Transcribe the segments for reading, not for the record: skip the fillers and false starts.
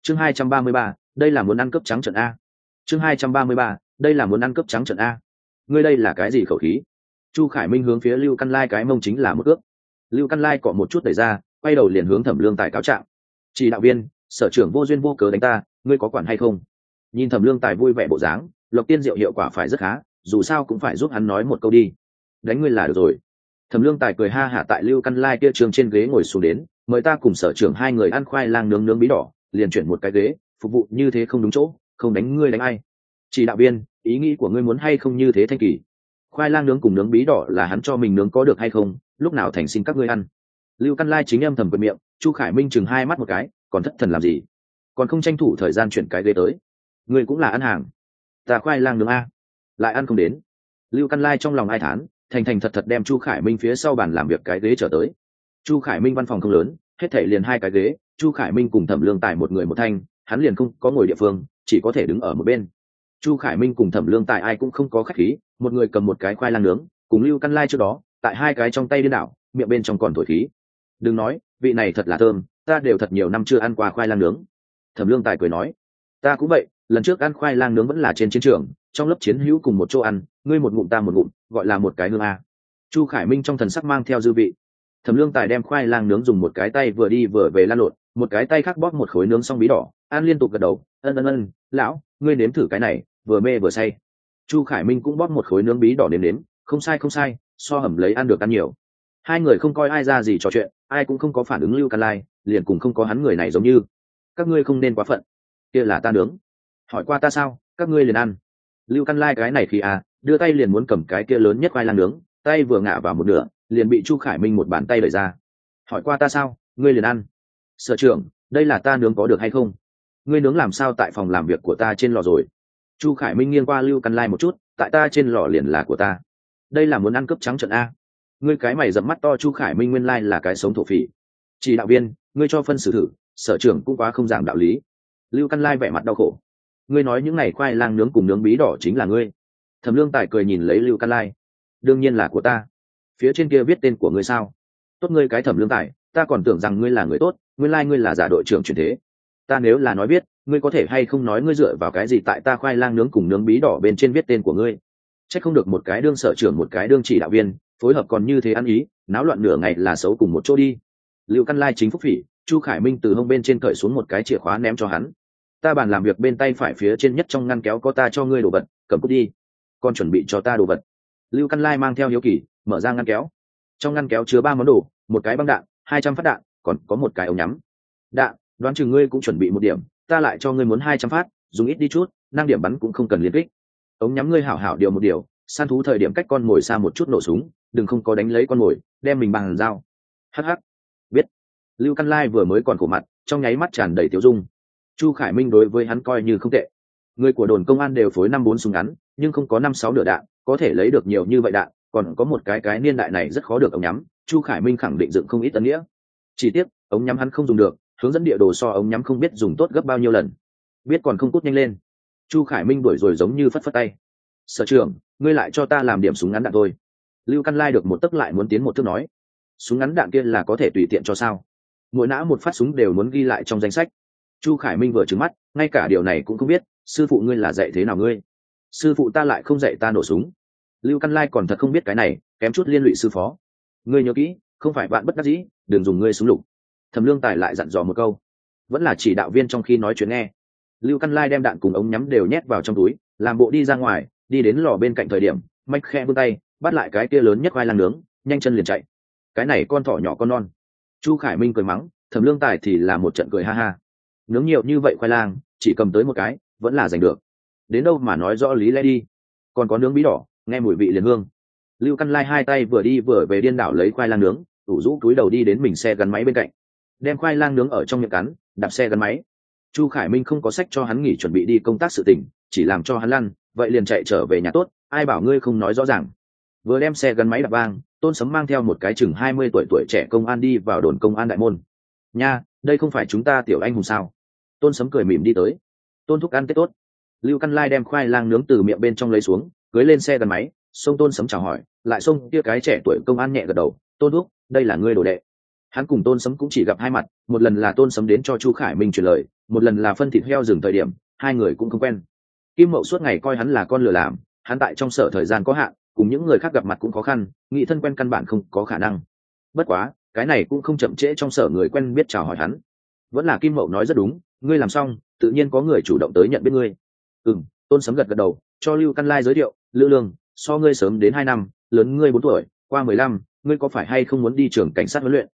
chương 233, đây là muốn ăn cướp trắng trận a. chương 233, đây là muốn ăn cướp trắng trận a. Ngươi đây là cái gì khẩu khí? Chu Khải Minh hướng phía Lưu Căn Lai cái mông chính là một ước. Lưu Căn Lai cọ một chút đẩy ra, quay đầu liền hướng Thẩm Lương Tài cáo trạng. Chỉ đạo viên, sở trưởng vô duyên vô cớ đánh ta, ngươi có quản hay không? Nhìn Thẩm Lương Tài vui vẻ bộ dáng, Lộc Tiên Diệu hiệu quả phải rất khá, dù sao cũng phải giúp hắn nói một câu đi. Đánh ngươi là được rồi. Thẩm Lương Tài cười ha hả tại Lưu Căn Lai kia trường trên ghế ngồi xuống đến, mời ta cùng sở trưởng hai người ăn khoai lang nướng nướng bí đỏ, liền chuyển một cái ghế, phục vụ như thế không đúng chỗ, không đánh ngươi đánh ai. Chỉ đạo viên, ý nghĩ của ngươi muốn hay không như thế Thanh Kỳ? Khoai lang nướng cùng nướng bí đỏ là hắn cho mình nướng có được hay không, lúc nào thành xin các ngươi ăn. Lưu Căn Lai chính âm thầm bật miệng, Chu Khải Minh chừng hai mắt một cái, còn thất thần làm gì? Còn không tranh thủ thời gian chuyển cái ghế tới. Ngươi cũng là ăn hàng. Ta khoai lang nướng a, lại ăn không đến. Lưu Căn Lai trong lòng ai thán, thành thành thật thật đem Chu Khải Minh phía sau bàn làm việc cái ghế trở tới. Chu Khải Minh văn phòng không lớn, hết thảy liền hai cái ghế, Chu Khải Minh cùng Thẩm Lương Tài một người một thanh, hắn liền không có ngồi địa phương, chỉ có thể đứng ở một bên. Chu Khải Minh cùng Thẩm Lương Tài ai cũng không có khách khí, một người cầm một cái khoai lang nướng, cùng Lưu Căn Lai trước đó, tại hai cái trong tay điên đảo, miệng bên trong còn thổi khí. Đừng nói, vị này thật là thơm, ta đều thật nhiều năm chưa ăn qua khoai lang nướng. Thẩm Lương Tài cười nói, ta cũng vậy, lần trước ăn khoai lang nướng vẫn là trên chiến trường, trong lớp chiến hữu cùng một chỗ ăn, ngươi một ngụm ta một ngụm, gọi là một cái hương a. Chu Khải Minh trong thần sắc mang theo dư vị. Thẩm Lương Tài đem khoai lang nướng dùng một cái tay vừa đi vừa về lan lộn, một cái tay khác bóp một khối nướng xong bí đỏ, ăn liên tục gật đầu, ân, lão, ngươi nếm thử cái này, vừa mê vừa say. Chu Khải Minh cũng bóp một khối nướng bí đỏ nếm, không sai, so hầm lấy ăn được ăn nhiều. Hai người không coi ai ra gì trò chuyện, ai cũng không có phản ứng Lưu Căn Lai, liền cùng không có hắn người này giống như. Các ngươi không nên quá phận, kia là ta nướng. Hỏi qua ta sao, các ngươi liền ăn. Lưu Căn Lai cái này khi đưa tay liền muốn cầm cái kia lớn nhất khoai lang nướng, tay vừa ngã vào một nửa, liền bị Chu Khải Minh một bàn tay đẩy ra. Hỏi qua ta sao, ngươi liền ăn. Sở trưởng, đây là ta nướng có được hay không? Ngươi nướng làm sao tại phòng làm việc của ta trên lò rồi? Chu Khải Minh nghiêng qua Lưu Căn Lai một chút, tại ta trên lò liền là của ta. Đây là muốn ăn cướp trắng trận a. Ngươi cái mày dẫm mắt to. Chu Khải Minh nguyên lai là cái sống thổ phỉ. Chỉ đạo viên, ngươi cho phân xử thử, sở trưởng cũng quá không giảng đạo lý. Lưu Căn Lai vẻ mặt đau khổ. Ngươi nói những ngày khoai lang nướng cùng nướng bí đỏ chính là ngươi. Thẩm Lương Tài cười nhìn lấy Lưu Căn Lai. Đương nhiên là của ta. Phía trên kia viết tên của ngươi sao? Tốt ngươi cái Thẩm Lương Tài, ta còn tưởng rằng ngươi là người tốt, nguyên lai ngươi là giả đội trưởng chuyển thế. Ta nếu là nói biết, ngươi có thể hay không nói ngươi dựa vào cái gì tại ta khoai lang nướng cùng nướng bí đỏ bên trên viết tên của ngươi? Chắc không được một cái đương sở trưởng một cái đương chỉ đạo viên, phối hợp còn như thế ăn ý, náo loạn nửa ngày là xấu cùng một chỗ đi. Lưu Căn Lai chính phúc phỉ, Chu Khải Minh từ hông bên trên cởi xuống một cái chìa khóa ném cho hắn. Ta bàn làm việc bên tay phải phía trên nhất trong ngăn kéo có ta cho ngươi đồ vật, cầm cút đi. Con chuẩn bị cho ta đồ vật. Lưu Căn Lai mang theo hiếu kỳ, mở ra ngăn kéo. Trong ngăn kéo chứa 3 món đồ, một cái băng đạn, 200 phát đạn, còn có một cái ống nhắm. Đạn, đoán chừng ngươi cũng chuẩn bị 1 điểm, ta lại cho ngươi muốn 200 phát, dùng ít đi chút, năng điểm bắn cũng không cần liên kích. Ống nhắm ngươi hảo hảo điều một điều, săn thú thời điểm cách con mồi xa một chút nổ súng, đừng không có đánh lấy con mồi, đem mình bằng dao. Hắc, biết. Lưu Căn Lai vừa mới còn khổ mặt, trong nháy mắt tràn đầy tiêu dung. Chu Khải Minh đối với hắn coi như không tệ. Người của đồn công an đều phối 5-4 súng ngắn, nhưng không có 5-6 nửa đạn, có thể lấy được nhiều như vậy đạn, còn có một cái niên đại này rất khó được ống nhắm, Chu Khải Minh khẳng định dựng không ít ấn nghĩa. Chỉ tiếc, ống nhắm hắn không dùng được, hướng dẫn địa đồ so ống nhắm không biết dùng tốt gấp bao nhiêu lần. Biết còn không cút nhanh lên. Chu Khải Minh đuổi rồi giống như phất phất tay. Sở trưởng, ngươi lại cho ta làm điểm súng ngắn đạn thôi. Lưu Căn Lai được một tấc lại muốn tiến một thước nói. Súng ngắn đạn kia là có thể tùy tiện cho sao? Mỗi nã một phát súng đều muốn ghi lại trong danh sách. Chu Khải Minh vừa trừng mắt, ngay cả điều này cũng không biết, sư phụ ngươi là dạy thế nào ngươi? Sư phụ ta lại không dạy ta nổ súng. Lưu Căn Lai còn thật không biết cái này, kém chút liên lụy sư phó. Ngươi nhớ kỹ, không phải bạn bất đắc dĩ, đừng dùng ngươi súng lục. Thẩm Lương Tài lại dặn dò một câu, vẫn là chỉ đạo viên trong khi nói chuyện nghe. Lưu Căn Lai đem đạn cùng ống nhắm đều nhét vào trong túi, làm bộ đi ra ngoài, đi đến lò bên cạnh thời điểm, mách khẽ vươn tay, bắt lại cái kia lớn nhất khoai lang nướng, nhanh chân liền chạy. Cái này con thỏ nhỏ con non. Chu Khải Minh cười mắng, Thẩm Lương Tài thì là một trận cười ha ha. Nướng nhiều như vậy khoai lang, chỉ cầm tới một cái, vẫn là giành được. Đến đâu mà nói rõ lý lẽ đi. Còn có nướng bí đỏ, nghe mùi vị liền hương. Lưu Căn Lai hai tay vừa đi vừa về điên đảo lấy khoai lang nướng, ủ rũ túi đầu đi đến mình xe gắn máy bên cạnh, đem khoai lang nướng ở trong miệng cắn, đạp xe gắn máy. Chu Khải Minh không có sách cho hắn nghỉ chuẩn bị đi công tác sự tình, chỉ làm cho hắn lăn, vậy liền chạy trở về nhà tốt, ai bảo ngươi không nói rõ ràng. Vừa đem xe gắn máy đạp vang, Tôn Sấm mang theo một cái chừng 20 tuổi trẻ công an đi vào đồn công an đại môn. Nha, đây không phải chúng ta tiểu anh hùng sao? Tôn Sấm cười mỉm đi tới. Tôn thúc ăn tết tốt. Lưu Căn Lai đem khoai lang nướng từ miệng bên trong lấy xuống, cưới lên xe gắn máy, xông Tôn Sấm chào hỏi, lại xông kia cái trẻ tuổi công an nhẹ gật đầu. Tôn thúc, đây là ngươi đồ đệ. Hắn cùng Tôn Sấm cũng chỉ gặp hai mặt, một lần là Tôn Sấm đến cho Chu Khải Minh truyền lời, một lần là phân thịt heo rừng thời điểm, hai người cũng không quen. Kim Mậu suốt ngày coi hắn là con lừa làm, hắn tại trong sở thời gian có hạn, cùng những người khác gặp mặt cũng khó khăn, nghĩ thân quen căn bản không có khả năng. Bất quá cái này cũng không chậm trễ trong sở người quen biết chào hỏi hắn. Vẫn là Kim Mậu nói rất đúng, ngươi làm xong tự nhiên có người chủ động tới nhận biết ngươi. Tôn Sấm gật gật đầu, cho Lưu Căn Lai giới thiệu, Lữ Lương, so ngươi sớm đến 2 năm, lớn ngươi 4 tuổi, qua 15, ngươi có phải hay không muốn đi trường cảnh sát huấn luyện?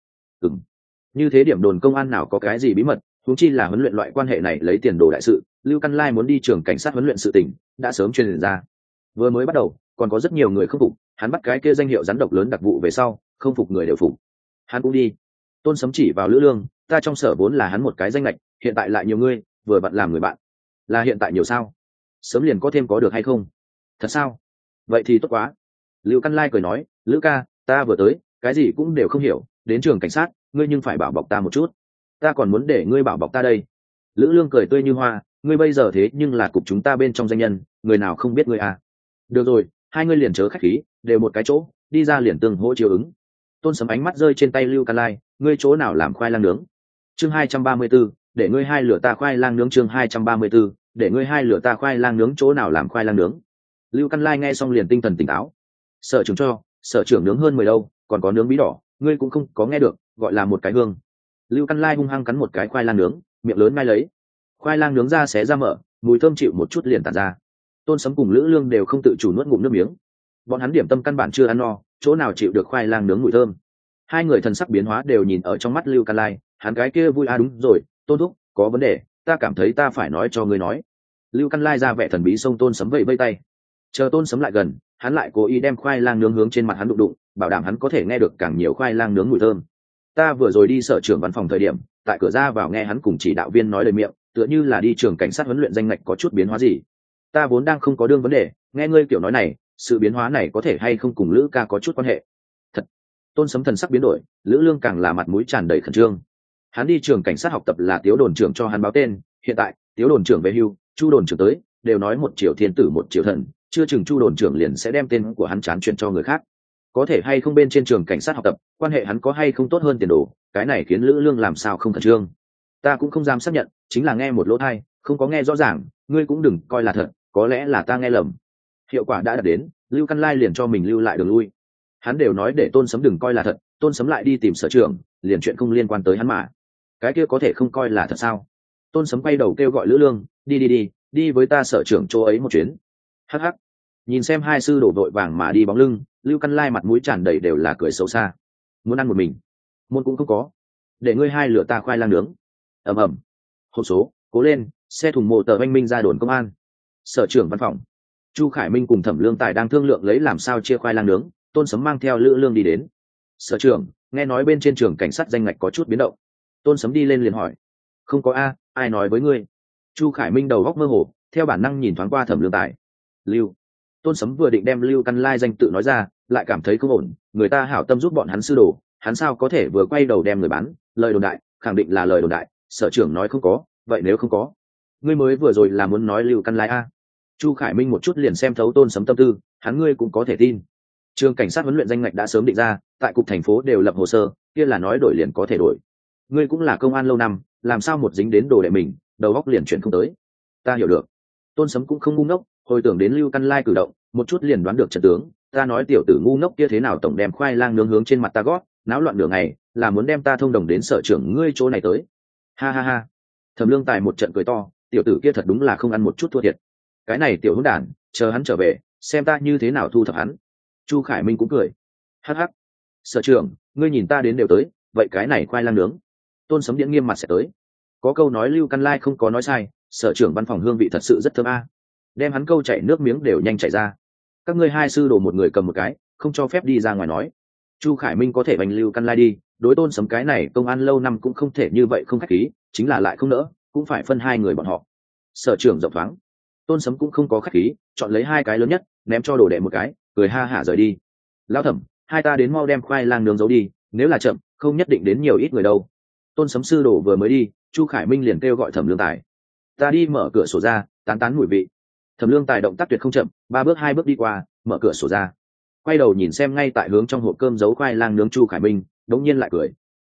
Như thế điểm đồn công an nào có cái gì bí mật, huống chi là huấn luyện loại quan hệ này lấy tiền đồ đại sự, Lưu Căn Lai muốn đi trường cảnh sát huấn luyện sự tình, đã sớm truyền ra. Vừa mới bắt đầu, còn có rất nhiều người không phục, hắn bắt cái kia danh hiệu rắn độc lớn đặc vụ về sau, không phục người đều phục. Hắn cũng đi. Tôn Sấm chỉ vào Lữ Lương, ta trong sở vốn là hắn một cái danh lệch, hiện tại lại nhiều ngươi, vừa bạn làm người bạn. Là hiện tại nhiều sao? Sớm liền có thêm có được hay không? Thật sao? Vậy thì tốt quá. Lưu Căn Lai cười nói, Lữ ca, ta vừa tới, cái gì cũng đều không hiểu, đến trường cảnh sát, ngươi nhưng phải bảo bọc ta một chút. Ta còn muốn để ngươi bảo bọc ta đây. Lữ Lương cười tươi như hoa, ngươi bây giờ thế nhưng là cục chúng ta bên trong danh nhân, người nào không biết ngươi à? Được rồi, hai ngươi liền chớ khách khí, đều một cái chỗ, đi ra liền tương hỗ chiếu ứng. Tôn Sấm ánh mắt rơi trên tay Lưu Căn Lai, ngươi chỗ nào làm khoai lang nướng? Chương 234, để ngươi hai lửa ta khoai lang nướng. Chương 234, để ngươi hai lửa ta khoai lang nướng, chỗ nào làm khoai lang nướng? Lưu Căn Lai nghe xong liền tinh thần tỉnh táo. Sở trưởng cho, sở trưởng nướng hơn 10 đâu, còn có nướng bí đỏ, ngươi cũng không có nghe được, gọi là một cái hương. Lưu Căn Lai hung hăng cắn một cái khoai lang nướng, miệng lớn ngay lấy. Khoai lang nướng ra xé ra mở, mùi thơm chịu một chút liền tản ra. Tôn Sấm cùng Lữ Lương đều không tự chủ nuốt ngụm nước miếng. Bọn hắn điểm tâm căn bản chưa ăn no, chỗ nào chịu được khoai lang nướng mùi thơm. Hai người thần sắc biến hóa đều nhìn ở trong mắt Lưu Căn Lai, hắn cái kia vui à đúng rồi, Tôn thúc, có vấn đề, ta cảm thấy ta phải nói cho ngươi nói. Lưu Căn Lai ra vẻ thần bí xông Tôn Sấm vẫy vây tay. Chờ Tôn Sấm lại gần, hắn lại cố ý đem khoai lang nướng hướng trên mặt hắn đụng đụng, bảo đảm hắn có thể nghe được càng nhiều khoai lang nướng mùi thơm. Ta vừa rồi đi sở trưởng văn phòng thời điểm, tại cửa ra vào nghe hắn cùng chỉ đạo viên nói lời miệng, tựa như là đi trường cảnh sát huấn luyện danh ngạch có chút biến hóa gì. Ta vốn đang không có đương vấn đề, nghe ngươi kiểu nói này, sự biến hóa này có thể hay không cùng Lữ ca có chút quan hệ. Thật. Tôn Sấm thần sắc biến đổi, Lữ Lương càng là mặt mũi tràn đầy khẩn trương. Hắn đi trường cảnh sát học tập là Tiếu đồn trưởng cho hắn báo tên, hiện tại Tiếu đồn trưởng về hưu, Chu đồn trưởng tới, đều nói một triệu thiên tử một triệu thần, chưa chừng Chu đồn trưởng liền sẽ đem tên của hắn chán chuyện cho người khác. Có thể hay không bên trên trường cảnh sát học tập, quan hệ hắn có hay không tốt hơn tiền đồ, cái này khiến Lữ Lương làm sao không khẩn trương. Ta cũng không dám xác nhận, chính là nghe một lỗ tai, không có nghe rõ ràng, ngươi cũng đừng coi là thật, có lẽ là ta nghe lầm. Hiệu quả đã đạt đến, Lưu Căn Lai liền cho mình lưu lại đường lui. Hắn đều nói để Tôn Sấm đừng coi là thật, Tôn Sấm lại đi tìm sở trưởng, liền chuyện không liên quan tới hắn mà. Cái kia có thể không coi là thật sao? Tôn Sấm quay đầu kêu gọi Lữ Lương, đi với ta sở trưởng chỗ ấy một chuyến. Hắc hắc. Nhìn xem hai sư đổ vội vàng mà đi bóng lưng, Lưu Căn Lai mặt mũi tràn đầy đều là cười xấu xa. Muốn ăn một mình, môn cũng không có. Để ngươi hai lửa ta khoai lang nướng. Ầm ầm. Hộp số, cố lên, xe thùng mộ tờ oanh minh ra đồn công an. Sở trưởng văn phòng. Chu Khải Minh cùng Thẩm Lương Tài đang thương lượng lấy làm sao chia khoai lang nướng, Tôn Sấm mang theo Lữ Lương đi đến. Sở trưởng, nghe nói bên trên trường cảnh sát danh ngạch có chút biến động. Tôn Sấm đi lên liền hỏi. Không có a, ai nói với ngươi? Chu Khải Minh đầu góc mơ hồ, theo bản năng nhìn thoáng qua Thẩm Lương Tài. Lưu. Tôn Sấm vừa định đem Lưu Căn Lai danh tự nói ra, lại cảm thấy không ổn, người ta hảo tâm giúp bọn hắn sư đồ, hắn sao có thể vừa quay đầu đem người bán, lời đồn đại, khẳng định là lời đồn đại, sở trưởng nói không có, vậy nếu không có, ngươi mới vừa rồi là muốn nói Lưu Căn Lai a? Chu Khải Minh một chút liền xem thấu Tôn Sấm tâm tư, hắn ngươi cũng có thể tin. Trường cảnh sát huấn luyện danh ngạch đã sớm định ra, tại cục thành phố đều lập hồ sơ, kia là nói đổi liền có thể đổi. Ngươi cũng là công an lâu năm, làm sao một dính đến đồ đệ mình, đầu óc liền chuyển không tới. Ta hiểu được. Tôn Sấm cũng không ngu ngốc, hồi tưởng đến Lưu Căn Lai cử động, một chút liền đoán được trận tướng. Ta nói tiểu tử ngu ngốc kia thế nào tổng đem khoai lang nướng hướng trên mặt ta gót, náo loạn nửa ngày, là muốn đem ta thông đồng đến sở trưởng ngươi chỗ này tới. Ha ha ha. Thẩm Lương Tài một trận cười to, tiểu tử kia thật đúng là không ăn một chút thua thiệt. Cái này tiểu hỗn đản, chờ hắn trở về, xem ta như thế nào thu thập hắn. Chu Khải Minh cũng cười. Hắc hắc. Sở trưởng, ngươi nhìn ta đến đều tới, vậy cái này khoai lang nướng. Tôn Sấm Điện nghiêm mặt sẽ tới. Có câu nói Lưu Căn Lai không có nói sai, sở trưởng văn phòng hương vị thật sự rất thơm a. Đem hắn câu chảy nước miếng đều nhanh chảy ra. Các ngươi hai sư đồ một người cầm một cái, không cho phép đi ra ngoài nói. Chu Khải Minh có thể bành Lưu Căn Lai đi, đối Tôn Sấm cái này công an lâu năm cũng không thể như vậy không khách khí, chính là lại không nỡ, cũng phải phân hai người bọn họ. Sở trưởng rộng thoáng. Tôn Sấm cũng không có khách khí, chọn lấy hai cái lớn nhất, ném cho đồ đệ một cái, cười ha hả rời đi. Lão Thẩm, hai ta đến mau đem khoai lang nướng giấu đi, nếu là chậm, không nhất định đến nhiều ít người đâu. Tôn Sấm sư đồ vừa mới đi, Chu Khải Minh liền kêu gọi Thẩm Lương Tài. Ta đi mở cửa sổ ra, tán tán mùi vị. Thẩm Lương Tài động tác tuyệt không chậm, 3 bước 2 bước đi qua, mở cửa sổ ra, quay đầu nhìn xem ngay tại hướng trong hộp cơm giấu khoai lang nướng Chu Khải Minh, đống nhiên lại cười.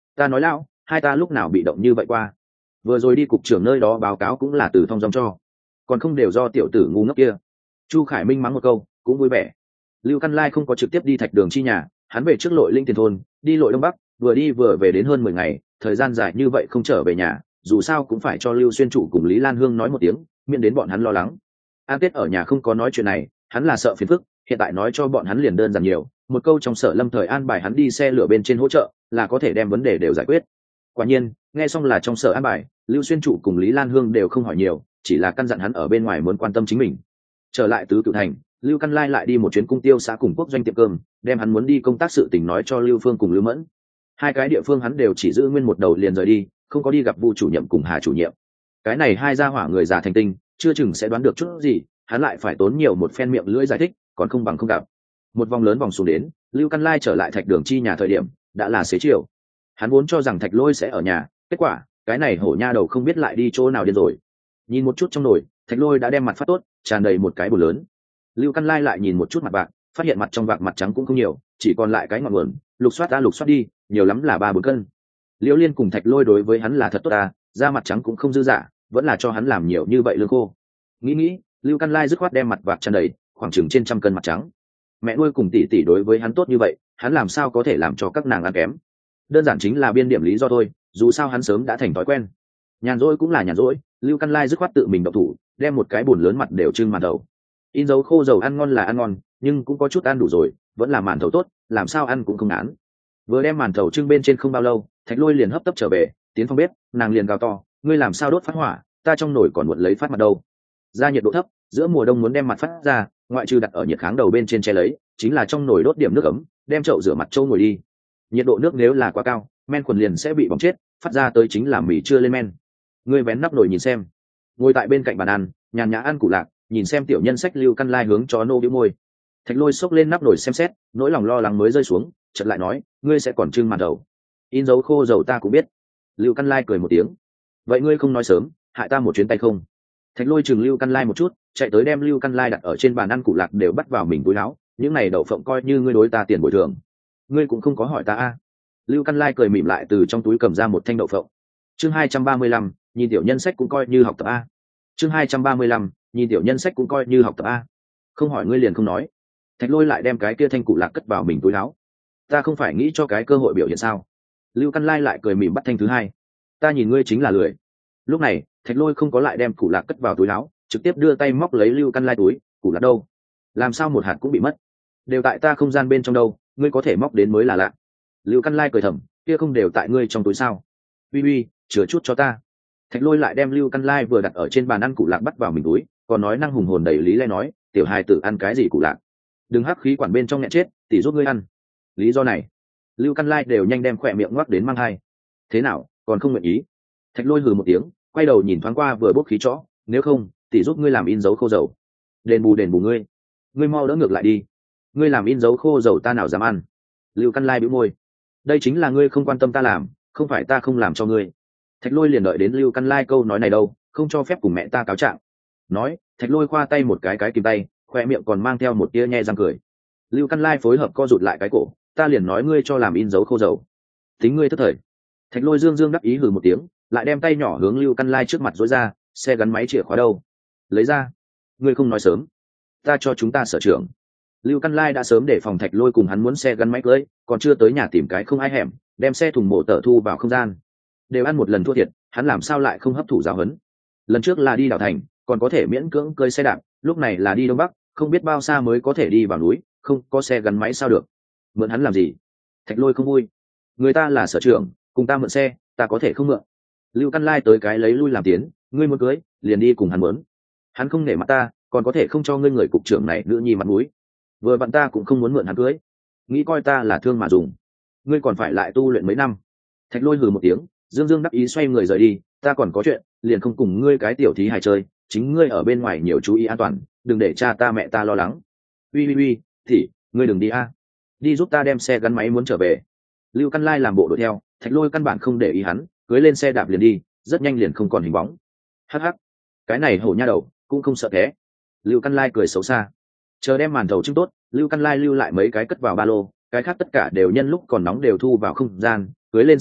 Ta nói lão, hai ta lúc nào bị động như vậy qua? Vừa rồi đi cục trưởng nơi đó báo cáo cũng là từ thong dong cho, còn không đều do tiểu tử ngu ngốc kia. Chu Khải Minh mắng một câu cũng vui vẻ. Lưu Căn Lai không có trực tiếp đi Thạch Đường chi nhà, hắn về trước Lội Linh Tiền thôn, đi Lội Đông Bắc, vừa đi vừa về đến hơn 10 ngày, thời gian dài như vậy không trở về nhà, dù sao cũng phải cho Lưu Xuyên Trụ cùng Lý Lan Hương nói một tiếng, miễn đến bọn hắn lo lắng. An Tết ở nhà không có nói chuyện này, hắn là sợ phiền phức, hiện tại nói cho bọn hắn liền đơn giản nhiều, một câu trong Sở Lâm thời an bài hắn đi xe lửa bên trên hỗ trợ, là có thể đem vấn đề đều giải quyết. Quả nhiên, nghe xong là trong Sở an bài, Lưu Xuyên Trụ cùng Lý Lan Hương đều không hỏi nhiều, chỉ là căn dặn hắn ở bên ngoài muốn quan tâm chính mình. Trở lại Tứ Cửu Thành, Lưu Căn Lai lại đi một chuyến cung tiêu xã cùng quốc doanh tiệm cơm, đem hắn muốn đi công tác sự tình nói cho Lưu Phương cùng Lưu Mẫn. Hai cái địa phương hắn đều chỉ giữ nguyên một đầu liền rời đi, không có đi gặp Vu chủ nhiệm cùng Hà chủ nhiệm. Cái này hai gia hỏa người già thành tinh, chưa chừng sẽ đoán được chút gì, hắn lại phải tốn nhiều một phen miệng lưỡi giải thích, còn không bằng không gặp. Một vòng lớn vòng xuống đến, Lưu Căn Lai trở lại Thạch Đường chi nhà thời điểm đã là xế chiều. Hắn vốn cho rằng Thạch Lôi sẽ ở nhà, kết quả cái này hổ nha đầu không biết lại đi chỗ nào điên rồi. Nhìn một chút trong nồi, Thạch Lôi đã đem mặt phát tốt, tràn đầy một cái bồn lớn. Lưu Căn Lai lại nhìn một chút mặt bạc, phát hiện mặt trong vạc mặt trắng cũng không nhiều, chỉ còn lại cái ngọn nguồn, lục soát ra lục soát đi, nhiều lắm là 3-4 cân. Liễu Liên cùng Thạch Lôi đối với hắn là thật tốt ta, da mặt trắng cũng không dư dả, vẫn là cho hắn làm nhiều như vậy lương khô. Nghĩ, Lưu Căn Lai dứt khoát đem mặt vạc tràn đầy, khoảng chừng trên 100 cân mặt trắng. Mẹ nuôi cùng tỷ tỷ đối với hắn tốt như vậy, hắn làm sao có thể làm cho các nàng ăn kém? Đơn giản chính là biên điểm lý do thôi, dù sao hắn sớm đã thành thói quen. Nhàn rỗi cũng là nhàn rỗi, Lưu Căn Lai dứt khoát tự mình động thủ, đem một cái bồn lớn mặt đều trưng màn đầu. In dấu khô dầu ăn ngon là ăn ngon, nhưng cũng có chút ăn đủ rồi, vẫn là màn thầu tốt, làm sao ăn cũng không ngán. Vừa đem màn thầu trưng bên trên không bao lâu, Thạch Lôi liền hấp tấp trở về, tiến phòng bếp, nàng liền gào to, ngươi làm sao đốt phát hỏa, ta trong nồi còn muộn lấy phát mặt đâu. Ra nhiệt độ thấp, giữa mùa đông muốn đem mặt phát ra, ngoại trừ đặt ở nhiệt kháng đầu bên trên che lấy, chính là trong nồi đốt điểm nước ấm, đem chậu rửa mặt trâu ngồi đi. Nhiệt độ nước nếu là quá cao, men khuẩn liền sẽ bị bỏng chết, phát ra tới chính là mì chưa lên men. Ngươi vén nắp nồi nhìn xem. Ngồi tại bên cạnh bàn ăn, nhàn nhã ăn củ lạc, nhìn xem tiểu nhân sách Lưu Căn Lai hướng chó nô bĩu môi. Thạch Lôi xốc lên nắp nồi xem xét, nỗi lòng lo lắng mới rơi xuống, chợt lại nói, ngươi sẽ còn trưng màn đầu. In dấu khô dầu ta cũng biết. Lưu Căn Lai cười một tiếng. Vậy ngươi không nói sớm, hại ta một chuyến tay không? Thạch Lôi chừng Lưu Căn Lai một chút, chạy tới đem Lưu Căn Lai đặt ở trên bàn ăn củ lạc đều bắt vào mình túi áo, những này đậu phộng coi như ngươi đối ta tiền bồi thường. Ngươi cũng không có hỏi ta a. Lưu Căn Lai cười mỉm lại từ trong túi cầm ra một thanh đậu phộng. Chương 235, nhìn tiểu nhân sách cũng coi như học tập a. Chương 235, nhìn tiểu nhân sách cũng coi như học tập a. Không hỏi ngươi liền không nói. Thạch Lôi lại đem cái kia thanh củ lạc cất vào mình túi áo. Ta không phải nghĩ cho cái cơ hội biểu hiện sao? Lưu Căn Lai lại cười mỉm bắt thanh thứ hai. Ta nhìn ngươi chính là lười. Lúc này, Thạch Lôi không có lại đem củ lạc cất vào túi áo, trực tiếp đưa tay móc lấy Lưu Căn Lai túi, củ lạc đâu? Làm sao một hạt cũng bị mất? Đều tại ta không gian bên trong đâu, ngươi có thể móc đến mới là lạ. Lưu Căn Lai cười thầm, kia không đều tại ngươi trong túi sao? Uy, chừa chút cho ta. Thạch Lôi lại đem Lưu Căn Lai vừa đặt ở trên bàn ăn củ lạc bắt vào mình túi, còn nói năng hùng hồn đầy lý lẽ nói, tiểu hài tử ăn cái gì củ lạc? Đừng hắc khí quản bên trong nghẹn chết, tỷ giúp ngươi ăn. Lý do này, Lưu Căn Lai đều nhanh đem khỏe miệng ngoắc đến mang hai. Thế nào, còn không nguyện ý? Thạch Lôi hừ một tiếng, quay đầu nhìn thoáng qua vừa bốc khí chó, nếu không, tỷ giúp ngươi làm in dấu khô dầu. Đền bù ngươi. Ngươi mau đỡ ngược lại đi. Ngươi làm in dấu khô dầu ta nào dám ăn? Lưu Căn Lai bĩu môi. Đây chính là ngươi không quan tâm ta làm, không phải ta không làm cho ngươi. Thạch Lôi liền đợi đến Lưu Căn Lai câu nói này đâu, không cho phép cùng mẹ ta cáo trạng. Nói, Thạch Lôi khoa tay một cái kìm tay, khoe miệng còn mang theo một tia nhe răng cười. Lưu Căn Lai phối hợp co rụt lại cái cổ, ta liền nói ngươi cho làm in dấu khô dầu. Tính ngươi thất thời. Thạch Lôi dương đắc ý hừ một tiếng, lại đem tay nhỏ hướng Lưu Căn Lai trước mặt dối ra, xe gắn máy chìa khóa đâu? Lấy ra. Ngươi không nói sớm. Ta cho chúng ta sở trưởng. Lưu Căn Lai đã sớm để phòng Thạch Lôi cùng hắn muốn xe gắn máy cưới, còn chưa tới nhà tìm cái không ai hẻm, đem xe thùng mổ tở thu vào không gian. Đều ăn một lần thua thiệt, hắn làm sao lại không hấp thụ giáo huấn? Lần trước là đi đảo thành, còn có thể miễn cưỡng cơi xe đạp, lúc này là đi đông bắc, không biết bao xa mới có thể đi vào núi, không có xe gắn máy sao được? Mượn hắn làm gì? Thạch Lôi không vui. Người ta là sở trưởng, cùng ta mượn xe, ta có thể không mượn. Lưu Căn Lai tới cái lấy lui làm tiến, ngươi muốn cưới, liền đi cùng hắn muốn. Hắn không nể mặt ta, còn có thể không cho ngươi người cục trưởng này nữ nhi mặt mũi. Vừa vặn ta cũng không muốn mượn hắn cưới, nghĩ coi ta là thương mà dùng. Ngươi còn phải lại tu luyện mấy năm. Thạch Lôi hừ một tiếng, dương đắc ý xoay người rời đi, ta còn có chuyện, liền không cùng ngươi cái tiểu thí hài chơi, chính ngươi ở bên ngoài nhiều chú ý an toàn, đừng để cha ta mẹ ta lo lắng. Uy, thì ngươi đừng đi a. Đi giúp ta đem xe gắn máy muốn trở về. Lưu Căn Lai làm bộ đuổi theo, Thạch Lôi căn bản không để ý hắn, cưới lên xe đạp liền đi, rất nhanh liền không còn hình bóng. Hắc, cái này hổ nha đầu cũng không sợ thế. Lưu Căn Lai cười xấu xa. Chờ đem màn thầu trưng tốt, Lưu Căn Lai lưu lại mấy cái cất vào ba lô, cái khác tất cả đều nhân lúc còn nóng đều thu vào không gian, cưới lên xe đạp,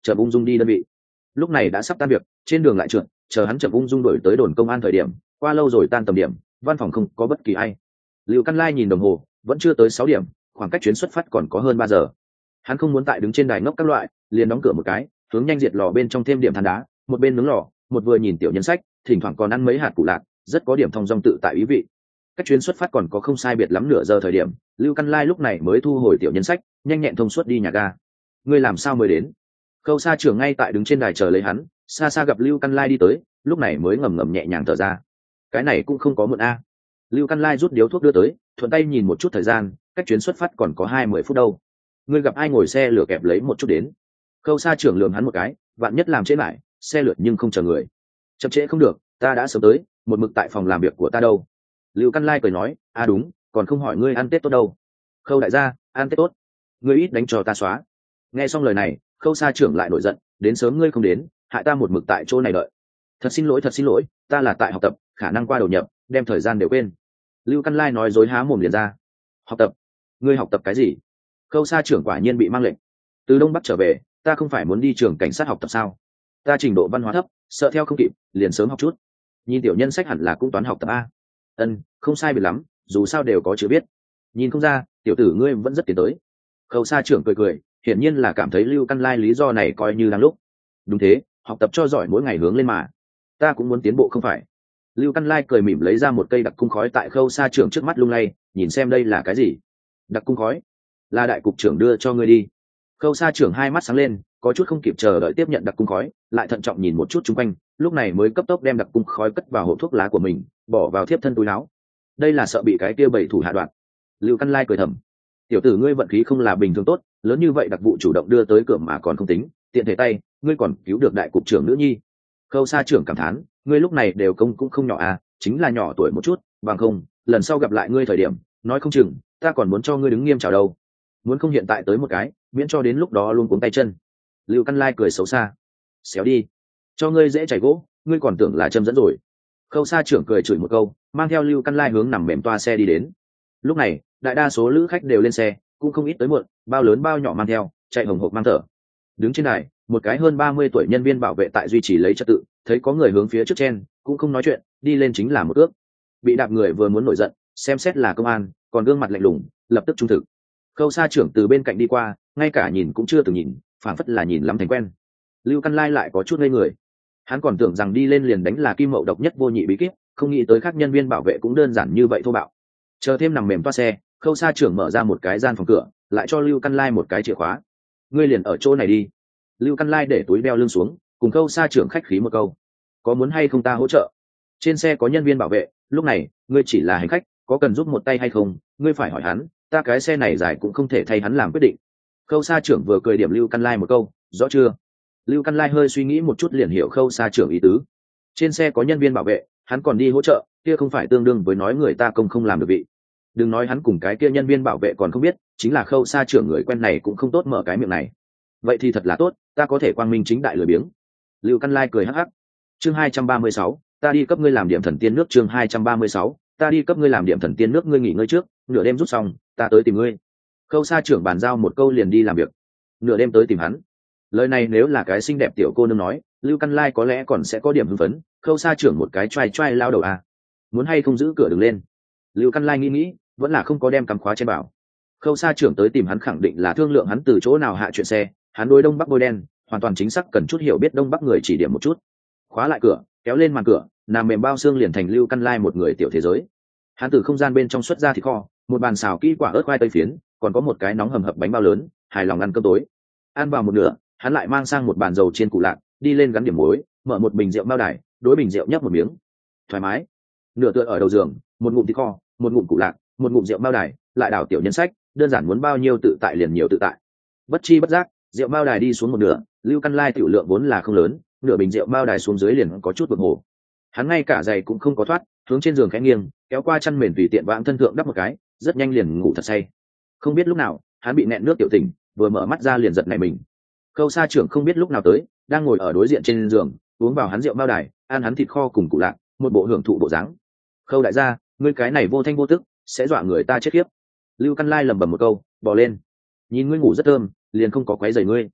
chậm ung dung đi đơn vị. Lúc này đã sắp tan việc, trên đường lại trượt, chờ hắn chậm ung dung đổi tới đồn công an thời điểm, qua lâu rồi tan tầm điểm, văn phòng không có bất kỳ ai. Lưu Căn Lai nhìn đồng hồ, vẫn chưa tới 6 điểm, khoảng cách chuyến xuất phát còn có hơn 3 giờ. Hắn không muốn tại đứng trên đài ngốc các loại, liền đóng cửa một cái, hướng nhanh diệt lò bên trong thêm điểm than đá, một bên nướng lò, một vừa nhìn tiểu nhân sách, thỉnh thoảng còn ăn mấy hạt củ lạc, rất có điểm thong dong tự tại ý vị. Cách chuyến xuất phát còn có không sai biệt lắm nửa giờ thời điểm, Lưu Căn Lai lúc này mới thu hồi tiểu nhân sách, nhanh nhẹn thông suốt đi nhà ga. Ngươi làm sao mới đến? Khâu Sa Trưởng ngay tại đứng trên đài chờ lấy hắn, xa xa gặp Lưu Căn Lai đi tới, lúc này mới ngầm ngầm nhẹ nhàng thở ra. Cái này cũng không có muộn a. Lưu Căn Lai rút điếu thuốc đưa tới, thuận tay nhìn một chút thời gian, cách chuyến xuất phát còn có 20 phút đâu. Ngươi gặp ai ngồi xe lửa kẹp lấy một chút đến. Khâu Sa Trưởng lườm hắn một cái, vạn nhất làm trễ lại, xe lượt nhưng không chờ người. Chậm trễ không được, ta đã sớm tới, một mực tại phòng làm việc của ta đâu. Lưu Căn Lai cười nói, đúng, còn không hỏi ngươi ăn Tết tốt đâu. Khâu đại gia, ăn Tết tốt. Ngươi ít đánh cho ta xóa. Nghe xong lời này, Khâu Sa Trưởng lại nổi giận, đến sớm ngươi không đến, hại ta một mực tại chỗ này đợi. Thật xin lỗi, ta là tại học tập, khả năng qua đầu nhập, đem thời gian đều quên. Lưu Căn Lai nói dối há mồm liền ra. Học tập? Ngươi học tập cái gì? Khâu Sa Trưởng quả nhiên bị mang lệnh. Từ Đông Bắc trở về, ta không phải muốn đi trường cảnh sát học tập sao? Ta trình độ văn hóa thấp, sợ theo không kịp, liền sớm học chút. Nhìn tiểu nhân sách hẳn là cũng toán học tập a. Không sai biệt lắm, dù sao đều có chữ viết. Nhìn không ra, tiểu tử ngươi vẫn rất tiến tới. Khâu Sa Trưởng cười, hiển nhiên là cảm thấy Lưu Căn Lai lý do này coi như đang lúc. Đúng thế, học tập cho giỏi mỗi ngày hướng lên mà. Ta cũng muốn tiến bộ không phải. Lưu Căn Lai cười mỉm lấy ra một cây đặc cung khói tại Khâu Sa Trưởng trước mắt lung lay, nhìn xem đây là cái gì. Đặc cung khói? Là đại cục trưởng đưa cho ngươi đi. Khâu Sa Trưởng hai mắt sáng lên, có chút không kịp chờ đợi tiếp nhận đặc cung khói, lại thận trọng nhìn một chút xung quanh, lúc này mới cấp tốc đem đặc cung khói cất vào hộp thuốc lá của mình, bỏ vào thiếp thân túi áo. Đây là sợ bị cái kia bảy thủ hạ đoạn. Lưu Căn Lai cười thầm, tiểu tử ngươi vận khí không là bình thường tốt, lớn như vậy đặc vụ chủ động đưa tới cửa mà còn không tính, tiện thể tay, ngươi còn cứu được đại cục trưởng nữ nhi. Khâu Sa Trưởng cảm thán, ngươi lúc này đều công cũng không nhỏ à, chính là nhỏ tuổi một chút, bằng không, lần sau gặp lại ngươi thời điểm, nói không chừng, ta còn muốn cho ngươi đứng nghiêm chào đâu. Muốn không hiện tại tới một cái, miễn cho đến lúc đó luôn cuống tay chân. Lưu Căn Lai cười xấu xa, xéo đi, cho ngươi dễ chảy gỗ, ngươi còn tưởng là châm dẫn rồi. Khâu Sa Trưởng cười chửi một câu, mang theo Lưu Căn Lai hướng nằm mềm toa xe đi đến. Lúc này, đại đa số lữ khách đều lên xe, cũng không ít tới muộn, bao lớn bao nhỏ mang theo, chạy hồng hộc mang thở. Đứng trên đài, một cái hơn 30 tuổi nhân viên bảo vệ tại duy trì lấy trật tự, thấy có người hướng phía trước chen, cũng không nói chuyện, đi lên chính là một ước. Bị đạp người vừa muốn nổi giận, xem xét là công an, còn gương mặt lạnh lùng, lập tức trung thực. Khâu Sa Trưởng từ bên cạnh đi qua, ngay cả nhìn cũng chưa từng nhìn, phảng phất là nhìn lắm thành quen. Lưu Căn Lai lại có chút ngây người. Hắn còn tưởng rằng đi lên liền đánh là kim mậu độc nhất vô nhị bí kíp, không nghĩ tới các nhân viên bảo vệ cũng đơn giản như vậy thô bạo. Chờ thêm nằm mềm toa xe, Khâu Sa Trưởng mở ra một cái gian phòng cửa, lại cho Lưu Căn Lai một cái chìa khóa. Ngươi liền ở chỗ này đi. Lưu Căn Lai để túi đeo lưng xuống, cùng Khâu Sa Trưởng khách khí một câu. Có muốn hay không ta hỗ trợ? Trên xe có nhân viên bảo vệ, lúc này, ngươi chỉ là hành khách, có cần giúp một tay hay không? Ngươi phải hỏi hắn, ta cái xe này dài cũng không thể thay hắn làm quyết định. Khâu Sa Trưởng vừa cười điểm Lưu Căn Lai một câu, rõ chưa? Lưu Căn Lai hơi suy nghĩ một chút liền hiểu Khâu Sa Trưởng ý tứ. Trên xe có nhân viên bảo vệ, hắn còn đi hỗ trợ, kia không phải tương đương với nói người ta công không làm được vị. Đừng nói hắn cùng cái kia nhân viên bảo vệ còn không biết, chính là Khâu Sa Trưởng người quen này cũng không tốt mở cái miệng này. Vậy thì thật là tốt, ta có thể quang minh chính đại lười biếng. Lưu Căn Lai cười hắc hắc. Chương 236, ta đi cấp ngươi làm điểm thần tiên nước. Chương 236, ta đi cấp ngươi làm điểm thần tiên nước. Ngươi nghỉ ngơi trước, nửa đêm rút xong, ta tới tìm ngươi. Khâu Sa Trưởng bàn giao một câu liền đi làm việc. Nửa đêm tới tìm hắn. Lời này nếu là cái xinh đẹp tiểu cô nương nói, Lưu Căn Lai có lẽ còn sẽ có điểm hưng phấn. Khâu Sa Trưởng một cái choai lao đầu à. Muốn hay không giữ cửa đừng lên. Lưu Căn Lai nghĩ, vẫn là không có đem cắm khóa trên bảo. Khâu Sa Trưởng tới tìm hắn khẳng định là thương lượng hắn từ chỗ nào hạ chuyện xe, hắn đối đông bắc bôi đen, hoàn toàn chính xác cần chút hiểu biết đông bắc người chỉ điểm một chút. Khóa lại cửa, kéo lên màn cửa, nằm mềm bao xương liền thành Lưu Căn Lai một người tiểu thế giới. Hắn từ không gian bên trong xuất ra thịt kho, một bàn xào kỹ quả ớt khoai tây phiến, còn có một cái nóng hầm hập bánh bao lớn, hài lòng ăn cơm tối. Ăn vào một nửa, hắn lại mang sang một bàn dầu chiên củ lạc, đi lên gắn điểm muối, mở một bình rượu bao đài, đối bình rượu nhấp một miếng. Thoải mái. Nửa tựa ở đầu giường, một ngụm thịt kho, một ngụm củ lạc, một ngụm rượu bao đài, lại đảo tiểu nhân sách, đơn giản muốn bao nhiêu tự tại liền nhiều tự tại. Bất chi bất giác, rượu bao đài đi xuống một nửa, Lưu Căn Lai tiểu lượng vốn là không lớn, nửa bình rượu bao đài xuống dưới liền có chút bực hồ. Hắn ngay cả giày cũng không có thoát, hướng trên giường khẽ nghiêng, kéo qua chăn mền tùy tiện vãng thân thượng đắp một cái, rất nhanh liền ngủ thật say. Không biết lúc nào, hắn bị nẹn nước tiểu tỉnh, vừa mở mắt ra liền giật nảy mình. Khâu Sa Trưởng không biết lúc nào tới, đang ngồi ở đối diện trên giường, uống vào hắn rượu bao đài, ăn hắn thịt kho cùng củ lạc, một bộ hưởng thụ bộ dáng. Khâu đại gia, ngươi cái này vô thanh vô tức, sẽ dọa người ta chết khiếp. Lưu Căn Lai lẩm bẩm một câu, bò lên. Nhìn ngươi ngủ rất thơm, liền không có quấy rầy ngươi.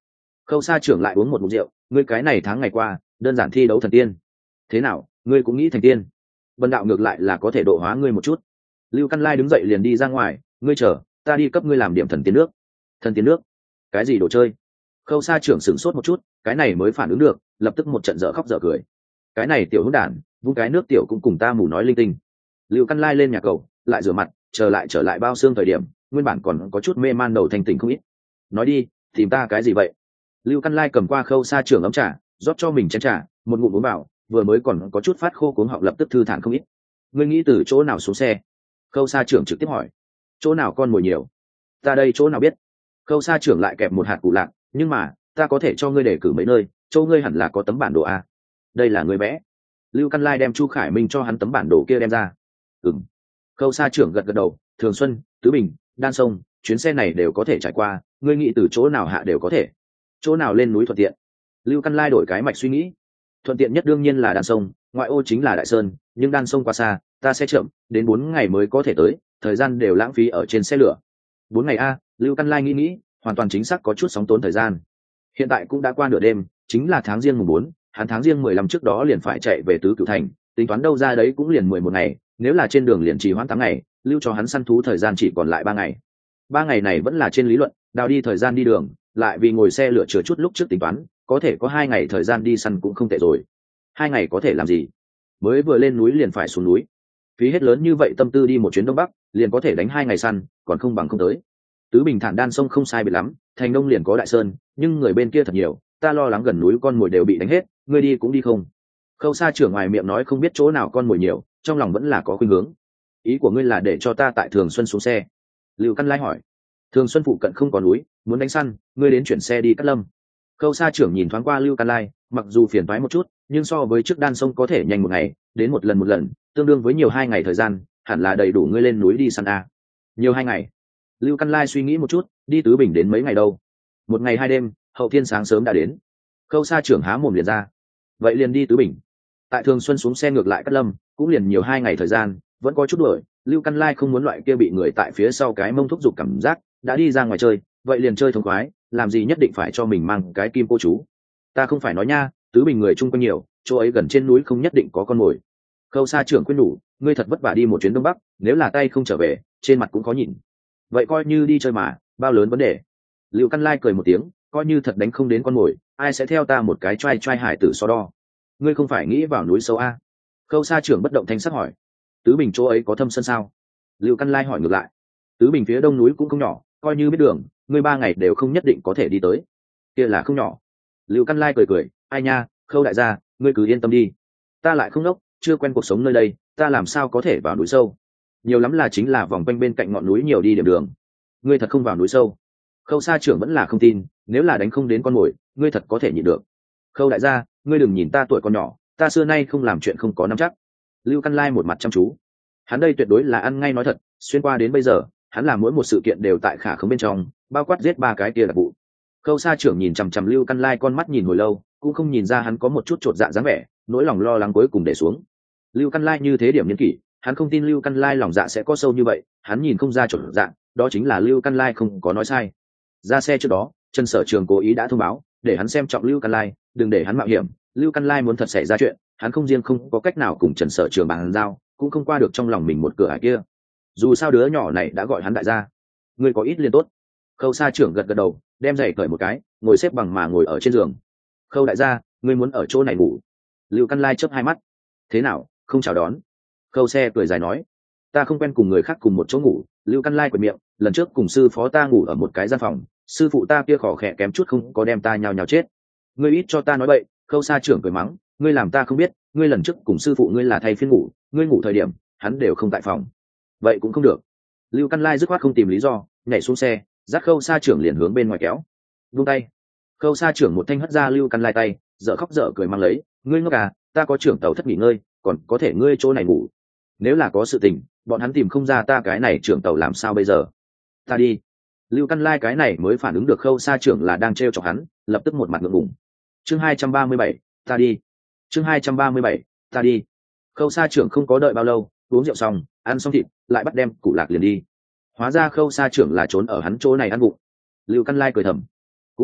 Khâu Sa trưởng lại uống một ngụm rượu, ngươi cái này tháng ngày qua đơn giản thi đấu thần tiên, thế nào ngươi cũng nghĩ thành tiên? Vân đạo ngược lại là có thể độ hóa ngươi một chút. Lưu Căn Lai đứng dậy liền đi ra ngoài, ngươi chờ ta đi cấp ngươi làm điểm thần tiên nước. Thần tiên nước? Cái gì đồ chơi? Khâu Sa trưởng sửng sốt một chút, cái này mới phản ứng được, lập tức một trận dở khóc dở cười. Cái này tiểu hỗn đản, vung cái nước tiểu cũng cùng ta mù nói linh tinh. Lưu Căn Lai lên nhà cầu, lại rửa mặt, trở lại bao xương thời điểm, nguyên bản còn có chút mê man đầu thành tỉnh không ít. Nói đi, tìm ta cái gì vậy? Lưu Căn Lai cầm qua Khâu Sa trưởng ấm trà, rót cho mình chén trà, một ngụm uống vào, vừa mới còn có chút phát khô cuống họng lập tức thư thản không ít. Ngươi nghĩ từ chỗ nào xuống xe? Khâu Sa trưởng trực tiếp hỏi. Chỗ nào con mồi nhiều? Ta đây chỗ nào biết? Khâu Sa trưởng lại kẹp một hạt củ lạc, nhưng mà ta có thể cho ngươi đề cử mấy nơi, chỗ ngươi hẳn là có tấm bản đồ a. Đây là ngươi vẽ. Lưu Căn Lai đem Chu Khải Minh cho hắn tấm bản đồ kia đem ra. Ừm. Khâu Sa trưởng gật gật đầu, Thường Xuân, Tứ Bình, Đan Sông, chuyến xe này đều có thể trải qua, ngươi nghĩ từ chỗ nào hạ đều có thể. Chỗ nào lên núi thuận tiện? Lưu Căn Lai đổi cái mạch suy nghĩ. Thuận tiện nhất đương nhiên là Đan Sông, ngoại ô chính là Đại Sơn, nhưng Đan Sông quá xa, ta sẽ chậm, đến 4 ngày mới có thể tới, thời gian đều lãng phí ở trên xe lửa. 4 ngày a, Lưu Căn Lai nghĩ, hoàn toàn chính xác có chút sóng tốn thời gian. Hiện tại cũng đã qua nửa đêm, chính là tháng Giêng mùng 4, hắn tháng Giêng 15 trước đó liền phải chạy về Tứ Cửu Thành, tính toán đâu ra đấy cũng liền 11 ngày, nếu là trên đường liền trì hoãn 8 ngày, lưu cho hắn săn thú thời gian chỉ còn lại 3 ngày. 3 ngày này vẫn là trên lý luận, đào đi thời gian đi đường, lại vì ngồi xe lửa chừa chút lúc trước tính toán, có thể có 2 ngày thời gian đi săn cũng không tệ rồi. 2 ngày có thể làm gì? Mới vừa lên núi liền phải xuống núi, phí hết lớn như vậy tâm tư đi một chuyến đông bắc, liền có thể đánh 2 ngày săn, còn không bằng không tới. Tứ Bình Thản Đan Sông không sai biệt lắm, thành đông liền có Đại Sơn, nhưng người bên kia thật nhiều, ta lo lắng gần núi con mồi đều bị đánh hết, ngươi đi cũng đi không? Khâu Sa trưởng ngoài miệng nói không biết chỗ nào con mồi nhiều, trong lòng vẫn là có khuynh hướng. Ý của ngươi là để cho ta tại Thường Xuân xuống xe? Lưu Căn Lai hỏi. Thường Xuân phụ cận không có núi, muốn đánh săn, ngươi đến chuyển xe đi Cát Lâm. Khâu Sa trưởng nhìn thoáng qua Lưu Căn Lai, mặc dù phiền toái một chút, nhưng so với trước Đan Sông có thể nhanh 1 ngày, đến một lần, tương đương với nhiều 2 ngày thời gian, hẳn là đầy đủ ngươi lên núi đi săn a. Nhiều 2 ngày. Lưu Căn Lai suy nghĩ một chút, đi Tứ Bình đến mấy ngày đâu? 1 ngày 2 đêm, hậu thiên sáng sớm đã đến. Khâu Sa trưởng há mồm liền ra. Vậy liền đi Tứ Bình. Tại Thường Xuân xuống xe ngược lại Cát Lâm, cũng liền nhiều 2 ngày thời gian, vẫn có chút đuổi. Lưu Căn Lai không muốn loại kia bị người tại phía sau cái mông thúc giục cảm giác, đã đi ra ngoài chơi, vậy liền chơi thống khoái, làm gì nhất định phải cho mình mang cái kim cô chú. Ta không phải nói nha, Tứ Bình người chung quanh nhiều, chỗ ấy gần trên núi không nhất định có con mồi. Khâu Sa trưởng khuyên nhủ, ngươi thật vất vả đi một chuyến đông bắc, nếu là tay không trở về, trên mặt cũng khó nhìn. Vậy coi như đi chơi mà, bao lớn vấn đề. Lưu Căn Lai cười một tiếng, coi như thật đánh không đến con mồi, ai sẽ theo ta một cái trai hải tử so đo. Ngươi không phải nghĩ vào núi sâu a? Khâu Sa trưởng bất động thanh sắc hỏi. Tứ Bình chỗ ấy có thâm sơn sao? Lưu Căn Lai hỏi ngược lại. Tứ Bình phía đông núi cũng không nhỏ, coi như biết đường, ngươi 3 ngày đều không nhất định có thể đi tới. Kia là không nhỏ. Lưu Căn Lai cười, ai nha, Khâu đại gia, ngươi cứ yên tâm đi. Ta lại không đốc, chưa quen cuộc sống nơi đây, ta làm sao có thể vào núi sâu? Nhiều lắm là chính là vòng quanh bên cạnh ngọn núi nhiều đi điểm đường. Ngươi thật không vào núi sâu? Khâu Sa trưởng vẫn là không tin, nếu là đánh không đến con mồi, ngươi thật có thể nhịn được. Khâu đại gia, ngươi đừng nhìn ta tuổi còn nhỏ, ta xưa nay không làm chuyện không có nắm chắc. Lưu Căn Lai một mặt chăm chú. Hắn đây tuyệt đối là ăn ngay nói thật, xuyên qua đến bây giờ, hắn làm mỗi một sự kiện đều tại khả khống bên trong, bao quát giết 3 cái kia là vụ. Khâu Sa trưởng nhìn chằm chằm Lưu Căn Lai con mắt nhìn hồi lâu, cũng không nhìn ra hắn có một chút chột dạ dáng vẻ, nỗi lòng lo lắng cuối cùng để xuống. Lưu Căn Lai như thế điểm niên kỷ, hắn không tin Lưu Căn Lai lòng dạ sẽ có sâu như vậy, hắn nhìn không ra chột dạ, đó chính là Lưu Căn Lai không có nói sai. Ra xe trước đó, Trần Sở Trường cố ý đã thông báo, để hắn xem trọng Lưu Căn Lai, đừng để hắn mạo hiểm. Lưu Căn Lai muốn thật xảy ra chuyện, hắn không riêng không có cách nào cùng Trần Sở Trường bàn giao, cũng không qua được trong lòng mình một cửa ải kia. Dù sao đứa nhỏ này đã gọi hắn đại gia, ngươi có ít liên tốt. Khâu Sa trưởng gật gật đầu, đem giày cởi một cái, ngồi xếp bằng mà ngồi ở trên giường. Khâu đại gia, ngươi muốn ở chỗ này ngủ? Lưu Căn Lai chớp hai mắt. Thế nào, không chào đón? Khâu xe cười dài nói, ta không quen cùng người khác cùng một chỗ ngủ. Lưu Căn Lai quệt miệng, lần trước cùng sư phó ta ngủ ở một cái gian phòng, sư phụ ta kia khỏ khẽ kém chút không có đem ta nhào chết. Ngươi ít cho ta nói bậy. Khâu Sa trưởng cười mắng, ngươi làm ta không biết, ngươi lần trước cùng sư phụ ngươi là thay phiên ngủ, ngươi ngủ thời điểm hắn đều không tại phòng. Vậy cũng không được. Lưu Căn Lai dứt khoát không tìm lý do, nhảy xuống xe, dắt Khâu Sa trưởng liền hướng bên ngoài kéo. Buông tay. Khâu Sa trưởng một thanh hất ra Lưu Căn Lai tay, dở khóc dở cười mang lấy, ngươi ngốc à, ta có trưởng tàu thất nghỉ ngơi, còn có thể ngươi chỗ này ngủ. Nếu là có sự tình, bọn hắn tìm không ra ta cái này trưởng tàu làm sao bây giờ? Ta đi. Lưu Căn Lai cái này mới phản ứng được Khâu Sa trưởng là đang trêu chọc hắn, lập tức một mặt ngượng ngùng. Chương 237, ta đi. Chương 237, ta đi. Khâu Sa trưởng không có đợi bao lâu, uống rượu xong, ăn xong thịt, lại bắt đem củ lạc liền đi. Hóa ra Khâu Sa trưởng là trốn ở hắn chỗ này ăn bụng. Lưu Căn Lai cười thầm, cũng thế,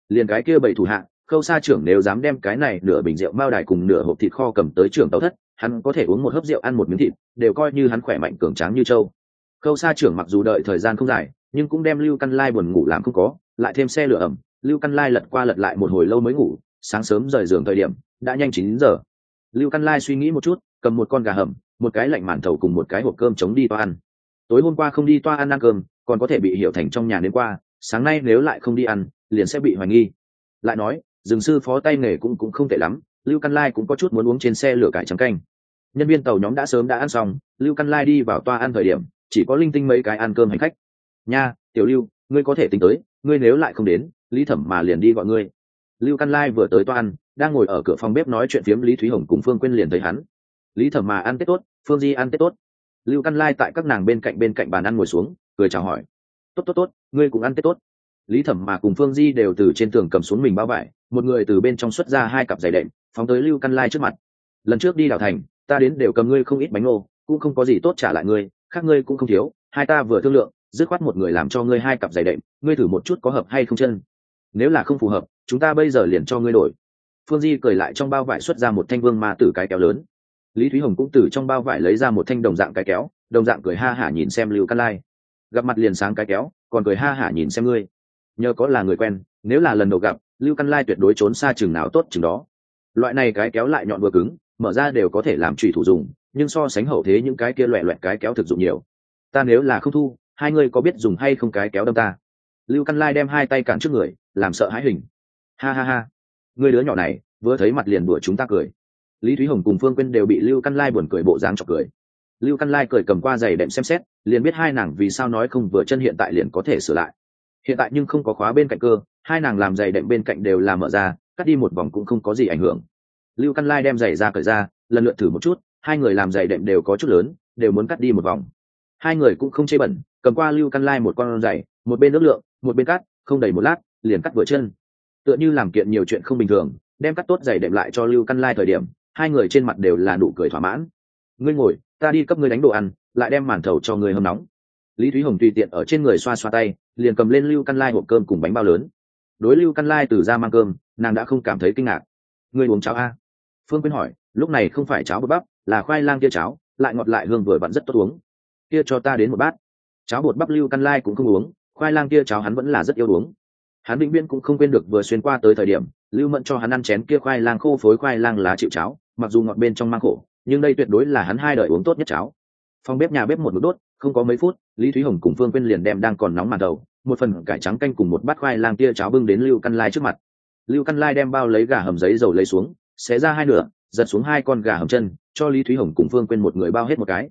liền cái kia bảy thủ hạ Khâu Sa trưởng nếu dám đem cái này nửa bình rượu mao đài cùng nửa hộp thịt kho cầm tới trưởng tàu thất, hắn có thể uống một hớp rượu ăn một miếng thịt đều coi như hắn khỏe mạnh cường tráng như trâu. Khâu Sa trưởng mặc dù đợi thời gian không dài nhưng cũng đem Lưu Căn Lai buồn ngủ làm không có, lại thêm xe lửa ẩm, Lưu Căn Lai lật qua lật lại một hồi lâu mới ngủ. Sáng sớm rời giường thời điểm đã nhanh 9 giờ. Lưu Căn Lai suy nghĩ một chút, cầm một con gà hầm, một cái lạnh màn thầu cùng một cái hộp cơm chống đi toa ăn. Tối hôm qua không đi toa ăn cơm còn có thể bị hiểu thành trong nhà đến qua, sáng nay nếu lại không đi ăn liền sẽ bị hoài nghi. Lại nói rừng sư phó tay nghề cũng không tệ lắm, Lưu Căn Lai cũng có chút muốn uống trên xe lửa cải trắng canh. Nhân viên tàu nhóm đã sớm đã ăn xong, Lưu Căn Lai đi vào toa ăn thời điểm chỉ có linh tinh mấy cái ăn cơm hành khách. Nha, tiểu Lưu, ngươi có thể tính tới, ngươi nếu lại không đến Lý Thẩm mà liền đi gọi ngươi. Lưu Căn Lai vừa tới toa ăn, đang ngồi ở cửa phòng bếp nói chuyện phiếm Lý Thúy Hồng cùng Phương Quyên liền thấy hắn. Lý Thẩm mà ăn tết tốt, Phương Di ăn tết tốt. Lưu Căn Lai tại các nàng bên cạnh bàn ăn ngồi xuống cười chào hỏi. Tốt, ngươi cũng ăn tết tốt. Lý Thẩm mà cùng Phương Di đều từ trên tường cầm xuống mình bao vải, một người từ bên trong xuất ra 2 cặp giày đệm phóng tới Lưu Căn Lai trước mặt. Lần trước đi đảo thành ta đến đều cầm ngươi không ít bánh ngô, cũng không có gì tốt trả lại ngươi, khác ngươi cũng không thiếu, hai ta vừa thương lượng dứt khoát một người làm cho ngươi 2 cặp giày đệm, ngươi thử một chút có hợp hay không chân, nếu là không phù hợp chúng ta bây giờ liền cho ngươi đổi. Phương Di cười lại trong bao vải xuất ra một thanh vương ma tử cái kéo lớn. Lý Thúy Hồng cũng từ trong bao vải lấy ra một thanh đồng dạng cái kéo, đồng dạng cười ha hả nhìn xem Lưu Căn Lai. Gặp mặt liền sáng cái kéo, còn cười ha hả nhìn xem ngươi. Nhờ có là người quen, nếu là lần đầu gặp, Lưu Căn Lai tuyệt đối trốn xa chừng nào tốt chừng đó. Loại này cái kéo lại nhọn vừa cứng, mở ra đều có thể làm chùy thủ dùng, nhưng so sánh hậu thế những cái kia loẹt loẹt cái kéo thực dụng nhiều. Ta nếu là không thu, hai ngươi có biết dùng hay không cái kéo đâm ta? Lưu Căn Lai đem 2 tay cản trước người, làm sợ hãi hình. Ha ha ha, ngươi đứa nhỏ này vừa thấy mặt liền đùa chúng ta cười. Lý Thúy Hồng cùng Phương Quyên đều bị Lưu Căn Lai buồn cười bộ dáng chọc cười. Lưu Căn Lai cười cầm qua giày đệm xem xét, liền biết hai nàng vì sao nói không vừa chân hiện tại liền có thể sửa lại. Hiện tại nhưng không có khóa bên cạnh cơ, hai nàng làm giày đệm bên cạnh đều là mở ra, cắt đi một vòng cũng không có gì ảnh hưởng. Lưu Căn Lai đem giày ra cởi ra, lần lượt thử một chút, hai người làm giày đệm đều có chút lớn, đều muốn cắt đi một vòng. Hai người cũng không chê bẩn, cầm qua Lưu Căn Lai một con giày, một bên nước lượng, một bên cắt, không đầy một lát, liền cắt vừa chân. Tựa như làm kiện nhiều chuyện không bình thường, đem cắt tốt giày đệm lại cho Lưu Căn Lai thời điểm, hai người trên mặt đều là nụ cười thỏa mãn. Ngươi ngồi, ta đi cấp ngươi đánh đồ ăn, lại đem màn thầu cho ngươi hâm nóng. Lý Thúy Hồng tùy tiện ở trên người xoa xoa tay, liền cầm lên Lưu Căn Lai hộp cơm cùng bánh bao lớn. Đối Lưu Căn Lai từ ra mang cơm, nàng đã không cảm thấy kinh ngạc. Ngươi uống cháo a? Phương Quyên hỏi, lúc này không phải cháo bột bắp, là khoai lang kia cháo, lại ngọt lại hương vừa vặn rất tốt uống. Kia cho ta đến một bát. Cháo bột bắp Lưu Căn Lai cũng không uống, khoai lang kia cháo hắn vẫn là rất yêu uống. Hắn vĩnh viễn cũng không quên được vừa xuyên qua tới thời điểm Lưu Mẫn cho hắn ăn chén kia khoai lang khô phối khoai lang lá chịu cháo, mặc dù ngọt bên trong mang khổ, nhưng đây tuyệt đối là hắn 2 đời uống tốt nhất cháo. Phòng bếp nhà bếp một mực đốt, không có mấy phút, Lý Thúy Hồng cùng Phương Quyên liền đem đang còn nóng màn đầu, một phần cải trắng canh cùng một bát khoai lang tia cháo bưng đến Lưu Căn Lai trước mặt. Lưu Căn Lai đem bao lấy gà hầm giấy dầu lấy xuống, xé ra 2 nửa, giật xuống 2 con gà hầm chân, cho Lý Thúy Hồng cùng Phương Quyên một người bao hết một cái.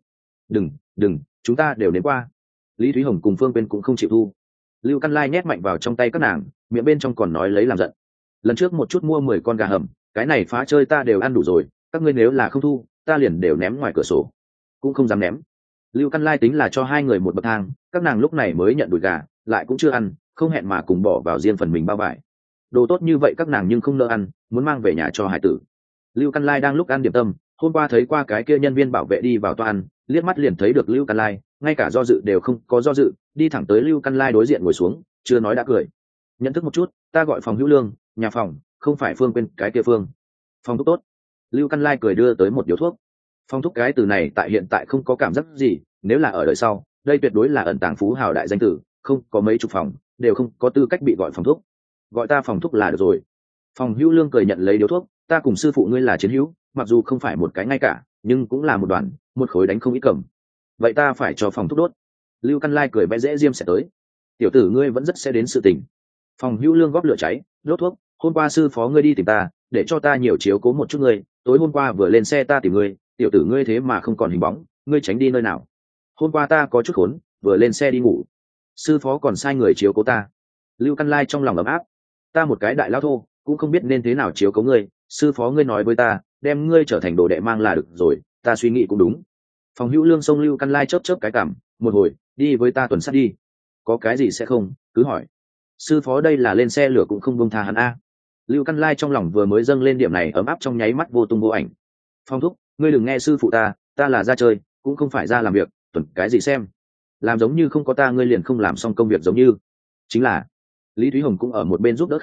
Đừng, chúng ta đều đến qua. Lý Thúy Hồng cùng Phương Quyên cũng không chịu thu. Lưu Căn Lai nhét mạnh vào trong tay các nàng, miệng bên trong còn nói lấy làm giận. Lần trước một chút mua 10 con gà hầm, cái này phá chơi ta đều ăn đủ rồi, các ngươi nếu là không thu, ta liền đều ném ngoài cửa sổ. Cũng không dám ném. Lưu Căn Lai tính là cho 2 người một bậc thang, các nàng lúc này mới nhận đùi gà, lại cũng chưa ăn, không hẹn mà cùng bỏ vào riêng phần mình bao vải. Đồ tốt như vậy các nàng nhưng không nỡ ăn, muốn mang về nhà cho hải tử. Lưu Căn Lai đang lúc ăn điểm tâm, hôm qua thấy qua cái kia nhân viên bảo vệ đi vào toa ăn, liếc mắt liền thấy được Lưu Căn Lai, ngay cả do dự đều không có do dự, đi thẳng tới Lưu Căn Lai đối diện ngồi xuống, chưa nói đã cười. Nhận thức một chút, ta gọi Phòng Hữu Lương, nhà phòng, không phải Phương Quyên cái kia Phương. Phòng thuốc tốt. Lưu Căn Lai cười đưa tới một điếu thuốc. Phòng thuốc cái từ này tại hiện tại không có cảm giác gì, nếu là ở đời sau, đây tuyệt đối là ẩn tàng phú hào đại danh tử, không có mấy chục phòng, đều không có tư cách bị gọi phòng thuốc. Gọi ta phòng thuốc là được rồi. Phòng Hữu Lương cười nhận lấy điếu thuốc, ta cùng sư phụ ngươi là chiến hữu, mặc dù không phải một cái ngay cả, nhưng cũng là một đoàn, một khối đánh không ít cầm. Vậy ta phải cho phòng thuốc đốt. Lưu Căn Lai cười vẽ dễ diêm sẽ tới. Tiểu tử ngươi vẫn rất sẽ đến sự tình. Phòng Hữu Lương góp lửa cháy, đốt thuốc. Hôm qua sư phó ngươi đi tìm ta, để cho ta nhiều chiếu cố một chút ngươi. Tối hôm qua vừa lên xe ta tìm ngươi, tiểu tử ngươi thế mà không còn hình bóng, ngươi tránh đi nơi nào? Hôm qua ta có chút khốn, vừa lên xe đi ngủ. Sư phó còn sai người chiếu cố ta. Lưu Căn Lai trong lòng ấm áp. Ta một cái đại lao thô, cũng không biết nên thế nào chiếu cố ngươi. Sư phó ngươi nói với ta, đem ngươi trở thành đồ đệ mang là được rồi. Ta suy nghĩ cũng đúng. Phòng Hữu Lương xông Lưu Căn Lai chớp chớp cái cảm, một hồi, đi với ta tuần sát đi. Có cái gì sẽ không, cứ hỏi. Sư phó đây là lên xe lửa cũng không buông tha hắn a. Lưu Căn Lai trong lòng vừa mới dâng lên điểm này ấm áp trong nháy mắt vô tung vô ảnh. Phong thúc, ngươi đừng nghe sư phụ ta là ra chơi, cũng không phải ra làm việc, tuần cái gì xem. Làm giống như không có ta ngươi liền không làm xong công việc giống như. Chính là, Lý Thúy Hồng cũng ở một bên giúp đỡ Khang,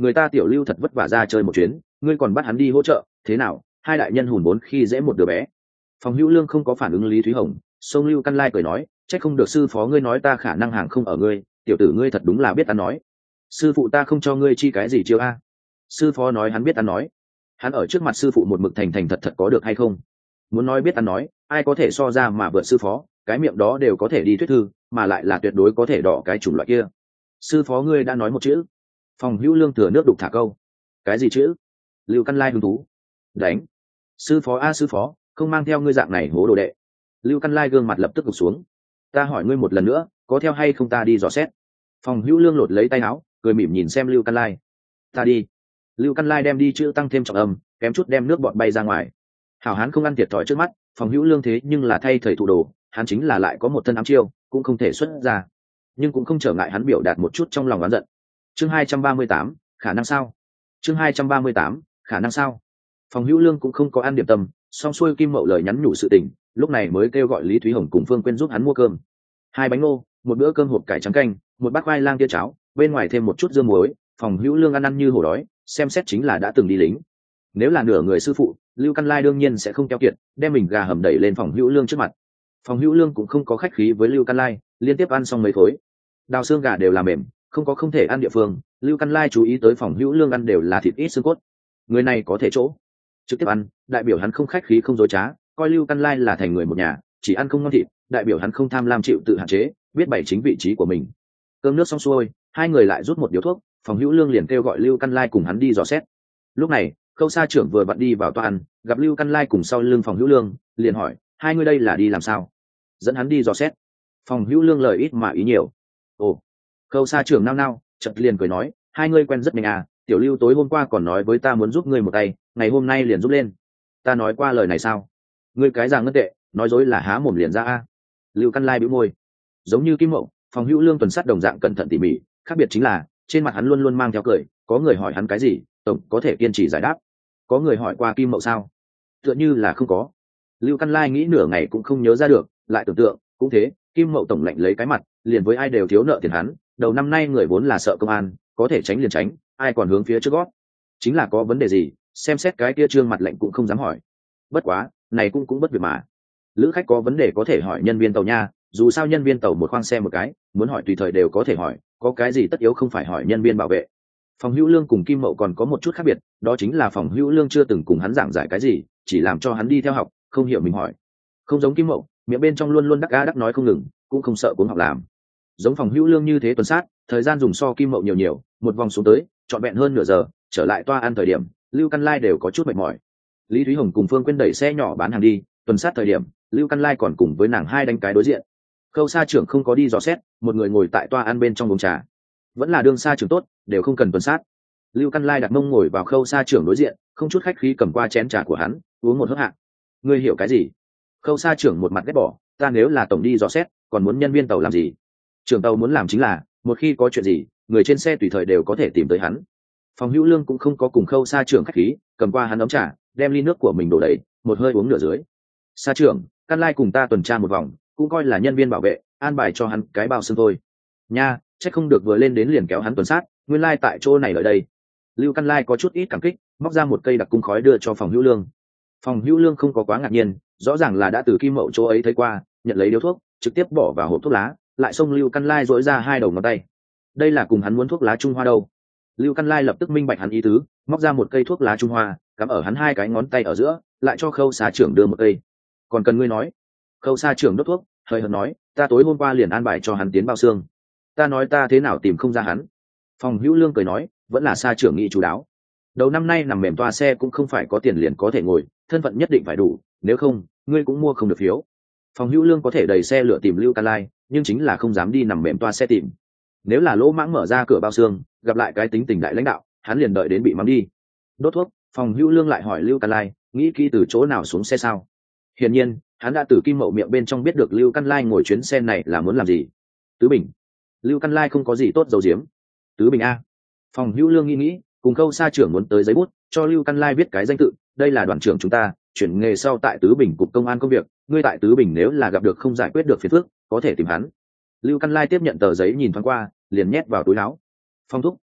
người ta tiểu lưu thật vất vả ra chơi một chuyến, ngươi còn bắt hắn đi hỗ trợ, thế nào? Hai đại nhân hùn vốn khi dễ một đứa bé. Phòng hữu lương không có phản ứng Lý Thúy Hồng, sông Lưu Căn Lai cười nói, trách không được sư phó ngươi nói ta khả năng hàng không ở ngươi, tiểu tử ngươi thật đúng là biết ăn nói. Sư phụ ta không cho ngươi chi cái gì chiêu a? Sư phó nói hắn biết ăn nói. Hắn ở trước mặt sư phụ một mực thành thành thật thật có được hay không? Muốn nói biết ăn nói, ai có thể so ra mà vượt sư phó, cái miệng đó đều có thể đi thuyết thư, mà lại là tuyệt đối có thể đỏ cái chủng loại kia. Sư phó ngươi đã nói một chữ. Phòng hữu lương thừa nước đục thả câu. Cái gì chữ? Lưu Căn Lai hứng thú. Đánh. Sư phó a sư phó, không mang theo ngươi dạng này hố đồ đệ. Lưu Căn Lai gương mặt lập tức gục xuống. Ta hỏi ngươi một lần nữa, có theo hay không ta đi dò xét? Phòng hữu lương lột lấy tay áo, cười mỉm nhìn xem Lưu Căn Lai. Ta đi. Lưu Căn Lai đem đi chữ tăng thêm trọng âm, kém chút đem nước bọt bay ra ngoài. Hảo hán không ăn thiệt thòi trước mắt, phòng hữu lương thế nhưng là thay thầy thủ đồ, hắn chính là lại có một thân ám chiêu, cũng không thể xuất ra, nhưng cũng không trở ngại hắn biểu đạt một chút trong lòng oán giận. Chương 238, khả năng sao? Chương 238, khả năng sao? Phòng hữu lương cũng không có ăn điểm tâm, song xuôi Kim Mậu lời nhắn nhủ sự tình, lúc này mới kêu gọi Lý Thúy Hồng cùng Phương Quyên giúp hắn mua cơm. 2 bánh ngô, một bữa cơm hộp cải trắng canh, một bát khoai lang tia cháo, bên ngoài thêm một chút dưa muối. Phòng hữu lương ăn như hổ đói, xem xét chính là đã từng đi lính. Nếu là nửa người sư phụ, Lưu Căn Lai đương nhiên sẽ không keo kiệt, đem mình gà hầm đẩy lên phòng hữu lương trước mặt. Phòng hữu lương cũng không có khách khí với Lưu Căn Lai, liên tiếp ăn xong mấy khối. Đào xương gà đều là mềm, không có không thể ăn địa phương. Lưu Căn Lai chú ý tới phòng hữu lương ăn đều là thịt ít xương cốt. Người này có thể chỗ, trực tiếp ăn, đại biểu hắn không khách khí không dối trá, coi Lưu Căn Lai là thành người một nhà, chỉ ăn không ngon thịt, đại biểu hắn không tham lam chịu tự hạn chế, biết bày chính vị trí của mình. Cơm nước xong xuôi, hai người lại rút một điếu thuốc, phòng hữu lương liền kêu gọi Lưu Căn Lai cùng hắn đi dò xét. Lúc này Khâu Sa trưởng vừa vặn đi vào toa ăn, gặp Lưu Căn Lai cùng sau lưng phòng hữu lương, liền hỏi, hai người đây là đi làm sao? Dẫn hắn đi dò xét. Phòng hữu lương lời ít mà ý nhiều. Ồ. Khâu Sa trưởng nao nao, chợt liền cười nói, hai ngươi quen rất nhanh à, tiểu Lưu tối hôm qua còn nói với ta muốn giúp ngươi một tay, ngày hôm nay liền giúp lên. Ta nói qua lời này sao? Ngươi cái già ngân tệ, nói dối là há mồm liền ra a. Lưu Căn Lai bĩu môi. Giống như Kim Mậu, phòng hữu lương tuần sát đồng dạng cẩn thận tỉ mỉ, khác biệt chính là trên mặt hắn luôn luôn mang theo cười, có người hỏi hắn cái gì, tổng có thể kiên trì giải đáp. Có người hỏi qua Kim Mậu sao? Tựa như là không có. Lưu Căn Lai nghĩ nửa ngày cũng không nhớ ra được, lại tưởng tượng, cũng thế, Kim Mậu tổng lạnh lấy cái mặt, liền với ai đều thiếu nợ tiền hắn, đầu năm nay người vốn là sợ công an, có thể tránh liền tránh, ai còn hướng phía trước gót. Chính là có vấn đề gì, xem xét cái kia trương mặt lạnh cũng không dám hỏi. Bất quá, này cũng bất việc mà. Lữ khách có vấn đề có thể hỏi nhân viên tàu nha, dù sao nhân viên tàu một khoang xe một cái, muốn hỏi tùy thời đều có thể hỏi, có cái gì tất yếu không phải hỏi nhân viên bảo vệ. Phòng hữu lương cùng Kim Mậu còn có một chút khác biệt, đó chính là phòng hữu lương chưa từng cùng hắn giảng giải cái gì, chỉ làm cho hắn đi theo học, không hiểu mình hỏi. Không giống Kim Mậu, miệng bên trong luôn luôn đắc á đắc nói không ngừng, cũng không sợ cuốn học làm. Giống phòng hữu lương như thế tuần sát, thời gian dùng so Kim Mậu nhiều, một vòng xuống tới, trọn vẹn hơn nửa giờ, trở lại toa ăn thời điểm, Lưu Căn Lai đều có chút mệt mỏi. Lý Thúy Hồng cùng Phương Quyên đẩy xe nhỏ bán hàng đi, tuần sát thời điểm, Lưu Căn Lai còn cùng với nàng hai đánh cái đối diện. Khâu Sa trưởng không có đi dò xét, một người ngồi tại toa ăn bên trong uống trà. Vẫn là đương Sa trưởng tốt, đều không cần tuần sát. Lưu Căn Lai đặt mông ngồi vào Khâu Sa trưởng đối diện, không chút khách khí cầm qua chén trà của hắn, uống một hớp hạ. Ngươi hiểu cái gì? Khâu Sa trưởng một mặt ghét bỏ, ta nếu là tổng đi dò xét, còn muốn nhân viên tàu làm gì? Trưởng tàu muốn làm chính là, một khi có chuyện gì, người trên xe tùy thời đều có thể tìm tới hắn. Phòng hữu lương cũng không có cùng Khâu Sa trưởng khách khí, cầm qua hắn ấm trà, đem ly nước của mình đổ đầy, một hơi uống nửa dưới. Sa trưởng, Căn Lai cùng ta tuần tra một vòng, cũng coi là nhân viên bảo vệ, an bài cho hắn cái bao xương thôi. Nha, chắc không được vừa lên đến liền kéo hắn tuần sát, nguyên lai tại chỗ này ở đây. Lưu Căn Lai có chút ít cảm kích, móc ra một cây đặc cung khói đưa cho phòng hữu lương. Phòng hữu lương không có quá ngạc nhiên, rõ ràng là đã từ Kim Mậu chỗ ấy thấy qua, nhận lấy điếu thuốc, trực tiếp bỏ vào hộp thuốc lá, lại xông Lưu Căn Lai dỗi ra hai đầu ngón tay. Đây là cùng hắn muốn thuốc lá Trung Hoa đâu. Lưu Căn Lai lập tức minh bạch hắn ý tứ, móc ra một cây thuốc lá Trung Hoa, cắm ở hắn hai cái ngón tay ở giữa, lại cho Khâu Sa trưởng đưa một cây. Còn cần ngươi nói? Khâu Sa trưởng đốt thuốc, hơi hợt nói, ta tối hôm qua liền an bài cho hắn tiến bao xương. Ta nói ta thế nào tìm không ra hắn. Phòng hữu lương cười nói, vẫn là Sa trưởng nghĩ chú đáo. Đầu năm nay nằm mềm toa xe cũng không phải có tiền liền có thể ngồi, thân phận nhất định phải đủ, nếu không, ngươi cũng mua không được phiếu. Phòng hữu lương có thể đẩy xe lửa tìm Lưu Căn Lai, nhưng chính là không dám đi nằm mềm toa xe tìm. Nếu là lỗ mãng mở ra cửa bao xương, gặp lại cái tính tình đại lãnh đạo, hắn liền đợi đến bị mắng đi. Đốt thuốc, phòng hữu lương lại hỏi Lưu Căn Lai, nghĩ kỹ từ chỗ nào xuống xe sao? Hiển nhiên, hắn đã từ Kim Mậu miệng bên trong biết được Lưu Căn Lai ngồi chuyến xe này là muốn làm gì. Tứ Bình. Lưu Căn Lai không có gì tốt giấu giếm. Tứ Bình a. Phòng hữu lương nghĩ, cùng Khâu Sa trưởng muốn tới giấy bút, cho Lưu Căn Lai viết cái danh tự, đây là đoàn trưởng chúng ta, chuyển nghề sau tại Tứ Bình cục công an công việc, ngươi tại Tứ Bình nếu là gặp được không giải quyết được phiền phức, có thể tìm hắn. Lưu Căn Lai tiếp nhận tờ giấy nhìn thoáng qua, liền nhét vào túi áo. Phong thúc,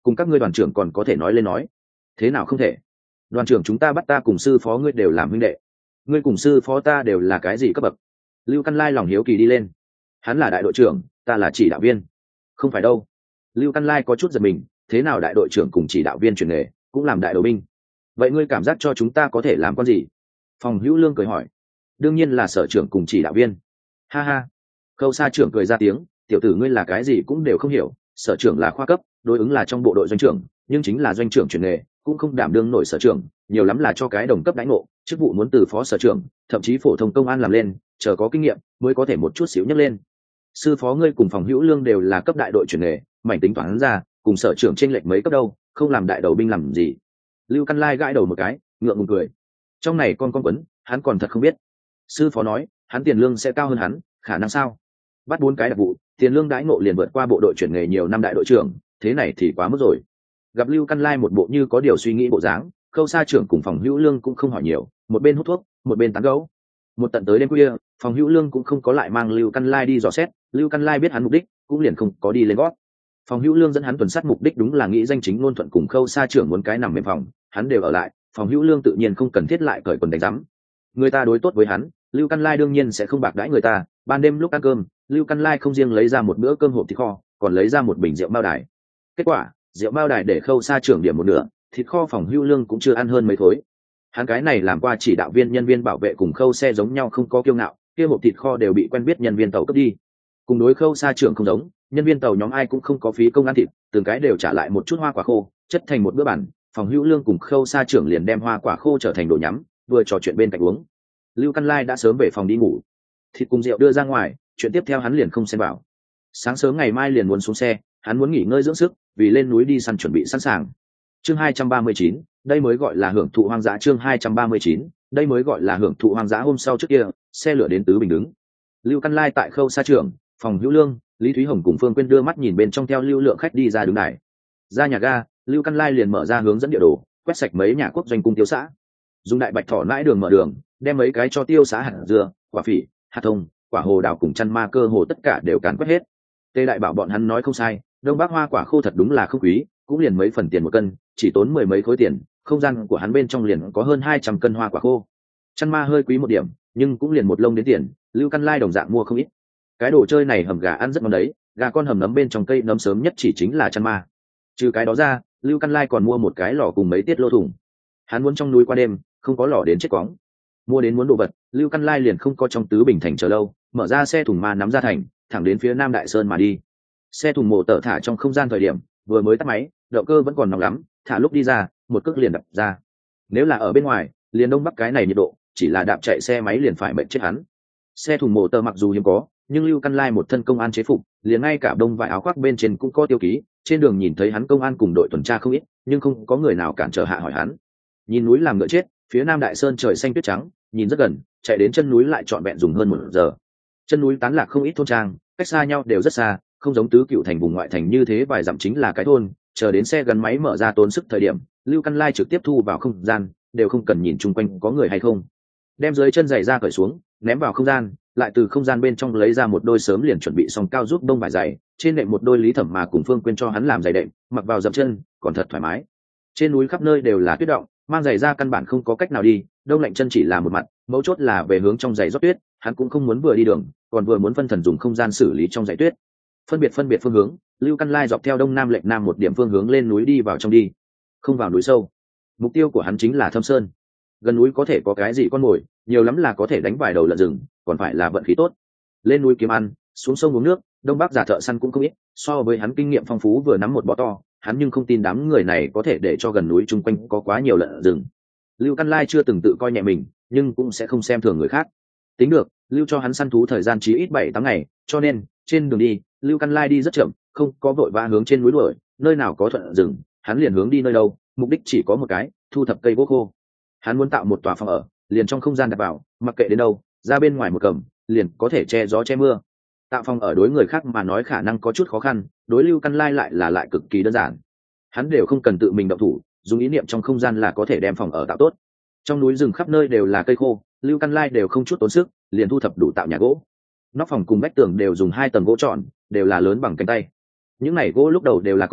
cùng các ngươi đoàn trưởng còn có thể nói lên nói. Thế nào không thể? Đoàn trưởng chúng ta bắt ta cùng sư phó ngươi đều làm huynh đệ, ngươi cùng sư phó ta đều là cái gì cấp bậc? Lưu Căn Lai lòng hiếu kỳ đi lên. Hắn là đại đội trưởng, ta là chỉ đạo viên. Không phải đâu. Lưu Căn Lai có chút giật mình, thế nào đại đội trưởng cùng chỉ đạo viên chuyển nghề cũng làm đại đầu binh? Vậy ngươi cảm giác cho chúng ta có thể làm con gì? Phòng Hữu Lương cười hỏi. Đương nhiên là sở trưởng cùng chỉ đạo viên. Ha ha. Khâu Sa trưởng cười ra tiếng, tiểu tử ngươi là cái gì cũng đều không hiểu, sở trưởng là khoa cấp, đối ứng là trong bộ đội doanh trưởng, nhưng chính là doanh trưởng chuyển nghề cũng không đảm đương nổi sở trưởng, nhiều lắm là cho cái đồng cấp đãi ngộ, chức vụ muốn từ phó sở trưởng thậm chí phổ thông công an làm lên, chờ có kinh nghiệm mới có thể một chút xíu nhấc lên. Sư phó ngươi cùng Phòng Hữu Lương đều là cấp đại đội chuyển nghề, mảnh tính toán ra cùng sở trưởng chênh lệch mấy cấp đâu, không làm đại đầu binh làm gì? Lưu Căn Lai gãi đầu một cái, ngượng ngùng cười. Trong này con quấn, hắn còn thật không biết. Sư phó nói hắn tiền lương sẽ cao hơn hắn, khả năng sao? Bắt 4 cái đặc vụ, tiền lương đãi ngộ liền vượt qua bộ đội chuyển nghề nhiều năm đại đội trưởng, thế này thì quá mức rồi. Gặp Lưu Căn Lai một bộ như có điều suy nghĩ bộ dáng, Khâu Sa trưởng cùng Phòng Hữu Lương cũng không hỏi nhiều, một bên hút thuốc một bên tán gẫu. Một tận tới đêm khuya, Phòng Hữu Lương cũng không có lại mang Lưu Căn Lai đi dò xét, Lưu Căn Lai biết hắn mục đích cũng liền không có đi lên gót. Phòng Hữu Lương dẫn hắn tuần sát mục đích đúng là nghĩ danh chính ngôn thuận cùng Khâu Sa trưởng muốn cái nằm mềm phòng, hắn đều ở lại, Phòng Hữu Lương tự nhiên không cần thiết lại cởi quần đánh rắm. Người ta đối tốt với hắn, Lưu Căn Lai đương nhiên sẽ không bạc đãi người ta. Ban đêm lúc ăn cơm, Lưu Căn Lai không riêng lấy ra một bữa cơm hộp thịt kho, còn lấy ra một bình rượu mao đài. Kết quả rượu mao đài để Khâu Sa trưởng điểm một nửa, thịt kho Phòng Hữu Lương cũng chưa ăn hơn mấy thối. Hắn cái này làm qua chỉ đạo viên nhân viên bảo vệ cùng Khâu xe giống nhau, không có kiêu ngạo, kia hộp thịt kho đều bị quen biết nhân viên tàu cướp đi. Cùng đối Khâu Sa trưởng không giống, nhân viên tàu nhóm ai cũng không có phí công ăn thịt, từng cái đều trả lại một chút hoa quả khô, chất thành một bữa bản. Phòng Hữu Lương cùng Khâu Sa trưởng liền đem hoa quả khô trở thành đồ nhắm, vừa trò chuyện bên cạnh uống. Lưu Căn Lai đã sớm về phòng đi ngủ, thịt cùng rượu đưa ra ngoài, chuyện tiếp theo hắn liền không xen vào. Sáng sớm ngày mai liền muốn xuống xe, hắn muốn nghỉ ngơi dưỡng sức, vì lên núi đi săn chuẩn bị sẵn sàng. Chương 239, đây mới gọi là hưởng thụ hoang dã. Chương 239, đây mới gọi là hưởng thụ hoang dã. Hôm sau trước kia, xe lửa đến Tứ Bình đứng. Lưu Căn Lai tại Khâu Sa trưởng, Phòng Hữu Lương, Lý Thúy Hồng cùng Phương Quyên đưa mắt nhìn bên trong theo lưu lượng khách đi ra đứng đài. Ra nhà ga, Lưu Căn Lai liền mở ra hướng dẫn địa đồ, quét sạch mấy nhà quốc doanh cung tiêu xã, dùng đại bạch thỏ nãi đường mở đường, đem mấy cái cho tiêu xã hạt dưa, quả phỉ, hạt thông, quả hồ đào cùng chăn ma cơ hồ tất cả đều càn quét hết. Tê Đại bảo bọn hắn nói không sai, đông bắc hoa quả khô thật đúng là không quý, cũng liền mấy phần tiền một cân, chỉ tốn 10 mấy khối tiền, không gian của hắn bên trong liền có hơn 200 cân hoa quả khô. Chăn ma hơi quý một điểm, nhưng cũng liền một lông đến tiền, Lưu Căn Lai đồng dạng mua không ít. Cái đồ chơi này hầm gà ăn rất ngon đấy, gà con hầm nấm bên trong cây nấm sớm nhất chỉ chính là chăn ma. Trừ cái đó ra, Lưu Căn Lai còn mua một cái lò cùng mấy tiết lô thùng. Hắn muốn trong núi qua đêm, không có lò đến chết cóng. Mua đến muốn đồ vật, Lưu Căn Lai liền không có trong Tứ Bình thành chờ lâu, mở ra xe thùng ma nắm ra thành, thẳng đến phía Nam Đại Sơn mà đi. Xe thùng mổ tở thả trong không gian thời điểm, vừa mới tắt máy, động cơ vẫn còn nóng lắm, thả lúc đi ra, một cước liền đập ra. Nếu là ở bên ngoài, liền đông bắc cái này nhiệt độ, chỉ là đạp chạy xe máy liền phải mệt chết hắn. Xe thùng mổ tở mặc dù hiếm có, nhưng Lưu Căn Lai một thân công an chế phục, liền ngay cả đông vải áo khoác bên trên cũng có tiêu ký. Trên đường nhìn thấy hắn công an cùng đội tuần tra không ít, nhưng không có người nào cản trở hạ hỏi hắn. Nhìn núi làm ngựa chết, phía Nam Đại Sơn trời xanh tuyết trắng, nhìn rất gần, chạy đến chân núi lại trọn vẹn dùng hơn 1 giờ. Chân núi tán lạc không ít thôn trang, cách xa nhau đều rất xa, không giống Tứ Cựu thành vùng ngoại thành như thế vài dặm chính là cái thôn. Chờ đến xe gắn máy mở ra tốn sức thời điểm, Lưu Căn Lai trực tiếp thu vào không gian, đều không cần nhìn chung quanh có người hay không. Đem dưới chân giày ra cởi xuống, ném vào không gian, lại từ không gian bên trong lấy ra một đôi sớm liền chuẩn bị xong cao giúp đông vải giày, trên đệm một đôi Lý Thẩm mà cùng Phương Quyên cho hắn làm giày đệm, mặc vào dậm chân, còn thật thoải mái. Trên núi khắp nơi đều là tuyết động, mang giày ra căn bản không có cách nào đi, đông lạnh chân chỉ là một mặt, mấu chốt là về hướng trong giày rót tuyết, hắn cũng không muốn vừa đi đường, còn vừa muốn phân thần dùng không gian xử lý trong giày tuyết. Phân biệt phương hướng, Lưu Căn Lai dọc theo đông nam lệch nam một điểm phương hướng lên núi đi vào trong đi, không vào núi sâu. Mục tiêu của hắn chính là Thâm Sơn. Gần núi có thể có cái gì con mồi, nhiều lắm là có thể đánh vài đầu lợn rừng, còn phải là vận khí tốt. Lên núi kiếm ăn, xuống sông uống nước, đông bắc giả thợ săn cũng không ít, so với hắn kinh nghiệm phong phú vừa nắm một bó to, hắn nhưng không tin đám người này có thể để cho gần núi chung quanh có quá nhiều lợn rừng. Lưu Căn Lai chưa từng tự coi nhẹ mình, nhưng cũng sẽ không xem thường người khác. Tính được, lưu cho hắn săn thú thời gian chí ít 7-8 ngày, cho nên trên đường đi, Lưu Căn Lai đi rất chậm, không có vội vã hướng trên núi đuổi, nơi nào có thuận rừng, hắn liền hướng đi nơi đâu, mục đích chỉ có một cái, thu thập cây gỗ khô. Hắn muốn tạo một tòa phòng ở, liền trong không gian đặt vào, mặc kệ đến đâu, ra bên ngoài một cầm, liền có thể che gió che mưa. Tạo phòng ở đối người khác mà nói khả năng có chút khó khăn, đối Lưu Căn Lai lại cực kỳ đơn giản. Hắn đều không cần tự mình động thủ, dùng ý niệm trong không gian là có thể đem phòng ở tạo tốt. Trong núi rừng khắp nơi đều là cây khô, Lưu Căn Lai đều không chút tốn sức, liền thu thập đủ tạo nhà gỗ. Nóc phòng cùng vách tường đều dùng 2 tầng gỗ tròn, đều là lớn bằng cánh tay. Những này gỗ lúc đầu đều là cong,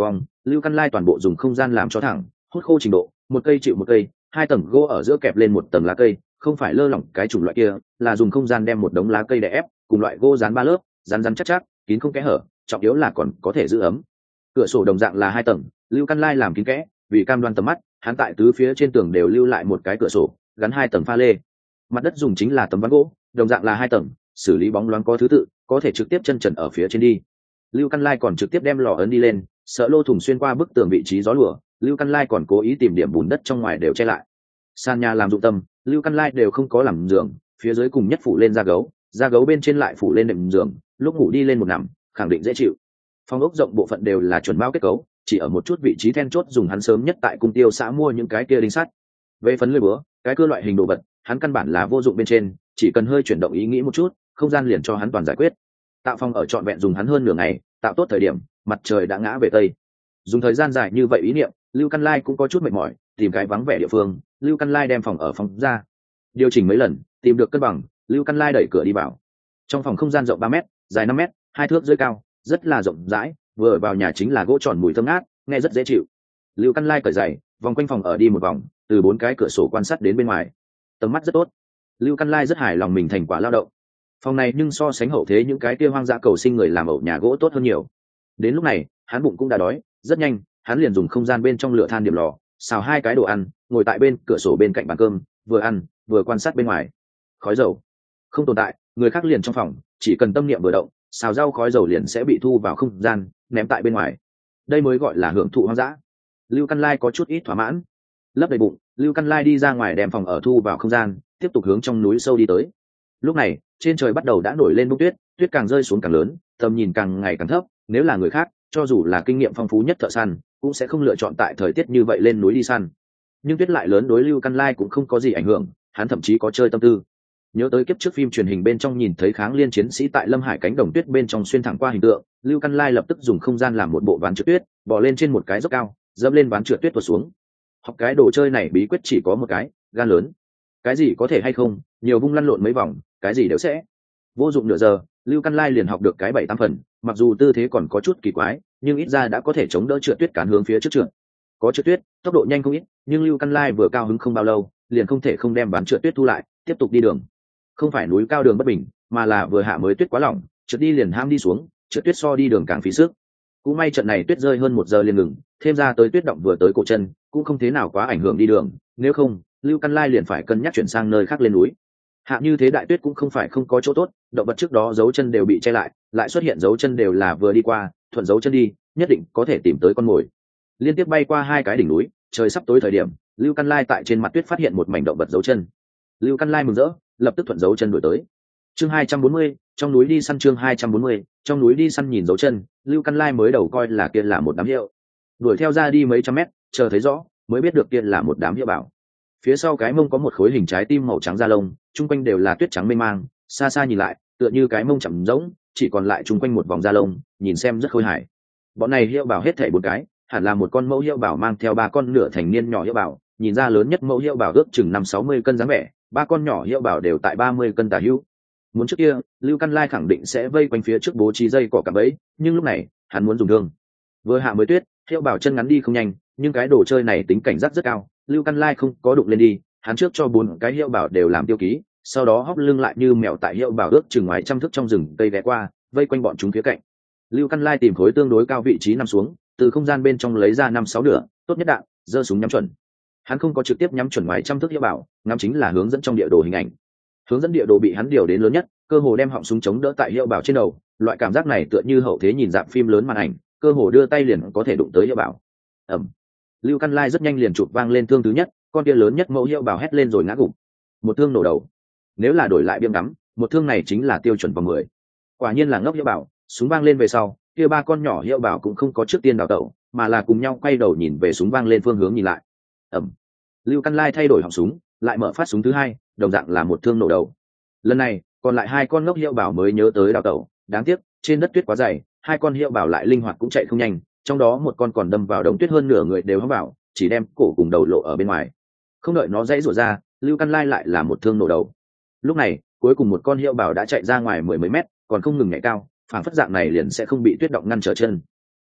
Lưu Căn Lai toàn bộ dùng không gian làm cho thẳng, hút khô trình độ, một cây chịu một cây, hai tầng gỗ ở giữa kẹp lên một tầng lá cây, không phải lơ lỏng cái chủng loại kia, là dùng không gian đem một đống lá cây đè ép, cùng loại gỗ dán ba lớp, rắn rắn chắc chắc, kín không kẽ hở, trọng yếu là còn có thể giữ ấm. Cửa sổ đồng dạng là hai tầng, Lưu Căn Lai làm kín kẽ, vì cam đoan tầm mắt, hắn tại tứ phía trên tường đều lưu lại một cái cửa sổ, gắn hai tầng pha lê. Mặt đất dùng chính là tấm ván gỗ, đồng dạng là hai tầng, xử lý bóng loáng có thứ tự, có thể trực tiếp chân trần ở phía trên đi. Lưu Căn Lai còn trực tiếp đem lò ấn đi lên, sợ lô thủng xuyên qua bức tường vị trí gió lùa, Lưu Căn Lai còn cố ý tìm điểm bùn đất trong ngoài đều che lại. Sàn nhà làm dụng tâm, Lưu Căn Lai đều không có làm giường, phía dưới cùng nhất phủ lên da gấu bên trên lại phủ lên nệm giường, lúc ngủ đi lên một nằm, khẳng định dễ chịu. Phòng ốc rộng bộ phận đều là chuẩn bao kết cấu, chỉ ở một chút vị trí then chốt dùng hắn sớm nhất tại cung tiêu xã mua những cái kia đinh sắt. Về phần lưỡi búa, cái cưa loại hình đồ vật, hắn căn bản là vô dụng bên trên, chỉ cần hơi chuyển động ý nghĩ một chút, không gian liền cho hắn toàn giải quyết. Tạo phòng ở trọn vẹn dùng hắn hơn nửa ngày, tạo tốt thời điểm, mặt trời đã ngã về tây. Dùng thời gian dài như vậy ý niệm, Lưu Căn Lai cũng có chút mệt mỏi, tìm cái vắng vẻ địa phương, Lưu Căn Lai đem phòng ở phòng ra, điều chỉnh mấy lần, tìm được cân bằng, Lưu Căn Lai đẩy cửa đi vào. Trong phòng không gian rộng 3 m, dài 5 m, 2 thước dưới cao, rất là rộng rãi, vừa vào nhà chính là gỗ tròn mùi thơm ngát, nghe rất dễ chịu. Lưu Căn Lai cởi giày, vòng quanh phòng ở đi một vòng, từ 4 cái cửa sổ quan sát đến bên ngoài, tầm mắt rất tốt. Lưu Căn Lai rất hài lòng mình thành quả lao động. Phòng này nhưng so sánh hậu thế những cái kia hoang dã cầu sinh người làm ẩu nhà gỗ tốt hơn nhiều. Đến lúc này, hắn bụng cũng đã đói, rất nhanh, hắn liền dùng không gian bên trong lửa than điểm lò, xào 2 cái đồ ăn, ngồi tại bên cửa sổ bên cạnh bàn cơm, vừa ăn, vừa quan sát bên ngoài. Khói dầu không tồn tại, người khác liền trong phòng, chỉ cần tâm niệm vừa động, xào rau khói dầu liền sẽ bị thu vào không gian, ném tại bên ngoài. Đây mới gọi là hưởng thụ hoang dã. Lưu Căn Lai có chút ít thỏa mãn, lấp đầy bụng, Lưu Căn Lai đi ra ngoài đem phòng ở thu vào không gian, tiếp tục hướng trong núi sâu đi tới. Lúc này, trên trời bắt đầu đã nổi lên bông tuyết, tuyết càng rơi xuống càng lớn, tầm nhìn càng ngày càng thấp. Nếu là người khác, cho dù là kinh nghiệm phong phú nhất thợ săn, cũng sẽ không lựa chọn tại thời tiết như vậy lên núi đi săn. Nhưng tuyết lại lớn đối Lưu Căn Lai cũng không có gì ảnh hưởng, hắn thậm chí có chơi tâm tư. Nhớ tới kiếp trước phim truyền hình bên trong nhìn thấy kháng liên chiến sĩ tại Lâm Hải cánh đồng tuyết bên trong xuyên thẳng qua hình tượng, Lưu Căn Lai lập tức dùng không gian làm một bộ ván trượt tuyết, bò lên trên một cái dốc cao, dẫm lên ván trượt tuyết tuột xuống. Học cái đồ chơi này bí quyết chỉ có một cái, gan lớn. Cái gì có thể hay không, nhiều vung lăn lộn mấy vòng, cái gì đều sẽ. Vô dụng nửa giờ, Lưu Căn Lai liền học được cái 7-8 phần, mặc dù tư thế còn có chút kỳ quái, nhưng ít ra đã có thể chống đỡ trượt tuyết cán hướng phía trước trượt. Có trượt tuyết, tốc độ nhanh không ít, nhưng Lưu Căn Lai vừa cao hứng không bao lâu, liền không thể không đem ván trượt tuyết thu lại, tiếp tục đi đường. Không phải núi cao đường bất bình, mà là vừa hạ mới tuyết quá lỏng, trượt đi liền ham đi xuống, trượt tuyết so đi đường càng phí sức. Cũng may trận này tuyết rơi hơn 1 giờ liền ngừng, thêm ra tới tuyết động vừa tới cổ chân, cũng không thế nào quá ảnh hưởng đi đường, nếu không, Lưu Căn Lai liền phải cân nhắc chuyển sang nơi khác lên núi. Hạ như thế đại tuyết cũng không phải không có chỗ tốt, động vật trước đó dấu chân đều bị che lại, lại xuất hiện dấu chân đều là vừa đi qua, thuận dấu chân đi, nhất định có thể tìm tới con mồi. Liên tiếp bay qua 2 cái đỉnh núi, trời sắp tối thời điểm, Lưu Căn Lai tại trên mặt tuyết phát hiện một mảnh động vật dấu chân. Lưu Căn Lai mừng rỡ, lập tức thuận dấu chân đuổi tới. Chương 240, trong núi đi săn. Chương 240, trong núi đi săn. Nhìn dấu chân, Lưu Căn Lai mới đầu coi là kia là một đám hiệu, đuổi theo ra đi mấy trăm mét, chờ thấy rõ, mới biết được kia là một đám hiệu bảo. Phía sau cái mông có một khối hình trái tim màu trắng da lông, chung quanh đều là tuyết trắng mênh mang, xa xa nhìn lại, tựa như cái mông chậm rỗng, chỉ còn lại chung quanh một vòng da lông, nhìn xem rất khôi hài. Bọn này hiệu bảo hết thảy 4 cái, hẳn là một con mẫu hiệu bảo mang theo 3 con nửa thành niên nhỏ hiệu bảo, nhìn ra lớn nhất mẫu hiệu bảo ước chừng 50-60 cân dáng vẻ, 3 con nhỏ hiệu bảo đều tại 30 cân tả hữu. Muốn trước kia, Lưu Căn Lai khẳng định sẽ vây quanh phía trước bố trí dây cỏ cạm bẫy, nhưng lúc này, hắn muốn dùng thương. Vừa hạ mới tuyết, hiệu bảo chân ngắn đi không nhanh, nhưng cái đồ chơi này tính cảnh giác rất cao, Lưu Căn Lai không có đụng lên đi, hắn trước cho 4 cái hiệu bảo đều làm tiêu ký, sau đó hóc lưng lại như mèo tại hiệu bảo ước chừng ngoài trăm thước trong rừng cây ghé qua, vây quanh bọn chúng phía cạnh. Lưu Căn Lai tìm khối tương đối cao vị trí nằm xuống, từ không gian bên trong lấy ra 5-6 nửa, tốt nhất đạn, giơ súng nhắm chuẩn. Hắn không có trực tiếp nhắm chuẩn ngoài trăm thước hiệu bảo, ngắm chính là hướng dẫn trong địa đồ hình ảnh. Hướng dẫn địa đồ bị hắn điều đến lớn nhất, cơ hồ đem họng súng chống đỡ tại hiệu bảo trên đầu, loại cảm giác này tựa như hậu thế nhìn dạp phim lớn màn ảnh, cơ hồ đưa tay liền có thể đụng tới hiệu bảo. Ầm. Lưu Căn Lai rất nhanh liền chụp vang lên thương thứ nhất, con kia lớn nhất mẫu hiệu bảo hét lên rồi ngã gục. Một thương nổ đầu. Nếu là đổi lại biếng ngắm, một thương này chính là tiêu chuẩn vòng 10. Quả nhiên là ngốc hiệu bảo, súng vang lên về sau, kia 3 con nhỏ hiệu bảo cũng không có trước tiên đào tẩu, mà là cùng nhau quay đầu nhìn về súng vang lên phương hướng nhìn lại. Ầm. Lưu Căn Lai thay đổi họng súng, lại mở phát súng thứ 2, đồng dạng là một thương nổ đầu. Lần này, còn lại 2 con ngốc hiệu bảo mới nhớ tới đào tẩu, đáng tiếc, trên đất tuyết quá dày, 2 con hiệu bảo lại linh hoạt cũng chạy không nhanh, trong đó một con còn đâm vào đống tuyết hơn nửa người đều hóng vào, chỉ đem cổ cùng đầu lộ ở bên ngoài. Không đợi nó dãy rủa ra, Lưu Căn Lai lại là một thương nổ đầu. Lúc này, cuối cùng một con hiệu bảo đã chạy ra ngoài 10 mấy mét, còn không ngừng nhảy cao, phản phất dạng này liền sẽ không bị tuyết động ngăn trở chân.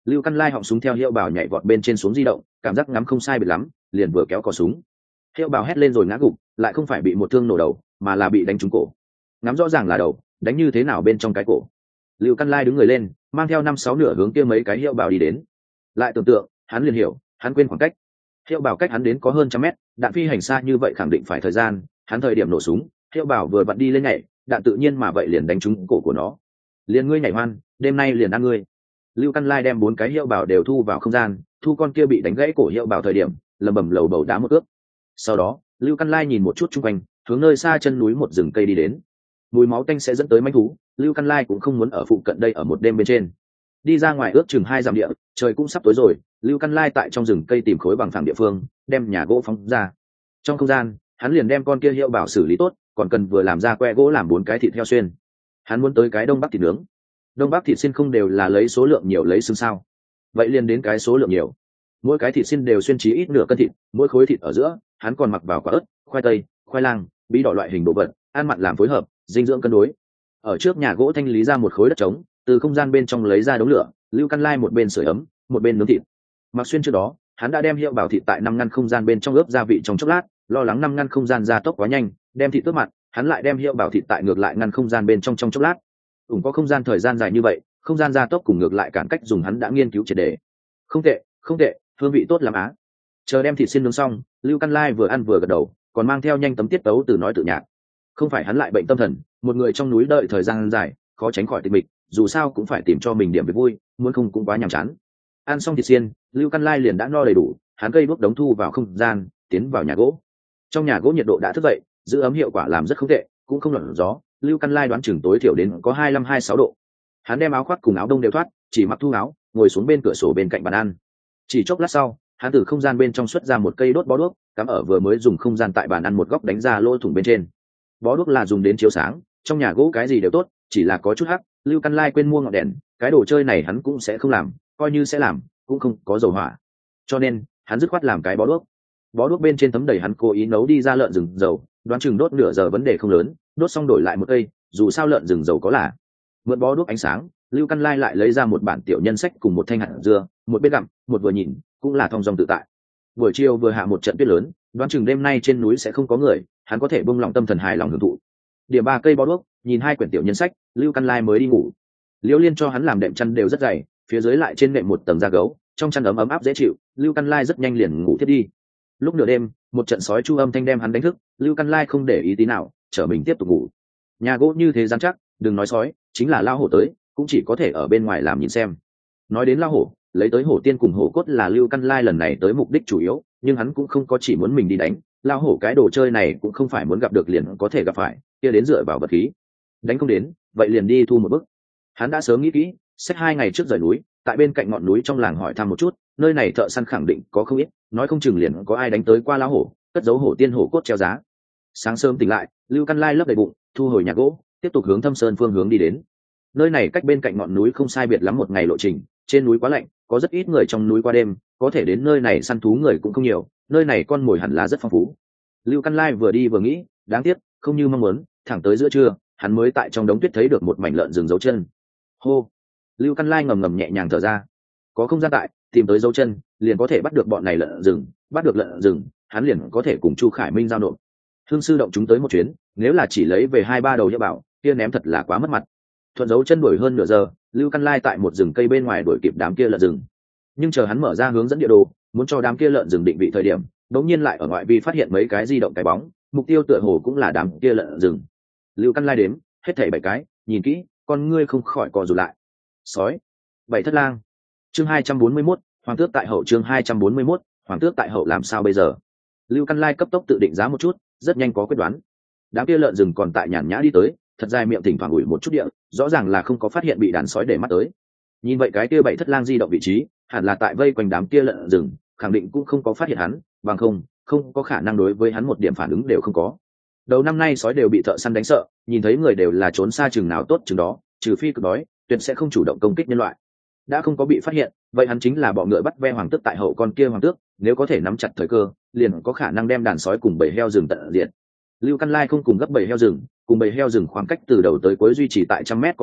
Lưu Căn Lai họng súng theo hiệu bảo nhảy vọt bên trên xuống di động, cảm giác ngắm không sai biệt lắm, liền vừa kéo cò súng. Hiệu bảo hét lên rồi ngã gục, lại không phải bị một thương nổ đầu, mà là bị đánh trúng cổ. Ngắm rõ ràng là đầu, đánh như thế nào bên trong cái cổ. Lưu Căn Lai đứng người lên, mang theo 5-6 nửa hướng kia mấy cái hiệu bảo đi đến. Lại tưởng tượng, hắn liền hiểu, hắn quên khoảng cách. Hiệu bảo cách hắn đến có hơn 100 mét, đạn phi hành xa như vậy khẳng định phải thời gian, hắn thời điểm nổ súng, hiệu bảo vừa vặn đi lên nhảy, đạn tự nhiên mà vậy liền đánh trúng cổ của nó. Liền ngươi nhảy hoan, đêm nay liền ăn ngươi. Lưu Căn Lai đem 4 cái hiệu bảo đều thu vào không gian, thu con kia bị đánh gãy cổ hiệu bảo thời điểm, lầm bầm lầu bầu đá một ước. Sau đó, Lưu Căn Lai nhìn một chút xung quanh, hướng nơi xa chân núi một rừng cây đi đến. Mùi máu tanh sẽ dẫn tới manh thú, Lưu Căn Lai cũng không muốn ở phụ cận đây ở một đêm bên trên. Đi ra ngoài ước chừng 2 dặm địa, trời cũng sắp tối rồi, Lưu Căn Lai tại trong rừng cây tìm khối bằng phẳng địa phương, đem nhà gỗ phóng ra. Trong không gian, hắn liền đem con kia hiệu bảo xử lý tốt, còn cần vừa làm ra que gỗ làm 4 cái thịt heo xuyên. Hắn muốn tới cái đông bắc thịt nướng. Đông bắc thịt xiên không đều là lấy số lượng nhiều lấy xương sao? Vậy liền đến cái số lượng nhiều. Mỗi cái thịt xiên đều xuyên chí ít nửa cân thịt, mỗi khối thịt ở giữa, hắn còn mặc vào quả ớt, khoai tây, khoai lang, bí đỏ loại hình đồ vật, ăn mặn làm phối hợp, dinh dưỡng cân đối. Ở trước nhà gỗ thanh lý ra một khối đất trống, từ không gian bên trong lấy ra đống lửa, Lưu Căn Lai một bên sưởi ấm, một bên nướng thịt. Mặc xuyên trước đó, hắn đã đem hiệu bảo thịt tại 5 ngăn không gian bên trong ướp gia vị trong chốc lát, lo lắng 5 ngăn không gian gia tốc quá nhanh, đem thịt ướp mặn, hắn lại đem hiệu bảo thịt tại ngược lại ngăn không gian bên trong chốc lát. Cũng có không gian thời gian dài như vậy, không gian gia tốc cùng ngược lại cản cách dùng hắn đã nghiên cứu triệt để. Không tệ, không tệ, hương vị tốt lắm á. Chờ đem thịt xiên nướng xong, Lưu Căn Lai vừa ăn vừa gật đầu, còn mang theo nhanh tấm tiết tấu từ nói tự nhạc. Không phải hắn lại bệnh tâm thần, một người trong núi đợi thời gian dài, khó tránh khỏi tịch mịch, dù sao cũng phải tìm cho mình điểm về vui, muốn không cũng quá nhàm chán. Ăn xong thịt xiên, Lưu Căn Lai liền đã no đầy đủ, hắn cây đuốc đống thu vào không gian, tiến vào nhà gỗ. Trong nhà gỗ nhiệt độ đã thức dậy, giữ ấm hiệu quả làm rất không tệ, cũng không lọt gió. Lưu Căn Lai đoán chừng tối thiểu đến có 25-26 độ. Hắn đem áo khoác cùng áo đông đều thoát, chỉ mặc thu áo, ngồi xuống bên cửa sổ bên cạnh bàn ăn. Chỉ chốc lát sau, hắn từ không gian bên trong xuất ra một cây đốt bó đuốc, cắm ở vừa mới dùng không gian tại bàn ăn một góc đánh ra lỗ thủng bên trên. Bó đuốc là dùng đến chiếu sáng, trong nhà gỗ cái gì đều tốt, chỉ là có chút hắc. Lưu Căn Lai quên mua ngọn đèn, cái đồ chơi này hắn cũng sẽ không làm, coi như sẽ làm, cũng không có dầu hỏa, cho nên hắn dứt khoát làm cái bó đuốc. Bó đuốc bên trên tấm đầy hắn cố ý nấu đi ra lợn rừng dầu, đoán chừng đốt nửa giờ vấn đề không lớn, đốt xong đổi lại một cây, dù sao lợn rừng dầu có là. Mượn bó đuốc ánh sáng, Lưu Căn Lai lại lấy ra một bản tiểu nhân sách cùng một thanh hạt dưa, một bên gặm, một vừa nhìn, cũng là thong dong tự tại. Buổi chiều vừa hạ một trận tuyết lớn, đoán chừng đêm nay trên núi sẽ không có người, hắn có thể buông lòng tâm thần hài lòng hưởng thụ. Điểm 3 cây bó đuốc, nhìn 2 quyển tiểu nhân sách, Lưu Căn Lai mới đi ngủ. Liễu Liên cho hắn làm đệm chăn đều rất dày, phía dưới lại trên nệm một tầng da gấu, trong chăn ấm áp dễ chịu, Lưu Căn Lai rất nhanh liền ngủ thiết đi. Lúc nửa đêm, một trận sói chu âm thanh đem hắn đánh thức, Lưu Căn Lai không để ý tí nào, trở mình tiếp tục ngủ. Nhà gỗ như thế rắn chắc, đừng nói sói, chính là lao hổ tới, cũng chỉ có thể ở bên ngoài làm nhìn xem. Nói đến lao hổ, lấy tới hổ tiên cùng hổ cốt là Lưu Căn Lai lần này tới mục đích chủ yếu, nhưng hắn cũng không có chỉ muốn mình đi đánh, lao hổ cái đồ chơi này cũng không phải muốn gặp được liền có thể gặp phải, kia đến dựa vào vật khí. Đánh không đến, vậy liền đi thu một bức. Hắn đã sớm nghĩ kỹ, xách 2 ngày trước rời núi, tại bên cạnh ngọn núi trong làng hỏi thăm một chút, nơi này thợ săn khẳng định có không ít, nói không chừng liền có ai đánh tới qua lao hổ, cất giấu hổ tiên hổ cốt treo giá. Sáng sớm tỉnh lại, Lưu Căn Lai lấp đầy bụng, thu hồi nhà gỗ, tiếp tục hướng Thâm Sơn phương hướng đi đến. Nơi này cách bên cạnh ngọn núi không sai biệt lắm một ngày lộ trình, trên núi quá lạnh, có rất ít người trong núi qua đêm, có thể đến nơi này săn thú người cũng không nhiều, nơi này con mồi hẳn là rất phong phú. Lưu Căn Lai vừa đi vừa nghĩ, đáng tiếc, không như mong muốn, thẳng tới giữa trưa, hắn mới tại trong đống tuyết thấy được một mảnh lợn rừng dấu chân. Hô, Lưu Căn Lai ngầm ngầm nhẹ nhàng thở ra, có không gian tại, tìm tới dấu chân, liền có thể bắt được bọn này lợn rừng, bắt được lợn rừng, hắn liền có thể cùng Chu Khải Minh giao nộp. Hương sư động chúng tới một chuyến, nếu là chỉ lấy về 2-3 đầu hiệu bảo, kia ném thật là quá mất mặt. Thuận dấu chân đuổi hơn nửa giờ, Lưu Căn Lai tại một rừng cây bên ngoài đuổi kịp đám kia lợn rừng. Nhưng chờ hắn mở ra hướng dẫn địa đồ, muốn cho đám kia lợn rừng định vị thời điểm, đống nhiên lại ở ngoại vi phát hiện mấy cái di động cái bóng, mục tiêu tựa hồ cũng là đám kia lợn rừng. Lưu Căn Lai đếm, hết thảy 7 cái, nhìn kỹ, con ngươi không khỏi co rụt lại. Sói, 7 thất lang. Chương 241, hoàng tước tại hậu. Chương 241, hoàng tước tại hậu làm sao bây giờ? Lưu Căn Lai cấp tốc tự định giá một chút, rất nhanh có quyết đoán. Đám kia lợn rừng còn tại nhàn nhã đi tới, thật dài miệng thỉnh thoảng ủi một chút địa, rõ ràng là không có phát hiện bị đàn sói để mắt tới. Nhìn vậy cái kia 7 thất lang di động vị trí, hẳn là tại vây quanh đám kia lợn rừng, khẳng định cũng không có phát hiện hắn, bằng không có khả năng đối với hắn một điểm phản ứng đều không có. Đầu năm nay sói đều bị thợ săn đánh sợ, nhìn thấy người đều là trốn xa chừng nào tốt chừng đó, trừ phi cực đói, tuyệt sẽ không chủ động công kích nhân loại. Đã không có bị phát hiện, vậy hắn chính là bọ ngựa bắt ve hoàng tước tại hậu con kia hoàng tước, nếu có thể nắm chặt thời cơ, liền có khả năng đem đàn sói cùng bầy heo rừng tận diệt. Lưu Căn Lai không cùng gấp bầy heo rừng, cùng bầy heo rừng khoảng cách từ đầu tới cuối duy trì tại 100 mét có hơn,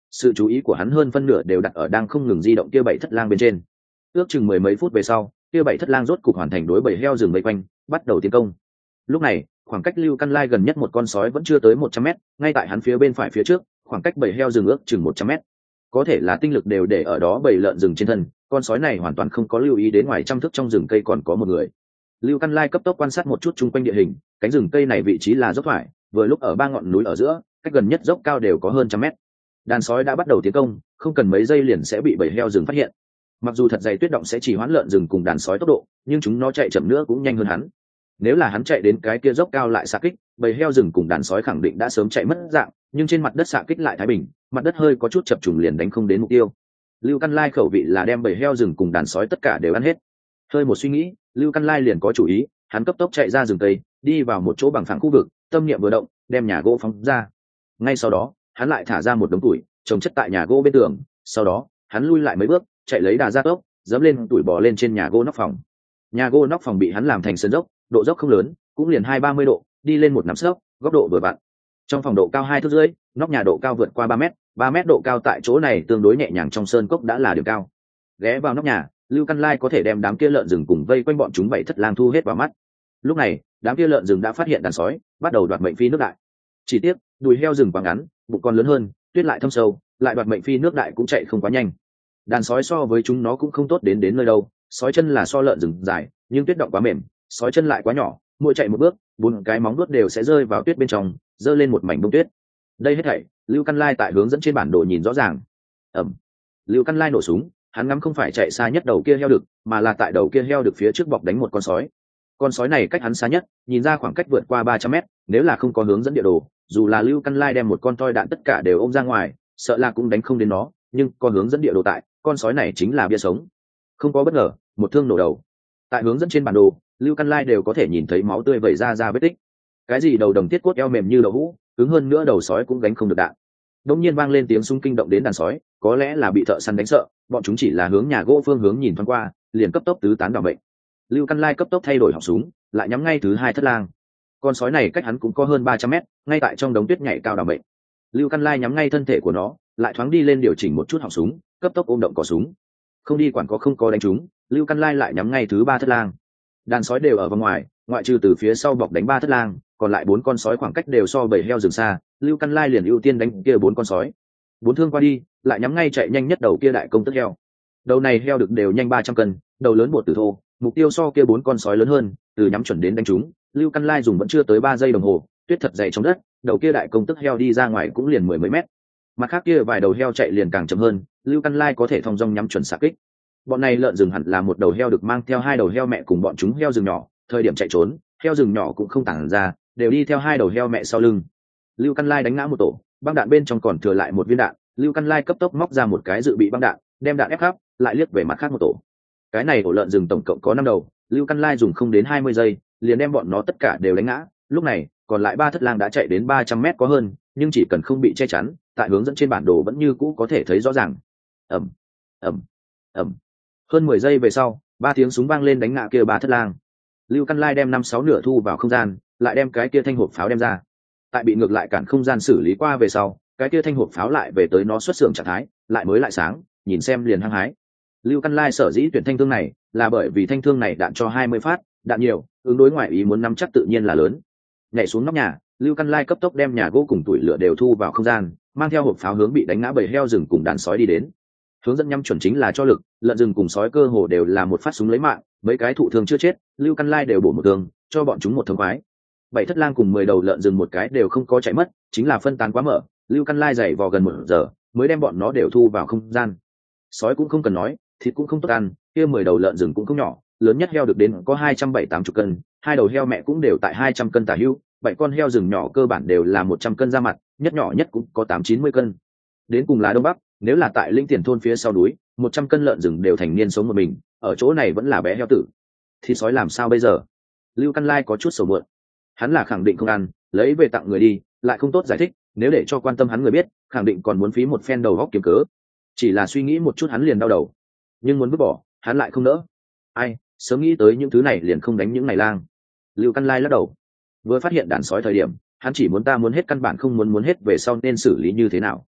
sự chú ý của hắn hơn phân nửa đều đặt ở đang không ngừng di động kia bảy thất lang bên trên. Ước chừng mười mấy phút về sau, kia bảy thất lang rốt cục hoàn thành đối bảy heo rừng vây quanh, bắt đầu tiến công. Lúc này, khoảng cách Lưu Căn Lai gần nhất một con sói vẫn chưa tới 100 mét, ngay tại hắn phía bên phải phía trước, khoảng cách bảy heo rừng ước chừng 100 mét. Có thể là tinh lực đều để ở đó bảy lợn rừng trên thân, con sói này hoàn toàn không có lưu ý đến ngoài trăm thước trong rừng cây còn có một người. Lưu Căn Lai cấp tốc quan sát một chút chung quanh địa hình, cánh rừng cây này vị trí là dốc thoải, vừa lúc ở ba ngọn núi ở giữa, cách gần nhất dốc cao đều có hơn 100 mét. Đàn sói đã bắt đầu tiến công, không cần mấy giây liền sẽ bị bầy heo rừng phát hiện. Mặc dù thật dày tuyết động sẽ chỉ hoãn lợn rừng cùng đàn sói tốc độ, nhưng chúng nó chạy chậm nữa cũng nhanh hơn hắn. Nếu là hắn chạy đến cái kia dốc cao lại xạ kích, bầy heo rừng cùng đàn sói khẳng định đã sớm chạy mất dạng, nhưng trên mặt đất xạ kích lại thái bình, mặt đất hơi có chút chập trùng liền đánh không đến mục tiêu. Lưu Căn Lai khẩu vị là đem bầy heo rừng cùng đàn sói tất cả đều ăn hết. Hơi một suy nghĩ, Lưu Căn Lai liền có chủ ý, hắn cấp tốc chạy ra rừng tây, đi vào một chỗ bằng phẳng khu vực, tâm niệm vừa động, đem nhà gỗ phóng ra. Ngay sau đó, hắn lại thả ra một đống tuổi, trồng chất tại nhà gỗ bên tường, sau đó, hắn lui lại mấy bước, chạy lấy đà gia tốc, dẫm lên tuổi bò lên trên nhà gỗ nóc phòng. Nhà gỗ nóc phòng bị hắn làm thành sườn dốc, độ dốc không lớn, cũng liền 20-30 độ, đi lên một nắm sấp, góc độ vừa vặn. Trong phòng độ cao 2 thước rưỡi, nóc nhà độ cao vượt qua 3 mét, 3 mét độ cao tại chỗ này tương đối nhẹ nhàng trong sơn cốc đã là điểm cao. Ghé vào nóc nhà, Lưu Căn Lai có thể đem đám kia lợn rừng cùng vây quanh bọn chúng bảy thất lang thu hết vào mắt. Lúc này, đám kia lợn rừng đã phát hiện đàn sói, bắt đầu đoạt mệnh phi nước đại. Chỉ tiếc, đùi heo rừng quá ngắn, bụng còn lớn hơn, tuyết lại thâm sâu, lại đoạt mệnh phi nước đại cũng chạy không quá nhanh. Đàn sói so với chúng nó cũng không tốt đến nơi đâu, sói chân là so lợn rừng dài, nhưng tuyết động quá mềm, sói chân lại quá nhỏ, mỗi chạy một bước, bốn cái móng vuốt đều sẽ rơi vào tuyết bên trong, giơ lên một mảnh bông tuyết. Đây hết thảy, Lưu Căn Lai tại hướng dẫn trên bản đồ nhìn rõ ràng. Ầm. Lưu Căn Lai nổ súng, hắn ngắm không phải chạy xa nhất đầu kia heo đực, mà là tại đầu kia heo đực phía trước bọc đánh một con sói. Con sói này cách hắn xa nhất, nhìn ra khoảng cách vượt qua 300 mét, nếu là không có hướng dẫn địa đồ, dù là Lưu Căn Lai đem một con toi đạn tất cả đều ôm ra ngoài, sợ là cũng đánh không đến nó, nhưng có hướng dẫn địa đồ tại, con sói này chính là bia sống. Không có bất ngờ, một thương nổ đầu. Tại hướng dẫn trên bản đồ, Lưu Căn Lai đều có thể nhìn thấy máu tươi vẩy ra vết tích. Cái gì đầu đồng thiết cốt eo mềm như đậu hũ, cứng hơn nữa đầu sói cũng gánh không được đạn. Đột nhiên vang lên tiếng súng kinh động đến đàn sói, có lẽ là bị thợ săn đánh sợ, bọn chúng chỉ là hướng nhà gỗ phương hướng nhìn thoáng qua, liền cấp tốc tứ tán đảo mệnh. Lưu Căn Lai cấp tốc thay đổi họng súng, lại nhắm ngay thứ hai thất lang. Con sói này cách hắn cũng có hơn 300 mét, ngay tại trong đống tuyết nhảy cao đảo mệnh. Lưu Căn Lai nhắm ngay thân thể của nó, lại thoáng đi lên điều chỉnh một chút họng súng, cấp tốc ôm động cò súng. Không đi quản có không có đánh trúng, Lưu Căn Lai lại nhắm ngay thứ ba thất lang. Đàn sói đều ở vòng ngoài, ngoại trừ từ phía sau bọc đánh ba thất lang, còn lại bốn con sói khoảng cách đều so bầy heo rừng xa, Lưu Căn Lai liền ưu tiên đánh kia bốn con sói. Bốn thương qua đi, lại nhắm ngay chạy nhanh nhất đầu kia đại công tức heo. Đầu này heo được đều nhanh 300 cân, đầu lớn bột tử thô, mục tiêu so kia bốn con sói lớn hơn, từ nhắm chuẩn đến đánh chúng, Lưu Căn Lai dùng vẫn chưa tới 3 giây đồng hồ, tuyết thật dày trong đất, đầu kia đại công tức heo đi ra ngoài cũng liền mười mấy mét. Mặt khác kia vài đầu heo chạy liền càng chậm hơn, Lưu Căn Lai có thể thong dong nhắm chuẩn xạ kích. Bọn này lợn rừng hẳn là một đầu heo được mang theo hai đầu heo mẹ cùng bọn chúng heo rừng nhỏ, thời điểm chạy trốn, heo rừng nhỏ cũng không tản ra, đều đi theo hai đầu heo mẹ sau lưng. Lưu Căn Lai đánh ngã một tổ, băng đạn bên trong còn thừa lại một viên đạn, Lưu Căn Lai cấp tốc móc ra một cái dự bị băng đạn, đem đạn ép khắp, lại liếc về mặt khác một tổ. Cái này ổ lợn rừng tổng cộng có 5 đầu, Lưu Căn Lai dùng không đến 20 giây, liền đem bọn nó tất cả đều đánh ngã. Lúc này, còn lại ba thất lang đã chạy đến 300 mét có hơn, nhưng chỉ cần không bị che chắn, tại hướng dẫn trên bản đồ vẫn như cũ có thể thấy rõ ràng. Ầm, ầm, ầm. Hơn 10 giây về sau, ba tiếng súng vang lên đánh ngã kia ba thất lang. Lưu Căn Lai đem 5-6 nửa thu vào không gian, lại đem cái kia thanh hộp pháo đem ra. Tại bị ngược lại cản không gian xử lý qua về sau, cái kia thanh hộp pháo lại về tới nó xuất xưởng trạng thái, lại mới lại sáng, nhìn xem liền hăng hái. Lưu Căn Lai sở dĩ tuyển thanh thương này, là bởi vì thanh thương này đạn cho 20 phát, đạn nhiều, ứng đối ngoại ý muốn nắm chắc tự nhiên là lớn. Nhảy xuống nóc nhà, Lưu Căn Lai cấp tốc đem nhà gỗ cùng tuổi lửa đều thu vào không gian, mang theo hộp pháo hướng bị đánh ngã bầy heo rừng cùng đàn sói đi đến. Hướng dẫn nhắm chuẩn chính là cho lực, lợn rừng cùng sói cơ hồ đều là một phát súng lấy mạng, mấy cái thụ thương chưa chết, Lưu Căn Lai đều bổ một thương, cho bọn chúng một thương khoái. Bảy thất lang cùng 10 đầu lợn rừng một cái đều không có chạy mất, chính là phân tán quá mở, Lưu Căn Lai dày vò gần 1 giờ, mới đem bọn nó đều thu vào không gian. Sói cũng không cần nói, thịt cũng không tốt ăn, kia 10 đầu lợn rừng cũng không nhỏ, lớn nhất heo được đến có 270-280 cân, hai đầu heo mẹ cũng đều tại 200 cân tả hữu, 7 con heo rừng nhỏ cơ bản đều là 100 cân ra mặt, nhất nhỏ nhất cũng có 80-90 cân. Đến cùng là Đông Bắc, nếu là tại Linh Tiền thôn phía sau núi, 100 cân lợn rừng đều thành niên sống một mình, ở chỗ này vẫn là bé heo tử. Thì sói làm sao bây giờ? Lưu Căn Lai có chút sầu muộn. Hắn là khẳng định không ăn, lấy về tặng người đi, lại không tốt giải thích, nếu để cho quan tâm hắn người biết, khẳng định còn muốn phí một phen đầu óc kiếm cớ. Chỉ là suy nghĩ một chút hắn liền đau đầu, nhưng muốn vứt bỏ, hắn lại không nỡ. Ai, sớm nghĩ tới những thứ này liền không đánh những này lang. Lưu Căn Lai lắc đầu. Vừa phát hiện đàn sói thời điểm, hắn chỉ muốn ta muốn hết căn bản không muốn hết về sau nên xử lý như thế nào.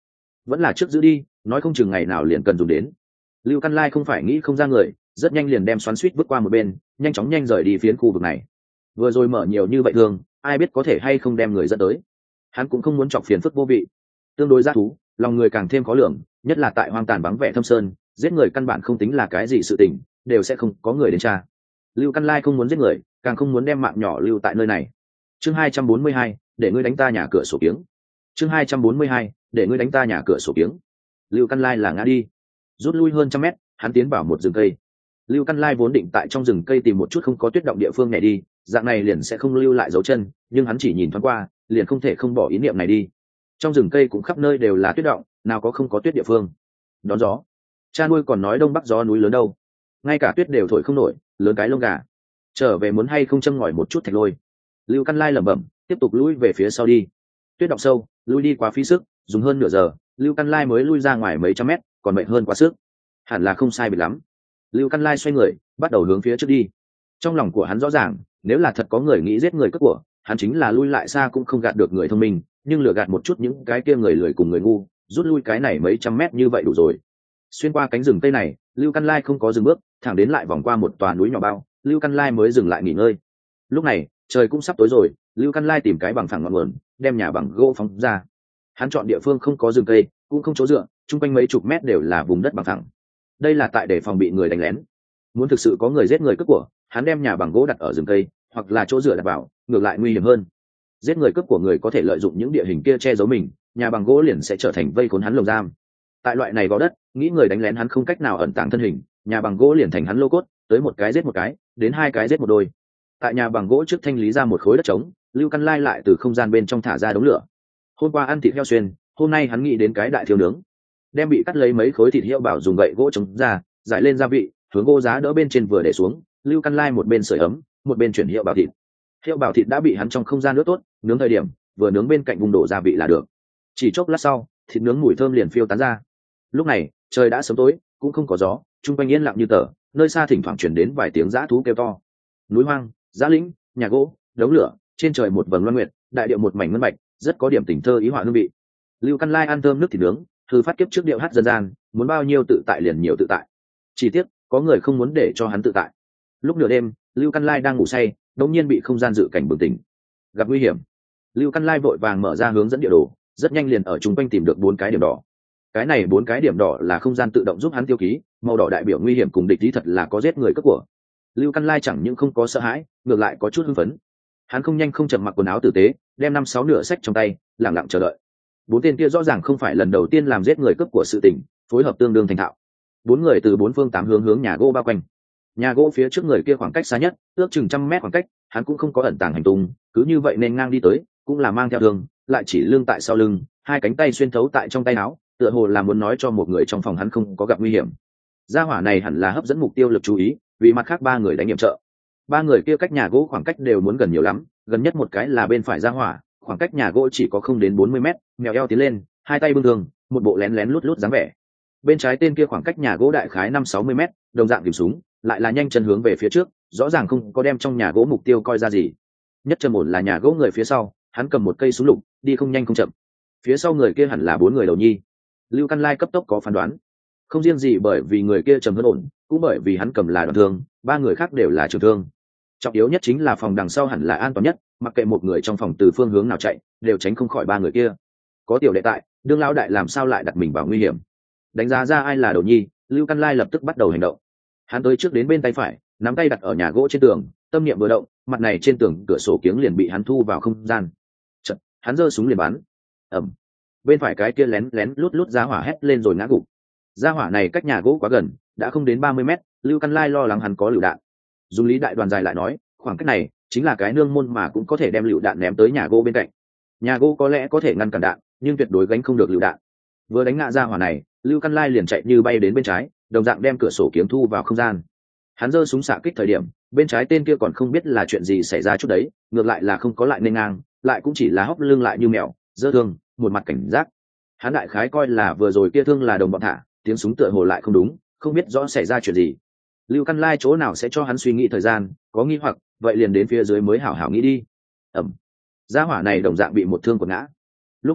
vẫn là trước giữ đi, nói không chừng ngày nào liền cần dùng đến. Lưu Căn Lai không phải nghĩ không ra người, rất nhanh liền đem xoắn xuýt vứt qua một bên, nhanh chóng rời đi phiến khu vực này. Vừa rồi mở nhiều như vậy thường, ai biết có thể hay không đem người dẫn tới. Hắn cũng không muốn chọc phiền phức vô vị. Tương đối dã thú, lòng người càng thêm khó lường, nhất là tại hoang tàn vắng vẻ thâm sơn, giết người căn bản không tính là cái gì sự tình, đều sẽ không có người đến tra. Lưu Căn Lai không muốn giết người, càng không muốn đem mạng nhỏ lưu tại nơi này. Chương 242, để ngươi đánh ta nhà cửa sổ kiếng. Chương 242, để ngươi đánh ta nhà cửa sổ kiếng. Lưu Căn Lai là ngã đi, rút lui hơn trăm mét, hắn tiến vào một rừng cây. Lưu Căn Lai vốn định tại trong rừng cây tìm một chút không có tuyết động địa phương này đi, dạng này liền sẽ không lưu lại dấu chân, nhưng hắn chỉ nhìn thoáng qua, liền không thể không bỏ ý niệm này đi. Trong rừng cây cũng khắp nơi đều là tuyết động, nào có không có tuyết địa phương. Đón gió, cha nuôi còn nói đông bắc gió núi lớn đâu, ngay cả tuyết đều thổi không nổi, lớn cái lông gà. Trở về muốn hay không châm ngòi một chút thạch lôi. Lưu Căn Lai lẩm bẩm, tiếp tục lui về phía sau đi. Tuyết động sâu, lui đi quá phí sức, dùng hơn nửa giờ, Lưu Căn Lai mới lui ra ngoài mấy trăm mét, còn mệt hơn quá sức. Hẳn là không sai biệt lắm. Lưu Căn Lai xoay người, bắt đầu hướng phía trước đi. Trong lòng của hắn rõ ràng, nếu là thật có người nghĩ giết người cướp của, hắn chính là lui lại xa cũng không gạt được người thông minh, nhưng lừa gạt một chút những cái kia người lười cùng người ngu, rút lui cái này mấy trăm mét như vậy đủ rồi. Xuyên qua cánh rừng tây này, Lưu Căn Lai không có dừng bước, thẳng đến lại vòng qua một tòa núi nhỏ bao, Lưu Căn Lai mới dừng lại nghỉ ngơi. Lúc này, trời cũng sắp tối rồi, Lưu Căn Lai tìm cái bằng phẳng ngọn nguồn, đem nhà bằng gỗ phóng ra. Hắn chọn địa phương không có rừng cây, cũng không chỗ dựa, chung quanh mấy chục mét đều là vùng đất bằng phẳng. Đây là tại để phòng bị người đánh lén. Muốn thực sự có người giết người cướp của, hắn đem nhà bằng gỗ đặt ở rừng cây, hoặc là chỗ dựa đặt vào, ngược lại nguy hiểm hơn. Giết người cướp của người có thể lợi dụng những địa hình kia che giấu mình, nhà bằng gỗ liền sẽ trở thành vây khốn hắn lồng giam. Tại loại này gò đất, nghĩ người đánh lén hắn không cách nào ẩn tàng thân hình, nhà bằng gỗ liền thành hắn lô cốt, tới một cái giết một cái, đến hai cái giết một đôi. Tại nhà bằng gỗ trước thanh lý ra một khối đất trống, Lưu Căn Lai lại từ không gian bên trong thả ra đống lửa. Hôm qua ăn thịt heo xuyên, hôm nay hắn nghĩ đến cái đại thiêu nướng, đem bị cắt lấy mấy khối thịt heo bảo dùng gậy gỗ chống ra, giải lên gia vị, hướng gỗ giá đỡ bên trên vừa để xuống. Lưu Căn Lai một bên sưởi ấm, một bên chuyển heo bảo thịt. Heo bảo thịt đã bị hắn trong không gian nước tốt, nướng thời điểm vừa nướng bên cạnh vùng đổ gia vị là được. Chỉ chốc lát sau, thịt nướng mùi thơm liền phiêu tán ra. Lúc này trời đã sớm tối, cũng không có gió, trung quanh yên lặng như tờ, nơi xa thỉnh thoảng chuyển đến vài tiếng dã thú kêu to. Núi hoang, dã lĩnh, nhà gỗ, đống lửa, trên trời một vầng loan nguyệt, đại điệu một mảnh ngân bạch, rất có điểm tình thơ ý họa hương vị. Lưu Căn Lai ăn thơm nước thịt nướng, thư phát kiếp trước điệu hát dân gian, muốn bao nhiêu tự tại liền nhiều tự tại. Chỉ tiếc có người không muốn để cho hắn tự tại. Lúc nửa đêm, Lưu Căn Lai đang ngủ say, đột nhiên bị không gian dự cảnh bừng tỉnh, gặp nguy hiểm. Lưu Căn Lai vội vàng mở ra hướng dẫn địa đồ, rất nhanh liền ở chung quanh tìm được 4 cái điểm đỏ. Cái này 4 cái điểm đỏ là không gian tự động giúp hắn tiêu ký, màu đỏ đại biểu nguy hiểm cùng địch ý, thật là có giết người cướp của. Lưu Căn Lai chẳng những không có sợ hãi, ngược lại có chút hưng phấn. Hắn không nhanh không chậm mặc quần áo tử tế, đem 5-6 nửa sách trong tay, lặng lặng chờ đợi. 4 tên kia rõ ràng không phải lần đầu tiên làm giết người cướp của sự tình, phối hợp tương đương thành thạo. 4 người từ 4 phương 8 hướng nhà gỗ bao quanh. Nhà gỗ phía trước người kia khoảng cách xa nhất, ước chừng 100 mét khoảng cách, hắn cũng không có ẩn tàng hành tung, cứ như vậy nên ngang đi tới, cũng là mang theo thương, lại chỉ lưng tại sau lưng, hai cánh tay xuyên thấu tại trong tay áo, tựa hồ là muốn nói cho một người trong phòng hắn không có gặp nguy hiểm. Gia hỏa này hẳn là hấp dẫn mục tiêu lực chú ý, vì mặt khác 3 người đánh nhiệm trợ. 3 người kia cách nhà gỗ khoảng cách đều muốn gần nhiều lắm, gần nhất một cái là bên phải gia hỏa, khoảng cách nhà gỗ chỉ có không đến 40 mét, mèo eo tiến lên, hai tay bưng thương, một bộ lén lén lút lút dáng vẻ. Bên trái tên kia khoảng cách nhà gỗ đại khái 5-60 mét, đồng dạng tìm súng, lại là nhanh chân hướng về phía trước, rõ ràng không có đem trong nhà gỗ mục tiêu coi ra gì. Nhất trầm ổn là nhà gỗ người phía sau, hắn cầm một cây súng lục, đi không nhanh không chậm. Phía sau người kia hẳn là 4 người đầu nhi. Lưu Căn Lai cấp tốc có phán đoán, không riêng gì bởi vì người kia trầm hơn ổn, cũng bởi vì hắn cầm là đoạn thương, 3 người khác đều là trường thương. Trọng yếu nhất chính là phòng đằng sau hẳn là an toàn nhất, mặc kệ một người trong phòng từ phương hướng nào chạy, đều tránh không khỏi 3 người kia. Có tiểu đệ tại, đương lão đại làm sao lại đặt mình vào nguy hiểm. Đánh giá ra ai là đầu nhi, Lưu Căn Lai lập tức bắt đầu hành động. Hắn tới trước đến bên tay phải, nắm tay đặt ở nhà gỗ trên tường, tâm niệm vừa động, mặt này trên tường cửa sổ kiếng liền bị hắn thu vào không gian. Chợt, hắn giơ súng liền bắn. Ầm. Bên phải cái kia lén lén lút lút giá hỏa hét lên rồi ngã gục. Giá hỏa này cách nhà gỗ quá gần, đã không đến 30 mét, Lưu Căn Lai lo lắng hắn có lựu đạn. Dùng lý đại đoàn dài lại nói, khoảng cách này chính là cái nương môn mà cũng có thể đem lựu đạn ném tới nhà gỗ bên cạnh. Nhà gỗ có lẽ có thể ngăn cản đạn, nhưng tuyệt đối gánh không được lựu đạn. Vừa đánh ngã giá hỏa này, Lưu Căn Lai liền chạy như bay đến bên trái, đồng dạng đem cửa sổ kiếng thu vào không gian. Hắn giơ súng xạ kích thời điểm, bên trái tên kia còn không biết là chuyện gì xảy ra chút đấy, ngược lại là không có lại nên ngang, lại cũng chỉ là hốc lưng lại như mèo, giơ thương, một mặt cảnh giác. Hắn đại khái coi là vừa rồi kia thương là đồng bọn thả, tiếng súng tựa hồ lại không đúng, không biết rõ xảy ra chuyện gì. Lưu Căn Lai chỗ nào sẽ cho hắn suy nghĩ thời gian, có nghi hoặc, vậy liền đến phía dưới mới hảo hảo nghĩ đi. Ẩm. Gia hỏa này đồng dạng bị một thương quật ngã. Lúc này,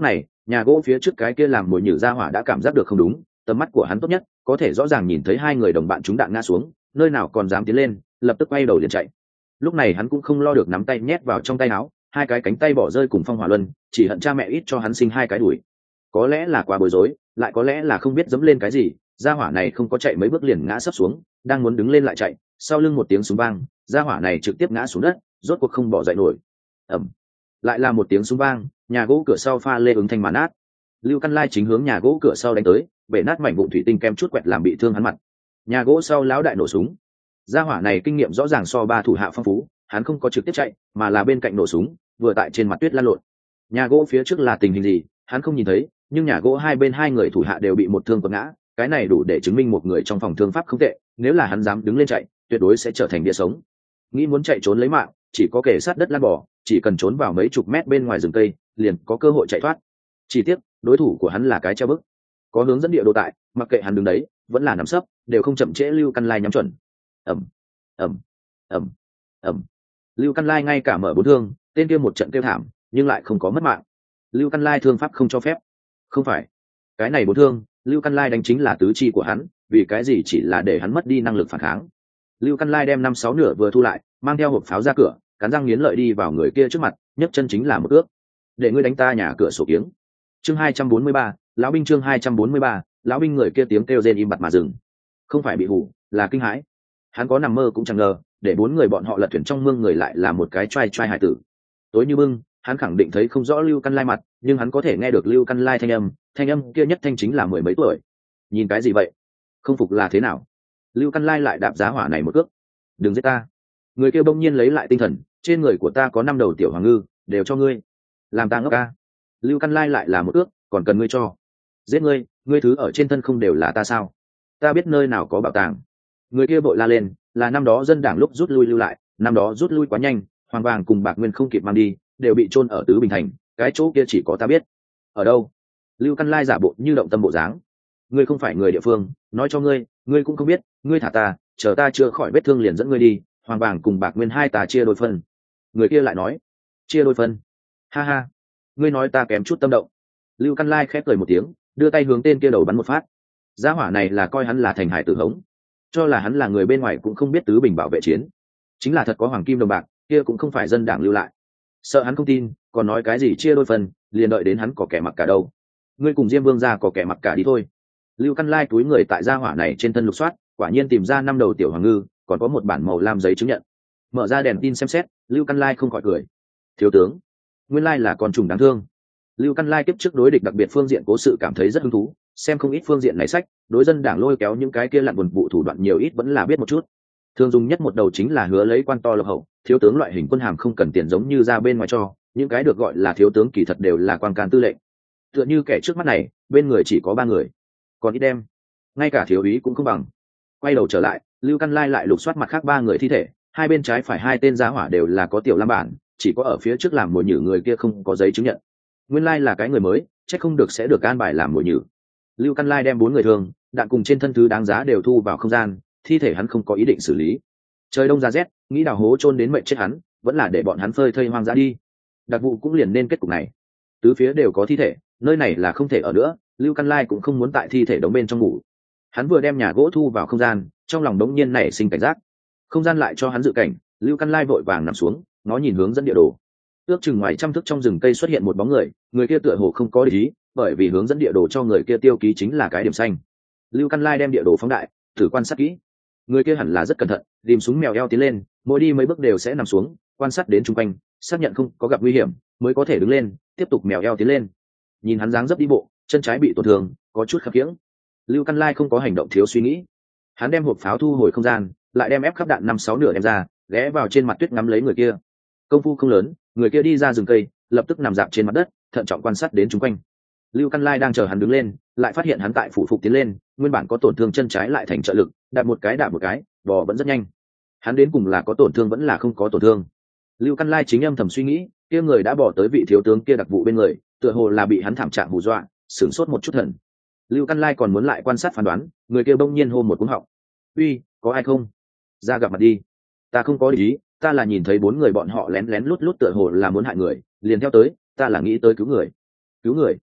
Nhà gỗ phía trước cái kia làm mồi nhử ra hỏa đã cảm giác được không đúng, tầm mắt của hắn tốt nhất có thể rõ ràng nhìn thấy hai người đồng bạn chúng đạn ngã xuống, nơi nào còn dám tiến lên, lập tức quay đầu liền chạy. Lúc này hắn cũng không lo được nắm tay nhét vào trong tay áo, hai cái cánh tay bỏ rơi cùng phong hỏa luân, chỉ hận cha mẹ ít cho hắn sinh hai cái đuổi. Có lẽ là quá bối rối, lại có lẽ là không biết dẫm lên cái gì, gia hỏa này không có chạy mấy bước liền ngã sấp xuống, đang muốn đứng lên lại chạy, sau lưng một tiếng súng vang, gia hỏa này trực tiếp ngã xuống đất, rốt cuộc không bỏ dậy nổi. Ầm, lại là một tiếng súng vang, nhà gỗ cửa sau pha lê ứng thanh mà nát. Lưu Căn Lai chính hướng nhà gỗ cửa sau đánh tới, bể nát mảnh vụn thủy tinh kem chút quẹt làm bị thương hắn mặt. Nhà gỗ sau lão đại nổ súng. Gia hỏa này kinh nghiệm rõ ràng so ba thủ hạ phong phú, hắn không có trực tiếp chạy, mà là bên cạnh nổ súng, vừa tại trên mặt tuyết lăn lộn. Nhà gỗ phía trước là tình hình gì, hắn không nhìn thấy, nhưng nhà gỗ hai bên hai người thủ hạ đều bị một thương quật ngã, cái này đủ để chứng minh một người trong phòng thương pháp không tệ, nếu là hắn dám đứng lên chạy, tuyệt đối sẽ trở thành địa sống. Nghĩ muốn chạy trốn lấy mạng, chỉ có kề sát đất lăn bò, chỉ cần trốn vào mấy chục mét bên ngoài rừng cây, liền có cơ hội chạy thoát. Chỉ tiếc, đối thủ của hắn là cái treo bức. Có hướng dẫn địa đồ tại, mặc kệ hắn đứng đấy, vẫn là nằm sấp, đều không chậm trễ Lưu Căn Lai nhắm chuẩn. Ầm, ầm, ầm, ầm. Lưu Căn Lai ngay cả mở bốn thương, tên kia một trận kêu thảm, nhưng lại không có mất mạng. Lưu Căn Lai thương pháp không cho phép. Không phải, cái này bốn thương, Lưu Căn Lai đánh chính là tứ chi của hắn, vì cái gì chỉ là để hắn mất đi năng lực phản kháng. Lưu Căn Lai đem 5-6 nửa vừa thu lại, mang theo hộp pháo ra cửa, cắn răng nghiến lợi đi vào người kia trước mặt, nhấc chân chính là một ước. Để ngươi đánh ta nhà cửa sổ kiếng. Chương 243, lão binh chương 243, lão binh. Người kia tiếng kêu rên im bặt mà dừng. Không phải bị hù, là kinh hãi. Hắn có nằm mơ cũng chẳng ngờ, để bốn người bọn họ lật thuyền trong mương người lại là một cái trai trai hải tử. Tối như bưng, hắn khẳng định thấy không rõ Lưu Căn Lai mặt, nhưng hắn có thể nghe được Lưu Căn Lai thanh âm kia nhất thanh chính là mười mấy tuổi. Nhìn cái gì vậy? Không phục là thế nào? Lưu Căn Lai lại đạp giá hỏa này một cước. Đừng giết ta. Người kia bỗng nhiên lấy lại tinh thần, trên người của ta có 5 đầu tiểu hoàng ngư, đều cho ngươi. Làm ta ngốc ca. Lưu Căn Lai lại là một ước, còn cần ngươi cho. Giết ngươi, ngươi thứ ở trên thân không đều là ta sao? Ta biết nơi nào có bảo tàng. Người kia vội la lên, là năm đó dân đảng lúc rút lui lưu lại, năm đó rút lui quá nhanh, hoàng vàng cùng bạc nguyên không kịp mang đi, đều bị chôn ở Tứ Bình Thành, cái chỗ kia chỉ có ta biết. Ở đâu? Lưu Căn Lai giả bộ như động tâm bộ dáng. Ngươi không phải người địa phương, nói cho ngươi, ngươi cũng không biết, ngươi thả ta, chờ ta chưa khỏi vết thương liền dẫn ngươi đi, hoàng vàng cùng bạc nguyên hai ta chia đôi phân. Người kia lại nói, chia đôi phân? Ha ha, ngươi nói ta kém chút tâm động. Lưu Căn Lai khép cười một tiếng, đưa tay hướng tên kia đầu bắn một phát. Gia hỏa này là coi hắn là thành hải tử hống, cho là hắn là người bên ngoài cũng không biết Tứ Bình bảo vệ chiến, chính là thật có hoàng kim đồng bạc, kia cũng không phải dân đảng lưu lại. Sợ hắn không tin, còn nói cái gì chia đôi phần, liền đợi đến hắn có kẻ mặc cả đâu. Ngươi cùng Diêm Vương ra có kẻ mặc cả đi thôi. Lưu Căn Lai túi người tại gia hỏa này trên thân lục soát, quả nhiên tìm ra 5 đầu tiểu hoàng ngư, còn có một bản màu lam giấy chứng nhận. Mở ra đèn tin xem xét, Lưu Căn Lai không khỏi cười. Thiếu tướng, nguyên lai là con trùng đáng thương. Lưu Căn Lai tiếp trước đối địch đặc biệt phương diện cố sự cảm thấy rất hứng thú, xem không ít phương diện này sách, đối dân đảng lôi kéo những cái kia lặn buồn vụ thủ đoạn nhiều ít vẫn là biết một chút. Thường dùng nhất một đầu chính là hứa lấy quan to lộc hậu, thiếu tướng loại hình quân hàm không cần tiền giống như ra bên ngoài cho, những cái được gọi là thiếu tướng kỳ thật đều là quan can tư lệnh. Tựa như kẻ trước mắt này, bên người chỉ có 3 người, còn ít đem, ngay cả thiếu úy cũng không bằng. Quay đầu trở lại, Lưu Căn Lai lại lục soát mặt khác 3 người thi thể, hai bên trái phải 2 tên giá hỏa đều là có tiểu lam bản, chỉ có ở phía trước làm mồi nhử người kia không có giấy chứng nhận. Nguyên lai là cái người mới, chắc không được sẽ được an bài làm mồi nhử. Lưu Căn Lai đem 4 người thương, đạn cùng trên thân thứ đáng giá đều thu vào không gian, thi thể hắn không có ý định xử lý. Trời đông ra rét, nghĩ đào hố chôn đến mệnh chết hắn, vẫn là để bọn hắn phơi thây hoang dã đi. Đặc vụ cũng liền nên kết cục này. Tứ phía đều có thi thể, nơi này là không thể ở nữa, Lưu Căn Lai cũng không muốn tại thi thể đống bên trong ngủ. Hắn vừa đem nhà gỗ thu vào không gian, trong lòng đống nhiên nảy sinh cảnh giác. Không gian lại cho hắn dự cảnh, Lưu Căn Lai vội vàng nằm xuống, nó nhìn hướng dẫn địa đồ. Ước chừng ngoài trăm thước trong rừng cây xuất hiện một bóng người, người kia tựa hồ không có để ý, bởi vì hướng dẫn địa đồ cho người kia tiêu ký chính là cái điểm xanh. Lưu Căn Lai đem địa đồ phóng đại, thử quan sát kỹ. Người kia hẳn là rất cẩn thận, tìm súng mèo eo tiến lên, mỗi đi mấy bước đều sẽ nằm xuống, quan sát đến chung quanh, xác nhận không có gặp nguy hiểm, mới có thể đứng lên, tiếp tục mèo eo tiến lên. Nhìn hắn dáng dấp đi bộ, chân trái bị tổn thương, có chút khập khiễng. Lưu Căn Lai không có hành động thiếu suy nghĩ. Hắn đem hộp pháo thu hồi không gian, lại đem ép khắp đạn 5-6 nửa đem ra, ghé vào trên mặt tuyết ngắm lấy người kia. Công phu không lớn, người kia đi ra rừng cây, lập tức nằm dạp trên mặt đất, thận trọng quan sát đến chung quanh. Lưu Căn Lai đang chờ hắn đứng lên, lại phát hiện hắn tại phủ phục tiến lên, nguyên bản có tổn thương chân trái lại thành trợ lực, đạp một cái, bò vẫn rất nhanh. Hắn đến cùng là có tổn thương vẫn là không có tổn thương. Lưu Căn Lai chính âm thầm suy nghĩ, kia người đã bỏ tới vị thiếu tướng kia đặc vụ bên người, tựa hồ là bị hắn thảm trạng hù dọa, sửng sốt một chút thần. Lưu Căn Lai còn muốn lại quan sát phán đoán, người kia bỗng nhiên hô một cú họng. "Uy, có ai không? Ra gặp mặt đi." "Ta không có ý, ta là nhìn thấy 4 người bọn họ lén lén lút lút tựa hồ là muốn hại người, liền theo tới, ta là nghĩ tới cứu người." "Cứu người?"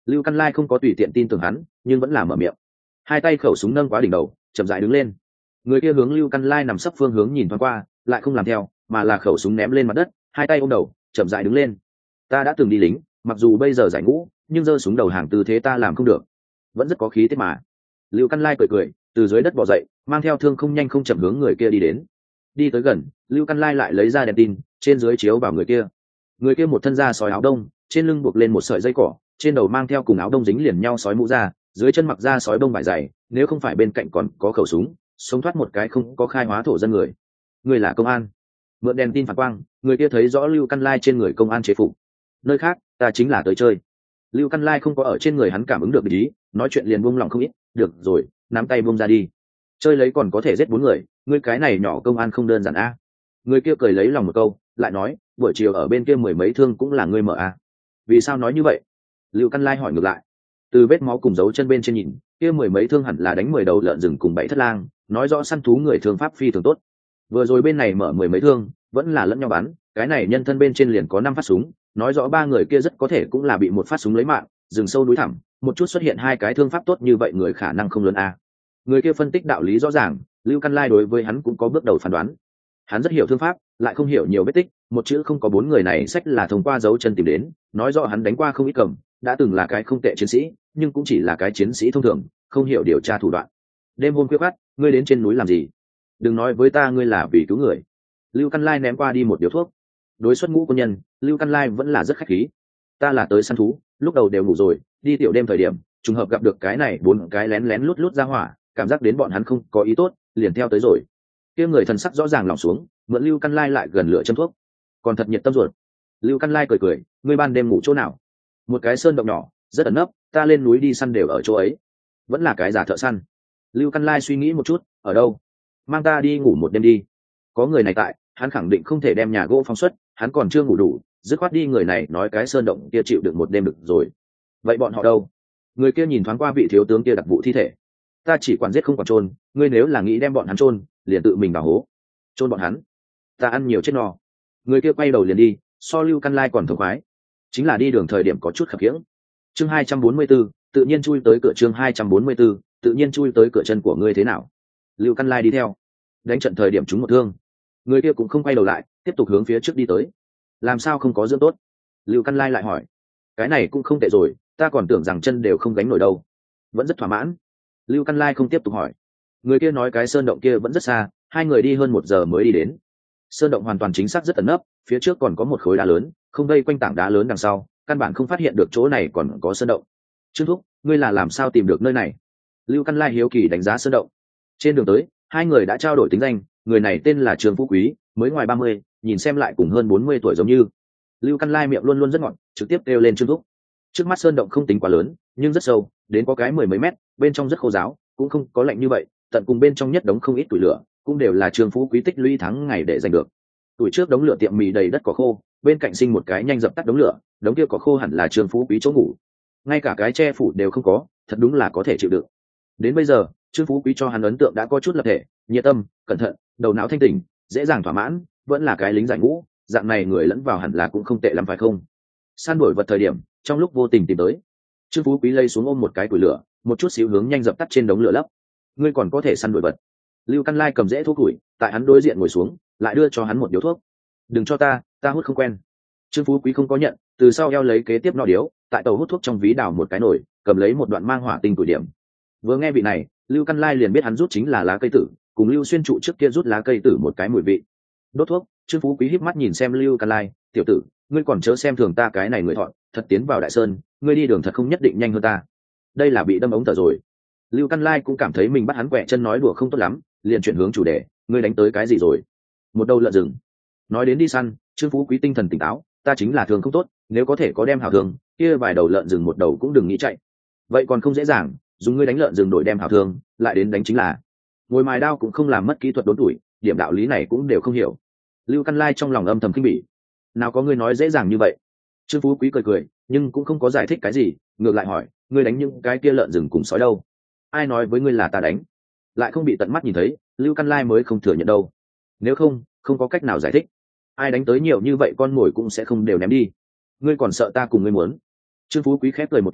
Lưu Căn Lai không có tùy tiện tin tưởng hắn, nhưng vẫn là mở miệng. Hai tay khẩu súng nâng quá đỉnh đầu, chậm rãi đứng lên. Người kia hướng Lưu Căn Lai nằm sấp phương hướng nhìn thoáng qua, lại không làm theo, mà là khẩu súng ném lên mặt đất, hai tay ôm đầu, chậm rãi đứng lên. Ta đã từng đi lính, mặc dù bây giờ giải ngũ, nhưng giơ súng đầu hàng tư thế ta làm không được, vẫn rất có khí thế mà. Lưu Căn Lai cười cười, từ dưới đất bò dậy, mang theo thương không nhanh không chậm hướng người kia đi đến. Đi tới gần, Lưu Căn Lai lại lấy ra đèn tin, trên dưới chiếu vào người kia. Người kia một thân da sói áo đông, trên lưng buộc lên một sợi dây cỏ, trên đầu mang theo cùng áo đông dính liền nhau sói mũ da, dưới chân mặc da sói bông vải dày, nếu không phải bên cạnh còn có khẩu súng, sống thoát một cái không có khai hóa thổ dân người. Người là công an. Mượn đèn tin phản quang, người kia thấy rõ Lưu Căn Lai trên người công an chế phục. Nơi khác, ta chính là tới chơi. Lưu Căn Lai không có ở trên người hắn cảm ứng được ý, nói chuyện liền buông lòng không ít. Được rồi, nắm tay buông ra đi. Chơi lấy còn có thể giết 4 người, ngươi cái này nhỏ công an không đơn giản a. Người kia cười lấy lòng một câu, lại nói, buổi chiều ở bên kia 10 mấy thương cũng là ngươi mở a. Vì sao nói như vậy? Lưu Căn Lai hỏi ngược lại. Từ vết máu cùng dấu chân bên trên nhìn, kia 10 mấy thương hẳn là đánh 10 đầu lợn rừng cùng 7 thất lang, nói rõ săn thú người thương pháp phi thường tốt. Vừa rồi bên này mở 10 mấy thương, vẫn là lẫn nhau bắn, cái này nhân thân bên trên liền có 5 phát súng, nói rõ 3 người kia rất có thể cũng là bị một phát súng lấy mạng, rừng sâu núi thẳm, một chút xuất hiện 2 cái thương pháp tốt như vậy người khả năng không lớn a. Người kia phân tích đạo lý rõ ràng, Lưu Căn Lai đối với hắn cũng có bước đầu phán đoán. Hắn rất hiểu thương pháp, lại không hiểu nhiều vết tích, một chữ không có 4 người này sách là thông qua dấu chân tìm đến, nói rõ hắn đánh qua không ít cầm, đã từng là cái không tệ chiến sĩ, nhưng cũng chỉ là cái chiến sĩ thông thường, không hiểu điều tra thủ đoạn. Đêm hôm khuya khoắt, ngươi đến trên núi làm gì? Đừng nói với ta ngươi là vì cứu người. Lưu Căn Lai ném qua đi một điếu thuốc. Đối xuất ngũ quân nhân, Lưu Căn Lai vẫn là rất khách khí. Ta là tới săn thú, lúc đầu đều ngủ rồi, đi tiểu đêm thời điểm, trùng hợp gặp được cái này 4 cái lén lén lút lút ra hỏa, cảm giác đến bọn hắn không có ý tốt, liền theo tới rồi. Kia người thần sắc rõ ràng lỏng xuống, mượn Lưu Căn Lai lại gần lửa châm thuốc. Còn thật nhiệt tâm ruột. Lưu Căn Lai cười cười, ngươi ban đêm ngủ chỗ nào? Một cái sơn động nhỏ, rất ẩn nấp, ta lên núi đi săn đều ở chỗ ấy. Vẫn là cái giả thợ săn. Lưu Căn Lai suy nghĩ một chút, ở đâu? Mang ta đi ngủ một đêm đi. Có người này tại, hắn khẳng định không thể đem nhà gỗ phóng xuất, hắn còn chưa ngủ đủ, dứt khoát đi người này nói cái sơn động kia chịu được một đêm được rồi. Vậy bọn họ đâu? Người kia nhìn thoáng qua vị thiếu tướng kia đặc vụ thi thể. Ta chỉ quản giết không quản chôn, ngươi nếu là nghĩ đem bọn hắn chôn, liền tự mình vào hố. Chôn bọn hắn, ta ăn nhiều chết no. Người kia quay đầu liền đi, so Lưu Căn Lai còn thống khoái. Chính là đi đường thời điểm có chút khập khiễng. Chương 244, tự nhiên chui tới cửa. Chương 244, tự nhiên chui tới cửa. Chân của ngươi thế nào? Lưu Căn Lai đi theo. Đánh trận thời điểm trúng một thương. Người kia cũng không quay đầu lại, tiếp tục hướng phía trước đi tới. Làm sao không có dưỡng tốt? Lưu Căn Lai lại hỏi. Cái này cũng không tệ rồi, ta còn tưởng rằng chân đều không gánh nổi đâu. Vẫn rất thỏa mãn. Lưu Căn Lai không tiếp tục hỏi. Người kia nói cái sơn động kia vẫn rất xa, 2 người đi hơn 1 giờ mới đi đến. Sơn động hoàn toàn chính xác rất ẩn nấp, phía trước còn có một khối đá lớn, không vây quanh tảng đá lớn đằng sau, căn bản không phát hiện được chỗ này còn có sơn động. Trương Thúc, ngươi là làm sao tìm được nơi này? Lưu Căn Lai hiếu kỳ đánh giá sơn động. Trên đường tới, 2 người đã trao đổi tính danh, người này tên là Trương Phú Quý, mới ngoài 30, nhìn xem lại cùng hơn 40 tuổi giống như. Lưu Căn Lai miệng luôn luôn rất ngọt, trực tiếp kêu lên Trương Thúc. Trước mắt sơn động không tính quá lớn, nhưng rất sâu, đến có cái 10 mấy mét, bên trong rất khô ráo, cũng không có lạnh như vậy, tận cùng bên trong nhất đống không ít tuổi lửa, cũng đều là Trương Phú Quý tích lũy tháng ngày để giành được. Tuổi trước đống lửa tiệm mì đầy đất cỏ khô, bên cạnh sinh một cái nhanh dập tắt đống lửa, đống kia cỏ khô hẳn là Trương Phú Quý chỗ ngủ. Ngay cả cái che phủ đều không có, thật đúng là có thể chịu đựng. Đến bây giờ, Trương Phú Quý cho hắn ấn tượng đã có chút lập thể, nhiệt tâm, cẩn thận, đầu não thanh tỉnh, dễ dàng thỏa mãn, vẫn là cái lính giải ngũ, dạng này người lẫn vào hẳn là cũng không tệ lắm phải không? Săn đuổi vật thời điểm, trong lúc vô tình tìm tới, Trương Phú Quý lấy xuống ôm một cái củi lửa, một chút xíu hướng nhanh dập tắt trên đống lửa lấp. Ngươi còn có thể săn đuổi vật. Lưu Căn Lai cầm rễ thuốc củi, tại hắn đối diện ngồi xuống, lại đưa cho hắn một điếu thuốc. Đừng cho ta hút không quen. Trương Phú Quý không có nhận, từ sau eo lấy kế tiếp nọ điếu, tại tàu hút thuốc trong ví đào một cái nồi, cầm lấy một đoạn mang hỏa tinh tuổi điểm. Vừa nghe vị này, Lưu Căn Lai liền biết hắn rút chính là lá cây tử, cùng Lưu Xuyên trụ trước kia rút lá cây tử một cái mùi vị. Đốt thuốc, Trương Phú Quý híp mắt nhìn xem Lưu Căn Lai, tiểu tử, ngươi còn chớ xem thường ta cái này người thọn, thật tiến vào Đại Sơn, ngươi đi đường thật không nhất định nhanh hơn ta. Đây là bị đâm ống thở rồi. Lưu Căn Lai cũng cảm thấy mình bắt hắn quẹ chân nói đùa không tốt lắm, liền chuyển hướng chủ đề, ngươi đánh tới cái gì rồi? Một đầu lợn rừng. Nói đến đi săn, Trương Phú Quý tinh thần tỉnh táo, ta chính là thường không tốt, nếu có thể có đem hảo thường, kia vài đầu lợn rừng một đầu cũng đừng nghĩ chạy. Vậy còn không dễ dàng, dùng ngươi đánh lợn rừng đổi đem hảo thường, lại đến đánh chính là. Ngồi mài đao cũng không làm mất kỹ thuật đốn tuổi, điểm đạo lý này cũng đều không hiểu. Lưu Căn Lai trong lòng âm thầm kinh bỉ. Nào có ngươi nói dễ dàng như vậy? Trương Phú Quý cười cười, nhưng cũng không có giải thích cái gì, ngược lại hỏi, ngươi đánh những cái kia lợn rừng cùng sói đâu? Ai nói với ngươi là ta đánh? Lại không bị tận mắt nhìn thấy, Lưu Căn Lai mới không thừa nhận đâu. Nếu không có cách nào giải thích. Ai đánh tới nhiều như vậy con mồi cũng sẽ không đều ném đi. Ngươi còn sợ ta cùng ngươi muốn? Trương Phú Quý khép cười một tiếng,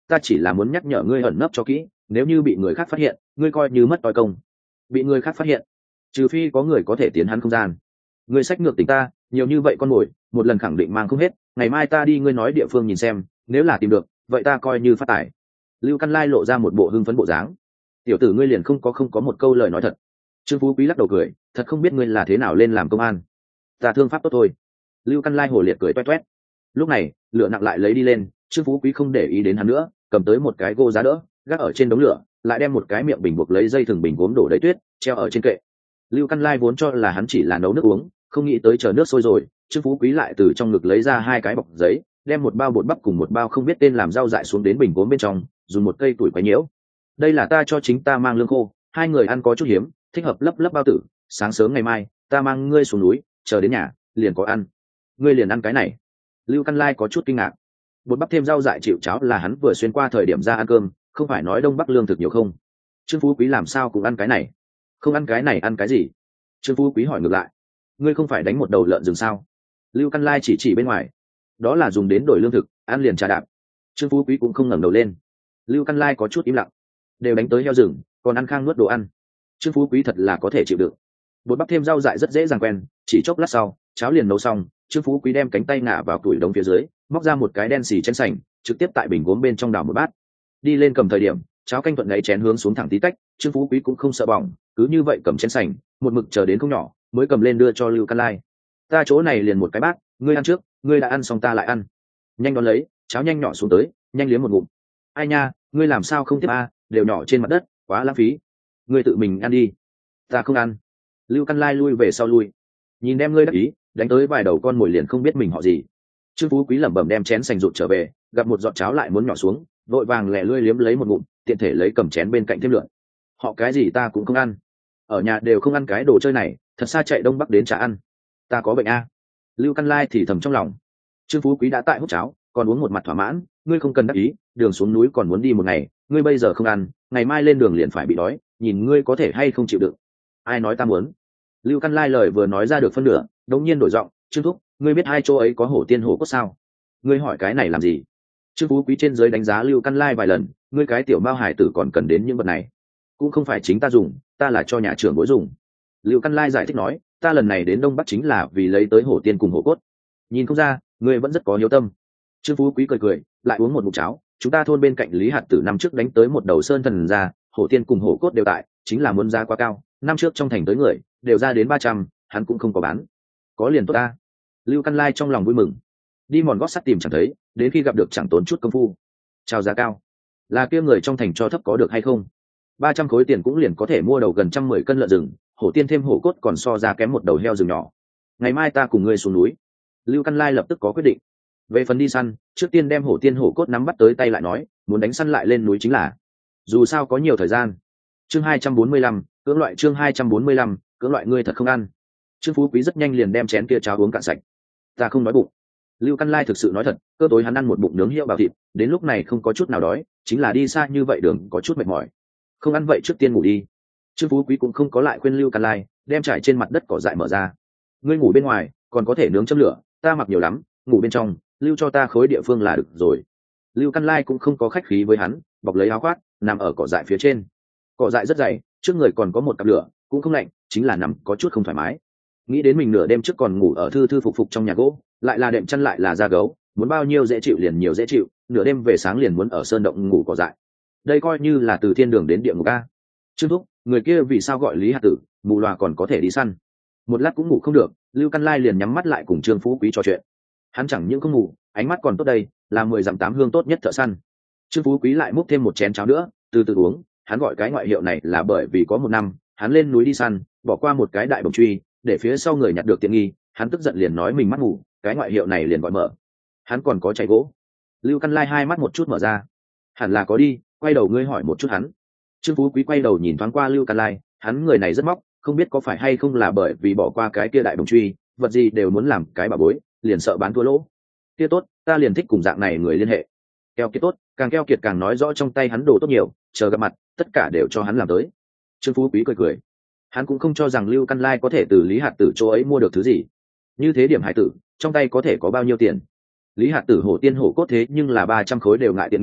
ta chỉ là muốn nhắc nhở ngươi ẩn nấp cho kỹ, nếu như bị người khác phát hiện ngươi coi như mất toi công. Bị người khác phát hiện? Trừ phi có người có thể tiến hắn không gian. Ngươi sách ngược tình ta, nhiều như vậy con mồi, một lần khẳng định mang không hết, ngày mai ta đi ngươi nói địa phương nhìn xem, nếu là tìm được vậy ta coi như phát tài. Lưu Căn Lai lộ ra một bộ hưng phấn bộ dáng. Tiểu tử ngươi liền không có một câu lời nói thật. Trương Phú Quý lắc đầu cười, thật không biết ngươi là thế nào lên làm công an. Ta thương pháp tốt thôi. Lưu Căn Lai hồ liệt cười toét toét. Lúc này lửa nặng lại lấy đi lên, Trương Phú Quý không để ý đến hắn nữa, cầm tới một cái gô giá đỡ gác ở trên đống lửa, lại đem một cái miệng bình buộc lấy dây thừng bình gốm đổ đầy tuyết treo ở trên kệ. Lưu Căn Lai vốn cho là hắn chỉ là nấu nước uống, không nghĩ tới chờ nước sôi rồi, Trương Phú Quý lại từ trong ngực lấy ra hai cái bọc giấy, đem một bao bột bắp cùng một bao không biết tên làm rau dại xuống đến bình gốm bên trong, dùng một cây tuổi quấy nhiễu. Đây là ta cho chính ta mang lương khô, hai người ăn có chút hiếm, thích hợp lấp lấp bao tử, sáng sớm ngày mai ta mang ngươi xuống núi, chờ đến nhà liền có ăn. Ngươi liền ăn cái này? Lưu Căn Lai có chút kinh ngạc. Bột bắp thêm rau dại chịu cháo là hắn vừa xuyên qua thời điểm ra ăn cơm, không phải nói đông bắc lương thực nhiều không? Trương Phú Quý làm sao cũng ăn cái này? Không ăn cái này ăn cái gì? Trương Phú Quý hỏi ngược lại. Ngươi không phải đánh một đầu lợn rừng sao? Lưu Căn Lai chỉ bên ngoài. Đó là dùng đến đổi lương thực, ăn liền trà đạp. Trương Phú Quý cũng không ngẩng đầu lên. Lưu Căn Lai có chút im lặng. Đều đánh tới heo rừng, còn ăn khang nuốt đồ ăn. Trương Phú Quý thật là có thể chịu đựng. Bột bắp thêm rau dại rất dễ dàng quen, chỉ chốc lát sau cháo liền nấu xong. Trương Phú Quý đem cánh tay ngả vào tuổi đống phía dưới, móc ra một cái đen xì chén sành, trực tiếp tại bình gốm bên trong đảo một bát. Đi lên cầm thời điểm cháo canh thuận gáy chén hướng xuống thẳng tí tách. Trương Phú Quý cũng không sợ bỏng, cứ như vậy cầm chén sành, một mực chờ đến không nhỏ mới cầm lên đưa cho Lưu Căn Lai. Ta chỗ này liền một cái bát, ngươi ăn trước, ngươi đã ăn xong ta lại ăn. Nhanh đón lấy, cháo nhanh nhỏ xuống tới, nhanh liếm một ngụm. Ai nha, ngươi làm sao không tiếp a, đều nhỏ trên mặt đất, quá lãng phí. Ngươi tự mình ăn đi. Ta không ăn. Lưu Căn Lai lui về sau lui. Nhìn đem ngươi đắc ý, đánh tới vài đầu con mồi liền không biết mình họ gì. Trương Phú Quý lẩm bẩm đem chén sành rụt trở về, gặp một giọt cháo lại muốn nhỏ xuống, vội vàng lẹ lươi liếm lấy một ngụm, tiện thể lấy cầm chén bên cạnh thêm lượn. Họ cái gì ta cũng không ăn, ở nhà đều không ăn cái đồ chơi này, thật xa chạy đông bắc đến trả ăn. Ta có bệnh a. Lưu Căn Lai thì thầm trong lòng. Trương Phú Quý đã tại hút cháo, còn uống một mặt thỏa mãn, ngươi không cần đắc ý, đường xuống núi còn muốn đi một ngày, ngươi bây giờ không ăn, ngày mai lên đường liền phải bị đói, nhìn ngươi có thể hay không chịu đựng. Ai nói ta muốn? Lưu Căn Lai lời vừa nói ra được phân nửa, đột nhiên đổi giọng, Trương thúc, ngươi biết hai chỗ ấy có hổ tiên hổ cốt sao? Ngươi hỏi cái này làm gì? Trương Phú Quý trên dưới đánh giá Lưu Căn Lai vài lần, ngươi cái tiểu mao hải tử còn cần đến những vật này? Cũng không phải chính ta dùng, ta là cho nhà trưởng bối dùng. Lưu Căn Lai giải thích nói, ta lần này đến đông bắc chính là vì lấy tới hổ tiên cùng hổ cốt. Nhìn không ra ngươi vẫn rất có hiếu tâm. Trương Phú Quý cười cười, lại uống một ngụm cháo. Chúng ta thôn bên cạnh Lý Hạt Tử năm trước đánh tới một đầu sơn thần ra, hổ tiên cùng hổ cốt đều tại, chính là muốn giá quá cao. Năm trước trong thành tới người đều ra đến 300, hắn cũng không có bán. Có liền tốt ta. Lưu Căn Lai trong lòng vui mừng. Đi mòn gót sắt tìm chẳng thấy, đến khi gặp được chẳng tốn chút công phu. Chào giá cao, là kia người trong thành cho thấp có được hay không? 300 khối tiền cũng liền có thể mua đầu gần 110 cân lợn rừng, hổ tiên thêm hổ cốt còn so ra kém một đầu heo rừng nhỏ. Ngày mai ta cùng ngươi xuống núi. Lưu Căn Lai lập tức có quyết định. Về phần đi săn, trước tiên đem hổ tiên hổ cốt nắm bắt tới tay lại nói, muốn đánh săn lại lên núi chính là. Dù sao có nhiều thời gian. Chương 245, cưỡng loại chương 245, cưỡng loại ngươi thật không ăn. Trương Phú Quý rất nhanh liền đem chén kia cháo uống cạn sạch. Ta không đói bụng. Lưu Căn Lai thực sự nói thật, cơ tối hắn ăn một bụng nướng hiệu bào thịt, đến lúc này không có chút nào đói, chính là đi xa như vậy đường có chút mệt mỏi. Không ăn vậy trước tiên ngủ đi. Trương Phú Quý cũng không có lại khuyên Lưu Căn Lai, đem trải trên mặt đất cỏ dại mở ra. Ngươi ngủ bên ngoài, còn có thể nướng châm lửa, ta mặc nhiều lắm, ngủ bên trong, lưu cho ta khối địa phương là được rồi. Lưu Căn Lai cũng không có khách khí với hắn, bọc lấy áo khoác, nằm ở cỏ dại phía trên. Cỏ dại rất dày, trước người còn có một cặp lửa, cũng không lạnh, chính là nằm có chút không thoải mái. Nghĩ đến mình nửa đêm trước còn ngủ ở thư thư phục phục trong nhà gỗ, lại là đệm chăn lại là da gấu, muốn bao nhiêu dễ chịu liền nhiều dễ chịu, nửa đêm về sáng liền muốn ở sơn động ngủ cỏ dại. Đây coi như là từ thiên đường đến địa ngục a. Trương thúc, người kia vì sao gọi Lý Hạt Tử, mù loà còn có thể đi săn? Một lát cũng ngủ không được, Lưu Căn Lai liền nhắm mắt lại cùng Trương Phú Quý trò chuyện. Hắn chẳng những không ngủ, ánh mắt còn tốt đây, là 10 dặm 8 hương tốt nhất thợ săn. Trương Phú Quý lại múc thêm một chén cháo nữa, từ từ uống. Hắn gọi cái ngoại hiệu này là bởi vì có một năm hắn lên núi đi săn, bỏ qua một cái đại bồng truy, để phía sau người nhặt được tiện nghi, hắn tức giận liền nói mình mắt ngủ, cái ngoại hiệu này liền gọi mở. Hắn còn có chạy gỗ. Lưu Căn Lai hai mắt một chút mở ra. Hẳn là có đi, quay đầu ngươi hỏi một chút hắn. Trương Phú Quý quay đầu nhìn thoáng qua Lưu Căn Lai, hắn người này rất móc, không biết có phải hay không là bởi vì bỏ qua cái kia đại bồng truy, vật gì đều muốn làm cái bà bối, liền sợ bán thua lỗ. Kia tốt, ta liền thích cùng dạng này người liên hệ. Keo kiệt tốt, càng keo kiệt càng nói rõ trong tay hắn đồ tốt nhiều, chờ gặp mặt tất cả đều cho hắn làm tới. Trương Phú Quý cười cười, hắn cũng không cho rằng Lưu Căn Lai có thể từ Lý Hạt Tử chỗ ấy mua được thứ gì. Như thế điểm hải tử trong tay có thể có bao nhiêu tiền? Lý Hạt Tử hổ tiên hổ cốt thế nhưng là 300 khối đều ngại tiện nghi,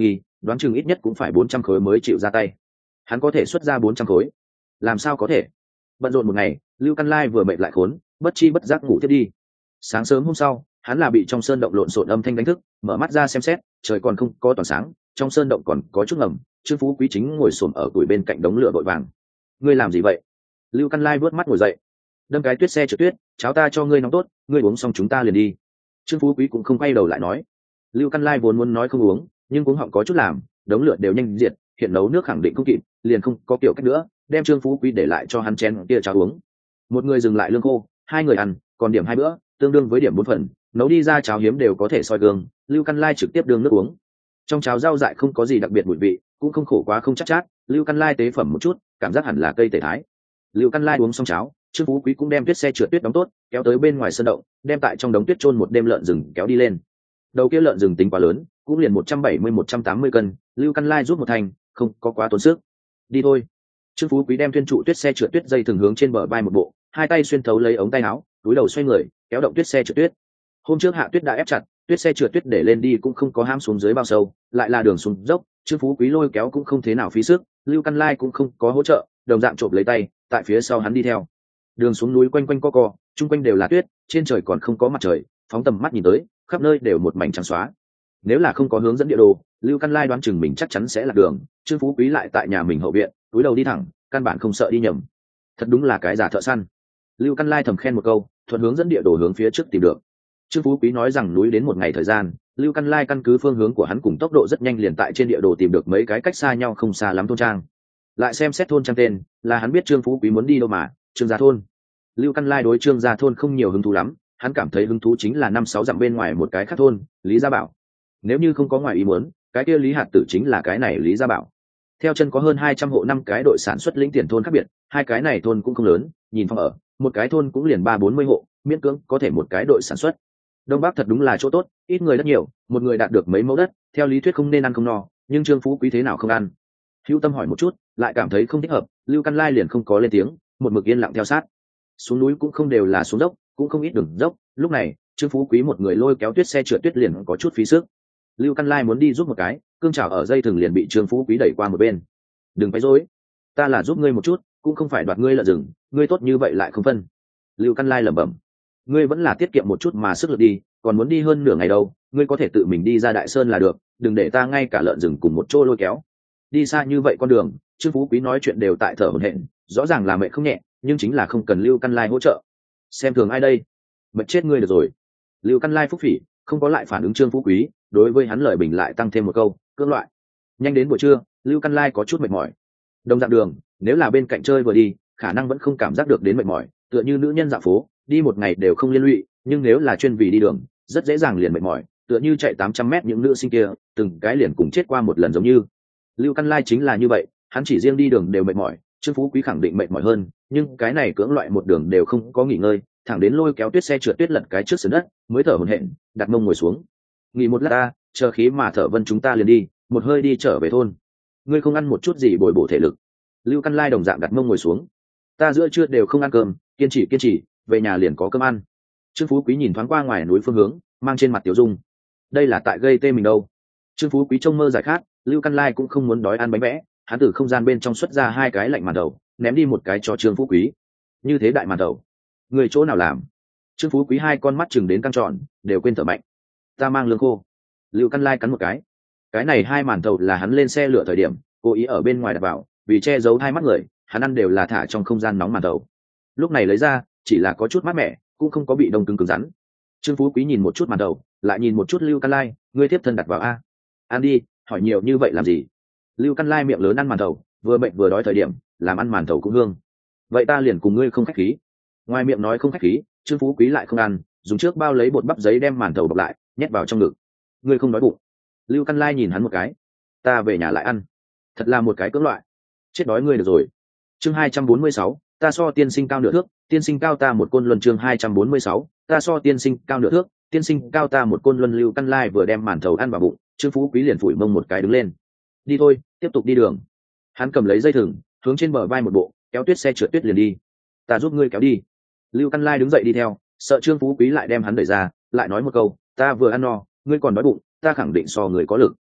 đoán chừng ít nhất cũng phải 400 khối mới chịu ra tay. Hắn có thể xuất ra 400 khối, làm sao có thể? Bận rộn một ngày, Lưu Căn Lai vừa mệt lại khốn, bất chi bất giác ngủ tiếp đi. Sáng sớm hôm sau, hắn là bị trong sơn động lộn xộn âm thanh đánh thức, mở mắt ra xem xét, trời còn không có tỏa sáng, trong sơn động còn có chút ngầm. Trương Phú Quý chính ngồi xổm ở tuổi bên cạnh đống lửa vội vàng. Ngươi làm gì vậy? Lưu Căn Lai vớt mắt ngồi dậy. Đâm cái tuyết xe trượt tuyết, cháo ta cho ngươi nóng tốt, ngươi uống xong chúng ta liền đi. Trương Phú Quý cũng không quay đầu lại nói. Lưu Căn Lai vốn muốn nói không uống, nhưng cũng họng có chút làm, đống lửa đều nhanh diệt, hiện nấu nước khẳng định không kịp, liền không có kiểu cách nữa, đem Trương Phú Quý để lại cho hắn chén kia cháo uống. Một người dừng lại lương khô, hai người ăn, còn điểm hai bữa, tương đương với điểm 4 phần, nấu đi ra cháo hiếm đều có thể soi gương. Lưu Căn Lai trực tiếp đương nước uống. Trong cháo rau dại không có gì đặc biệt mùi vị, cũng không khổ quá không chắc chát, Lưu Căn Lai tế phẩm một chút, cảm giác hẳn là cây tể thái. Lưu Căn Lai uống xong cháo, Trương Phú Quý cũng đem tuyết xe trượt tuyết đóng tốt, kéo tới bên ngoài sân động, đem tại trong đống tuyết chôn một đêm lợn rừng kéo đi lên. Đầu kia lợn rừng tính quá lớn, cũng liền 170-180 cân, Lưu Căn Lai rút một thành, không có quá tốn sức. Đi thôi. Trương Phú Quý đem thuyền trụ tuyết xe trượt tuyết dây thường hướng trên bờ vai một bộ, hai tay xuyên thấu lấy ống tay áo, túi đầu xoay người, kéo động tuyết xe trượt tuyết. Hôm trước hạ tuyết đã ép chặt, tuyết xe trượt tuyết để lên đi cũng không có hãm xuống dưới bao sâu, lại là đường xuống dốc, Trương Phú Quý lôi kéo cũng không thế nào phí sức, Lưu Căn Lai cũng không có hỗ trợ, đồng dạng trộm lấy tay, tại phía sau hắn đi theo. Đường xuống núi quanh quanh co, chung quanh đều là tuyết, trên trời còn không có mặt trời, phóng tầm mắt nhìn tới, khắp nơi đều một mảnh trắng xóa. Nếu là không có hướng dẫn địa đồ, Lưu Căn Lai đoán chừng mình chắc chắn sẽ lạc đường. Trương Phú Quý lại tại nhà mình hậu viện, túi đầu đi thẳng, căn bản không sợ đi nhầm. Thật đúng là cái giả thợ săn. Lưu Căn Lai thầm khen một câu, thuận hướng dẫn địa đồ hướng phía trước tìm được. Trương Phú Quý nói rằng núi đến một ngày thời gian, Lưu Căn Lai căn cứ phương hướng của hắn cùng tốc độ rất nhanh liền tại trên địa đồ tìm được mấy cái cách xa nhau không xa lắm thôn trang. Lại xem xét thôn trang tên, là hắn biết Trương Phú Quý muốn đi đâu mà, Trương Gia thôn. Lưu Căn Lai đối Trương Gia thôn không nhiều hứng thú lắm, hắn cảm thấy hứng thú chính là 5-6 dặm bên ngoài một cái khác thôn, Lý Gia Bảo. Nếu như không có ngoài ý muốn, cái kia Lý Hạt Tử chính là cái này Lý Gia Bảo. Theo chân có hơn 200 hộ 5 cái đội sản xuất lĩnh tiền thôn khác biệt, hai cái này thôn cũng không lớn, nhìn phong ở, một cái thôn cũng liền 30-40 hộ, miễn cưỡng có thể một cái đội sản xuất. Đông Bắc thật đúng là chỗ tốt, ít người đất nhiều, một người đạt được mấy mẫu đất, theo lý thuyết không nên ăn không no, nhưng Trương Phú Quý thế nào không ăn? Hữu Tâm hỏi một chút, lại cảm thấy không thích hợp, Lưu Căn Lai liền không có lên tiếng, một mực yên lặng theo sát. Xuống núi cũng không đều là xuống dốc, cũng không ít đường dốc, lúc này, Trương Phú Quý một người lôi kéo tuyết xe trượt tuyết liền có chút phí sức. Lưu Căn Lai muốn đi giúp một cái, cương chảo ở dây thừng liền bị Trương Phú Quý đẩy qua một bên. Đừng quấy rối, ta là giúp ngươi một chút, cũng không phải đoạt ngươi lợn rừng, ngươi tốt như vậy lại không phân. Lưu Căn Lai lẩm bẩm, ngươi vẫn là tiết kiệm một chút mà sức lực đi, còn muốn đi hơn nửa ngày đâu, ngươi có thể tự mình đi ra Đại Sơn là được, đừng để ta ngay cả lợn rừng cùng một chỗ lôi kéo. Đi xa như vậy con đường, Trương Phú Quý nói chuyện đều tại thở hổn hển, rõ ràng là mệt không nhẹ, nhưng chính là không cần Lưu Căn Lai hỗ trợ. Xem thường ai đây? Mệt chết ngươi được rồi. Lưu Căn Lai phúc phỉ, không có lại phản ứng Trương Phú Quý, đối với hắn lời bình lại tăng thêm một câu, cưỡng loại. Nhanh đến buổi trưa, Lưu Căn Lai có chút mệt mỏi. Đồng dạng đường, nếu là bên cạnh chơi vừa đi, khả năng vẫn không cảm giác được đến mệt mỏi, tựa như nữ nhân dạo phố, đi một ngày đều không liên lụy, nhưng nếu là chuyên vì đi đường, rất dễ dàng liền mệt mỏi, tựa như chạy 800 mét những nữ sinh kia, từng cái liền cùng chết qua một lần giống như. Lưu Căn Lai chính là như vậy, hắn chỉ riêng đi đường đều mệt mỏi, Trương Phú Quý khẳng định mệt mỏi hơn, nhưng cái này cưỡng loại một đường đều không có nghỉ ngơi, thẳng đến lôi kéo tuyết xe trượt tuyết lật cái trước sườn đất, mới thở hổn hển, đặt mông ngồi xuống. Nghỉ một lát ta, chờ khí mà thở vân chúng ta liền đi, một hơi đi trở về thôn. Ngươi không ăn một chút gì bồi bổ thể lực? Lưu Căn Lai đồng dạng đặt mông ngồi xuống. Ta giữa trưa đều không ăn cơm, kiên trì, về nhà liền có cơm ăn. Trương Phú Quý nhìn thoáng qua ngoài núi phương hướng, mang trên mặt tiểu dung. Đây là tại gây tê mình đâu? Trương Phú Quý trông mơ giải khát, Lưu Căn Lai cũng không muốn đói ăn bánh vẽ, hắn từ không gian bên trong xuất ra hai cái lạnh màn đầu, ném đi một cái cho Trương Phú Quý. Như thế đại màn đầu, người chỗ nào làm? Trương Phú Quý hai con mắt chừng đến căng tròn, đều quên thở mạnh. Ta mang lương khô. Lưu Căn Lai cắn một cái này hai màn đầu là hắn lên xe lửa thời điểm cố ý ở bên ngoài đặt vào, vì che giấu hai mắt người, hắn ăn đều là thả trong không gian nóng màn đầu. Lúc này lấy ra, chỉ là có chút mát mẻ, cũng không có bị đông cứng rắn. Trương Phú Quý nhìn một chút màn đầu, lại nhìn một chút Lưu Căn Lai, ngươi tiếp thân đặt vào a. Ăn đi, hỏi nhiều như vậy làm gì? Lưu Căn Lai miệng lớn ăn màn đầu, vừa bệnh vừa đói thời điểm, làm ăn màn đầu cũng hương. Vậy ta liền cùng ngươi không khách khí. Ngoài miệng nói không khách khí, Trương Phú Quý lại không ăn, dùng trước bao lấy bột bắp giấy đem màn đầu bọc lại, nhét vào trong ngực. Ngươi không đói bụng? Lưu Căn Lai nhìn hắn một cái. Ta về nhà lại ăn. Thật là một cái cưỡng loại. Chết đói ngươi được rồi. Chương 246, ta so tiên sinh cao nửa thước, tiên sinh cao ta một côn luân. Chương 246, ta so tiên sinh cao nửa thước, tiên sinh cao ta một côn luân. Lưu Căn Lai vừa đem màn thầu ăn vào bụng, Trương Phú Quý liền phủi mông một cái đứng lên. Đi thôi, tiếp tục đi đường. Hắn cầm lấy dây thừng, hướng trên bờ vai một bộ, kéo tuyết xe trượt tuyết liền đi. Ta giúp ngươi kéo đi. Lưu Căn Lai đứng dậy đi theo, sợ Trương Phú Quý lại đem hắn đẩy ra, lại nói một câu, ta vừa ăn no, ngươi còn đói bụng, ta khẳng định so người có lực.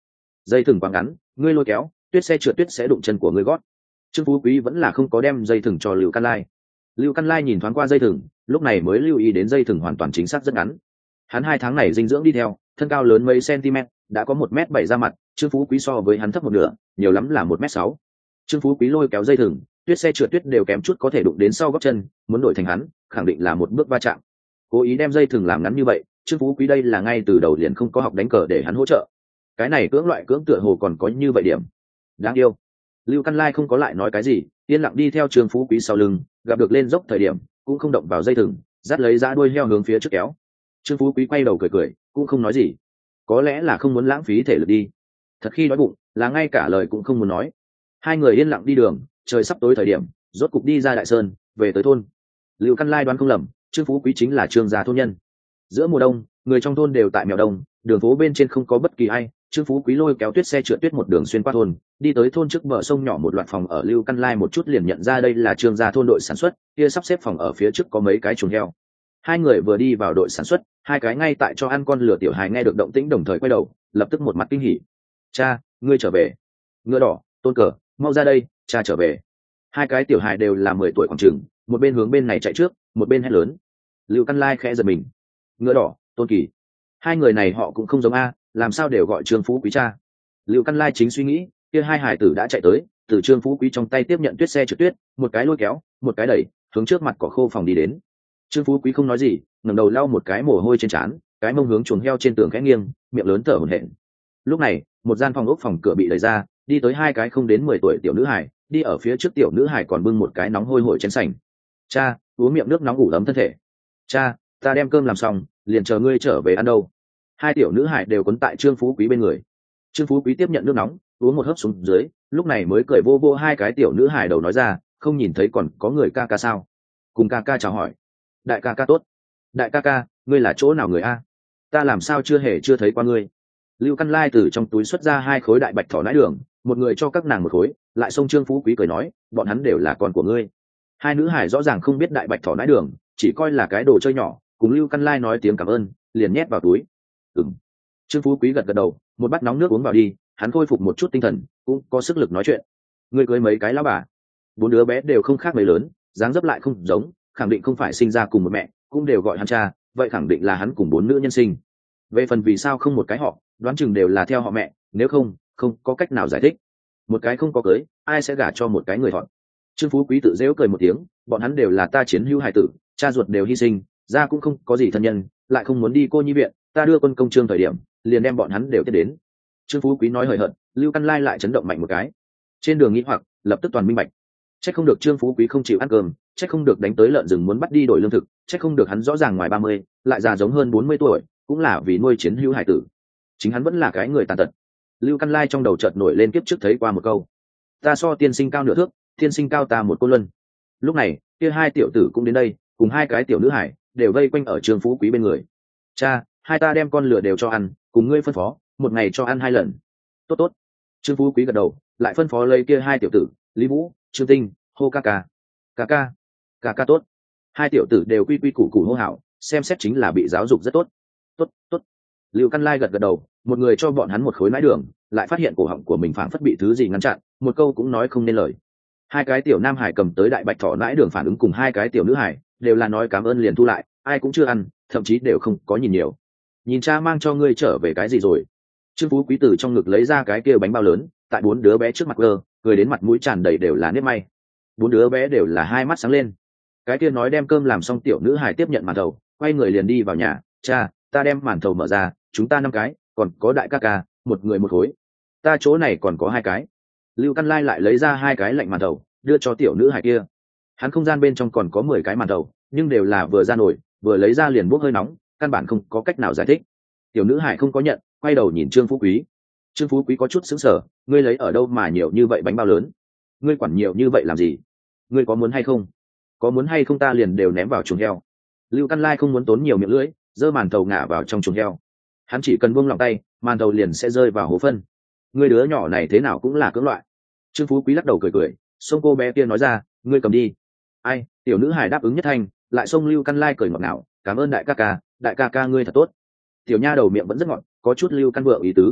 dây thừng quá ngắn, ngươi lôi kéo tuyết xe trượt tuyết sẽ đụng chân của ngươi gót. Trương Phú Quý vẫn là không có đem dây thừng cho Lưu Căn Lai. Lưu Căn Lai nhìn thoáng qua dây thừng, lúc này mới lưu ý đến dây thừng hoàn toàn chính xác rất ngắn. Hắn 2 tháng này dinh dưỡng đi theo, thân cao lớn mấy cm, đã có 1m7 ra mặt. Trương Phú Quý so với hắn thấp một nửa, nhiều lắm là 1m6. Trương Phú Quý lôi kéo dây thừng, tuyết xe trượt tuyết đều kém chút có thể đụng đến sau gót chân, muốn đổi thành hắn, khẳng định là một bước va chạm. Cố ý đem dây thừng làm ngắn như vậy, Trương Phú Quý đây là ngay từ đầu liền không có học đánh cờ để hắn hỗ trợ. Cái này cưỡng loại cưỡng tựa hồ còn có như vậy điểm. Đáng yêu. Lưu Căn Lai không có lại nói cái gì, yên lặng đi theo Trương Phú Quý sau lưng, gặp được lên dốc thời điểm, cũng không động vào dây thừng, dắt lấy dã đuôi heo hướng phía trước kéo. Trương Phú Quý quay đầu cười cười, cũng không nói gì. Có lẽ là không muốn lãng phí thể lực đi. Thật khi đói bụng, là ngay cả lời cũng không muốn nói. Hai người yên lặng đi đường, trời sắp tối thời điểm, rốt cục đi ra Đại Sơn, về tới thôn. Lưu Căn Lai đoán không lầm, Trương Phú Quý chính là Trương gia thôn nhân. Giữa mùa đông, người trong thôn đều tại mèo đông, đường phố bên trên không có bất kỳ ai. Trương Phú Quý lôi kéo tuyết xe trượt tuyết một đường xuyên qua thôn, đi tới thôn trước bờ sông nhỏ một loạt phòng ở. Lưu Căn Lai một chút liền nhận ra đây là Trương gia thôn đội sản xuất, kia sắp xếp phòng ở phía trước có mấy cái chuồng heo. Hai người vừa đi vào đội sản xuất, hai cái ngay tại cho ăn con lửa tiểu hài nghe được động tĩnh đồng thời quay đầu, lập tức một mặt kinh hỉ. Cha, ngươi trở về. Ngựa đỏ, Tôn Cờ, mau ra đây, cha trở về. Hai cái tiểu hài đều là 10 tuổi khoảng chừng, một bên hướng bên này chạy trước, một bên hét lớn. Lưu Căn Lai khẽ giật mình. Ngựa đỏ, Tôn Kỳ, hai người này họ cũng không giống a, làm sao đều gọi Trương Phú Quý cha. Lưu Căn Lai chính suy nghĩ, kia hai hải tử đã chạy tới, từ Trương Phú Quý trong tay tiếp nhận tuyết xe trượt tuyết, một cái lôi kéo, một cái đẩy, hướng trước mặt cỏ khô phòng đi đến. Trương Phú Quý không nói gì, ngẩng đầu lau một cái mồ hôi trên trán, cái mông hướng chuồng heo trên tường khẽ nghiêng, miệng lớn thở hổn hển. Lúc này, một gian phòng ốc phòng cửa bị đẩy ra, đi tới hai cái không đến 10 tuổi tiểu nữ hải, đi ở phía trước tiểu nữ hải còn bưng một cái nóng hôi hổi chén sành. Cha, uống miệng nước nóng ủ ấm thân thể. Cha, ta đem cơm làm xong, liền chờ ngươi trở về ăn đâu. Hai tiểu nữ hải đều quấn tại Trương Phú Quý bên người. Trương Phú Quý tiếp nhận nước nóng, uống một hớp xuống dưới, lúc này mới cười vô vô hai cái tiểu nữ hải đầu nói ra, không nhìn thấy còn có người ca ca sao? Cùng ca ca chào hỏi. Đại ca ca tốt. Đại ca ca, ngươi là chỗ nào người a? Ta làm sao chưa thấy qua ngươi? Lưu Căn Lai từ trong túi xuất ra 2 khối đại bạch thỏ nãi đường, một người cho các nàng một khối, lại xông Trương Phú Quý cười nói, bọn hắn đều là con của ngươi. Hai nữ hải rõ ràng không biết đại bạch thỏ nãi đường, chỉ coi là cái đồ chơi nhỏ, cùng Lưu Căn Lai nói tiếng cảm ơn, liền nhét vào túi. Trương Phú Quý gật gật đầu, một bát nóng nước uống vào đi, hắn khôi phục một chút tinh thần, cũng có sức lực nói chuyện. Ngươi cưới mấy cái lão bà? 4 đứa bé đều không khác mấy lớn, dáng dấp lại không giống, khẳng định không phải sinh ra cùng một mẹ, cũng đều gọi hắn cha, vậy khẳng định là hắn cùng 4 nữ nhân sinh. Về phần vì sao không một cái họ, đoán chừng đều là theo họ mẹ, nếu không có cách nào giải thích. Một cái không có cưới, ai sẽ gả cho một cái người họ? Trương Phú Quý tự giễu cười một tiếng, bọn hắn đều là ta chiến hữu hài tử, cha ruột đều hy sinh, ra cũng không có gì thân nhân, lại không muốn đi cô nhi viện, ta đưa quân công trương thời điểm, liền đem bọn hắn đều tiếp đến. Trương Phú Quý nói hời hợt, Lưu Căn Lai lại chấn động mạnh một cái. Trên đường nghĩ hoặc, lập tức toàn minh bạch. Chắc không được Trương Phú Quý không chịu ăn cơm, chắc không được đánh tới lợn rừng muốn bắt đi đổi lương thực, chắc không được hắn rõ ràng ngoài 30, lại già giống hơn 40 tuổi, cũng là vì nuôi chiến hữu hải tử. Chính hắn vẫn là cái người tàn tật. Lưu Căn Lai trong đầu chợt nổi lên kiếp trước thấy qua một câu: ta so tiên sinh cao nửa thước, tiên sinh cao ta một côn luân. Lúc này, kia hai tiểu tử cũng đến đây, cùng hai cái tiểu nữ hải đều vây quanh ở Trương Phú Quý bên người. Cha, hai ta đem con lừa đều cho ăn, cùng ngươi phân phó, một ngày cho ăn 2 lần. Tốt tốt. Trương Phú Quý gật đầu, lại phân phó lấy kia hai tiểu tử, Lý Vũ, Trương Tinh, hô ca ca. Ca ca. Ca ca tốt. Hai tiểu tử đều quy quy củ củ hô hào, xem xét chính là bị giáo dục rất tốt. Tốt, tốt. Lưu Căn Lai gật gật đầu, một người cho bọn hắn một khối nãi đường, lại phát hiện cổ họng của mình phảng phất bị thứ gì ngăn chặn, một câu cũng nói không nên lời. Hai cái tiểu nam hải cầm tới đại bạch thỏ nãi đường phản ứng cùng hai cái tiểu nữ hải, đều là nói cảm ơn liền thu lại, ai cũng chưa ăn, thậm chí đều không có nhìn nhiều. Nhìn cha mang cho ngươi trở về cái gì rồi? Trương Phú Quý từ trong ngực lấy ra cái kia bánh bao lớn, tại 4 đứa bé trước mặt gơ, cười đến mặt mũi tràn đầy đều là nếp may. 4 đứa bé đều là hai mắt sáng lên. Cái kia nói đem cơm làm xong tiểu nữ hải tiếp nhận màn thầu, quay người liền đi vào nhà. Cha, ta đem màn thầu mở ra, chúng ta 5 cái, còn có đại ca ca, một người một khối. Ta chỗ này còn có 2 cái. Lưu Căn Lai lại lấy ra 2 cái lạnh màn thầu, đưa cho tiểu nữ hải kia. Hắn không gian bên trong còn có 10 cái màn thầu, nhưng đều là vừa ra nổi, vừa lấy ra liền bốc hơi nóng, căn bản không có cách nào giải thích. Tiểu nữ hải không có nhận, quay đầu nhìn Trương Phú Quý. Trương Phú Quý có chút sững sờ, ngươi lấy ở đâu mà nhiều như vậy bánh bao lớn? Ngươi quản nhiều như vậy làm gì? Ngươi có muốn hay không? Có muốn hay không ta liền đều ném vào chuồng heo. Lưu Căn Lai không muốn tốn nhiều miệng lưỡi, giơ màn thầu ngả vào trong chuồng heo. Hắn chỉ cần buông lòng tay, màn thầu liền sẽ rơi vào hố phân. Ngươi đứa nhỏ này thế nào cũng là cưỡng loại. Trương Phú Quý lắc đầu cười cười, xông cô bé kia nói ra, ngươi cầm đi. Ai? Tiểu nữ hải đáp ứng nhất thanh, lại xông Lưu Căn Lai cười ngọt ngào, cảm ơn đại ca ca ngươi thật tốt. Tiểu nha đầu miệng vẫn rất ngọt, có chút Lưu Căn vượng ý tứ.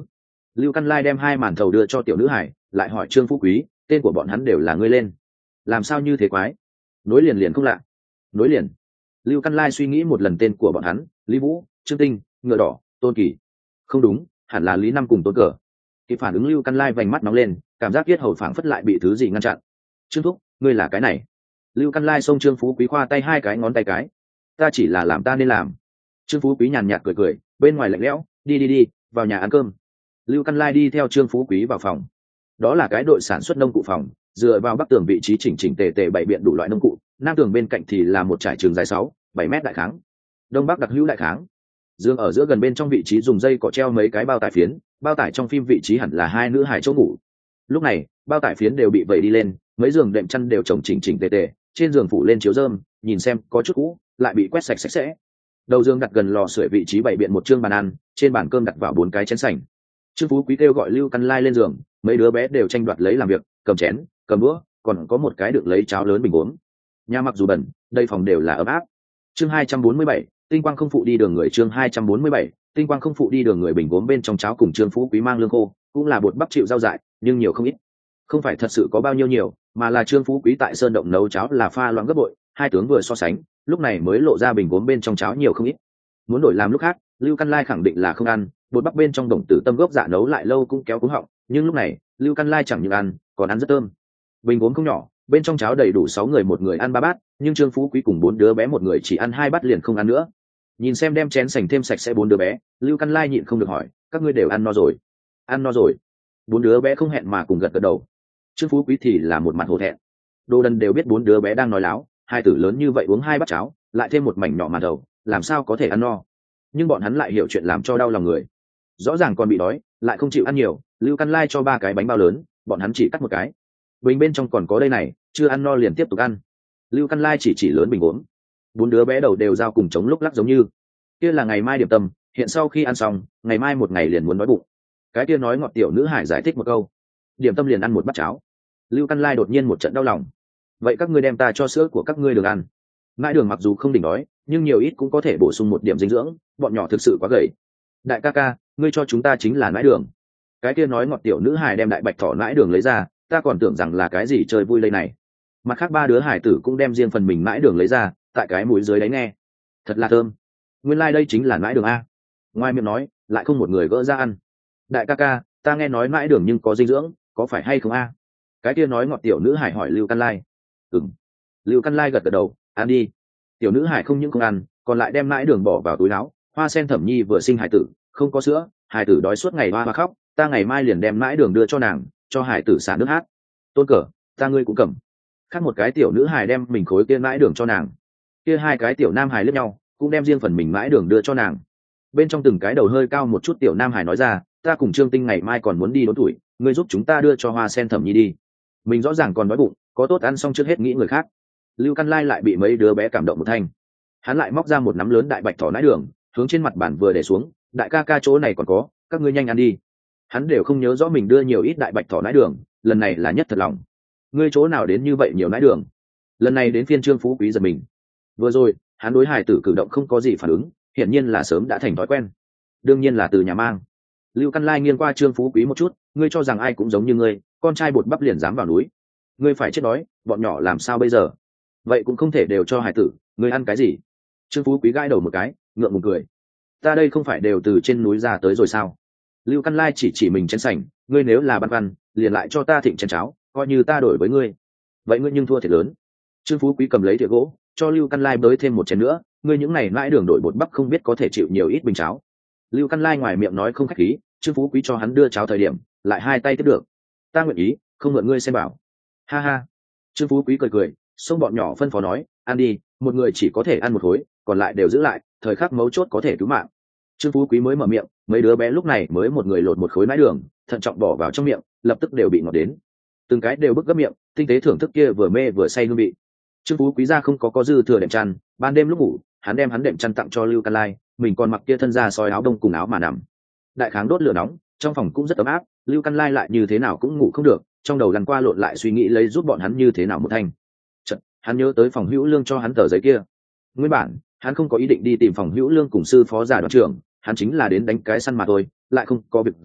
Lưu Căn Lai đem 2 màn thầu đưa cho tiểu nữ hải, lại hỏi Trương Phú Quý, tên của bọn hắn đều là ngươi lên, làm sao như thế quái? Nối liền liền không lạ. Nối liền. Lưu Căn Lai suy nghĩ một lần tên của bọn hắn, Lý Vũ, Trương Tinh, Ngựa Đỏ, Tôn Kỳ. Không đúng, hẳn là Lý Năm cùng Tôn Cờ. Kịp phản ứng Lưu Căn Lai vành mắt nóng lên, cảm giác yết hầu phảng phất lại bị thứ gì ngăn chặn. Trương Thúc, ngươi là cái này? Lưu Căn Lai xông Trương Phú Quý khoa tay 2 cái ngón tay cái. Ta chỉ là làm ta nên làm. Trương Phú Quý nhàn nhạt cười cười, bên ngoài lạnh lẽo, đi, vào nhà ăn cơm. Lưu Căn Lai đi theo Trương Phú Quý vào phòng. Đó là cái đội sản xuất nông cụ phòng, dựa vào bắc tường vị trí chỉnh tề bày biện đủ loại nông cụ, nam tường bên cạnh thì là một trải trường dài 6-7 mét đại kháng, đông bắc đặc hữu đại kháng. Dương ở giữa gần bên trong vị trí dùng dây cỏ treo mấy cái bao tải phiến, bao tải trong phim vị trí hẳn là 2 nữ hài chỗ ngủ. Lúc này bao tải phiến đều bị vẩy đi lên, mấy giường đệm chăn đều chồng chỉnh tề, trên giường phủ lên chiếu rơm, nhìn xem có chút cũ, lại bị quét sạch sạch sẽ. Đầu giường đặt gần lò sưởi vị trí bày biện một trương bàn ăn, trên bàn cơm đặt vào 4 cái chén sành. Trương Phú Quý kêu gọi Lưu Căn Lai lên giường, mấy đứa bé đều tranh đoạt lấy làm việc, cầm chén, cầm đũa, còn có một cái đựng lấy cháo lớn bình uống. Nhà mặc dù bẩn, đây phòng đều là ấm áp. Chương 247, tinh quang không phụ đi đường người. Chương 247, tinh quang không phụ đi đường người. Bình gốm bên trong cháo cùng Trương Phú Quý mang lương khô, cũng là bột bắp chịu rau dại, nhưng nhiều không ít. Không phải thật sự có bao nhiêu nhiều, mà là Trương Phú Quý tại sơn động nấu cháo là pha loãng gấp bội, hai tướng vừa so sánh, lúc này mới lộ ra bình gốm bên trong cháo nhiều không ít. Muốn đổi làm lúc khác, Lưu Căn Lai khẳng định là không ăn, bột bắp bên trong đồng tử tâm gốc dạ nấu lại lâu cũng kéo cúng họng, nhưng lúc này Lưu Căn Lai chẳng những ăn, còn ăn rất thơm. Bình gốm không nhỏ, bên trong cháo đầy đủ 6 người, một người ăn 3 bát, nhưng Trương Phú Quý cùng 4 đứa bé một người chỉ ăn 2 bát liền không ăn nữa. Nhìn xem đem chén sành thêm sạch sẽ 4 đứa bé, Lưu Căn Lai nhịn không được hỏi, các ngươi đều ăn no rồi? Ăn no rồi. 4 đứa bé không hẹn mà cùng gật đầu. Trương Phú Quý thì là một mặt hổ thẹn. Đồ đần đều biết 4 đứa bé đang nói láo, hai tử lớn như vậy uống 2 bát cháo, lại thêm một mảnh nhỏ màn đầu, làm sao có thể ăn no? Nhưng bọn hắn lại hiểu chuyện làm cho đau lòng người. Rõ ràng còn bị đói, lại không chịu ăn nhiều. Lưu Căn Lai cho 3 cái bánh bao lớn, bọn hắn chỉ cắt một cái. Bình bên trong còn có đây này, chưa ăn no liền tiếp tục ăn. Lưu Căn Lai chỉ lớn bình uống. 4 đứa bé đầu đều giao cùng chống lúc lắc giống như. Kia là ngày mai điểm tâm, hiện sau khi ăn xong, ngày mai một ngày liền muốn đói bụng. Cái kia nói ngọt tiểu nữ hải giải thích một câu, điểm tâm liền ăn một bát cháo. Lưu Căn Lai đột nhiên một trận đau lòng. Vậy các ngươi đem ta cho sữa của các ngươi được ăn. Mãi đường mặc dù không đỉnh đói, nhưng nhiều ít cũng có thể bổ sung một điểm dinh dưỡng, bọn nhỏ thực sự quá gầy. Đại ca ca, ngươi cho chúng ta chính là nãi đường. Cái kia nói ngọt tiểu nữ hải đem đại bạch thỏ nãi đường lấy ra, ta còn tưởng rằng là cái gì chơi vui lây này. Mặt khác 3 đứa hải tử cũng đem riêng phần mình nãi đường lấy ra, tại cái mũi dưới đấy nghe. Thật là thơm. Nguyên lai đây chính là nãi đường a. Ngoài miệng nói, lại không một người gỡ ra ăn. Đại ca ca, ta nghe nói nãi đường nhưng có dinh dưỡng, có phải hay không a? Cái kia nói ngọt tiểu nữ hải hỏi Lưu Căn Lai. Ừm. Lưu Căn Lai gật đầu, ăn đi. Tiểu nữ hải không những không ăn, còn lại đem nãi đường bỏ vào túi áo. Hoa Sen Thẩm Nhi vừa sinh hải tử, không có sữa, hải tử đói suốt ngày hoa khóc, ta ngày mai liền đem nãi đường đưa cho nàng, cho hải tử xả nước hát. Tôn Cờ, ta ngươi cũng cầm. Khác một cái tiểu nữ hải đem mình khối kia nãi đường cho nàng. Kia 2 cái tiểu nam hải liếc nhau, cũng đem riêng phần mình nãi đường đưa cho nàng. Bên trong từng cái đầu hơi cao một chút tiểu nam hải nói ra, ta cùng Trương Tinh ngày mai còn muốn đi đốn tuổi, ngươi giúp chúng ta đưa cho Hoa Sen Thẩm Nhi đi. Mình rõ ràng còn đói bụng, có tốt ăn xong trước hết nghĩ người khác. Lưu Căn Lai lại bị mấy đứa bé cảm động một thanh. Hắn lại móc ra một nắm lớn đại bạch thỏ nãi đường, hướng trên mặt bàn vừa để xuống, đại ca ca chỗ này còn có, các ngươi nhanh ăn đi. Hắn đều không nhớ rõ mình đưa nhiều ít đại bạch thỏ nãi đường, lần này là nhất thật lòng. Ngươi chỗ nào đến như vậy nhiều nãi đường? Lần này đến phiên Trương Phú Quý giật mình. Vừa rồi hắn đối hài tử cử động không có gì phản ứng, hiển nhiên là sớm đã thành thói quen, đương nhiên là từ nhà mang. Lưu Căn Lai nghiêng qua Trương Phú Quý một chút, ngươi cho rằng ai cũng giống như ngươi, con trai bột bắp liền dám vào núi, ngươi phải chết đói, bọn nhỏ làm sao bây giờ? Vậy cũng không thể đều cho hài tử, ngươi ăn cái gì? Trương Phú Quý gãi đầu một cái, ngượng ngùng cười, ta đây không phải đều từ trên núi ra tới rồi sao? Lưu Căn Lai chỉ mình chén sành, ngươi nếu là băn khoăn, liền lại cho ta thịnh chén cháo, coi như ta đổi với ngươi. Vậy ngươi nhưng thua thiệt lớn. Trương Phú Quý cầm lấy thìa gỗ, cho Lưu Căn Lai bới thêm một chén nữa, ngươi những này mãi đường đổi bột bắp không biết có thể chịu nhiều ít bình cháo. Lưu Căn Lai ngoài miệng nói không khách khí, Trương Phú Quý cho hắn đưa cháo thời điểm, lại 2 tay tiếp được. Ta nguyện ý, không mượn ngươi xem bảo. Ha ha. Trương Phú Quý cười cười, xông bọn nhỏ phân phó nói, ăn đi, một người chỉ có thể ăn một khối, còn lại đều giữ lại, thời khắc mấu chốt có thể cứu mạng. Trương Phú Quý mới mở miệng, mấy đứa bé lúc này mới một người lột một khối nãi đường, thận trọng bỏ vào trong miệng, lập tức đều bị ngọt đến. Từng cái đều bứt gấp miệng, tinh tế thưởng thức kia vừa mê vừa say hương vị. Trương Phú Quý ra không có dư thừa đệm chăn, ban đêm lúc ngủ, hắn đem hắn đệm chăn tặng cho Lưu Căn Lai, mình còn mặc kia thân ra soi áo đông cùng áo mà nằm. Đại kháng đốt lửa nóng, trong phòng cũng rất ấm áp, Lưu Căn Lai lại như thế nào cũng ngủ không được, trong đầu lăn qua lộn lại suy nghĩ lấy giúp bọn hắn như thế nào một thanh. Chợt, hắn nhớ tới phòng Hữu Lương cho hắn tờ giấy kia. Nguyên bản, hắn không có ý định đi tìm phòng Hữu Lương cùng sư phó giả đoàn trưởng, hắn chính là đến đánh cái săn mà thôi, lại không có việc gì,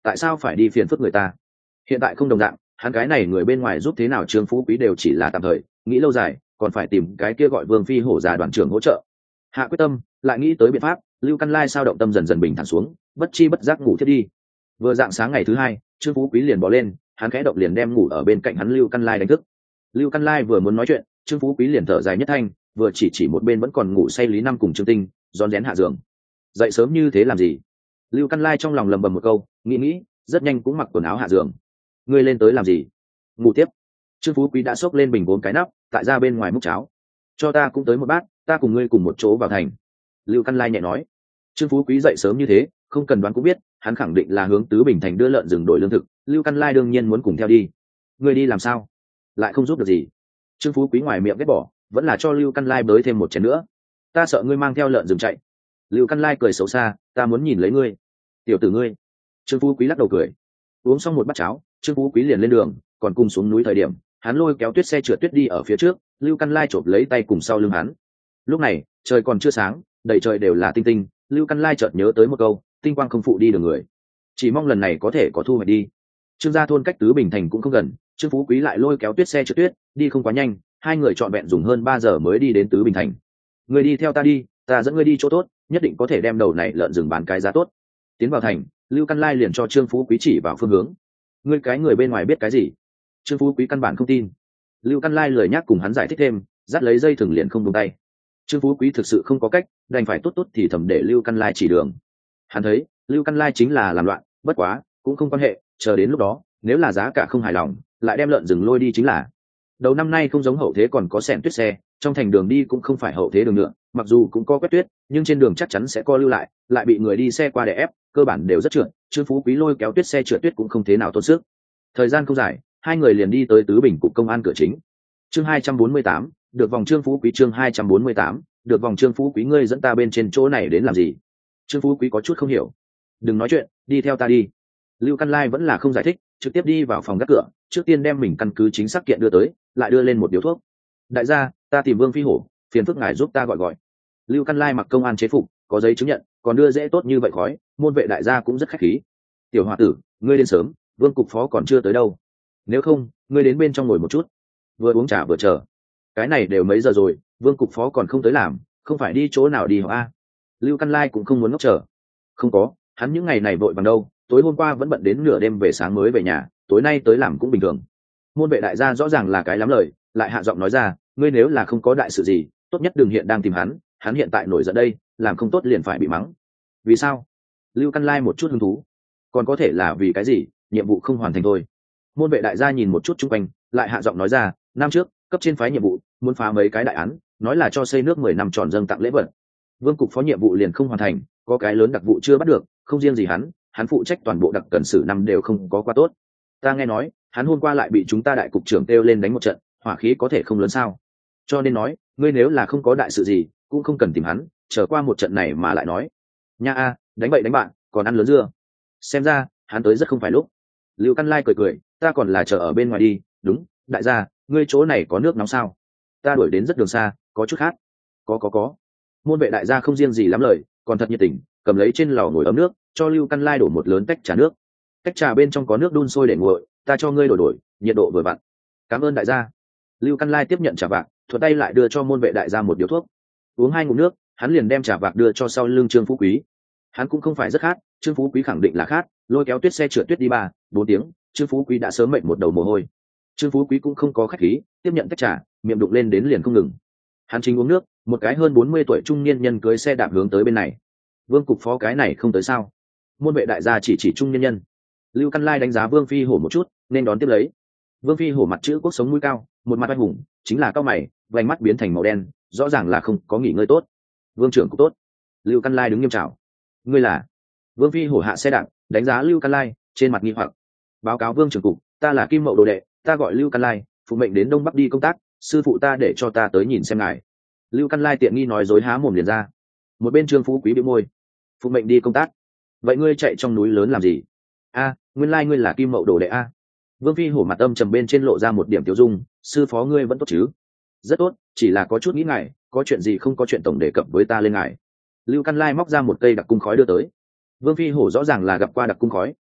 tại sao phải đi phiền phức người ta? Hiện tại không đồng dạng, hắn cái này người bên ngoài giúp thế nào Trương Phú Quý đều chỉ là tạm thời, nghĩ lâu dài còn phải tìm cái kia gọi Vương Phi Hổ già đoàn trưởng hỗ trợ. Hạ quyết tâm, lại nghĩ tới biện pháp, Lưu Căn Lai sao động tâm dần dần bình thản xuống, bất chi bất giác ngủ thiết đi. Vừa dạng sáng ngày thứ hai, Trương Phú Quý liền bỏ lên, hắn khẽ động liền đem ngủ ở bên cạnh hắn Lưu Căn Lai đánh thức. Lưu Căn Lai vừa muốn nói chuyện, Trương Phú Quý liền thở dài nhất thanh, vừa chỉ một bên vẫn còn ngủ say Lý Năm cùng Trương Tinh, rón rén hạ giường. Dậy sớm như thế làm gì? Lưu Căn Lai trong lòng lầm bầm một câu, nghĩ, rất nhanh cũng mặc quần áo hạ giường. Ngươi lên tới làm gì? Ngủ tiếp. Trương Phú Quý đã xốc lên bình 4 cái nắp, tại ra bên ngoài múc cháo. Cho ta cũng tới một bát, ta cùng ngươi cùng một chỗ vào thành. Lưu Căn Lai nhẹ nói. Trương Phú Quý dậy sớm như thế, không cần đoán cũng biết, hắn khẳng định là hướng Tứ Bình Thành đưa lợn rừng đổi lương thực. Lưu Căn Lai đương nhiên muốn cùng theo đi. Ngươi đi làm sao? Lại không giúp được gì. Trương Phú Quý ngoài miệng ghét bỏ, vẫn là cho Lưu Căn Lai bới thêm một chén nữa. Ta sợ ngươi mang theo lợn rừng chạy. Lưu Căn Lai cười xấu xa, ta muốn nhìn lấy ngươi. Tiểu tử ngươi. Trương Phú Quý lắc đầu cười. Uống xong một bát cháo, Trương Phú Quý liền lên đường, còn cùng xuống núi thời điểm, hắn lôi kéo Tuyết xe trượt tuyết đi ở phía trước, Lưu Căn Lai chộp lấy tay cùng sau lưng hắn. Lúc này, trời còn chưa sáng, đầy trời đều là tinh tinh, Lưu Căn Lai chợt nhớ tới một câu, tinh quang không phụ đi đường người. Chỉ mong lần này có thể có thu hoạch đi. Trương gia thôn cách Tứ Bình Thành cũng không gần, Trương Phú Quý lại lôi kéo Tuyết xe trượt tuyết, đi không quá nhanh, hai người trọn vẹn dùng hơn 3 giờ mới đi đến Tứ Bình Thành. Ngươi đi theo ta đi, ta dẫn ngươi đi chỗ tốt, nhất định có thể đem đầu này lợn rừng bán cái giá tốt. Tiến vào thành, Lưu Căn Lai liền cho Trương Phú Quý chỉ vào phương hướng. Ngươi cái người bên ngoài biết cái gì? Trương Phú Quý căn bản không tin. Lưu Căn Lai lười nhắc cùng hắn giải thích thêm, dắt lấy dây thừng liền không buông tay. Trương Phú Quý thực sự không có cách, đành phải tốt thì thầm để Lưu Căn Lai chỉ đường. Hắn thấy Lưu Căn Lai chính là làm loạn, bất quá cũng không quan hệ, chờ đến lúc đó nếu là giá cả không hài lòng, lại đem lợn rừng lôi đi chính là. Đầu năm nay không giống hậu thế còn có xẻng tuyết xe, trong thành đường đi cũng không phải hậu thế đường nhựa, mặc dù cũng có quét tuyết, nhưng trên đường chắc chắn sẽ co lưu lại bị người đi xe qua đè ép, cơ bản đều rất trượt. Trương Phú Quý lôi kéo Tuyết xe trượt tuyết cũng không thế nào tốn sức. Thời gian không dài, hai người liền đi tới Tứ Bình cục công an cửa chính. Chương 248, được vòng Trương Phú Quý. Chương 248, được vòng Trương Phú Quý. Ngươi dẫn ta bên trên chỗ này đến làm gì? Trương Phú Quý có chút không hiểu. Đừng nói chuyện, đi theo ta đi. Lưu Căn Lai vẫn là không giải thích, trực tiếp đi vào phòng gác cửa, trước tiên đem mình căn cứ chính xác kiện đưa tới, lại đưa lên một điếu thuốc. Đại gia, ta tìm Vương Phi Hổ, phiền phức ngài giúp ta gọi. Lưu Căn Lai mặc công an chế phục, có giấy chứng nhận, còn đưa dễ tốt như vậy khói, môn vệ đại gia cũng rất khách khí. Tiểu hòa tử, ngươi đến sớm, Vương cục phó còn chưa tới đâu. Nếu không, ngươi đến bên trong ngồi một chút. Vừa uống trà vừa chờ. Cái này đều mấy giờ rồi, Vương cục phó còn không tới làm, không phải đi chỗ nào đi hả a? Lưu Căn Lai cũng không muốn ngốc chờ. Không có, hắn những ngày này vội bằng đâu, tối hôm qua vẫn bận đến nửa đêm về sáng mới về nhà, tối nay tới làm cũng bình thường. Môn vệ đại gia rõ ràng là cái lắm lời, lại hạ giọng nói ra, ngươi nếu là không có đại sự gì, tốt nhất đừng hiện đang tìm hắn hiện tại nổi giận đây, làm không tốt liền phải bị mắng. Vì sao? Lưu Căn Lai một chút hứng thú. Còn có thể là vì cái gì? Nhiệm vụ không hoàn thành thôi. Môn vệ đại gia nhìn một chút chung quanh, lại hạ giọng nói ra, năm trước cấp trên phái nhiệm vụ muốn phá mấy cái đại án, nói là cho xây nước 10 năm tròn dâng tặng lễ vật. Vương cục phó nhiệm vụ liền không hoàn thành, có cái lớn đặc vụ chưa bắt được, không riêng gì hắn phụ trách toàn bộ đặc cần xử năm đều không có qua tốt. Ta nghe nói hắn hôm qua lại bị chúng ta đại cục trưởng kêu lên đánh một trận, hỏa khí có thể không lớn sao? Cho nên nói, ngươi nếu là không có đại sự gì cũng không cần tìm hắn, trở qua một trận này mà lại nói nha a, đánh bậy đánh bạn còn ăn lớn dưa. Xem ra hắn tới rất không phải lúc. Lưu Căn Lai cười, ta còn là chờ ở bên ngoài đi. Đúng, đại gia, ngươi chỗ này có nước nóng sao? Ta đuổi đến rất đường xa, có chút khát. Có. Môn vệ đại gia không riêng gì lắm lời, còn thật nhiệt tình, cầm lấy trên lò ngồi ấm nước, cho Lưu Căn Lai đổ một lớn tách trà nước. Tách trà bên trong có nước đun sôi để nguội, ta cho ngươi đổi, nhiệt độ vừa vặn. Cảm ơn đại gia. Lưu Căn Lai tiếp nhận trà vạc, thuận tay lại đưa cho môn vệ đại gia một điếu thuốc. Uống 2 ngụm nước, hắn liền đem trà vạc đưa cho sau lưng Trương Phú Quý. Hắn cũng không phải rất khát, Trương Phú Quý khẳng định là khát, lôi kéo Tuyết xe trượt tuyết đi 3-4 tiếng, Trương Phú Quý đã sớm mệt một đầu mồ hôi. Trương Phú Quý cũng không có khách khí, tiếp nhận tách trà, miệng đụng lên đến liền không ngừng. Hắn chính uống nước, một cái hơn 40 tuổi trung niên nhân cưỡi xe đạp hướng tới bên này. Vương cục phó cái này không tới sao? Môn vệ đại gia chỉ trung niên nhân. Lưu Căn Lai đánh giá Vương Phi Hổ một chút, nên đón tiếp lấy. Vương Phi Hổ mặt chữ quốc sống mũi cao, một mặt oai hùng, chính là cao mày, vành mắt biến thành màu đen, rõ ràng là không có nghỉ ngơi tốt. Vương trưởng cũng tốt. Lưu Căn Lai đứng nghiêm chào. Ngươi là? Vương Phi Hổ hạ xe đạp, đánh giá Lưu Căn Lai, trên mặt nghi hoặc. Báo cáo Vương trưởng cục, ta là Kim Mậu đồ đệ, ta gọi Lưu Căn Lai, phụ mệnh đến Đông Bắc đi công tác, sư phụ ta để cho ta tới nhìn xem ngài. Lưu Căn Lai tiện nghi nói dối há mồm liền ra. Một bên Trương Phú Quý bĩu môi. Phụ mệnh đi công tác? Vậy ngươi chạy trong núi lớn làm gì? A, nguyên lai ngươi là Kim Mậu đồ đệ a. Vương Phi Hổ mặt âm trầm bên trên lộ ra một điểm tiêu dung, sư phó ngươi vẫn tốt chứ? Rất tốt, chỉ là có chút nghĩ ngài, có chuyện gì không có chuyện tổng đề cập với ta lên ngài. Lưu Căn Lai móc ra một cây đặc cung khói đưa tới. Vương Phi Hổ rõ ràng là gặp qua đặc cung khói,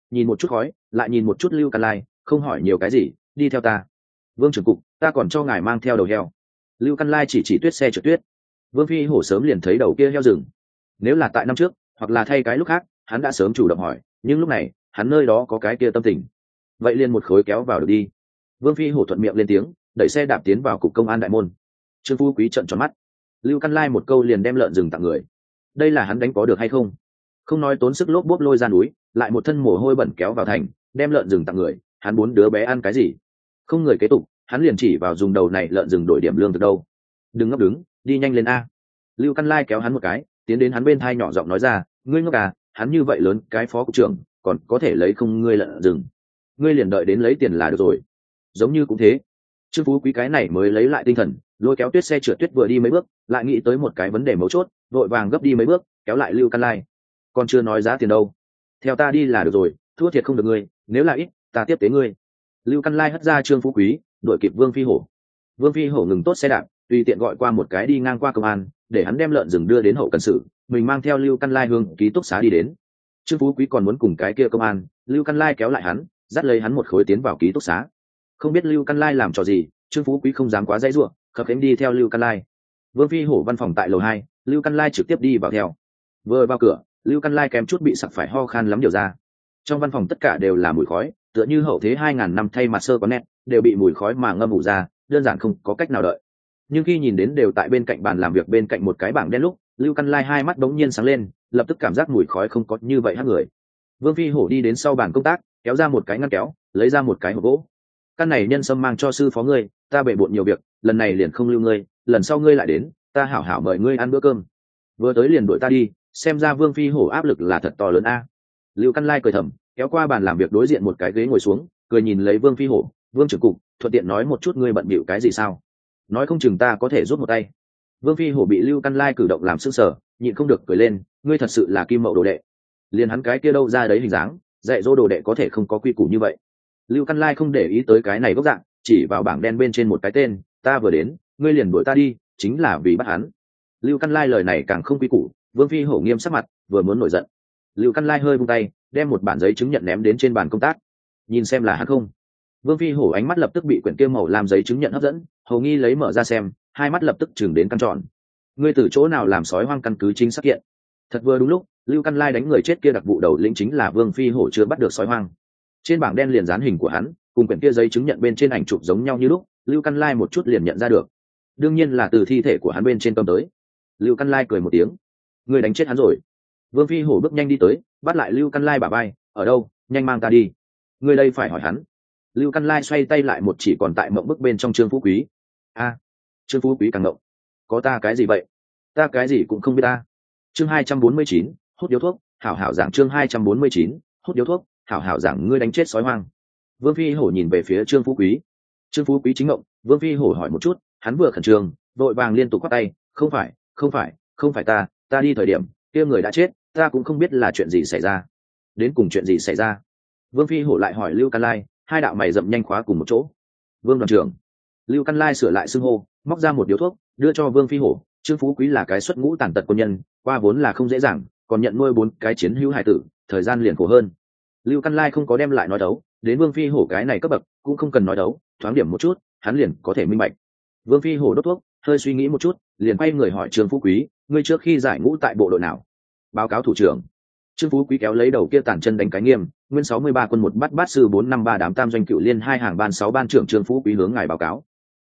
nhìn một chút khói lại nhìn một chút Lưu Căn Lai, không hỏi nhiều cái gì, đi theo ta. Vương trưởng cục, ta còn cho ngài mang theo đầu heo. Lưu Căn Lai chỉ tuyết xe trượt tuyết. Vương Phi Hổ sớm liền thấy đầu kia heo rừng. Nếu là tại năm trước hoặc là thay cái lúc khác, hắn đã sớm chủ động hỏi, nhưng lúc này hắn nơi đó có cái kia tâm tình, vậy liền một khối kéo vào được đi. Vương Phi Hổ thuận miệng lên tiếng, đẩy xe đạp tiến vào cục công an đại môn. Trương Phú Quý trợn tròn mắt. Lưu Căn Lai một câu liền đem lợn rừng tặng người, đây là hắn đánh có được hay không? Không nói tốn sức lốp bốp lôi ra núi, lại một thân mồ hôi bẩn kéo vào thành, đem lợn rừng tặng người, hắn muốn đứa bé ăn cái gì? Không người kế tục, hắn liền chỉ vào dùng đầu này lợn rừng đổi điểm lương từ đâu. Đừng ngốc đứng, đi nhanh lên a. Lưu Căn Lai kéo hắn một cái, tiến đến hắn bên thai nhỏ giọng nói ra, ngươi ngốc à, hắn như vậy lớn cái phó cục trưởng còn có thể lấy không ngươi lợn rừng, ngươi liền đợi đến lấy tiền là được rồi. Giống như cũng thế. Trương Phú Quý cái này mới lấy lại tinh thần, lôi kéo tuyết xe trượt tuyết vừa đi mấy bước, lại nghĩ tới một cái vấn đề mấu chốt, vội vàng gấp đi mấy bước, kéo lại Lưu Căn Lai. Còn chưa nói giá tiền đâu, theo ta đi là được rồi, thua thiệt không được ngươi, nếu là ít ta tiếp tế ngươi. Lưu Căn Lai hất ra Trương Phú Quý, đuổi kịp Vương Phi Hổ. Vương Phi Hổ ngừng tốt xe đạp, tùy tiện gọi qua một cái đi ngang qua công an, để hắn đem lợn rừng đưa đến hậu cần sự, mình mang theo Lưu Căn Lai hướng ký túc xá đi đến. Trương Phú Quý còn muốn cùng cái kia công an, Lưu Căn Lai kéo lại hắn, dắt lấy hắn một khối tiến vào ký túc xá. Không biết Lưu Căn Lai làm trò gì, Trương Phú Quý không dám quá dãy ruộng, khập khiễng đi theo Lưu Căn Lai. Vương Phi Hổ văn phòng tại lầu 2, Lưu Căn Lai trực tiếp đi vào theo. Vừa vào cửa, Lưu Căn Lai kém chút bị sặc phải ho khan lắm điều ra. Trong văn phòng tất cả đều là mùi khói, tựa như hậu thế 2000 năm thay mặt sơ có nét, đều bị mùi khói mà ngâm ủ ra, đơn giản không có cách nào đợi. Nhưng khi nhìn đến đều tại bên cạnh bàn làm việc bên cạnh một cái bảng đen lúc, Lưu Căn Lai hai mắt đống nhiên sáng lên, lập tức cảm giác mùi khói không có như vậy hắc người. Vương Phi Hổ đi đến sau bàn công tác, kéo ra một cái ngăn kéo, lấy ra một cái hộp gỗ. Căn này nhân sâm mang cho sư phó ngươi, ta bể bộn nhiều việc, lần này liền không lưu ngươi, lần sau ngươi lại đến, ta hảo hảo mời ngươi ăn bữa cơm. Vừa tới liền đuổi ta đi, xem ra Vương Phi Hổ áp lực là thật to lớn a. Lưu Căn Lai cười thầm, kéo qua bàn làm việc đối diện một cái ghế ngồi xuống, cười nhìn lấy Vương Phi Hổ, Vương trưởng cục, thuận tiện nói một chút ngươi bận bịu cái gì sao? Nói không chừng ta có thể giúp một tay. Vương Phi Hổ bị Lưu Căn Lai cử động làm sững sờ, nhịn không được cười lên, ngươi thật sự là kim mậu đồ đệ. Liền hắn cái kia đâu ra đấy hình dáng, dạy dỗ đồ đệ có thể không có quy củ như vậy. Lưu Căn Lai không để ý tới cái này gốc dạng, chỉ vào bảng đen bên trên một cái tên, ta vừa đến, ngươi liền đuổi ta đi, chính là vì bắt hắn. Lưu Căn Lai lời này càng không quy củ, Vương Phi Hổ nghiêm sắc mặt, vừa muốn nổi giận. Lưu Căn Lai hơi buông tay, đem một bản giấy chứng nhận ném đến trên bàn công tác. Nhìn xem là hắn không. Vương Phi Hổ ánh mắt lập tức bị quyển kia màu làm giấy chứng nhận hấp dẫn, hầu nghi lấy mở ra xem, hai mắt lập tức chừng đến căn tròn. Ngươi từ chỗ nào làm sói hoang căn cứ chính xác kiện? Thật vừa đúng lúc, Lưu Căn Lai đánh người chết kia đặc vụ đầu lĩnh chính là Vương Phi Hổ chưa bắt được sói hoang. Trên bảng đen liền dán hình của hắn, cùng quyển kia giấy chứng nhận bên trên ảnh chụp giống nhau như lúc, Lưu Căn Lai một chút liền nhận ra được. Đương nhiên là từ thi thể của hắn bên trên cầm tới. Lưu Căn Lai cười một tiếng, ngươi đánh chết hắn rồi. Vương Phi Hổ bước nhanh đi tới, bắt lại Lưu Căn Lai bả vai, ở đâu, nhanh mang ta đi. Ngươi đây phải hỏi hắn. Lưu Căn Lai xoay tay lại một chỉ còn tại mộng bức bên trong Trương Phú Quý. A, Trương Phú Quý càng mộng. Có ta cái gì vậy? Ta cái gì cũng không biết ta. Chương 249, hút điếu thuốc, hảo hảo giảng chương 249, hút điếu thuốc, hảo hảo giảng ngươi đánh chết sói hoang. Vương Phi Hổ nhìn về phía Trương Phú Quý. Trương Phú Quý chính ngộng, Vương Phi Hổ hỏi một chút, hắn vừa khẩn trương, vội vàng liên tục quát tay, không phải, không phải ta đi thời điểm, kia người đã chết, ta cũng không biết là chuyện gì xảy ra. Đến cùng chuyện gì xảy ra? Vương Phi Hổ lại hỏi Lưu Căn Lai, hai đạo mày rậm nhanh khóa cùng một chỗ. Vương đoàn trưởng. Lưu Căn Lai sửa lại xưng hô, móc ra một điếu thuốc, đưa cho Vương Phi Hổ. Trương Phú Quý là cái xuất ngũ tàn tật quân nhân, qua vốn là không dễ dàng, còn nhận nuôi 4 cái chiến hữu hải tử, thời gian liền khổ hơn. Lưu Căn Lai không có đem lại nói đấu, đến Vương Phi Hổ cái này cấp bậc cũng không cần nói đấu, thoáng điểm một chút, hắn liền có thể minh bạch. Vương Phi Hổ đốt thuốc, hơi suy nghĩ một chút, liền quay người hỏi Trương Phú Quý, ngươi trước khi giải ngũ tại bộ đội nào? Báo cáo thủ trưởng. Trương Phú Quý kéo lấy đầu kia tản chân đánh cái nghiêm, nguyên 63 quân 1 bắt bát sư 453 đám tam doanh cựu liên 2 hàng ban 6 ban trưởng Trương Phú Quý hướng ngài báo cáo.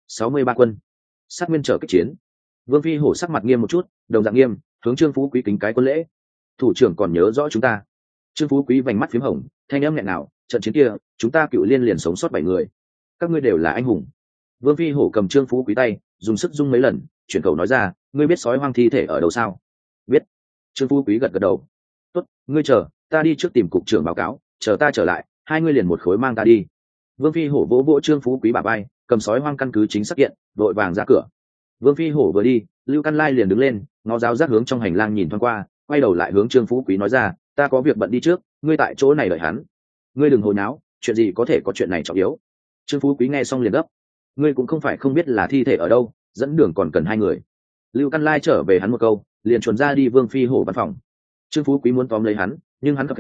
63 quân. Sát nguyên trở kích chiến. Vương Phi Hổ sắc mặt nghiêm một chút, đồng dạng nghiêm, hướng Trương Phú Quý kính cái quân lễ. Thủ trưởng còn nhớ rõ chúng ta. Trương Phú Quý vành mắt phím hồng, thanh âm nghẹn nào, trận chiến kia, chúng ta cựu liên liền sống sót 7 người. Các ngươi đều là anh hùng. Vương Phi Hổ cầm Trương Phú Quý tay, dùng sức rung mấy lần, chuyển khẩu nói ra, ngươi biết sói hoang thi thể ở đâu sao? Biết. Trương Phú Quý gật gật đầu. Tốt, ngươi chờ, ta đi trước tìm cục trưởng báo cáo, chờ ta trở lại, hai ngươi liền một khối mang ta đi. Vương Phi Hổ vỗ vỗ Trương Phú Quý bả vai, cầm sói hoang căn cứ chính xác kiện, đội vàng ra cửa. Vương Phi Hổ vừa đi, Lưu Căn Lai liền đứng lên, ngó giáo giác hướng trong hành lang nhìn thoáng qua, quay đầu lại hướng Trương Phú Quý nói ra, ta có việc bận đi trước, ngươi tại chỗ này đợi hắn. Ngươi đừng hồi náo, chuyện gì có thể có chuyện này trọng yếu. Trương Phú Quý nghe xong liền gấp, ngươi cũng không phải không biết là thi thể ở đâu, dẫn đường còn cần 2 người. Lưu Căn Lai trở về hắn một câu, liền chuồn ra đi Vương Phi Hổ văn phòng. Trương Phú Quý muốn tóm lấy hắn, nhưng hắn khập khiễng,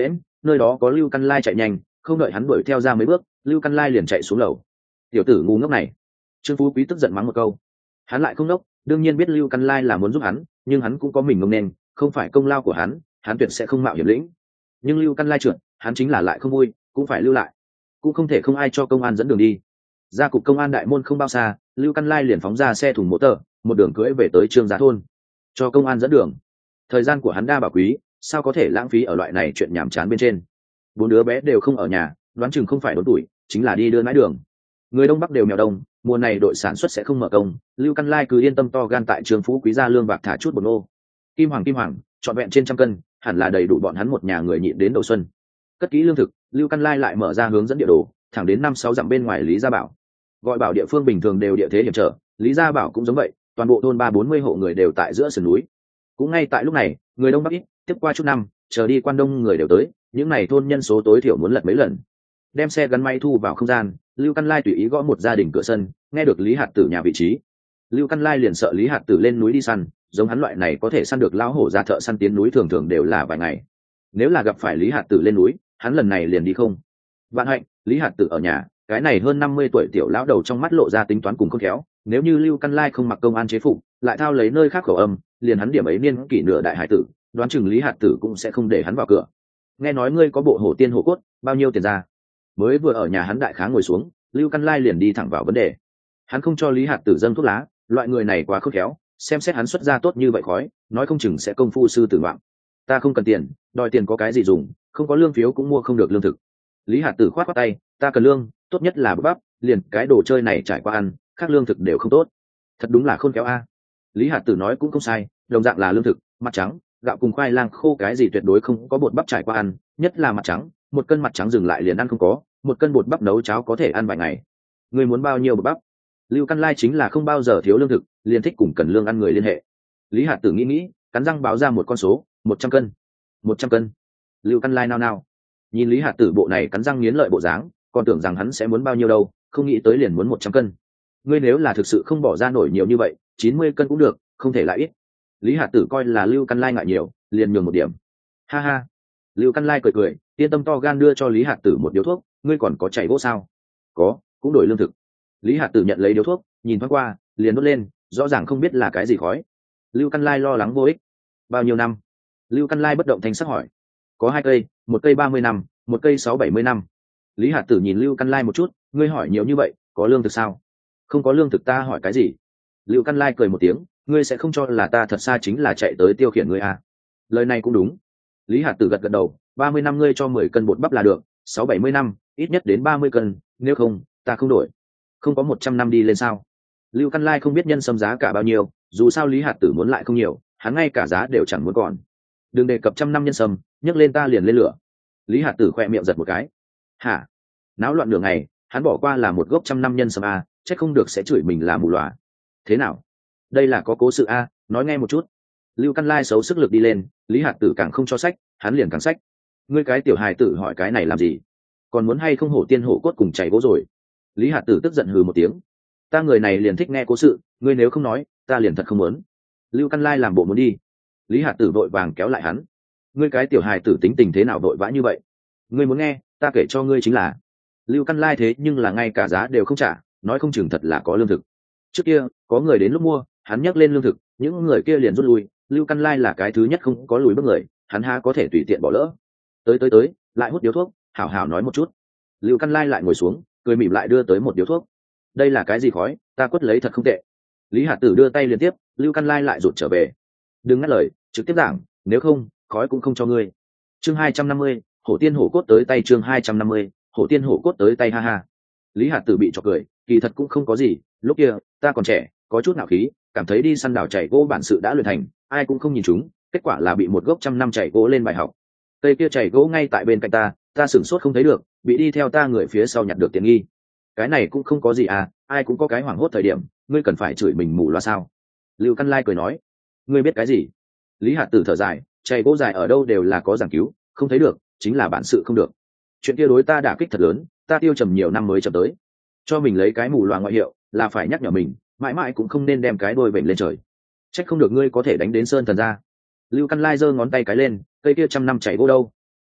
nơi đó có Lưu Căn Lai chạy nhanh, không đợi hắn đuổi theo ra mấy bước, Lưu Căn Lai liền chạy xuống lầu. Tiểu tử ngu ngốc này. Trương Phú Quý tức giận mắng một câu. Hắn lại không ngốc, đương nhiên biết Lưu Căn Lai là muốn giúp hắn, nhưng hắn cũng có mình ngông nên, không phải công lao của hắn tuyệt sẽ không mạo hiểm lĩnh. Nhưng Lưu Căn Lai trượt, hắn chính là lại không vui, cũng phải lưu lại, cũng không thể không ai cho công an dẫn đường đi. Ra cục công an đại môn không bao xa, Lưu Căn Lai liền phóng ra xe thùng mô tờ, một đường cưỡi về tới Trương Giá thôn, cho công an dẫn đường. Thời gian của hắn đa bảo quý, sao có thể lãng phí ở loại này chuyện nhảm chán bên trên. Bốn đứa bé đều không ở nhà, đoán chừng không phải đốn tuổi, chính là đi đưa mái đường. Người đông bắc đều mèo đông, mùa này đội sản xuất sẽ không mở công, Lưu Căn Lai cứ yên tâm to gan tại Trường Phú Quý gia lương bạc thả chút bột nô. Kim hoàng trọn vẹn trên 100 cân, hẳn là đầy đủ bọn hắn một nhà người nhịn đến đầu xuân. Cất kỹ lương thực, Lưu Căn Lai lại mở ra hướng dẫn địa đồ, thẳng đến 5-6 dặm bên ngoài Lý Gia Bảo. Gọi bảo địa phương bình thường đều địa thế hiểm trở, Lý Gia Bảo cũng giống vậy, toàn bộ thôn 30-40 hộ người đều tại giữa sườn núi. Cũng ngay tại lúc này, người đông bắc ít, tiếp qua chút năm, chờ đi quan đông người đều tới, những này thôn nhân số tối thiểu muốn lật mấy lần. Đem xe gắn máy thu vào không gian, Lưu Căn Lai tùy ý gõ một gia đình cửa sân, nghe được Lý Hạt Tử nhà vị trí. Lưu Căn Lai liền sợ Lý Hạt Tử lên núi đi săn, giống hắn loại này có thể săn được lão hổ ra thợ săn tiến núi thường thường đều là vài ngày. Nếu là gặp phải Lý Hạt Tử lên núi, hắn lần này liền đi không. Vạn hạnh, Lý Hạt Tử ở nhà, cái này hơn 50 tuổi tiểu lão đầu trong mắt lộ ra tính toán cùng khôn khéo, nếu như Lưu Căn Lai không mặc công an chế phục, lại thao lấy nơi khác khẩu âm, liền hắn điểm ấy niên kỷ nửa đại hải tử, đoán chừng Lý Hạt Tử cũng sẽ không để hắn vào cửa. Nghe nói ngươi có bộ hổ tiên hổ cốt, bao nhiêu tiền ra? Mới vừa ở nhà hắn đại khá ngồi xuống, Lưu Căn Lai liền đi thẳng vào vấn đề. Hắn không cho Lý Hạt Tử dâng thuốc lá, loại người này quá khôn khéo, xem xét hắn xuất ra tốt như vậy khói, nói không chừng sẽ công phu sư tử ngoạm. Ta không cần tiền, đòi tiền có cái gì dùng, không có lương phiếu cũng mua không được lương thực. Lý Hạt Tử khoát khoát tay, ta cần lương, tốt nhất là bắp, liền cái đồ chơi này trải qua ăn, khác lương thực đều không tốt. Thật đúng là khôn khéo a. Lý Hạt Tử nói cũng không sai, đồng dạng là lương thực, mặt trắng, gạo cùng khoai lang khô cái gì tuyệt đối không có bột bắp trải qua ăn, nhất là mặt trắng, một cân mặt trắng dừng lại liền ăn không có, một cân bột bắp nấu cháo có thể ăn vài ngày. Người muốn bao nhiêu bột bắp? Lưu Căn Lai chính là không bao giờ thiếu lương thực, liền thích cùng cần lương ăn người liên hệ. Lý Hạt Tử nghĩ, cắn răng báo ra một con số, 100 cân. 100 cân. Lưu Căn Lai nao. Nhìn Lý Hạt Tử bộ này cắn răng nghiến lợi bộ dáng, còn tưởng rằng hắn sẽ muốn bao nhiêu đâu, không nghĩ tới liền muốn 100 cân. Ngươi nếu là thực sự không bỏ ra nổi nhiều như vậy, 90 cân cũng được, không thể lại ít. Lý Hạt Tử coi là Lưu Căn Lai ngại nhiều, liền nhường một điểm. Ha ha. Lưu Căn Lai cười, yên tâm to gan đưa cho Lý Hạt Tử một điếu thuốc, ngươi còn có chảy gỗ sao? Có, cũng đổi lương thực. Lý Hạt Tử nhận lấy điếu thuốc, nhìn thoáng qua, liền đốt lên, rõ ràng không biết là cái gì khói. Lưu Căn Lai lo lắng vô ích. Bao nhiêu năm? Lưu Căn Lai bất động thanh sắc hỏi. Có 2 cây, một cây 30 năm, một cây 60-70 năm. Lý Hạt Tử nhìn Lưu Căn Lai một chút, ngươi hỏi nhiều như vậy, có lương thực sao? Không có lương thực ta hỏi cái gì? Lưu Căn Lai cười một tiếng, ngươi sẽ không cho là ta thật xa chính là chạy tới tiêu khiển ngươi à? Lời này cũng đúng. Lý Hạt Tử gật đầu, 30 năm ngươi cho 10 cân bột bắp là được, 60-70 năm, ít nhất đến 30 cân, nếu không, ta không đổi. Không có 100 năm đi lên sao? Lưu Căn Lai không biết nhân sâm giá cả bao nhiêu, dù sao Lý Hạt Tử muốn lại không nhiều, hắn ngay cả giá đều chẳng muốn còn. Đừng đề cập 100 năm nhân sâm, nhấc lên ta liền lên lửa. Lý Hạt Tử khoe miệng giật một cái. Hả? Náo loạn nửa ngày, hắn bỏ qua là một gốc 100 năm nhân sâm a, chắc không được sẽ chửi mình là mù lòa. Thế nào? Đây là có cố sự a, nói nghe một chút. Lưu Căn Lai xấu sức lực đi lên, Lý Hạt Tử càng không cho sách, hắn liền càng sách. Ngươi cái tiểu hài tử hỏi cái này làm gì? Còn muốn hay không hổ tiên hổ cốt cùng chảy gỗ rồi? Lý Hạt Tử tức giận hừ một tiếng. Ta người này liền thích nghe cố sự, ngươi nếu không nói, ta liền thật không muốn. Lưu Căn Lai làm bộ muốn đi. Lý Hạt Tử vội vàng kéo lại hắn. Ngươi cái tiểu hài tử tính tình thế nào vội vã như vậy? Ngươi muốn nghe, ta kể cho ngươi chính là. Lưu Căn Lai thế nhưng là ngay cả giá đều không trả, nói không chừng thật là có lương thực. Trước kia có người đến lúc mua, hắn nhắc lên lương thực, những người kia liền rút lui. Lưu Căn Lai là cái thứ nhất không có lùi bước người, hắn há có thể tùy tiện bỏ lỡ. Tới, lại hút điếu thuốc, hảo hảo nói một chút. Lưu Căn Lai lại ngồi xuống, cười mỉm lại đưa tới một điếu thuốc. Đây là cái gì khói, ta quất lấy thật không tệ. Lý Hạt Tử đưa tay liên tiếp, Lưu Căn Lai lại rụt trở về. Đừng ngắt lời, trực tiếp giảng, nếu không, khói cũng không cho ngươi. Chương 250, hổ tiên hổ cốt tới tay. Chương 250, hổ tiên hổ cốt tới tay, ha ha. Lý Hạt Tử bị chọc cười, kỳ thật cũng không có gì, lúc kia ta còn trẻ, có chút nạo khí, cảm thấy đi săn đào chảy gỗ bản sự đã luyện thành, ai cũng không nhìn chúng, kết quả là bị một gốc 100 năm chảy gỗ lên bài học. Cây kia chảy gỗ ngay tại bên cạnh ta sửng sốt không thấy được, bị đi theo ta người phía sau nhặt được tiện nghi. Cái này cũng không có gì à, ai cũng có cái hoảng hốt thời điểm, ngươi cần phải chửi mình mù loa sao? Lưu Căn Lai cười nói, ngươi biết cái gì? Lý Hạt Tử thở dài, chảy gỗ dài ở đâu đều là có giảng cứu, không thấy được, chính là bản sự không được. Chuyện kia đối ta đả kích thật lớn, ta tiêu trầm nhiều năm mới chậm tới. Cho mình lấy cái mù loà ngoại hiệu, là phải nhắc nhở mình, mãi mãi cũng không nên đem cái đôi vểnh lên trời. Trách không được ngươi có thể đánh đến sơn thần ra. Lưu Căn Lai giơ ngón tay cái lên, cây kia 100 năm chảy gỗ đâu?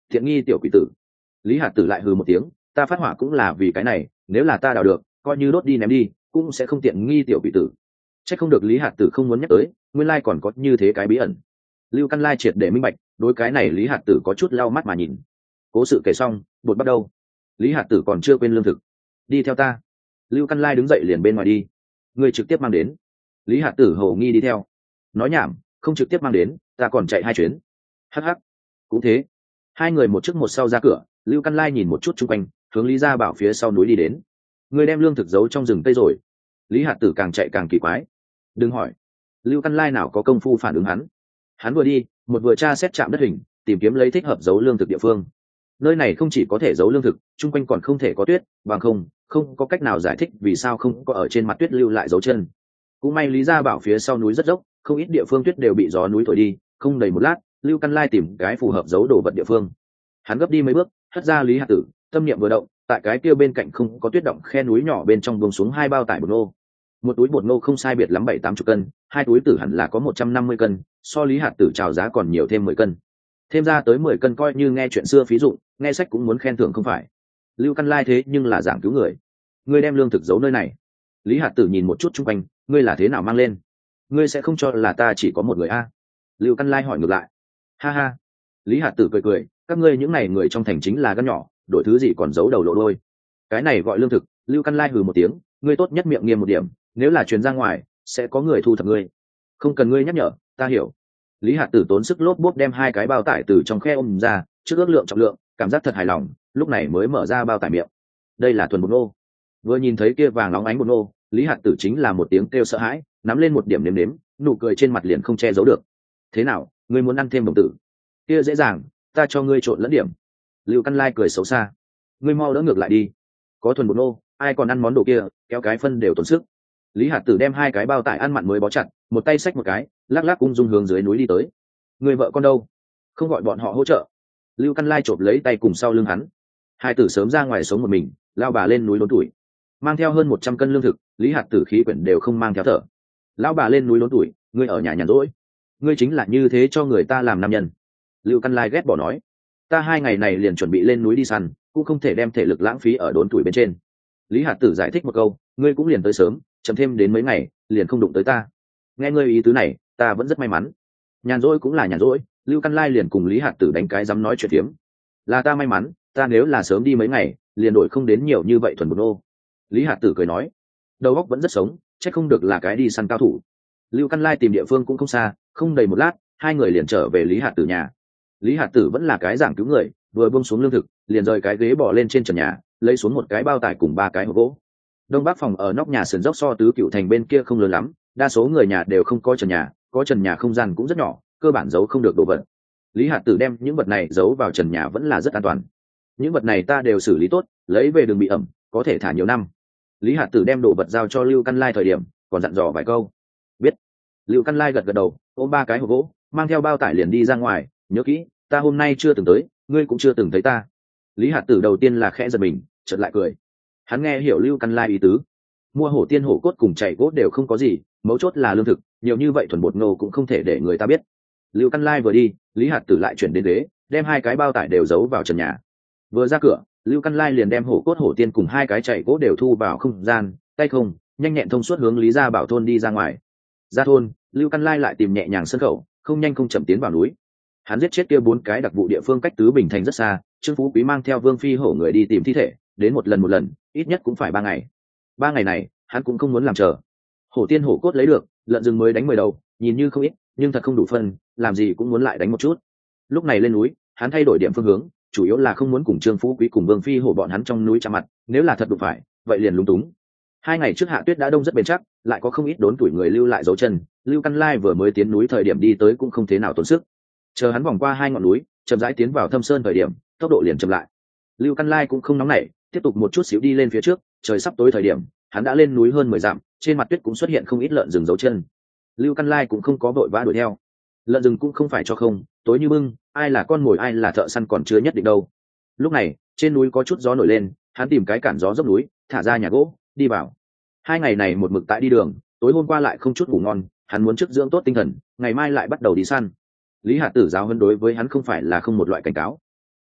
thiện nghi tiểu quỷ tử. Lý Hạt Tử lại hừ một tiếng, ta phát hỏa cũng là vì cái này, nếu là ta đào được, coi như đốt đi ném đi, cũng sẽ không tiện nghi tiểu quỷ tử. Chắc không được Lý Hạt Tử không muốn nhắc tới, nguyên lai còn có như thế cái bí ẩn. Lưu Căn Lai triệt để minh bạch, đối cái này Lý Hạt Tử có chút lau mắt mà nhìn. Cố sự kể xong, bột bắt đầu. Lý Hạt Tử còn chưa quên lương thực. Đi theo ta. Lưu Căn Lai đứng dậy liền bên ngoài đi. Người trực tiếp mang đến. Lý Hạt Tử hầu nghi đi theo. Nói nhảm, không trực tiếp mang đến, ta còn chạy 2 chuyến. Hắc hắc. Cũng thế. Hai người một trước một sau ra cửa. Lưu Căn Lai nhìn một chút chung quanh, hướng Lý Gia Bảo phía sau núi đi đến. Người đem lương thực giấu trong rừng cây rồi. Lý Hạt Tử càng chạy càng kỳ quái. Đừng hỏi. Lưu Căn Lai nào có công phu phản ứng hắn. Hắn vừa đi, một vừa tra xét trạm đất hình, tìm kiếm lấy thích hợp giấu lương thực địa phương. Nơi này không chỉ có thể giấu lương thực, chung quanh còn không thể có tuyết, bằng không có cách nào giải thích vì sao không có ở trên mặt tuyết lưu lại dấu chân. Cũng may Lý Gia Bảo phía sau núi rất dốc, không ít địa phương tuyết đều bị gió núi thổi đi, không đầy một lát, Lưu Căn Lai tìm cái phù hợp giấu đồ vật địa phương. Hắn gấp đi mấy bước, hất ra Lý Hạt Tử, tâm niệm vừa động, tại cái kia bên cạnh không có tuyết động khe núi nhỏ bên trong buông xuống 2 bao tải bột ngô. Một túi bột ngô không sai biệt lắm 7-80 cân, 2 túi tử hẳn là có 150 cân, so Lý Hạt Tử chào giá còn nhiều thêm 10 cân. Thêm ra tới 10 cân coi như nghe chuyện xưa phí dụ, nghe sách cũng muốn khen thưởng không phải. Lưu Căn Lai thế nhưng là giảng cứu người. Ngươi đem lương thực giấu nơi này. Lý Hạt Tử nhìn một chút chung quanh, ngươi là thế nào mang lên? Ngươi sẽ không cho là ta chỉ có một người a? Lưu Căn Lai hỏi ngược lại. Ha ha. Lý Hạt Tử cười cười, các ngươi những này người trong thành chính là gan nhỏ, đổi thứ gì còn giấu đầu lộ đôi. Cái này gọi lương thực. Lưu Căn Lai hừ một tiếng, ngươi tốt nhất miệng nghiêm một điểm, nếu là truyền ra ngoài, sẽ có người thu thập ngươi. Không cần ngươi nhắc nhở, ta hiểu. Lý Hạt Tử tốn sức lốp bốp đem 2 cái bao tải từ trong khe ôm ra, trước ước lượng trọng lượng, cảm giác thật hài lòng, lúc này mới mở ra bao tải miệng. Đây là thuần bột ngô. Vừa nhìn thấy kia vàng óng ánh bột ngô, Lý Hạt Tử chính là một tiếng kêu sợ hãi, nắm lên một điểm nếm nếm, nụ cười trên mặt liền không che giấu được. Thế nào, ngươi muốn ăn thêm đồng tử? Kia dễ dàng, ta cho ngươi trộn lẫn điểm. Lưu Căn Lai cười xấu xa. Ngươi mau đỡ ngược lại đi. Có thuần bột ngô, ai còn ăn món đồ kia, kéo cái phân đều tốn sức. Lý Hạt Tử đem 2 cái bao tải ăn mặn mới bó chặt, một tay xách một cái, lắc lắc ung dung hướng dưới núi đi tới. Người vợ con đâu? Không gọi bọn họ hỗ trợ? Lưu Căn Lai chộp lấy tay cùng sau lưng hắn. Hai tử sớm ra ngoài sống một mình, lao bà lên núi đốn tuổi, mang theo hơn 100 cân lương thực. Lý Hạt Tử khí quyển đều không mang theo thở. Lão bà lên núi đốn tuổi, ngươi ở nhà nhàn rỗi, ngươi chính là như thế cho người ta làm nam nhân. Lưu Căn Lai ghét bỏ nói, ta 2 ngày này liền chuẩn bị lên núi đi săn, cũng không thể đem thể lực lãng phí ở đốn tuổi bên trên. Lý Hạt Tử giải thích một câu, ngươi cũng liền tới sớm, chậm thêm đến mấy ngày liền không đụng tới ta. Nghe ngươi ý tứ này, ta vẫn rất may mắn. Nhàn rỗi cũng là nhàn rỗi. Lưu Căn Lai liền cùng Lý Hạt Tử đánh cái dám nói chuyện phiếm. Là ta may mắn, ta nếu là sớm đi mấy ngày liền đổi không đến nhiều như vậy thuần bột ngô. Lý Hạt Tử cười nói, đầu óc vẫn rất sống, chắc không được là cái đi săn cao thủ. Lưu Căn Lai tìm địa phương cũng không xa, không đầy một lát 2 người liền trở về Lý Hạt Tử nhà. Lý Hạt Tử vẫn là cái giảng cứu người, vừa buông xuống lương thực liền rời cái ghế bỏ lên trên trần nhà, lấy xuống một cái bao tải cùng 3 cái hộp gỗ. Đông bắc phòng ở nóc nhà sườn dốc so Tứ Cựu thành bên kia không lớn lắm, đa số người nhà đều không có trần nhà, có trần nhà không gian cũng rất nhỏ, cơ bản giấu không được đồ vật. Lý Hạt Tử đem những vật này giấu vào trần nhà vẫn là rất an toàn. Những vật này ta đều xử lý tốt, lấy về đường bị ẩm, có thể thả nhiều năm. Lý Hạt Tử đem đồ vật giao cho Lưu Căn Lai thời điểm còn dặn dò vài câu. Biết. Lưu Căn Lai gật gật đầu, ôm 3 cái hộp gỗ, mang theo bao tải liền đi ra ngoài. Nhớ kỹ, ta hôm nay chưa từng tới, ngươi cũng chưa từng thấy ta. Lý Hạt Tử đầu tiên là khẽ giật mình, chợt lại cười. Hắn nghe hiểu Lưu Căn Lai ý tứ, mua hổ tiên hổ cốt cùng chạy gỗ đều không có gì, mấu chốt là lương thực, nhiều như vậy thuần bột ngô cũng không thể để người ta biết. Lưu Căn Lai vừa đi, Lý Hạt Tử lại chuyển đến ghế, đem 2 cái bao tải đều giấu vào trần nhà. Vừa ra cửa, Lưu Căn Lai liền đem hổ cốt hổ tiên cùng 2 cái chạy gỗ đều thu vào không gian, tay không, nhanh nhẹn thông suốt hướng Lý Gia Bảo thôn đi ra ngoài. Ra thôn, Lưu Căn Lai lại tìm nhẹ nhàng sân khẩu, không nhanh không chậm tiến vào núi. Hắn giết chết kia 4 cái đặc vụ địa phương cách Tứ Bình thành rất xa, Trương Phú Quý mang theo Vương Phi Hổ người đi tìm thi thể, đến một lần, ít nhất cũng phải 3 ngày. 3 ngày này, hắn cũng không muốn làm chờ. Hổ tiên hổ cốt lấy được, lợn rừng mới đánh 10 đầu, nhìn như không ít, nhưng thật không đủ phân, làm gì cũng muốn lại đánh một chút. Lúc này lên núi, hắn thay đổi điểm phương hướng, chủ yếu là không muốn cùng Trương Phú Quý cùng Vương Phi Hổ bọn hắn trong núi chạm mặt, nếu là thật đụng phải, vậy liền lúng túng. 2 ngày trước hạ tuyết đã đông rất bền chắc, lại có không ít đốn tuổi người lưu lại dấu chân, Lưu Căn Lai vừa mới tiến núi thời điểm đi tới cũng không thế nào tốn sức. Chờ hắn vòng qua 2 ngọn núi, chậm rãi tiến vào thâm sơn thời điểm, tốc độ liền chậm lại. Lưu Căn Lai cũng không nóng nảy, tiếp tục một chút xíu đi lên phía trước, trời sắp tối thời điểm, hắn đã lên núi hơn 10 dặm, trên mặt tuyết cũng xuất hiện không ít lợn rừng dấu chân. Lưu Căn Lai cũng không có vội vã đuổi theo. Lợn rừng cũng không phải cho không, tối như bưng, ai là con mồi ai là thợ săn còn chưa nhất định đâu. Lúc này, trên núi có chút gió nổi lên, hắn tìm cái cản gió dốc núi, thả ra nhà gỗ, đi vào. 2 ngày này một mực tại đi đường, tối hôm qua lại không chút ngủ ngon, hắn muốn trước dưỡng tốt tinh thần, ngày mai lại bắt đầu đi săn. Lý Hạt Tử giáo huấn đối với hắn không phải là không một loại cảnh cáo.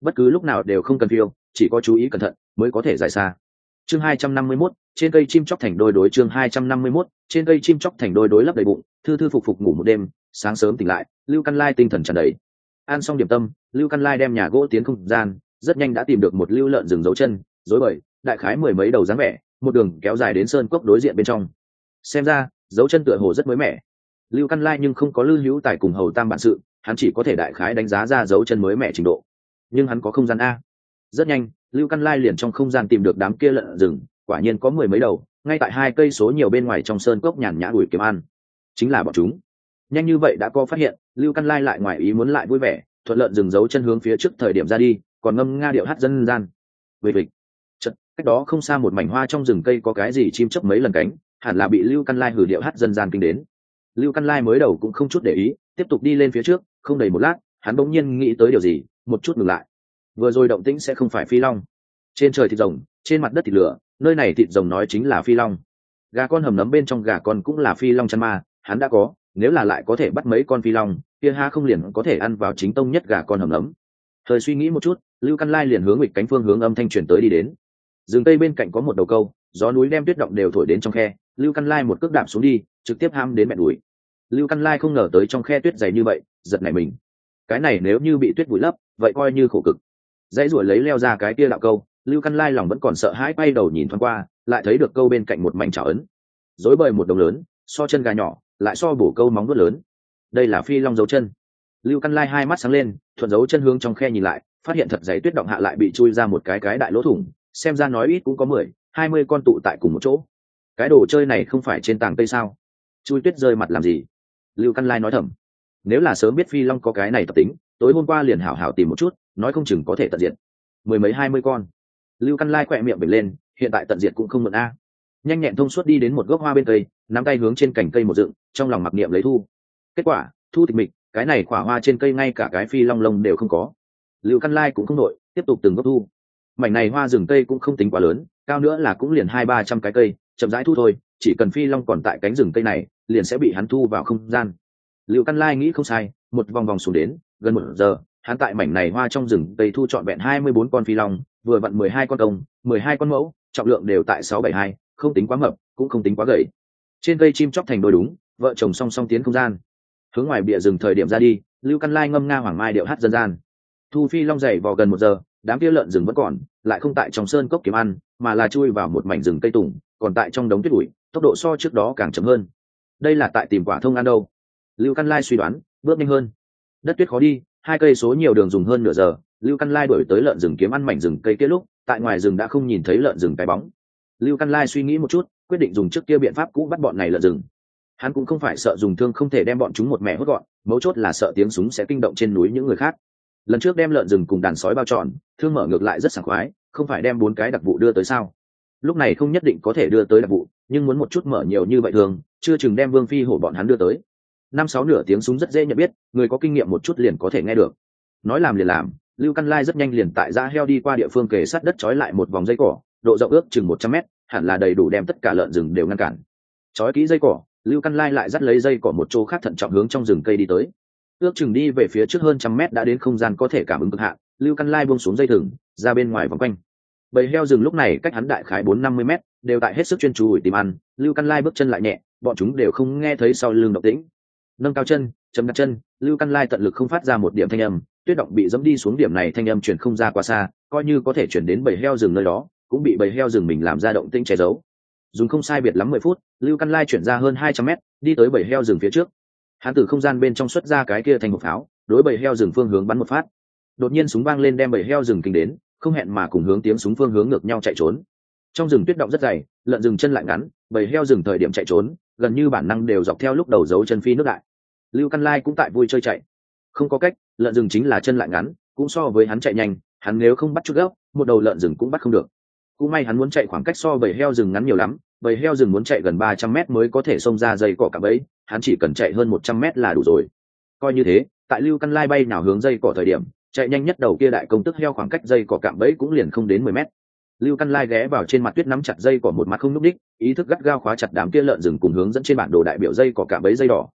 bất cứ lúc nào đều không cần phiêu, chỉ có chú ý cẩn thận mới có thể giải xa. Chương 251, trên cây chim chóc thành đôi đối. Chương 251, trên cây chim chóc thành đôi đối lấp đầy bụng, thư thư phục phục ngủ một đêm, sáng sớm tỉnh lại, Lưu Căn Lai tinh thần tràn đầy. Ăn xong điểm tâm, Lưu Căn Lai đem nhà gỗ tiến không gian, rất nhanh đã tìm được một lưu lợn rừng dấu chân, rối bời, đại khái mười mấy đầu dáng vẻ, một đường kéo dài đến sơn cốc đối diện bên trong. Xem ra, dấu chân tựa hồ rất mới mẻ. Lưu Căn Lai nhưng không có Lư Hữu Tài cùng Hầu Tam bản sự, hắn chỉ có thể đại khái đánh giá ra dấu chân mới mẻ trình độ. Nhưng hắn có không gian a. Rất nhanh, Lưu Căn Lai liền trong không gian tìm được đám kia lợn rừng, quả nhiên có mười mấy đầu, ngay tại 2 cây số nhiều bên ngoài trong sơn cốc nhàn nhã ủi kiếm ăn. Chính là bọn chúng. Nhanh như vậy đã có phát hiện, Lưu Căn Lai lại ngoài ý muốn lại vui vẻ, thuận lợn dừng dấu chân hướng phía trước thời điểm ra đi, còn ngâm nga điệu hát dân gian. Vịch vịch. Chợt, cách đó không xa một mảnh hoa trong rừng cây có cái gì chim chớp mấy lần cánh, hẳn là bị Lưu Căn Lai hử điệu hát dân gian kinh đến. Lưu Căn Lai mới đầu cũng không chút để ý, tiếp tục đi lên phía trước, không đầy một lát, hắn bỗng nhiên nghĩ tới điều gì, một chút ngừng lại. Vừa rồi động tĩnh sẽ không phải phi long. Trên trời thịt rồng, trên mặt đất thịt lửa, nơi này thịt rồng nói chính là phi long. Gà con hầm nấm bên trong gà con cũng là phi long chăn ma, hắn đã có, nếu là lại có thể bắt mấy con phi long, kia ha không liền có thể ăn vào chính tông nhất gà con hầm nấm. Thời suy nghĩ một chút, Lưu Căn Lai liền hướng nghịch cánh phương hướng âm thanh truyền tới đi đến. Rừng tây bên cạnh có một đầu câu, gió núi đem tuyết động đều thổi đến trong khe, Lưu Căn Lai một cước đạp xuống đi, trực tiếp ham đến mẹ đuổi. Lưu Căn Lai không ngờ tới trong khe tuyết dày như vậy, giật nảy mình. Cái này nếu như bị tuyết vùi lấp, vậy coi như khổ cực. Dãy ruổi lấy leo ra cái kia đạo câu, Lưu Căn Lai lòng vẫn còn sợ hãi, quay đầu nhìn thoáng qua, lại thấy được câu bên cạnh một mảnh chảo ấn. Rối bời một đồng lớn, so chân gà nhỏ, lại so bổ câu móng vuốt lớn. Đây là phi long dấu chân. Lưu Căn Lai hai mắt sáng lên, thuận dấu chân hướng trong khe nhìn lại, phát hiện thật dày tuyết động hạ lại bị chui ra một cái đại lỗ thủng, xem ra nói ít cũng có 10-20 con tụ tại cùng một chỗ. Cái đồ chơi này không phải trên tảng cây sao? Chui tuyết rơi mặt làm gì? Lưu Căn Lai nói thầm. Nếu là sớm biết phi long có cái này tập tính, tối hôm qua liền hảo hảo tìm một chút, nói không chừng có thể tận diệt. 10 mấy 20 con. Lưu Căn Lai quẹ miệng bể lên, hiện tại tận diệt cũng không mượn a. Nhanh nhẹn thông suốt đi đến một gốc hoa bên cây, nắm tay hướng trên cành cây một dựng, trong lòng mặc niệm lấy thu. Kết quả, thu tịch mịch, cái này quả hoa trên cây ngay cả cái phi long lông đều không có. Lưu Căn Lai cũng không đội, tiếp tục từng gốc thu. Mảnh này hoa rừng cây cũng không tính quá lớn, cao nữa là cũng liền 200-300 cái cây, chậm rãi thu thôi, chỉ cần phi long còn tại cánh rừng cây này, liền sẽ bị hắn thu vào không gian. Lưu Căn Lai nghĩ không sai, một vòng vòng xuống đến, gần 1 giờ, hắn tại mảnh này hoa trong rừng cây thu trọn vẹn 24 con phi long, vừa vặn 12 con công, 12 con mẫu, trọng lượng đều tại 672, không tính quá mập, cũng không tính quá gầy. Trên cây chim chóc thành đôi đúng, vợ chồng song song tiến không gian. Hướng ngoài bìa rừng thời điểm ra đi, Lưu Căn Lai ngâm nga hoàng mai điệu hát dân gian. Thu phi long dày vò gần 1 giờ, đám kia lợn rừng vẫn còn, lại không tại trong sơn cốc kiếm ăn, mà là chui vào một mảnh rừng cây tùng, còn tại trong đống tuyết bụi, tốc độ so trước đó càng chậm hơn. Đây là tại tìm quả thông ăn đâu? Lưu Căn Lai suy đoán, bước nhanh hơn. Đất tuyết khó đi, 2 cây số nhiều đường dùng hơn nửa giờ, Lưu Căn Lai đuổi tới lợn rừng kiếm ăn mảnh rừng cây kia lúc, tại ngoài rừng đã không nhìn thấy lợn rừng cái bóng. Lưu Căn Lai suy nghĩ một chút, quyết định dùng trước kia biện pháp cũ bắt bọn này lợn rừng. Hắn cũng không phải sợ dùng thương không thể đem bọn chúng một mẹ hốt gọn, mấu chốt là sợ tiếng súng sẽ kinh động trên núi những người khác. Lần trước đem lợn rừng cùng đàn sói bao trọn, thương mở ngược lại rất sảng khoái, không phải đem 4 cái đặc vụ đưa tới sao? Lúc này không nhất định có thể đưa tới đặc vụ, nhưng muốn một chút mở nhiều như vậy thường, chưa chừng đem Vương Phi hổ bọn hắn đưa tới. 5-6 nửa tiếng súng rất dễ nhận biết, người có kinh nghiệm một chút liền có thể nghe được. Nói làm liền làm, Lưu Căn Lai rất nhanh liền tại dã heo đi qua địa phương kề sát đất trói lại một vòng dây cỏ, độ rộng ước chừng 100 mét, hẳn là đầy đủ đem tất cả lợn rừng đều ngăn cản. Trói kỹ dây cỏ, Lưu Căn Lai lại dắt lấy dây cỏ một chỗ khác thận trọng hướng trong rừng cây đi tới. Ước chừng đi về phía trước hơn 100 mét đã đến không gian có thể cảm ứng cực hạn, Lưu Căn Lai buông xuống dây thừng, ra bên ngoài vòng quanh. Bầy heo rừng lúc này cách hắn đại khái 4-50 mét, đều tại hết sức chuyên chú tìm ăn, Lưu Căn Lai bước chân lại nhẹ, bọn chúng đều không nghe thấy sau lưng động tĩnh. Nâng cao chân, chấm đặt chân, Lưu Căn Lai tận lực không phát ra một điểm thanh âm, tuyết động bị dẫm đi xuống điểm này thanh âm truyền không ra quá xa, coi như có thể truyền đến bầy heo rừng nơi đó, cũng bị bầy heo rừng mình làm ra động tĩnh che giấu. Dùng không sai biệt lắm 10 phút, Lưu Căn Lai chuyển ra hơn 200 mét, đi tới bầy heo rừng phía trước. Hắn từ không gian bên trong xuất ra cái kia thành một pháo, đối bầy heo rừng phương hướng bắn một phát. Đột nhiên súng vang lên đem bầy heo rừng kinh đến, không hẹn mà cùng hướng tiếng súng phương hướng ngược nhau chạy trốn. Trong rừng tuyết động rất dày, lợn rừng chân lại ngắn, bầy heo rừng thời điểm chạy trốn, gần như bản năng đều dọc theo lúc đầu dấu chân phi nước lại. Lưu Căn Lai cũng tại vui chơi chạy. Không có cách, lợn rừng chính là chân lại ngắn, cũng so với hắn chạy nhanh, hắn nếu không bắt chút gốc, một đầu lợn rừng cũng bắt không được. Cũng may hắn muốn chạy khoảng cách so bầy heo rừng ngắn nhiều lắm, bầy heo rừng muốn chạy gần 300 mét mới có thể xông ra dây cỏ cạm bẫy, hắn chỉ cần chạy hơn 100 mét là đủ rồi. Coi như thế, tại Lưu Căn Lai bay nào hướng dây cỏ thời điểm, chạy nhanh nhất đầu kia đại công tức heo khoảng cách dây cỏ cạm bẫy cũng liền không đến 10 mét. Lưu Căn Lai ghé vào trên mặt tuyết nắm chặt dây cỏ một mặt không nhúc đích, ý thức gắt gao khóa chặt đám kia lợn rừng cùng hướng dẫn trên bản đồ đại biểu dây cỏ cạm bẫy dây đỏ.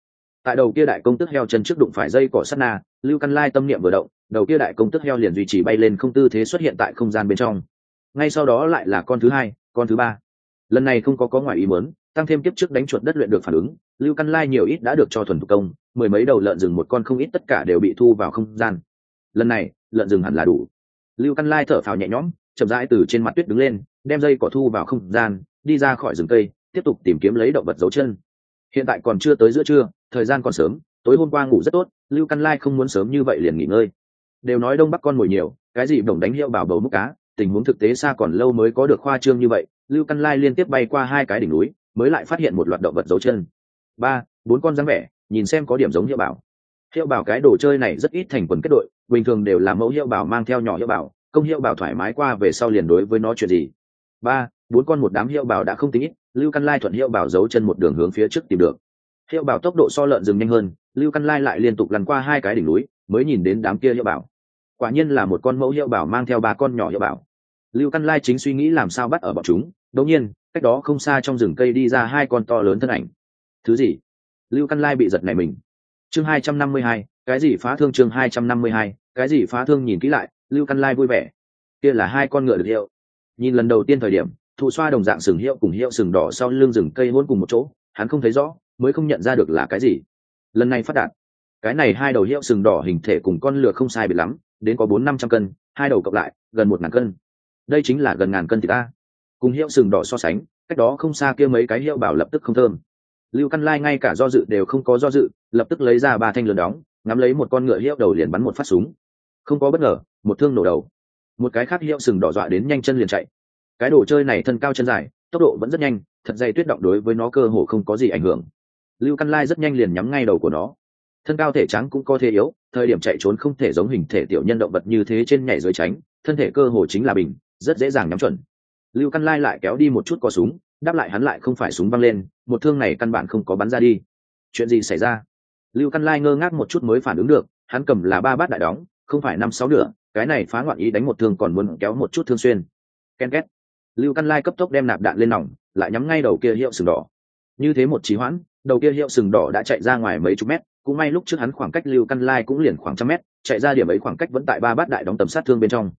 Tại đầu kia đại công tức heo chân trước đụng phải dây cỏ sắt na, Lưu Căn Lai tâm niệm vừa động, đầu kia đại công tức heo liền duy trì bay lên không tư thế xuất hiện tại không gian bên trong. Ngay sau đó lại là con thứ hai, con thứ ba. Lần này không có ngoài ý muốn, tăng thêm kiếp trước đánh chuột đất luyện được phản ứng, Lưu Căn Lai nhiều ít đã được cho thuần thủ công, mười mấy đầu lợn rừng một con không ít tất cả đều bị thu vào không gian. Lần này, lợn rừng hẳn là đủ. Lưu Căn Lai thở phào nhẹ nhõm, chậm rãi từ trên mặt tuyết đứng lên, đem dây cỏ thu vào không gian, đi ra khỏi rừng cây, tiếp tục tìm kiếm lấy động vật dấu chân. Hiện tại còn chưa tới giữa trưa, thời gian còn sớm, tối hôm qua ngủ rất tốt, Lưu Căn Lai không muốn sớm như vậy liền nghỉ ngơi. Đều nói đông bắc con mồi nhiều, cái gì đồng đánh hiệu bảo bầu múc cá, tình huống thực tế xa còn lâu mới có được khoa trương như vậy. Lưu Căn Lai liên tiếp bay qua hai cái đỉnh núi, mới lại phát hiện một loạt động vật dấu chân. 3, 4 con dáng vẻ, nhìn xem có điểm giống hiệu bảo. Hiệu bảo cái đồ chơi này rất ít thành quần kết đội, bình thường đều là mẫu hiệu bảo mang theo nhỏ hiệu bảo, công hiệu bảo thoải mái qua về sau liền đối với nó chuyện gì. 3, 4 con một đám hiệu bảo đã không tính ít, Lưu Căn Lai thuận hiệu bảo dấu chân một đường hướng phía trước tìm được. Hiệu bảo tốc độ so lợn rừng nhanh hơn, Lưu Căn Lai lại liên tục lăn qua hai cái đỉnh núi, mới nhìn đến đám kia hiệu bảo. Quả nhiên là một con mẫu hiệu bảo mang theo 3 con nhỏ hiệu bảo. Lưu Căn Lai chính suy nghĩ làm sao bắt ở bọn chúng, đột nhiên, cách đó không xa trong rừng cây đi ra hai con to lớn thân ảnh. Thứ gì? Lưu Căn Lai bị giật nảy mình. Chương 252, cái gì phá thương? Chương 252, cái gì phá thương? Nhìn kỹ lại, Lưu Căn Lai vui vẻ. Kia là hai con ngựa được hiệu. Nhìn lần đầu tiên thời điểm, thụ xoa đồng dạng sừng hiệu cùng hiệu sừng đỏ sau lưng rừng cây hôn cùng một chỗ, hắn không thấy rõ, mới không nhận ra được là cái gì. Lần này phát đạt, cái này hai đầu hiệu sừng đỏ hình thể cùng con lừa không sai biệt lắm, đến có 400-500 cân, hai đầu cộng lại gần 1000 cân. Đây chính là gần 1000 cân thịt ta. Cùng hiệu sừng đỏ so sánh, cách đó không xa kia mấy cái hiệu bảo lập tức không thơm. Lưu Căn Lai ngay cả do dự đều không có do dự, lập tức lấy ra 3 thanh lớn đóng, ngắm lấy một con ngựa hiệu đầu liền bắn một phát súng. Không có bất ngờ, một thương nổ đầu. Một cái khác hiệu sừng đỏ dọa đến nhanh chân liền chạy. Cái đồ chơi này thân cao chân dài, tốc độ vẫn rất nhanh, thật dày tuyết động đối với nó cơ hồ không có gì ảnh hưởng. Lưu Căn Lai rất nhanh liền nhắm ngay đầu của nó. Thân cao thể trắng cũng có thế yếu, thời điểm chạy trốn không thể giống hình thể tiểu nhân động vật như thế trên nhảy dưới tránh, thân thể cơ hồ chính là bình, rất dễ dàng nhắm chuẩn. Lưu Căn Lai lại kéo đi một chút cò súng, đáp lại hắn lại không phải súng văng lên, một thương này căn bản không có bắn ra đi. Chuyện gì xảy ra? Lưu Căn Lai ngơ ngác một chút mới phản ứng được, hắn cầm là 3 bát đại đóng, không phải 5-6 nửa, cái này phá ngoạn ý đánh một thương còn muốn kéo một chút thương xuyên. Ken két. Lưu Căn Lai cấp tốc đem nạp đạn lên nòng, lại nhắm ngay đầu kia hiệu sừng đỏ. Như thế một trì hoãn, đầu kia hiệu sừng đỏ đã chạy ra ngoài mấy chục mét, cũng may lúc trước hắn khoảng cách Lưu Căn Lai cũng liền khoảng 100 mét, chạy ra điểm ấy khoảng cách vẫn tại 3 bát đại đóng tầm sát thương bên trong.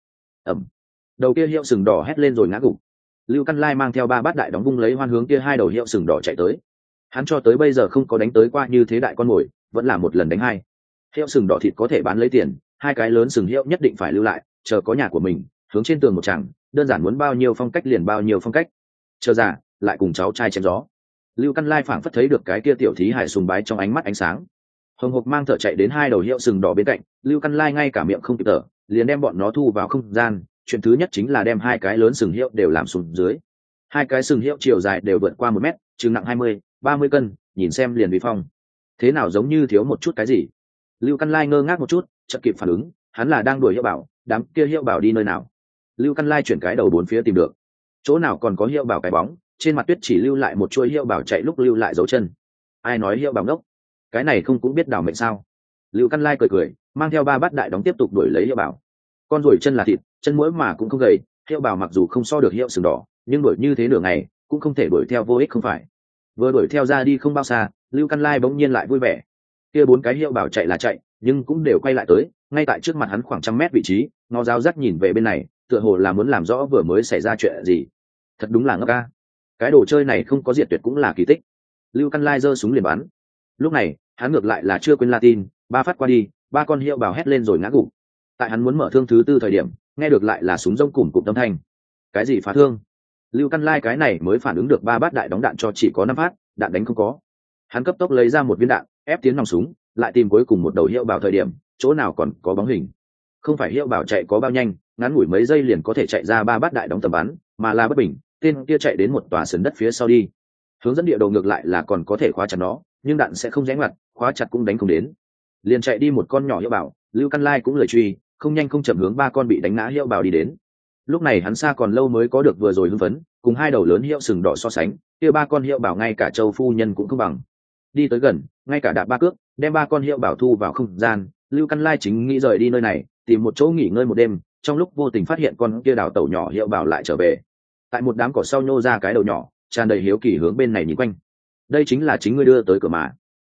Đầu kia hiệu sừng đỏ hét lên rồi ngã gục. Lưu Căn Lai mang theo 3 bát đại đóng vung lấy hoan hướng kia hai đầu hiệu sừng đỏ chạy tới. Hắn cho tới bây giờ không có đánh tới qua như thế đại con mồi, vẫn là một lần đánh hai. Hiệu sừng đỏ thịt có thể bán lấy tiền, hai cái lớn sừng hiệu nhất định phải lưu lại, chờ có nhà của mình, hướng trên tường một chàng, đơn giản muốn bao nhiêu phong cách liền bao nhiêu phong cách. Chờ già, lại cùng cháu trai chém gió. Lưu Căn Lai phảng phất thấy được cái kia tiểu thí hải sùng bái trong ánh mắt ánh sáng. Hồng Hộc mang thở chạy đến hai đầu hiệu sừng đỏ bên cạnh, Lưu Căn Lai ngay cả miệng không kịp thở, liền đem bọn nó thu vào không gian. Chuyện thứ nhất chính là đem hai cái lớn sừng hiệu đều làm xuống dưới. Hai cái sừng hiệu chiều dài đều vượt qua 1 mét, chừng nặng 20-30 cân, nhìn xem liền uy phong. Thế nào giống như thiếu một chút cái gì? Lưu Căn Lai ngơ ngác một chút, chợt kịp phản ứng, hắn là đang đuổi hiệu bảo, đám kia hiệu bảo đi nơi nào? Lưu Căn Lai chuyển cái đầu bốn phía tìm được, chỗ nào còn có hiệu bảo cái bóng, trên mặt tuyết chỉ lưu lại một chuỗi hiệu bảo chạy lúc lưu lại dấu chân. Ai nói hiệu bảo ngốc? Cái này không cũng biết đảo mệnh sao? Lưu Căn Lai cười cười, mang theo 3 bát đại đóng tiếp tục đuổi lấy hiệu bảo. Con ruồi chân là thịt, chân mũi mà cũng không gầy, hiệu bảo mặc dù không so được hiệu sừng đỏ, nhưng đuổi như thế nửa ngày cũng không thể đuổi theo vô ích không phải. Vừa đuổi theo ra đi không bao xa, Lưu Căn Lai bỗng nhiên lại vui vẻ. Kia 4 cái hiệu bảo chạy là chạy, nhưng cũng đều quay lại tới, ngay tại trước mặt hắn khoảng 100 mét vị trí, nó giáo giác nhìn về bên này, tựa hồ là muốn làm rõ vừa mới xảy ra chuyện gì. Thật đúng là ngốc ca. Cái đồ chơi này không có diệt tuyệt cũng là kỳ tích. Lưu Căn Lai giơ súng liền bắn. Lúc này, hắn ngược lại là chưa quên Latin, 3 phát qua đi, 3 con hiệu bảo hét lên rồi ngã gục. Tại hắn muốn mở thương thứ 4 thời điểm, nghe được lại là súng rông cùm cụm âm thanh. Cái gì phá thương? Lưu Căn Lai cái này mới phản ứng được 3 bát đại đóng đạn cho chỉ có 5 phát, đạn đánh không có. Hắn cấp tốc lấy ra một viên đạn, ép tiến nòng súng, lại tìm cuối cùng một đầu hiệu bảo thời điểm, chỗ nào còn có bóng hình. Không phải hiệu bảo chạy có bao nhanh, ngắn ngủi mấy giây liền có thể chạy ra 3 bát đại đóng tầm bắn, mà là bất bình, tên kia chạy đến một tòa sườn đất phía sau đi. Hướng dẫn địa đồ ngược lại là còn có thể khóa chặt nó, nhưng đạn sẽ không rẽ ngoặt, khóa chặt cũng đánh không đến. Liền chạy đi một con nhỏ hiệu bảo, Lưu Căn Lai cũng lời truy, không nhanh không chậm hướng 3 con bị đánh ngã hiệu bảo đi đến. Lúc này hắn xa còn lâu mới có được vừa rồi hưng phấn, cùng hai đầu lớn hiệu sừng đỏ so sánh, kia 3 con hiệu bảo ngay cả Châu phu nhân cũng không bằng. Đi tới gần, ngay cả đạp 3 cước, đem 3 con hiệu bảo thu vào không gian. Lưu Căn Lai chính nghĩ rời đi nơi này, tìm một chỗ nghỉ ngơi một đêm, trong lúc vô tình phát hiện con kia đào tẩu nhỏ hiệu bảo lại trở về. Tại một đám cỏ sau nhô ra cái đầu nhỏ, tràn đầy hiếu kỳ hướng bên này nhìn quanh. Đây chính là chính ngươi đưa tới cửa mà.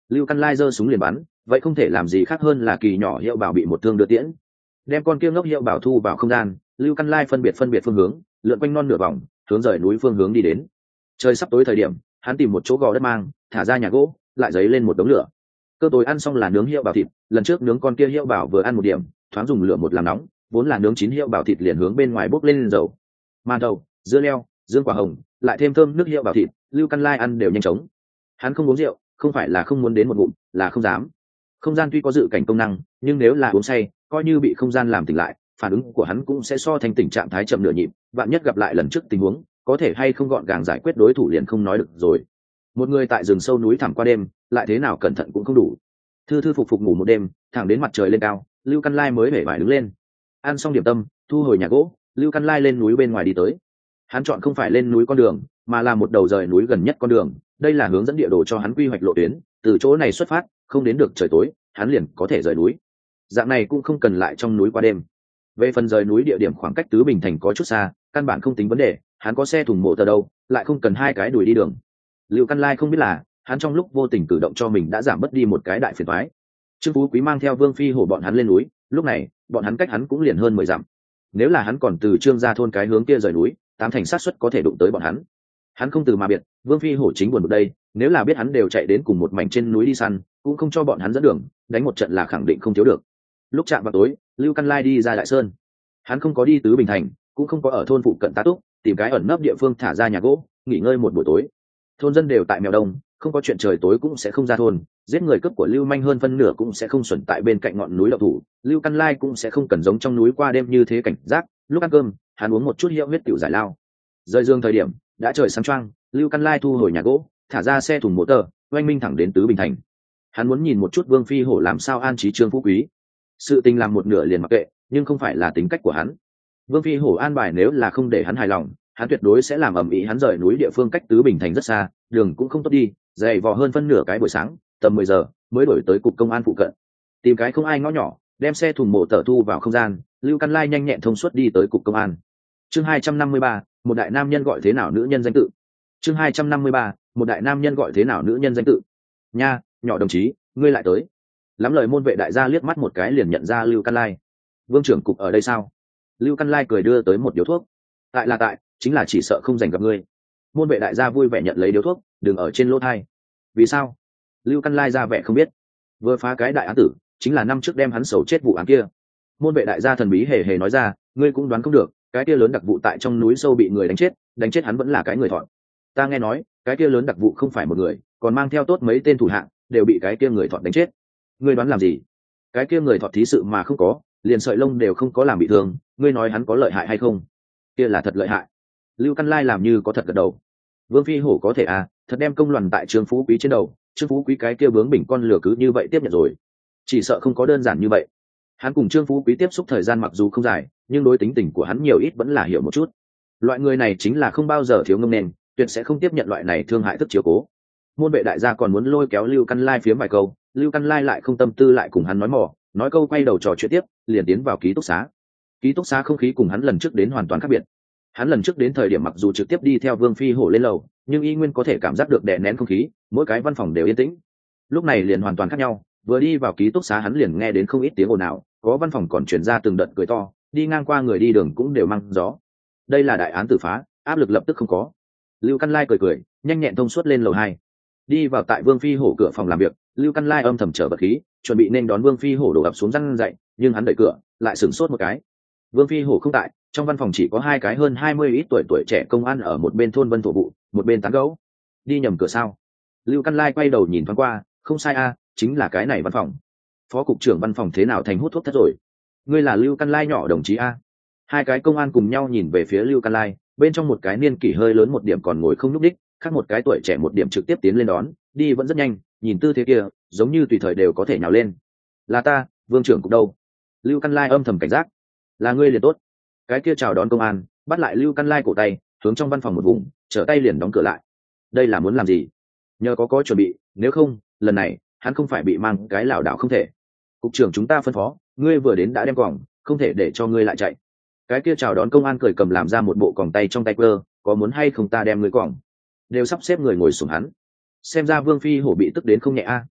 Lưu Căn Lai giơ súng liền bắn, vậy không thể làm gì khác hơn là kỳ nhỏ hiệu bảo bị một thương đưa tiễn, đem con kia ngốc hiệu bảo thu vào không gian. Lưu Căn Lai phân biệt phương hướng, lượn quanh non nửa vòng, hướng rời núi phương hướng đi đến. Trời sắp tối thời điểm, hắn tìm một chỗ gò đất mang, thả ra nhà gỗ, lại giấy lên một đống lửa. Cơ tối ăn xong là nướng hiệu bảo thịt, lần trước nướng con kia hiệu bảo vừa ăn một điểm, thoáng dùng lửa một làm nóng, vốn là nướng chín hiệu bảo thịt liền hướng bên ngoài bốc lên dầu. Màn đầu, dưa leo, dương quả hồng, lại thêm thơm nước hiệu bảo thịt, Lưu Căn Lai ăn đều nhanh chóng. Hắn không uống rượu, không phải là không muốn đến một ngụm, là không dám. Không gian tuy có dự cảnh công năng, nhưng nếu là uống say, coi như bị không gian làm tỉnh lại, phản ứng của hắn cũng sẽ so thành tình trạng thái chậm nửa nhịp, vạn nhất gặp lại lần trước tình huống, có thể hay không gọn gàng giải quyết đối thủ liền không nói được rồi. Một người tại rừng sâu núi thẳm qua đêm, lại thế nào cẩn thận cũng không đủ. Thư thư phục phục ngủ một đêm, thẳng đến mặt trời lên cao, Lưu Căn Lai mới hể vải đứng lên. Ăn xong điểm tâm, thu hồi nhà gỗ, Lưu Căn Lai lên núi bên ngoài đi tới. Hắn chọn không phải lên núi con đường, mà là một đầu rời núi gần nhất con đường, đây là hướng dẫn địa đồ cho hắn quy hoạch lộ tuyến, từ chỗ này xuất phát, không đến được trời tối, hắn liền có thể rời núi. Dạng này cũng không cần lại trong núi qua đêm. Về phần rời núi địa điểm khoảng cách Tứ Bình Thành có chút xa, căn bản không tính vấn đề, hắn có xe thùng mộ tờ đâu, lại không cần hai cái đuổi đi đường. Lưu Căn Lai không biết là, hắn trong lúc vô tình cử động cho mình đã giảm bớt đi một cái đại phiền toái. Trương Phú Quý mang theo Vương Phi Hổ bọn hắn lên núi, lúc này, bọn hắn cách hắn cũng liền hơn 10 dặm. Nếu là hắn còn từ Trương gia thôn cái hướng kia rời núi, tám thành xác suất có thể đụng tới bọn hắn. Hắn không từ mà biệt, Vương Phi Hổ chính buồn bực đây, nếu là biết hắn đều chạy đến cùng một mảnh trên núi đi săn, cũng không cho bọn hắn dẫn đường, đánh một trận là khẳng định không thiếu được. Lúc chạm vào tối, Lưu Căn Lai đi ra Đại Sơn. Hắn không có đi Tứ Bình Thành, cũng không có ở thôn phụ cận tá túc, tìm cái ẩn nấp địa phương thả ra nhà gỗ, nghỉ ngơi một buổi tối. Thôn dân đều tại Mèo Đông, không có chuyện trời tối cũng sẽ không ra thôn, giết người cướp của Lưu Manh hơn phân nửa cũng sẽ không xuẩn tại bên cạnh ngọn núi đậu thủ. Lưu Căn Lai cũng sẽ không cần giống trong núi qua đêm như thế cảnh giác. Lúc ăn cơm, hắn uống một chút hiệu huyết tiểu giải lao. Rời giường thời điểm, đã trời sáng choang, Lưu Căn Lai thu hồi nhà gỗ, thả ra xe thùng motor, oanh minh thẳng đến Tứ Bình Thành. Hắn muốn nhìn một chút Vương Phi Hổ làm sao an trí Trương Phú Quý. Sự tình làm một nửa liền mặc kệ, nhưng không phải là tính cách của hắn. Vương Phi Hổ an bài nếu là không để hắn hài lòng, hắn tuyệt đối sẽ làm ầm ĩ. Hắn rời núi địa phương cách Tứ Bình Thành rất xa, đường cũng không tốt đi, dày vò hơn phân nửa cái buổi sáng, tầm 10 giờ mới đổi tới cục công an phụ cận. Tìm cái không ai ngõ nhỏ, đem xe thùng mộ tờ thu vào không gian, Lưu Căn Lai nhanh nhẹn thông suốt đi tới cục công an. Chương 253, một đại nam nhân gọi thế nào nữ nhân danh tự. Chương 253, một đại nam nhân gọi thế nào nữ nhân danh tự. Nha, nhỏ đồng chí, ngươi lại tới. Lắm lời môn vệ đại gia liếc mắt một cái liền nhận ra Lưu Căn Lai. Vương trưởng cục ở đây sao? Lưu Căn Lai cười đưa tới một điếu thuốc. Tại là tại, chính là chỉ sợ không giành gặp ngươi. Môn vệ đại gia vui vẻ nhận lấy điếu thuốc, đừng ở trên lỗ thai. Vì sao? Lưu Căn Lai ra vẻ không biết. Vừa phá cái đại án tử, chính là năm trước đem hắn sầu chết vụ án kia. Môn vệ đại gia thần bí hề hề nói ra, ngươi cũng đoán không được, cái kia lớn đặc vụ tại trong núi sâu bị người đánh chết hắn vẫn là cái người thọn. Ta nghe nói, cái kia lớn đặc vụ không phải một người, còn mang theo tốt mấy tên thủ hạng, đều bị cái kia người thọn đánh chết. Ngươi đoán làm gì? Cái kia người thọn thí sự mà không có, liền sợi lông đều không có làm bị thương, ngươi nói hắn có lợi hại hay không? Kia là thật lợi hại. Lưu Căn Lai làm như có thật gật đầu. Vương Phi Hổ có thể à, thật đem công luận tại Trương Phú Quý trên đầu, Trương Phú Quý cái kia bướng bỉnh con lửa cứ như vậy tiếp nhận rồi. Chỉ sợ không có đơn giản như vậy. Hắn cùng Trương Phú Quý tiếp xúc thời gian mặc dù không dài, nhưng đối tính tình của hắn nhiều ít vẫn là hiểu một chút. Loại người này chính là không bao giờ thiếu ngông nền, tuyệt sẽ không tiếp nhận loại này thương hại thức chiếu cố. Môn vệ đại gia còn muốn lôi kéo Lưu Căn Lai phiếm vài câu, Lưu Căn Lai lại không tâm tư lại cùng hắn nói mỏ, nói câu quay đầu trò chuyện tiếp, liền tiến vào ký túc xá. Ký túc xá không khí cùng hắn lần trước đến hoàn toàn khác biệt. Hắn lần trước đến thời điểm mặc dù trực tiếp đi theo Vương Phi Hổ lên lầu, nhưng y nguyên có thể cảm giác được đè nén không khí, mỗi cái văn phòng đều yên tĩnh. Lúc này liền hoàn toàn khác nhau, vừa đi vào ký túc xá hắn liền nghe đến không ít tiếng ồn ào, có văn phòng còn truyền ra từng đợt cười to, đi ngang qua người đi đường cũng đều mang gió. Đây là đại án tử phá, áp lực lập tức không có. Lưu Căn Lai cười, nhanh nhẹn thông suốt lên lầu 2. Đi vào tại Vương Phi Hổ cửa phòng làm việc, Lưu Căn Lai âm thầm trở bật khí, chuẩn bị nên đón Vương Phi Hổ đổ ập xuống răn dậy, nhưng hắn đẩy cửa, lại sửng sốt một cái. Vương Phi Hổ không tại, trong văn phòng chỉ có hai cái hơn 20 ít tuổi trẻ công an ở một bên thôn Vân Thổ Vụ, một bên tán gẫu. Đi nhầm cửa sao? Lưu Căn Lai quay đầu nhìn thoáng qua, không sai a, chính là cái này văn phòng. Phó cục trưởng văn phòng thế nào thành hút thuốc thất rồi? Ngươi là Lưu Căn Lai nhỏ đồng chí a? Hai cái công an cùng nhau nhìn về phía Lưu Căn Lai, bên trong một cái niên kỷ hơi lớn một điểm còn ngồi không nhúc đích, khác một cái tuổi trẻ một điểm trực tiếp tiến lên đón, đi vẫn rất nhanh, nhìn tư thế kia, giống như tùy thời đều có thể nhào lên. Là ta, Vương trưởng cục đâu? Lưu Căn Lai âm thầm cảnh giác. Là ngươi liền tốt. Cái kia chào đón công an, bắt lại Lưu Căn Lai cổ tay, hướng trong văn phòng một vùng, trở tay liền đóng cửa lại. Đây là muốn làm gì? Nhờ có chuẩn bị, nếu không, lần này hắn không phải bị mang cái lảo đảo không thể. Cục trưởng chúng ta phân phó, ngươi vừa đến đã đem còng, không thể để cho ngươi lại chạy. Cái kia chào đón công an cười cầm làm ra một bộ còng tay trong tay quơ, có muốn hay không ta đem ngươi còng? Đều sắp xếp người ngồi xuống hắn. Xem ra Vương Phi Hổ bị tức đến không nhẹ a.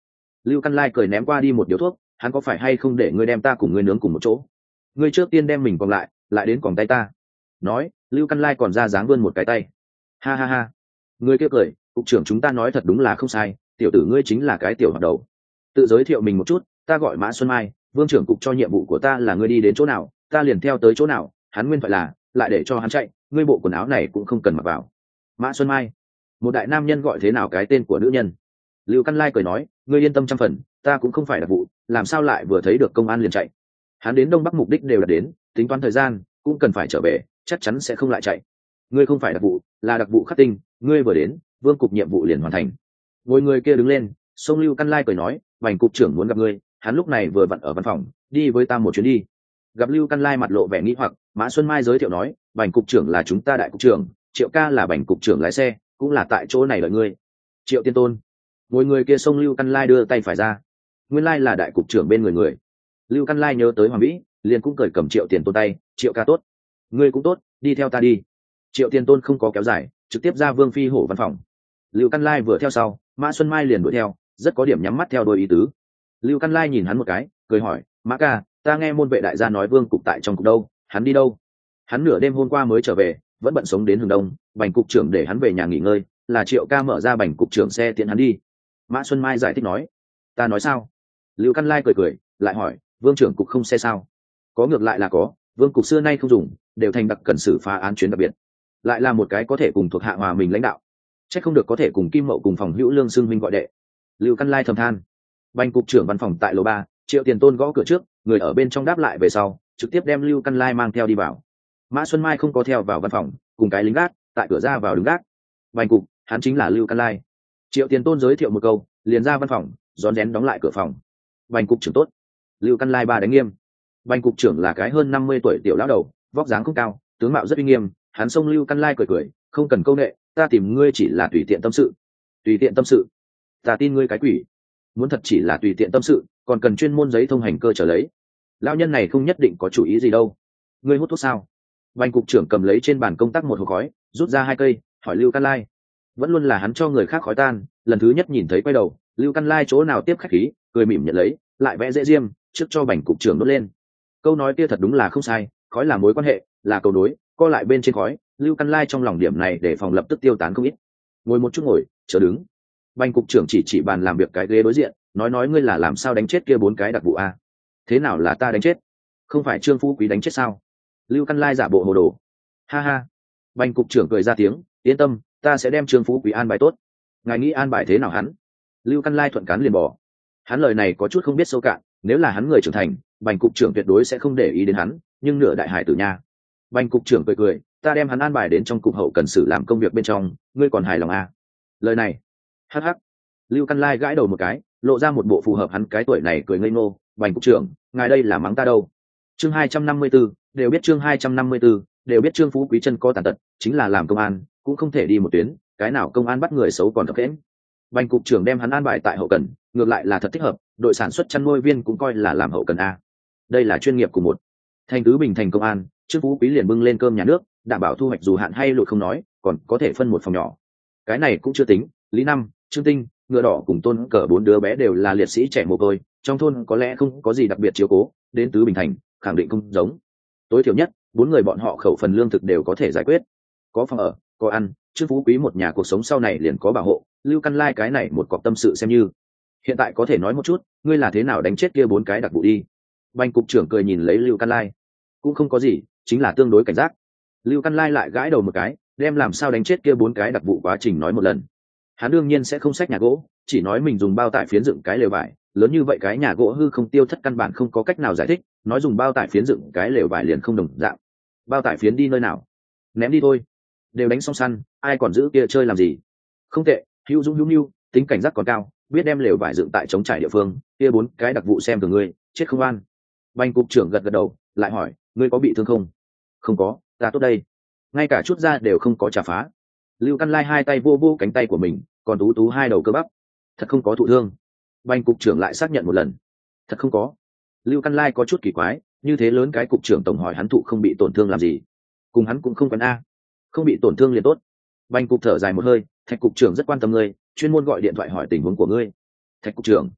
Lưu Căn Lai cười ném qua đi một điếu thuốc, hắn có phải hay không để ngươi đem ta cùng ngươi nướng cùng một chỗ? Ngươi trước tiên đem mình còn lại đến còn tay ta. Nói, Lưu Căn Lai còn ra dáng vươn một cái tay. Ha ha ha. Người kia cười, cục trưởng chúng ta nói thật đúng là không sai, tiểu tử ngươi chính là cái tiểu hoạt đầu. Tự giới thiệu mình một chút, ta gọi Mã Xuân Mai, vương trưởng cục cho nhiệm vụ của ta là ngươi đi đến chỗ nào, ta liền theo tới chỗ nào, hắn nguyên phải là, lại để cho hắn chạy, ngươi bộ quần áo này cũng không cần mặc vào. Mã Xuân Mai, một đại nam nhân gọi thế nào cái tên của nữ nhân? Lưu Căn Lai cười nói, ngươi yên tâm trăm phần, ta cũng không phải đặc vụ, làm sao lại vừa thấy được công an liền chạy. Hắn đến đông bắc mục đích đều đạt đến, tính toán thời gian cũng cần phải trở về, chắc chắn sẽ không lại chạy. Ngươi không phải đặc vụ, là đặc vụ khắc tinh, ngươi vừa đến, vương cục nhiệm vụ liền hoàn thành. Ngồi người kia đứng lên, sông Lưu Căn Lai cười nói, Bành cục trưởng muốn gặp ngươi, hắn lúc này vừa vặn ở văn phòng, đi với ta một chuyến đi. Gặp Lưu Căn Lai mặt lộ vẻ nghi hoặc, Mã Xuân Mai giới thiệu nói, Bành cục trưởng là chúng ta đại cục trưởng, Triệu ca là Bành cục trưởng lái xe, cũng là tại chỗ này đợi ngươi. Triệu Tiên Tôn. Ngồi người kia sông Lưu Căn Lai đưa tay phải ra, nguyên lai là đại cục trưởng bên người. Lưu Căn Lai nhớ tới Hoàng Vĩ, liền cũng cởi cầm Triệu Tiền Tôn tay, Triệu ca tốt, ngươi cũng tốt, đi theo ta đi. Triệu Tiền Tôn không có kéo dài, trực tiếp ra Vương Phi Hổ văn phòng. Lưu Căn Lai vừa theo sau, Mã Xuân Mai liền đuổi theo, rất có điểm nhắm mắt theo đôi ý tứ. Lưu Căn Lai nhìn hắn một cái, cười hỏi, Mã ca, ta nghe môn vệ đại gia nói Vương cục tại trong cục đâu, hắn đi đâu? Hắn nửa đêm hôm qua mới trở về, vẫn bận sống đến hừng đông, Bành cục trưởng để hắn về nhà nghỉ ngơi, là Triệu ca mở ra Bành cục trưởng xe tiện hắn đi. Mã Xuân Mai giải thích nói, ta nói sao? Lưu Căn Lai cười, lại hỏi, Vương trưởng cục không xe sao? Có, ngược lại là có, Vương cục xưa nay không dùng, đều thành đặc cần xử phá án chuyến đặc biệt, lại là một cái có thể cùng thuộc hạ hòa mình lãnh đạo, chắc không được có thể cùng Kim Mậu cùng phòng hữu lương xưng minh gọi đệ. Lưu Căn Lai thầm than. Bành cục trưởng văn phòng tại lầu 3, Triệu Tiền Tôn gõ cửa trước, người ở bên trong đáp lại về sau, trực tiếp đem Lưu Căn Lai mang theo đi vào. Mã Xuân Mai không có theo vào văn phòng, cùng cái lính gác tại cửa ra vào đứng gác. Bành cục, hắn chính là Lưu Căn Lai. Triệu Tiền Tôn giới thiệu một câu, liền ra văn phòng, rón rén đóng lại cửa phòng. Bành cục trưởng tốt. Lưu Căn Lai ba đánh nghiêm. Bành cục trưởng là cái hơn 50 tuổi tiểu lão đầu, vóc dáng không cao, tướng mạo rất uy nghiêm. Hắn xông Lưu Căn Lai cười, không cần câu nệ, ta tìm ngươi chỉ là tùy tiện tâm sự. Tùy tiện tâm sự? Ta tin ngươi cái quỷ. Muốn thật chỉ là tùy tiện tâm sự, còn cần chuyên môn giấy thông hành cơ trở lấy. Lão nhân này không nhất định có chủ ý gì đâu. Ngươi hút thuốc sao? Bành cục trưởng cầm lấy trên bàn công tác một hộp khói, rút ra 2 cây, hỏi Lưu Căn Lai. Vẫn luôn là hắn cho người khác khói tan, lần thứ nhất nhìn thấy quay đầu, Lưu Căn Lai chỗ nào tiếp khách khí, cười mỉm nhận lấy, lại vẽ dễ diêm, trước cho Bành cục trưởng đốt lên. Câu nói kia thật đúng là không sai, khói là mối quan hệ, là cầu nối, co lại bên trên khói, Lưu Căn Lai trong lòng điểm này để phòng lập tức tiêu tán không ít. Ngồi một chút ngồi, chờ đứng. Bành cục trưởng chỉ bàn làm việc cái ghế đối diện, nói ngươi là làm sao đánh chết kia 4 cái đặc vụ a? Thế nào là ta đánh chết? Không phải Trương Phú Quý đánh chết sao? Lưu Căn Lai giả bộ hồ đồ. Ha ha. Bành cục trưởng cười ra tiếng, yên tâm, ta sẽ đem Trương Phú Quý an bài tốt. Ngài nghĩ an bài thế nào hắn? Lưu Căn Lai thuận cán liền bỏ. Hắn lời này có chút không biết sâu cạn, nếu là hắn người trưởng thành, Bành cục trưởng tuyệt đối sẽ không để ý đến hắn, nhưng nửa đại hải tử nha. Bành cục trưởng cười, ta đem hắn an bài đến trong cục hậu cần xử làm công việc bên trong, ngươi còn hài lòng à? Lời này, hắc hắc. Lưu Căn Lai gãi đầu một cái, lộ ra một bộ phù hợp hắn cái tuổi này cười ngây ngô. Bành cục trưởng, ngài đây là mắng ta đâu? Chương 254, đều biết chương 254, đều biết Trương Phú Quý chân có tàn tật, chính là làm công an, cũng không thể đi một tuyến, cái nào công an bắt người xấu còn thấp kém. Bành cục trưởng đem hắn an bài tại hậu cần, ngược lại là thật thích hợp, đội sản xuất chăn nuôi viên cũng coi là làm hậu cần a. Đây là chuyên nghiệp của một. Thành Tứ Bình thành công an, Trương Phú Quý liền bưng lên cơm nhà nước, đảm bảo thu hoạch dù hạn hay lụt không nói, còn có thể phân một phòng nhỏ. Cái này cũng chưa tính, Lý Năm, Trương Tinh, Ngựa Đỏ cùng Tôn Cờ 4 đứa bé đều là liệt sĩ trẻ mồ côi, trong thôn có lẽ không có gì đặc biệt chiếu cố, đến Tứ Bình thành, khẳng định không giống. Tối thiểu nhất, 4 người bọn họ khẩu phần lương thực đều có thể giải quyết. Có phòng ở, có ăn, Trương Phú Quý một nhà cuộc sống sau này liền có bảo hộ, Lưu Căn Lai cái này một cọc tâm sự xem như. Hiện tại có thể nói một chút, ngươi là thế nào đánh chết kia 4 cái đặc vụ đi? Bành cục trưởng cười nhìn lấy Lưu Căn Lai. Cũng không có gì, chính là tương đối cảnh giác. Lưu Căn Lai lại gãi đầu một cái, đem làm sao đánh chết kia 4 cái đặc vụ quá trình nói một lần. Hắn đương nhiên sẽ không xách nhà gỗ, chỉ nói mình dùng bao tải phiến dựng cái lều vải, lớn như vậy cái nhà gỗ hư không tiêu thất căn bản không có cách nào giải thích, nói dùng bao tải phiến dựng cái lều vải liền không đồng dạng. Bao tải phiến đi nơi nào? Ném đi thôi. Đều đánh xong săn, ai còn giữ kia chơi làm gì? Không tệ, hữu dũng hữu nhu, tính cảnh giác còn cao, biết đem lều vải dựng tại chống trải địa phương, kia 4 cái đặc vụ xem thường ngươi, chết không an. Bành cục trưởng gật đầu, lại hỏi, ngươi có bị thương không? Không có, ta tốt đây. Ngay cả chút da đều không có chà phá. Lưu Căn Lai 2 tay vô cánh tay của mình, còn tú 2 đầu cơ bắp. Thật không có thụ thương. Bành cục trưởng lại xác nhận một lần. Thật không có. Lưu Căn Lai có chút kỳ quái, như thế lớn cái cục trưởng tổng hỏi hắn thụ không bị tổn thương làm gì? Cùng hắn cũng không quen a. Không bị tổn thương liền tốt. Bành cục thở dài một hơi, Thạch cục trưởng rất quan tâm ngươi, chuyên môn gọi điện thoại hỏi tình huống của ngươi. Thạch cục trưởng,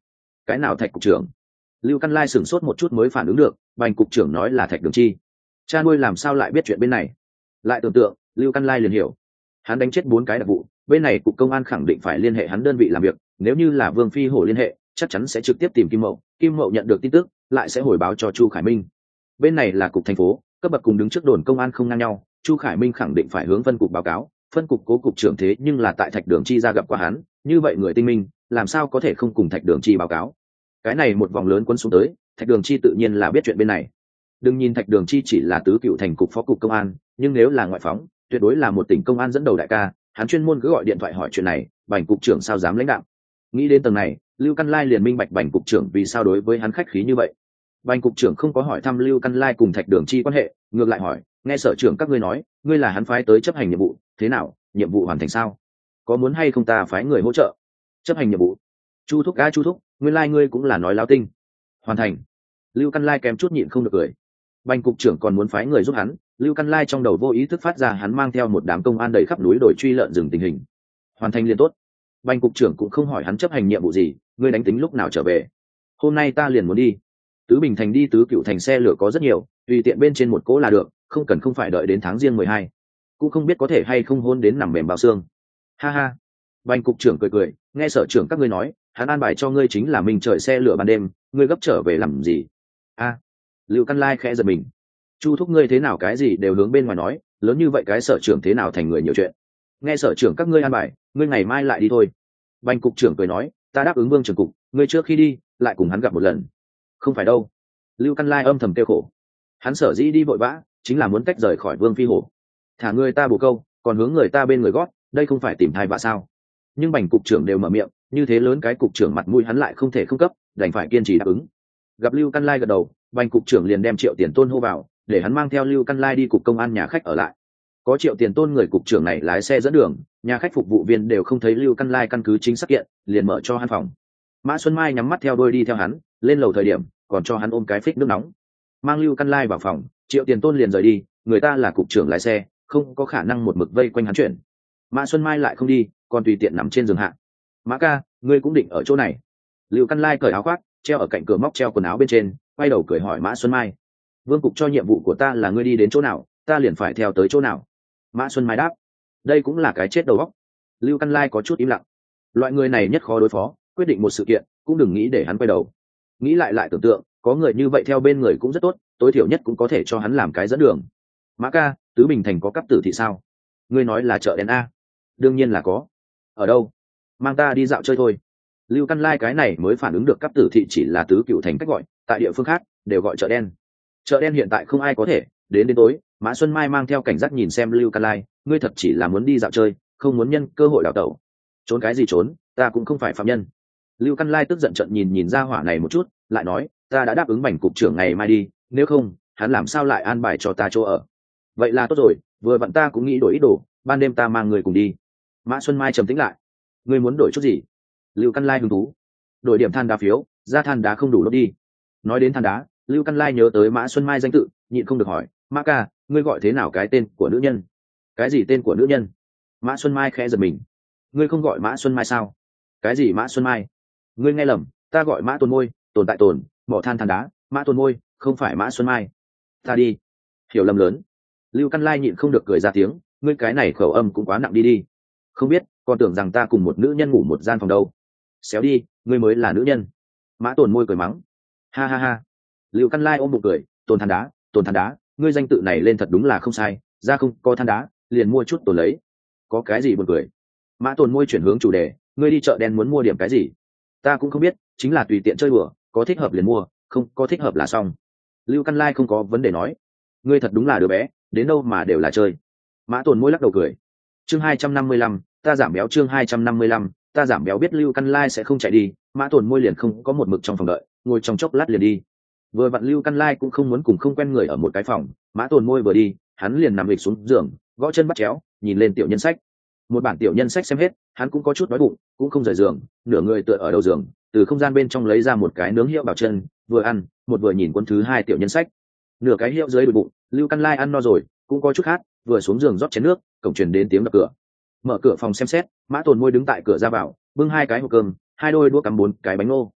Cái nào Thạch cục trưởng? Lưu Căn Lai sửng sốt một chút mới phản ứng được, Bành cục trưởng nói là Thạch Đường Chi. Cha nuôi làm sao lại biết chuyện bên này? Lại tưởng tượng, Lưu Căn Lai liền hiểu. Hắn đánh chết 4 cái đặc vụ, bên này cục công an khẳng định phải liên hệ hắn đơn vị làm việc, nếu như là Vương Phi Hổ liên hệ, chắc chắn sẽ trực tiếp tìm Kim Mậu nhận được tin tức, lại sẽ hồi báo cho Chu Khải Minh. Bên này là cục thành phố, cấp bậc cùng đứng trước đồn công an không ngang nhau, Chu Khải Minh khẳng định phải hướng phân cục báo cáo, phân cục cố cục trưởng thế nhưng là tại Thạch Đường Chi ra gặp qua hắn, như vậy người tinh minh, làm sao có thể không cùng Thạch Đường Chi báo cáo? Cái này một vòng lớn quân xuống tới, Thạch Đường Chi tự nhiên là biết chuyện bên này. Đừng nhìn Thạch Đường Chi chỉ là tứ cựu thành cục phó cục công an, nhưng nếu là ngoại phóng, tuyệt đối là một tỉnh công an dẫn đầu đại ca, hắn chuyên môn cứ gọi điện thoại hỏi chuyện này, Bành cục trưởng sao dám lãnh đạo. Nghĩ đến tầng này, Lưu Căn Lai liền minh bạch Bành cục trưởng vì sao đối với hắn khách khí như vậy. Bành cục trưởng không có hỏi thăm Lưu Căn Lai cùng Thạch Đường Chi quan hệ, ngược lại hỏi, nghe sở trưởng các ngươi nói, ngươi là hắn phái tới chấp hành nhiệm vụ, thế nào, nhiệm vụ hoàn thành sao? Có muốn hay không ta phái người hỗ trợ? Chấp hành nhiệm vụ? Chu thúc, nguyên lai ngươi cũng là nói láo tinh. Hoàn thành. Lưu Căn Lai kém chút nhịn không được cười. Bành cục trưởng còn muốn phái người giúp hắn, Lưu Căn Lai trong đầu vô ý thức phát ra hắn mang theo một đám công an đầy khắp núi đồi truy lợn rừng tình hình. Hoàn thành liền tốt. Bành cục trưởng cũng không hỏi hắn chấp hành nhiệm vụ gì, ngươi đánh tính lúc nào trở về? Hôm nay ta liền muốn đi. Tứ Bình thành đi tứ cựu thành xe lửa có rất nhiều, tùy tiện bên trên một cỗ là được, không phải đợi đến tháng riêng 12. Cũng không biết có thể hay không hôn đến nằm mềm bao xương. Ha ha. Bành cục trưởng cười, nghe sở trưởng các ngươi nói, hắn an bài cho ngươi chính là mình trời xe lửa ban đêm, ngươi gấp trở về làm gì? A. Lưu Căn Lai khẽ giật mình. Chu thúc ngươi thế nào cái gì đều hướng bên ngoài nói, lớn như vậy cái sở trưởng thế nào thành người nhiều chuyện? Nghe sở trưởng các ngươi an bài, ngươi ngày mai lại đi thôi. Bành cục trưởng cười nói, ta đáp ứng Vương trưởng cục, ngươi trước khi đi, lại cùng hắn gặp một lần. Không phải đâu. Lưu Căn Lai âm thầm kêu khổ. Hắn sở dĩ đi vội vã, chính là muốn tách rời khỏi Vương Phi Hổ. Thả người ta bồ câu, còn hướng người ta bên người gót, đây không phải tìm thai vạ sao? Nhưng Bành cục trưởng đều mở miệng, như thế lớn cái cục trưởng mặt mũi hắn lại không thể không cấp, đành phải kiên trì đáp ứng. Gặp Lưu Căn Lai gật đầu, Bành cục trưởng liền đem Triệu Tiền Tôn hô vào, để hắn mang theo Lưu Căn Lai đi cục công an nhà khách ở lại. Có Triệu Tiền Tôn người cục trưởng này lái xe dẫn đường, nhà khách phục vụ viên đều không thấy Lưu Căn Lai căn cứ chính xác kiện, liền mở cho hắn phòng. Mã Xuân Mai nhắm mắt theo đôi đi theo hắn, lên lầu thời điểm, còn cho hắn ôm cái phích nước nóng. Mang Lưu Căn Lai vào phòng, Triệu Tiền Tôn liền rời đi, người ta là cục trưởng lái xe, không có khả năng một mực vây quanh hắn chuyển. Mã Xuân Mai lại không đi, còn tùy tiện nằm trên giường hạ. Mã ca, ngươi cũng định ở chỗ này? Lưu Căn Lai cởi áo khoác, treo ở cạnh cửa móc treo quần áo bên trên, quay đầu cười hỏi Mã Xuân Mai. Vương cục cho nhiệm vụ của ta là ngươi đi đến chỗ nào, ta liền phải theo tới chỗ nào. Mã Xuân Mai đáp. Đây cũng là cái chết đầu óc. Lưu Căn Lai có chút im lặng. Loại người này nhất khó đối phó, quyết định một sự kiện cũng đừng nghĩ để hắn quay đầu. Nghĩ lại tưởng tượng, có người như vậy theo bên người cũng rất tốt, tối thiểu nhất cũng có thể cho hắn làm cái dẫn đường. Mã ca, Tứ Bình thành có cấp tử thị sao? Ngươi nói là chợ đen a? Đương nhiên là có. Ở đâu? Mang ta đi dạo chơi thôi. Lưu Căn Lai cái này mới phản ứng được cấp tử thị chỉ là tứ cựu thành cách gọi, tại địa phương khác đều gọi chợ đen. Chợ đen hiện tại không ai có thể đến tối. Mã Xuân Mai mang theo cảnh giác nhìn xem Lưu Căn Lai, ngươi thật chỉ là muốn đi dạo chơi, không muốn nhân cơ hội đào tẩu. Trốn cái gì trốn, ta cũng không phải phạm nhân. Lưu Căn Lai tức giận trận nhìn ra hỏa này một chút, lại nói, ta đã đáp ứng Bành cục trưởng ngày mai đi, nếu không hắn làm sao lại an bài cho ta chỗ ở? Vậy là tốt rồi, vừa vặn ta cũng nghĩ đổi ít đồ, ban đêm ta mang người cùng đi. Mã Xuân Mai trầm tĩnh lại. Ngươi muốn đổi chút gì? Lưu Căn Lai hứng thú. Đổi điểm than đá phiếu, ra than đá không đủ lốt đi. Nói đến than đá, Lưu Căn Lai nhớ tới Mã Xuân Mai danh tự, nhịn không được hỏi, Mã ca, ngươi gọi thế nào cái tên của nữ nhân? Cái gì tên của nữ nhân? Mã Xuân Mai khẽ giật mình. Ngươi không gọi Mã Xuân Mai sao? Cái gì Mã Xuân Mai? Ngươi nghe lầm, ta gọi Mã Tồn Môi, tồn tại tồn, bỏ than đá, Mã Tồn Môi, không phải Mã Xuân Mai. Ta đi. Hiểu lầm lớn. Lưu Căn Lai nhịn không được cười ra tiếng, ngươi cái này khẩu âm cũng quá nặng đi. Không biết, còn tưởng rằng ta cùng một nữ nhân ngủ một gian phòng đâu. Xéo đi, ngươi mới là nữ nhân. Mã Tồn Môi cười mắng. Ha ha ha. Lưu Căn Lai ôm bụng cười, tồn than đá, ngươi danh tự này lên thật đúng là không sai, ra không có than đá, liền mua chút tồn lấy. Có cái gì buồn cười? Mã Tồn Môi chuyển hướng chủ đề, ngươi đi chợ đen muốn mua điểm cái gì? Ta cũng không biết, chính là tùy tiện chơi bừa, có thích hợp liền mua, không có thích hợp là xong. Lưu Căn Lai không có vấn đề nói. Ngươi thật đúng là đứa bé, đến đâu mà đều là chơi. Mã Tồn Môi lắc đầu cười. Chương 255, ta giảm béo. Chương 255, ta giảm béo. Biết Lưu Căn Lai sẽ không chạy đi, Mã Tồn Môi liền không có một mực trong phòng đợi, ngồi trong chốc lát liền đi. Vừa vặn Lưu Căn Lai cũng không muốn cùng không quen người ở một cái phòng, Mã Tồn Môi vừa đi, hắn liền nằm lịch xuống giường, gõ chân bắt chéo, nhìn lên tiểu nhân sách. Một bản tiểu nhân sách xem hết, hắn cũng có chút đói bụng, cũng không rời giường, nửa người tựa ở đầu giường, từ không gian bên trong lấy ra một cái nướng hiệu bảo chân, vừa ăn, một vừa nhìn cuốn thứ 2 tiểu nhân sách. Nửa cái hiệu dưới đùi bụng, Lưu Căn Lai ăn no rồi, cũng có chút khát, vừa xuống giường rót chén nước, cổng truyền đến tiếng đập cửa. Mở cửa phòng xem xét, Mã Tồn Môi đứng tại cửa ra vào, bưng 2 cái hộp cơm, 2 đôi đũa cắm 4 cái bánh ngô.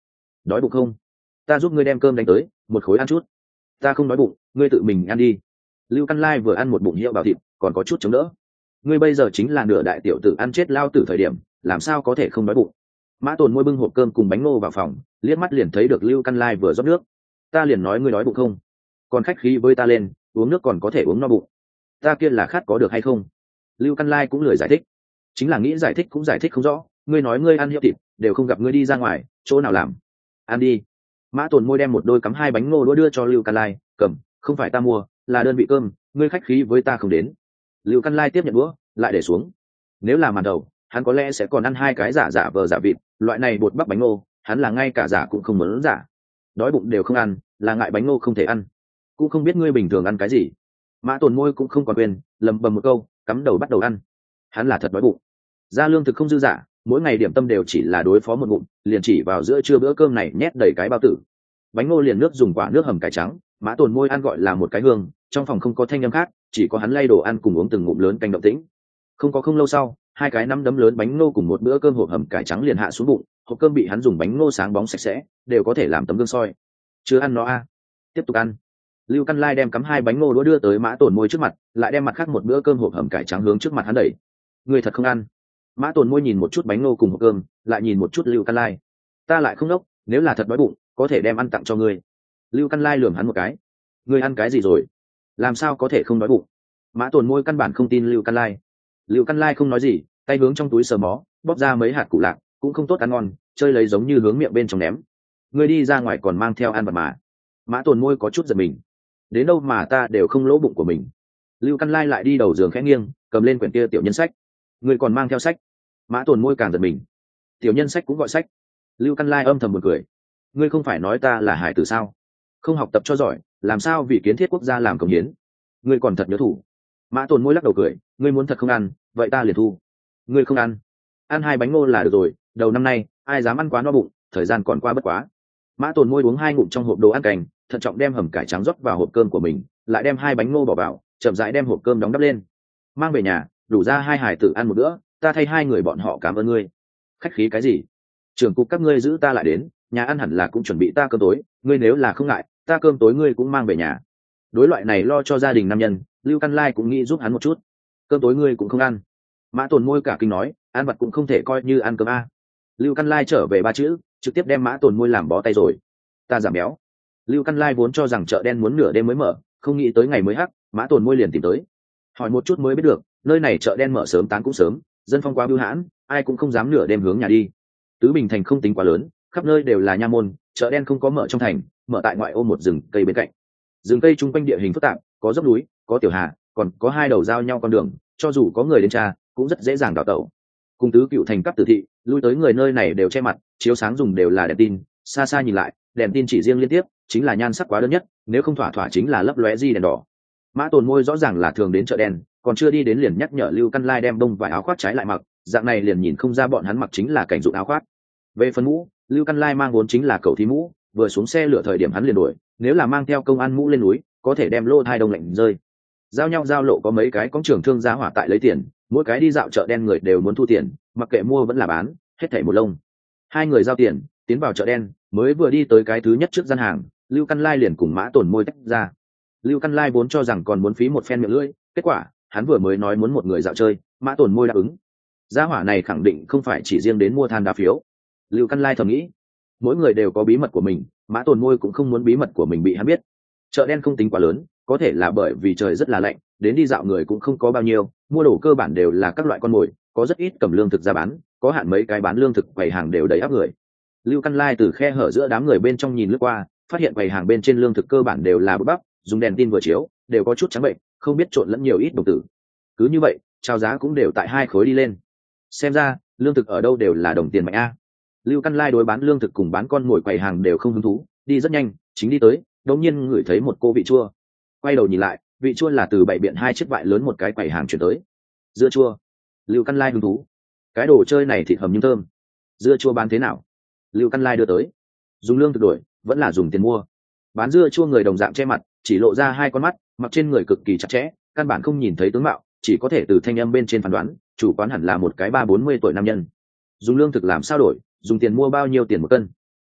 đói bụng không? Ta giúp ngươi đem cơm đánh tới, một khối ăn chút. Ta không đói bụng, ngươi tự mình ăn đi. Lưu Căn Lai vừa ăn một bụng hiệu bào thịt, còn có chút chống đỡ. Ngươi bây giờ chính là nửa đại tiểu tử ăn chết lao tử thời điểm, làm sao có thể không đói bụng? Mã Tồn Môi bưng hộp cơm cùng bánh ngô vào phòng, liếc mắt liền thấy được Lưu Căn Lai vừa rót nước. Ta liền nói ngươi đói bụng không? Còn khách khí với ta lên, uống nước còn có thể uống no bụng. Ta kia là khát có được hay không? Lưu Căn Lai cũng lười giải thích, chính là nghĩ giải thích cũng giải thích không rõ. Ngươi nói ngươi ăn hiệu thịt, đều không gặp ngươi đi ra ngoài, chỗ nào làm? Ăn đi. Mã Tồn Môi đem một đôi cắm hai bánh ngô đũa đưa cho Lưu Căn Lai, cầm, không phải ta mua, là đơn vị cơm, ngươi khách khí với ta không đến. Lưu Căn Lai tiếp nhận đũa, lại để xuống. Nếu là màn đầu, hắn có lẽ sẽ còn ăn hai cái giả vờ giả vịt, loại này bột bắp bánh ngô, hắn là ngay cả giả cũng không muốn giả. Đói bụng đều không ăn, là ngại bánh ngô không thể ăn. Cũng không biết ngươi bình thường ăn cái gì. Mã Tồn Môi cũng không còn quên, lầm bầm một câu, cắm đầu bắt đầu ăn. Hắn là thật đói bụng. Ra lương thực không dư giả, mỗi ngày điểm tâm đều chỉ là đối phó một ngụm, liền chỉ vào giữa trưa bữa cơm này nhét đầy cái bao tử. Bánh ngô liền nước dùng quả nước hầm cải trắng, Mã Tồn Môi ăn gọi là một cái hương, trong phòng không có thanh âm khác, chỉ có hắn lay đồ ăn cùng uống từng ngụm lớn canh động tĩnh. Không lâu sau, hai cái nắm đấm lớn bánh ngô cùng một bữa cơm hộp hầm cải trắng liền hạ xuống bụng, hộp cơm bị hắn dùng bánh ngô sáng bóng sạch sẽ, đều có thể làm tấm gương soi. Chưa ăn nó a, tiếp tục ăn. Lưu Căn Lai đem cắm hai bánh ngô đũa đưa tới Mã Tồn Môi trước mặt, lại đem mặt khác một bữa cơm hộp hầm cải trắng hướng trước mặt hắn đẩy. Người thật không ăn. Mã Tồn Môi nhìn một chút bánh ngô cùng hộp cơm, lại nhìn một chút Lưu Căn Lai. Ta lại không đốc, nếu là thật đói bụng, có thể đem ăn tặng cho ngươi. Lưu Căn Lai lườm hắn một cái. Ngươi ăn cái gì rồi? Làm sao có thể không đói bụng? Mã Tồn Môi căn bản không tin Lưu Căn Lai. Lưu Căn Lai không nói gì, tay hướng trong túi sờ mó, bóp ra mấy hạt củ lạc, cũng không tốt ăn ngon, chơi lấy giống như hướng miệng bên trong ném. Ngươi đi ra ngoài còn mang theo ăn vật mà. Mã Tồn Môi có chút giật mình. Đến đâu mà ta đều không lỗ bụng của mình. Lưu Căn Lai lại đi đầu giường khẽ nghiêng, cầm lên quyển kia tiểu nhân sách. Ngươi còn mang theo sách? Mã Tồn Môi càng giật mình. Tiểu nhân sách cũng gọi sách? Lưu Căn Lai âm thầm buồn cười. Ngươi không phải nói ta là hải tử sao? Không học tập cho giỏi, làm sao vì kiến thiết quốc gia làm công hiến? Ngươi còn thật nhớ thủ. Mã Tồn Môi lắc đầu cười. Ngươi muốn thật không ăn, vậy ta liền thu. Ngươi không ăn? Ăn hai bánh ngô là được rồi, đầu năm nay ai dám ăn quá no bụng, thời gian còn qua bất quá. Mã Tồn Môi uống hai ngụm trong hộp đồ ăn cành, thận trọng đem hầm cải trắng rót vào hộp cơm của mình, lại đem hai bánh ngô bỏ vào, chậm rãi đem hộp cơm đóng đắp lên. Mang về nhà, đủ ra hai hải tử ăn một bữa, ta thay hai người bọn họ cảm ơn ngươi. Khách khí cái gì? Trưởng cục các ngươi giữ ta lại đến, nhà ăn hẳn là cũng chuẩn bị ta cơm tối, ngươi nếu là không ngại, ta cơm tối ngươi cũng mang về nhà. Đối loại này lo cho gia đình nam nhân, Lưu Căn Lai cũng nghĩ giúp hắn một chút. Cơm tối ngươi cũng không ăn. Mã Tồn Môi cả kinh nói, ăn vặt cũng không thể coi như ăn cơm a. Lưu Căn Lai trở về ba chữ, trực tiếp đem Mã Tồn Môi làm bó tay rồi. Ta giảm béo. Lưu Căn Lai vốn cho rằng chợ đen muốn nửa đêm mới mở, không nghĩ tới ngày mới hắc, Mã Tồn Môi liền tìm tới. Hỏi một chút mới biết được, nơi này chợ đen mở sớm tán cũng sớm, dân phong quá bưu hãn, ai cũng không dám nửa đêm hướng nhà đi. Tứ Bình thành không tính quá lớn, khắp nơi đều là nha môn, chợ đen không có mở trong thành, mở tại ngoại ô một rừng cây bên cạnh. Rừng cây chung quanh địa hình phức tạp, có dốc núi, có tiểu hà, còn có hai đầu giao nhau con đường, cho dù có người đến tra, cũng rất dễ dàng đào tẩu. Cùng Tứ Cựu thành cấp tử thị, lui tới người nơi này đều che mặt, chiếu sáng dùng đều là đèn tin, xa xa nhìn lại, đèn tin chỉ riêng liên tiếp, chính là nhan sắc quá đơn nhất, nếu không thỏa thỏa chính là lấp lóe di đèn đỏ. Mã Tồn Môi rõ ràng là thường đến chợ đen, còn chưa đi đến liền nhắc nhở Lưu Căn Lai đem bông vải áo khoác trái lại mặc, dạng này liền nhìn không ra bọn hắn mặc chính là cảnh dụng áo khoác. Về phần mũ, Lưu Căn Lai mang vốn chính là cầu thí mũ, vừa xuống xe lửa thời điểm hắn liền đuổi, nếu là mang theo công an mũ lên núi, có thể đem lô thai đông lạnh rơi. Giao nhau giao lộ có mấy cái cổng trưởng thương giá hỏa tại lấy tiền, mỗi cái đi dạo chợ đen người đều muốn thu tiền, mặc kệ mua vẫn là bán, hết thảy một lông. Hai người giao tiền, tiến vào chợ đen, mới vừa đi tới cái thứ nhất trước gian hàng, Lưu Căn Lai liền cùng Mã Tồn Môi tách ra. Lưu Căn Lai vốn cho rằng còn muốn phí một phen miệng lưỡi, kết quả hắn vừa mới nói muốn một người dạo chơi, Mã Tồn Môi đáp ứng. Gia hỏa này khẳng định không phải chỉ riêng đến mua than đá phiếu. Lưu Căn Lai thầm nghĩ, mỗi người đều có bí mật của mình, Mã Tồn Môi cũng không muốn bí mật của mình bị hắn biết. Chợ đen không tính quá lớn, có thể là bởi vì trời rất là lạnh, đến đi dạo người cũng không có bao nhiêu, mua đồ cơ bản đều là các loại con mồi, có rất ít cầm lương thực ra bán, có hạn mấy cái bán lương thực quầy hàng đều đầy áp người. Lưu Căn Lai từ khe hở giữa đám người bên trong nhìn lướt qua, phát hiện quầy hàng bên trên lương thực cơ bản đều là bút bắp, dùng đèn tin vừa chiếu, đều có chút trắng bệnh, không biết trộn lẫn nhiều ít đồng tử. Cứ như vậy, chào giá cũng đều tại hai khối đi lên. Xem ra, lương thực ở đâu đều là đồng tiền mạnh a. Lưu Căn Lai đối bán lương thực cùng bán con mồi quầy hàng đều không hứng thú, đi rất nhanh, chính đi tới, đột nhiên ngửi thấy một cô vị chua. Quay đầu nhìn lại, vị chua là từ bảy biện hai chiếc vại lớn một cái quầy hàng chuyển tới. Dưa chua. Lưu Căn Lai hứng thú. Cái đồ chơi này thịt hầm nhưng thơm. Dưa chua bán thế nào? Lưu Căn Lai đưa tới. Dùng lương thực đổi, vẫn là dùng tiền mua. Bán dưa chua người đồng dạng che mặt, chỉ lộ ra hai con mắt, mặc trên người cực kỳ chặt chẽ, căn bản không nhìn thấy tướng mạo, chỉ có thể từ thanh âm bên trên phán đoán, chủ quán hẳn là một cái 30-40 tuổi nam nhân. Dùng lương thực làm sao đổi, dùng tiền mua bao nhiêu tiền một cân?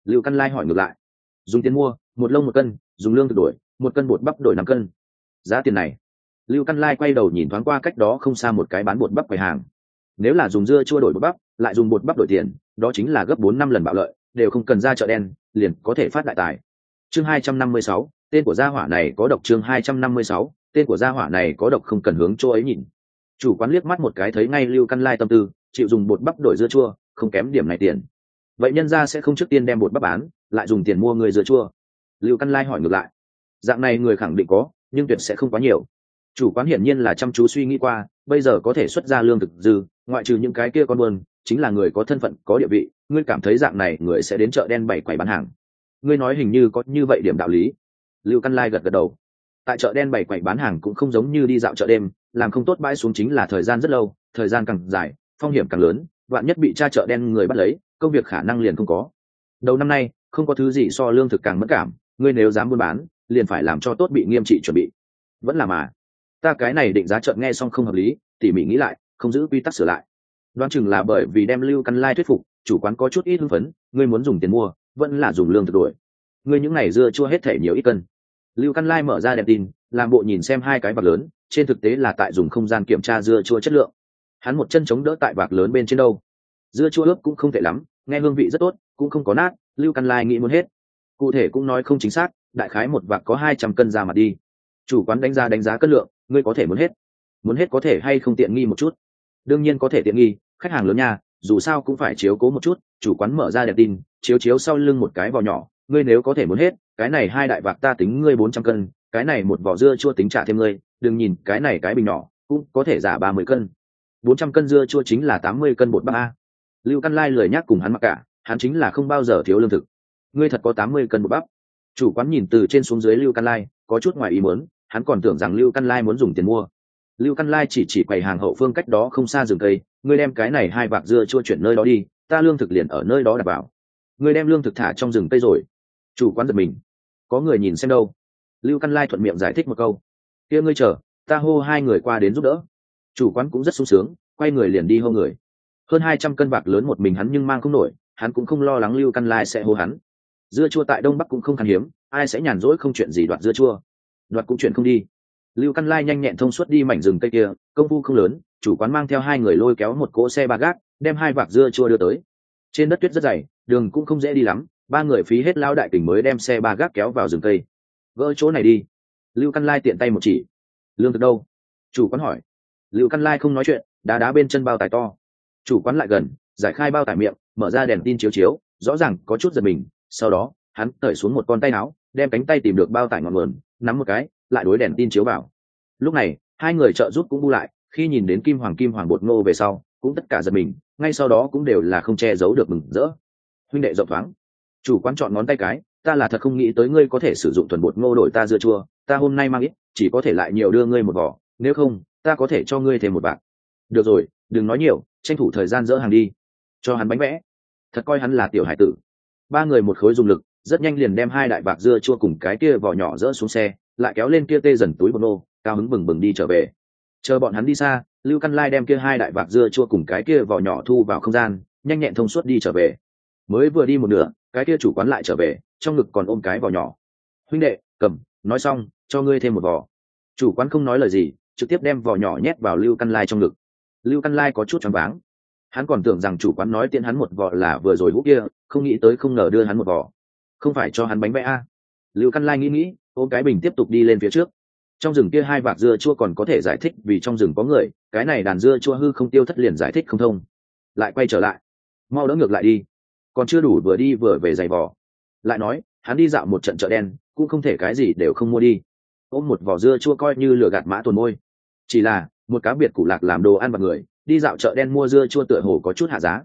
Lưu Căn Lai hỏi ngược lại. Dùng tiền mua, một lông 1 cân, dùng lương thực đổi, 1 cân bột bắp đổi 5 cân. Giá tiền này. Lưu Căn Lai quay đầu nhìn thoáng qua cách đó không xa một cái bán bột bắp quầy hàng. Nếu là dùng dưa chua đổi bột bắp, lại dùng bột bắp đổi tiền, đó chính là gấp 4-5 lần bạo lợi, đều không cần ra chợ đen, liền có thể phát đại tài. Chương 256, tên của gia hỏa này có độc. Chương 256, tên của gia hỏa này có độc, không cần hướng chỗ ấy nhìn. Chủ quán liếc mắt một cái thấy ngay Lưu Căn Lai tâm tư, chịu dùng bột bắp đổi dưa chua, không kém điểm này tiền. Vậy nhân gia sẽ không trước tiên đem bột bắp bán, lại dùng tiền mua người dưa chua. Lưu Căn Lai hỏi ngược lại. Dạng này người khẳng định có, nhưng tuyệt sẽ không quá nhiều. Chủ quán hiển nhiên là chăm chú suy nghĩ qua, bây giờ có thể xuất ra lương thực dư, ngoại trừ những cái kia con buôn, chính là người có thân phận, có địa vị. Ngươi cảm thấy dạng này người sẽ đến chợ đen bày quầy bán hàng? Ngươi nói hình như có như vậy điểm đạo lý. Lưu Căn Lai gật gật đầu. Tại chợ đen bày quầy bán hàng cũng không giống như đi dạo chợ đêm, làm không tốt bãi xuống chính là thời gian rất lâu, thời gian càng dài phong hiểm càng lớn, vạn nhất bị tra chợ đen người bắt lấy, công việc khả năng liền không có. Đầu năm nay không có thứ gì so lương thực càng mất cảm, ngươi nếu dám buôn bán liền phải làm cho tốt, bị nghiêm trị chuẩn bị. Vẫn là mà ta cái này định giá chợt nghe xong không hợp lý, tỉ mỉ nghĩ lại không giữ quy tắc sửa lại. Đoán chừng là bởi vì đem Lưu Căn Lai thuyết phục, chủ quán có chút ít hưng phấn. Ngươi muốn dùng tiền mua, vẫn là dùng lương thực đổi? Ngươi những này dưa chua hết thể nhiều ít cân? Lưu Căn Lai mở ra đèn tin, làm bộ nhìn xem hai cái vạc lớn, trên thực tế là tại dùng không gian kiểm tra dưa chua chất lượng. Hắn một chân chống đỡ tại vạc lớn bên trên đâu. Dưa chua ướp cũng không tệ lắm, nghe hương vị rất tốt, cũng không có nát. Lưu Căn Lai nghĩ muốn hết, cụ thể cũng nói không chính xác, đại khái một vạc có 200 cân ra mặt đi. Chủ quán đánh giá cân lượng. Ngươi có thể muốn hết? Muốn hết có thể hay không tiện nghi một chút? Đương nhiên có thể tiện nghi, khách hàng lớn nha, dù sao cũng phải chiếu cố một chút. Chủ quán mở ra đèn tin, chiếu sau lưng một cái vỏ nhỏ. Ngươi nếu có thể muốn hết, cái này 2 đại vạc ta tính ngươi 400 cân, cái này một vỏ dưa chua tính trả thêm ngươi. Đừng nhìn cái này cái bình nhỏ, cũng có thể giả 30 cân. 400 cân dưa chua chính là 80 cân bột bắp a. Lưu Căn Lai lười nhắc cùng hắn mặc cả, hắn chính là không bao giờ thiếu lương thực. Ngươi thật có 80 cân bột bắp? Chủ quán nhìn từ trên xuống dưới Lưu Căn Lai, có chút ngoài ý muốn, hắn còn tưởng rằng Lưu Căn Lai muốn dùng tiền mua. Lưu Căn Lai chỉ quầy hàng hậu phương cách đó không xa rừng cây. Ngươi đem cái này 2 vạc dưa chua chuyển nơi đó đi, ta lương thực liền ở nơi đó đặt bảo. Ngươi đem lương thực thả trong rừng cây rồi? Chủ quán giật mình. Có người nhìn xem đâu? Lưu Căn Lai thuận miệng giải thích một câu. Kia ngươi chờ, ta hô 2 người qua đến giúp đỡ. Chủ quán cũng rất sung sướng, quay người liền đi hô người. Hơn 200 cân bạc lớn một mình hắn nhưng mang không nổi, hắn cũng không lo lắng Lưu Căn Lai sẽ hô hắn. Dưa chua tại Đông Bắc cũng không khan hiếm, ai sẽ nhàn rỗi không chuyện gì đoạt dưa chua. Đoạt cũng chuyện không đi. Lưu Căn Lai nhanh nhẹn thông suốt đi mảnh rừng cây kia, công phu không lớn, chủ quán mang theo 2 người lôi kéo một cỗ xe ba gác, đem 2 vạc dưa chua đưa tới. Trên đất tuyết rất dày, đường cũng không dễ đi lắm, 3 người phí hết lao đại kình mới đem xe ba gác kéo vào rừng cây. Gỡ chỗ này đi. Lưu Căn Lai tiện tay một chỉ. Lương thực đâu? Chủ quán hỏi. Lưu Căn Lai không nói chuyện, đá bên chân bao tải to. Chủ quán lại gần, giải khai bao tải miệng, mở ra đèn tin chiếu, rõ ràng có chút giật mình. Sau đó hắn cởi xuống một con tay áo, đem cánh tay tìm được bao tải ngọn nguồn, nắm một cái, lại đối đèn tin chiếu vào. Lúc này 2 người trợ giúp cũng bu lại, khi nhìn đến kim hoàng bột ngô về sau, cũng tất cả giật mình, ngay sau đó cũng đều là không che giấu được mừng rỡ. Huynh đệ rộng thoáng. Chủ quán chọn ngón tay cái, ta là thật không nghĩ tới ngươi có thể sử dụng thuần bột ngô đổi ta dưa chua, ta hôm nay mang ít, chỉ có thể lại nhiều đưa ngươi một vỏ, nếu không ta có thể cho ngươi thêm một bạc. Được rồi, đừng nói nhiều, tranh thủ thời gian dỡ hàng đi. Cho hắn bánh vẽ. Thật coi hắn là tiểu hải tử. 3 người một khối dùng lực, rất nhanh liền đem 2 đại bạc dưa chua cùng cái kia vỏ nhỏ dỡ xuống xe, lại kéo lên kia tê dần túi bột ngô, cao hứng bừng đi trở về. Chờ bọn hắn đi xa, Lưu Căn Lai đem kia 2 đại bạc dưa chua cùng cái kia vỏ nhỏ thu vào không gian, nhanh nhẹn thông suốt đi trở về. Mới vừa đi một nửa, cái kia chủ quán lại trở về, trong ngực còn ôm cái vỏ nhỏ. Huynh đệ, cầm, nói xong, cho ngươi thêm một vỏ. Chủ quán không nói lời gì, trực tiếp đem vỏ nhỏ nhét vào Lưu Căn Lai trong ngực. Lưu Căn Lai có chút choáng váng, hắn còn tưởng rằng chủ quán nói tiện hắn một vỏ là vừa rồi hút kia, không nghĩ tới không ngờ đưa hắn một vỏ. Không phải cho hắn bánh vẽ a? Lưu Căn Lai nghĩ, ôm cái bình tiếp tục đi lên phía trước. Trong rừng kia 2 vạc dưa chua còn có thể giải thích vì trong rừng có người, cái này đàn dưa chua hư không tiêu thất liền giải thích không thông. Lại quay trở lại, mau đỡ ngược lại đi, còn chưa đủ vừa đi vừa về giày vò. Lại nói hắn đi dạo một trận chợ đen, cũng không thể cái gì đều không mua đi. Ôm một vỏ dưa chua coi như lừa gạt mã tuần môi. Chỉ là một cá biệt củ lạc làm đồ ăn vặt người, đi dạo chợ đen mua dưa chua tựa hồ có chút hạ giá.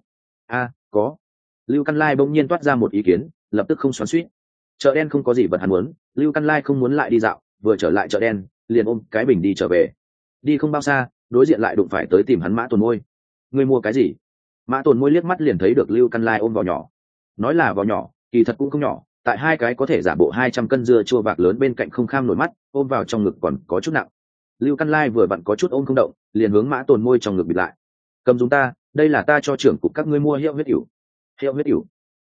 Có. Lưu Căn Lai bỗng nhiên toát ra một ý kiến, lập tức không xoắn xuýt. Chợ đen không có gì vật hắn muốn, Lưu Căn Lai không muốn lại đi dạo, vừa trở lại chợ đen liền ôm cái bình đi trở về. Đi không bao xa, đối diện lại đụng phải tới tìm hắn mã tuần môi. Ngươi mua cái gì? Mã tuần môi liếc mắt liền thấy được Lưu Căn Lai ôm vỏ nhỏ. Nói là vỏ nhỏ, kỳ thật cũng không nhỏ, tại 2 cái có thể giả bộ 200 cân dưa chua vạc lớn bên cạnh không kham nổi mắt, ôm vào trong ngực còn có chút nặng. Lưu Căn Lai vừa vặn có chút ôm không động, liền hướng mã tuần môi trong ngực bịt lại. Cầm dùng ta, đây là ta cho trưởng cục các ngươi mua hiệu huyết ỉu. Hiệu huyết ỉu?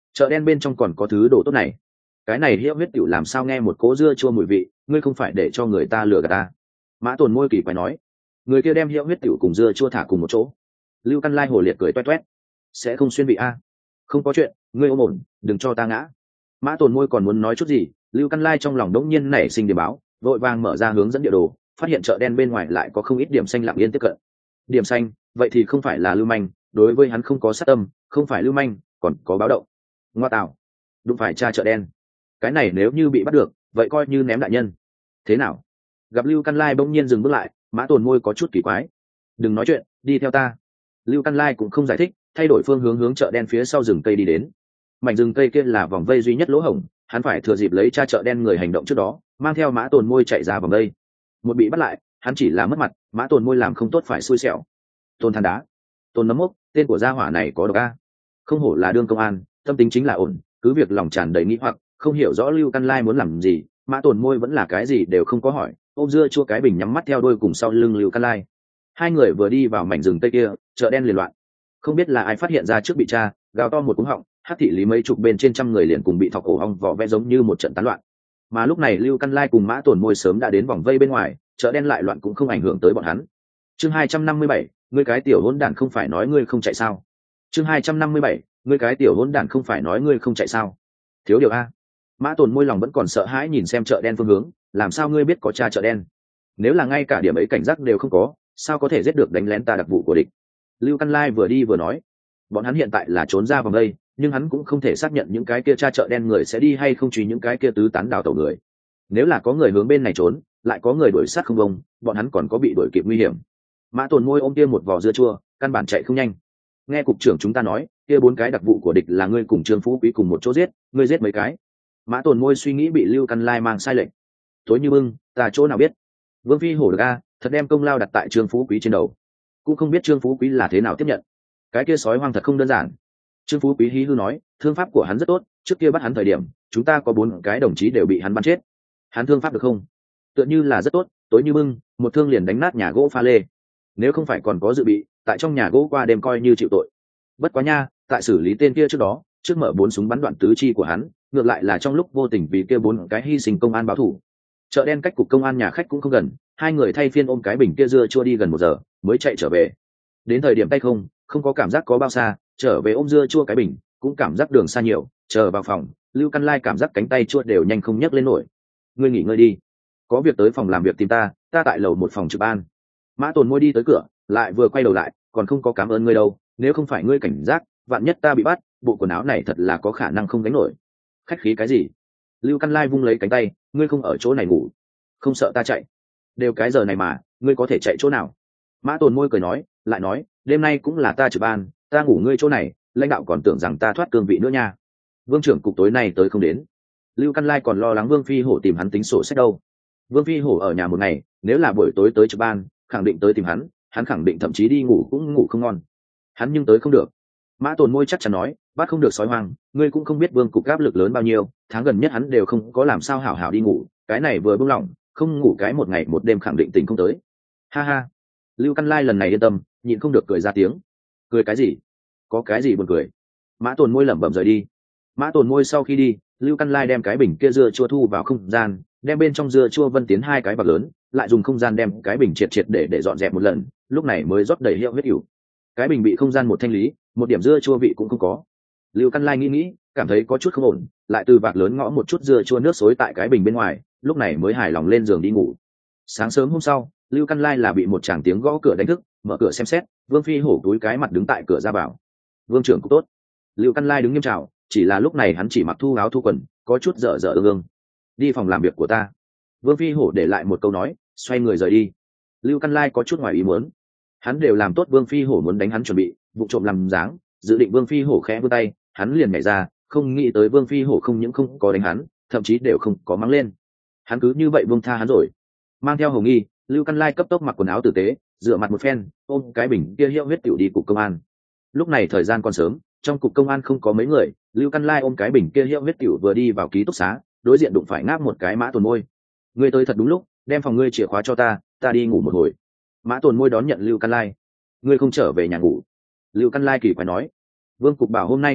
chợ đen bên trong còn có thứ đồ tốt này. Cái này hiệu huyết tiểu làm sao nghe một cỗ dưa chua mùi vị, ngươi không phải để cho người ta lừa gạt ta? Mã Tồn môi kỳ quái nói. Người kia đem hiệu huyết tiểu cùng dưa chua thả cùng một chỗ. Lưu Căn Lai hồ liệt cười toét toét. Sẽ không xuyên vị a? Không có chuyện, ngươi ôm ổn, đừng cho ta ngã. Mã Tồn môi còn muốn nói chút gì, Lưu Căn Lai trong lòng đống nhiên nảy sinh điểm báo, vội vàng mở ra hướng dẫn địa đồ, phát hiện chợ đen bên ngoài lại có không ít điểm xanh lặng yên tiếp cận. Điểm xanh, vậy thì không phải là lưu manh, đối với hắn không có sát tâm, không phải lưu manh, còn có báo động. Ngoa tạo, đụng phải tra chợ đen. Cái này nếu như bị bắt được, vậy coi như ném đại nhân. Thế nào? Gặp Lưu Căn Lai bỗng nhiên dừng bước lại, Mã Tồn môi có chút kỳ quái. Đừng nói chuyện, đi theo ta. Lưu Căn Lai cũng không giải thích, thay đổi phương hướng hướng chợ đen phía sau rừng cây đi đến. Mảnh rừng cây kia là vòng vây duy nhất lỗ hổng, hắn phải thừa dịp lấy tra chợ đen người hành động trước đó, mang theo Mã Tồn môi chạy ra vòng vây. Một bị bắt lại, hắn chỉ là mất mặt, Mã Tồn môi làm không tốt phải xui xẻo. Tôn than đá, Tôn nấm mốc, tên của gia hỏa này có độc a. Không hổ là đương công an, tâm tính chính là ổn, cứ việc lòng tràn đầy nghĩ hoặc, không hiểu rõ Lưu Căn Lai muốn làm gì, Mã Tồn môi vẫn là cái gì đều không có hỏi, ôm dưa chua cái bình nhắm mắt theo đuôi cùng sau lưng Lưu Căn Lai. Hai người vừa đi vào mảnh rừng tây kia, chợ đen liền loạn. Không biết là ai phát hiện ra trước bị tra, gào to một cú họng, Hắc thị lý mấy chục bên trên trăm người liền cùng bị thọc cổ họng vỏ vẽ giống như một trận tán loạn. Mà lúc này Lưu Căn Lai cùng Mã Tồn môi sớm đã đến vòng vây bên ngoài, chợ đen lại loạn cũng không ảnh hưởng tới bọn hắn. Chương 257, ngươi cái tiểu hỗn đản không phải nói ngươi không chạy sao? Chương 257, ngươi cái tiểu hỗn đản không phải nói ngươi không chạy sao? Thiếu điều a. Mã Tồn môi lòng vẫn còn sợ hãi nhìn xem chợ đen phương hướng, làm sao ngươi biết có tra chợ đen? Nếu là ngay cả điểm ấy cảnh giác đều không có, sao có thể giết được đánh lén ta đặc vụ của địch? Lưu Căn Lai vừa đi vừa nói, bọn hắn hiện tại là trốn ra vòng đây, nhưng hắn cũng không thể xác nhận những cái kia tra chợ đen người sẽ đi hay không truy những cái kia tứ tán đào tẩu người. Nếu là có người hướng bên này trốn, lại có người đuổi sát không bông, bọn hắn còn có bị đuổi kịp nguy hiểm. Mã Tồn môi ôm kia một vỏ dưa chua, căn bản chạy không nhanh. Nghe cục trưởng chúng ta nói, kia 4 cái đặc vụ của địch là ngươi cùng Trương Phú Quý cùng một chỗ giết, ngươi giết mấy cái? Mã Tồn môi suy nghĩ bị Lưu Căn Lai mang sai lệnh. Tối như bưng, ta chỗ nào biết? Vương Phi hổ được a, thật đem công lao đặt tại Trương Phú Quý trên đầu. Cũng không biết Trương Phú Quý là thế nào tiếp nhận. Cái kia sói hoang thật không đơn giản. Trương Phú Quý hí hư nói, thương pháp của hắn rất tốt, trước kia bắt hắn thời điểm, chúng ta có 4 cái đồng chí đều bị hắn bắn chết. Hắn thương pháp được không? Tựa như là rất tốt, tối như bưng, một thương liền đánh nát nhà gỗ pha lê. Nếu không phải còn có dự bị, tại trong nhà gỗ qua đêm coi như chịu tội. Bất quá nha, tại xử lý tên kia trước đó, trước mở 4 súng bắn đoạn tứ chi của hắn, ngược lại là trong lúc vô tình vì kia 4 cái hy sinh công an báo thù. Chợ đen cách cục công an nhà khách cũng không gần, hai người thay phiên ôm cái bình kia dưa chua đi gần 1 giờ, mới chạy trở về. Đến thời điểm tay không có cảm giác có bao xa, trở về ôm dưa chua cái bình, cũng cảm giác đường xa nhiều, chờ vào phòng, Lưu Căn Lai cảm giác cánh tay chua đều nhanh không nhấc lên nổi. Ngươi nghỉ ngơi đi, có việc tới phòng làm việc tìm ta tại lầu 1 phòng trực ban. Mã Tồn môi đi tới cửa, lại vừa quay đầu lại, còn không có cảm ơn ngươi đâu, nếu không phải ngươi cảnh giác, vạn nhất ta bị bắt, bộ quần áo này thật là có khả năng không gánh nổi. Khách khí cái gì? Lưu Căn Lai vung lấy cánh tay, ngươi không ở chỗ này ngủ, không sợ ta chạy? Đều cái giờ này mà, ngươi có thể chạy chỗ nào? Mã Tồn môi cười nói, lại nói, đêm nay cũng là ta trực ban, ta ngủ ngươi chỗ này, lãnh đạo còn tưởng rằng ta thoát cương vị nữa nha. Vương trưởng cục tối nay tới không đến. Lưu Căn Lai còn lo lắng Vương Phi hổ tìm hắn tính sổ sách đâu. Vương Phi hổ ở nhà một ngày, nếu là buổi tối tới trực ban, khẳng định tới tìm hắn khẳng định thậm chí đi ngủ cũng ngủ không ngon. Hắn nhưng tới không được. Mã Tồn môi chắc chắn nói, bắt không được sói hoang, ngươi cũng không biết Vương cục áp lực lớn bao nhiêu, tháng gần nhất hắn đều không có làm sao hảo hảo đi ngủ, cái này vừa buông lỏng, không ngủ cái một ngày một đêm khẳng định tình không tới. Ha ha. Lưu Căn Lai lần này yên tâm, nhịn không được cười ra tiếng. Cười cái gì? Có cái gì buồn cười? Mã Tồn môi lẩm bẩm rời đi. Mã Tồn môi sau khi đi, Lưu Căn Lai đem cái bình kia dưa chua thu vào không gian, đem bên trong dưa chua vân tiến 2 cái bạc lớn, lại dùng không gian đem cái bình triệt để dọn dẹp một lần, lúc này mới rót đầy hiệu huyết ỉu. Cái bình bị không gian một thanh lý, một điểm dưa chua vị cũng không có. Lưu Căn Lai nghĩ, cảm thấy có chút không ổn, lại từ bạc lớn ngõ một chút dưa chua nước xối tại cái bình bên ngoài, lúc này mới hài lòng lên giường đi ngủ. Sáng sớm hôm sau, Lưu Căn Lai là bị một chàng tiếng gõ cửa đánh thức, mở cửa xem xét, Vương Phi hổ túi cái mặt đứng tại cửa ra vào. Vương trưởng cũng tốt. Lưu Căn Lai đứng nghiêm chào, chỉ là lúc này hắn chỉ mặc thu áo thu quần, có chút dở dở ương. Đi phòng làm việc của ta. Vương Phi hổ để lại một câu nói, xoay người rời đi. Lưu Căn Lai có chút ngoài ý muốn. Hắn đều làm tốt Vương Phi hổ muốn đánh hắn chuẩn bị, vụ trộm làm dáng, dự định Vương Phi hổ khẽ vươn tay, hắn liền nhảy ra, không nghĩ tới Vương Phi hổ không những không có đánh hắn, thậm chí đều không có mắng lên. Hắn cứ như vậy buông tha hắn rồi. Mang theo Hồng Nghi, Lưu Căn Lai cấp tốc mặc quần áo tử tế, rửa mặt một phen, ôm cái bình kia hiệu huyết tiểu đi cục công an. Lúc này thời gian còn sớm, trong cục công an không có mấy người, Lưu Căn Lai ôm cái bình kia hiệu huyết tiểu vừa đi vào ký túc xá, đối diện đụng phải ngáp một cái Mã Tồn môi. Ngươi tới thật đúng lúc, đem phòng ngươi chìa khóa cho ta đi ngủ một hồi. Mã Tồn môi đón nhận Lưu Căn Lai. Ngươi không trở về nhà ngủ? Lưu Căn Lai kỳ quái nói. Vương cục bảo hôm nay có việc,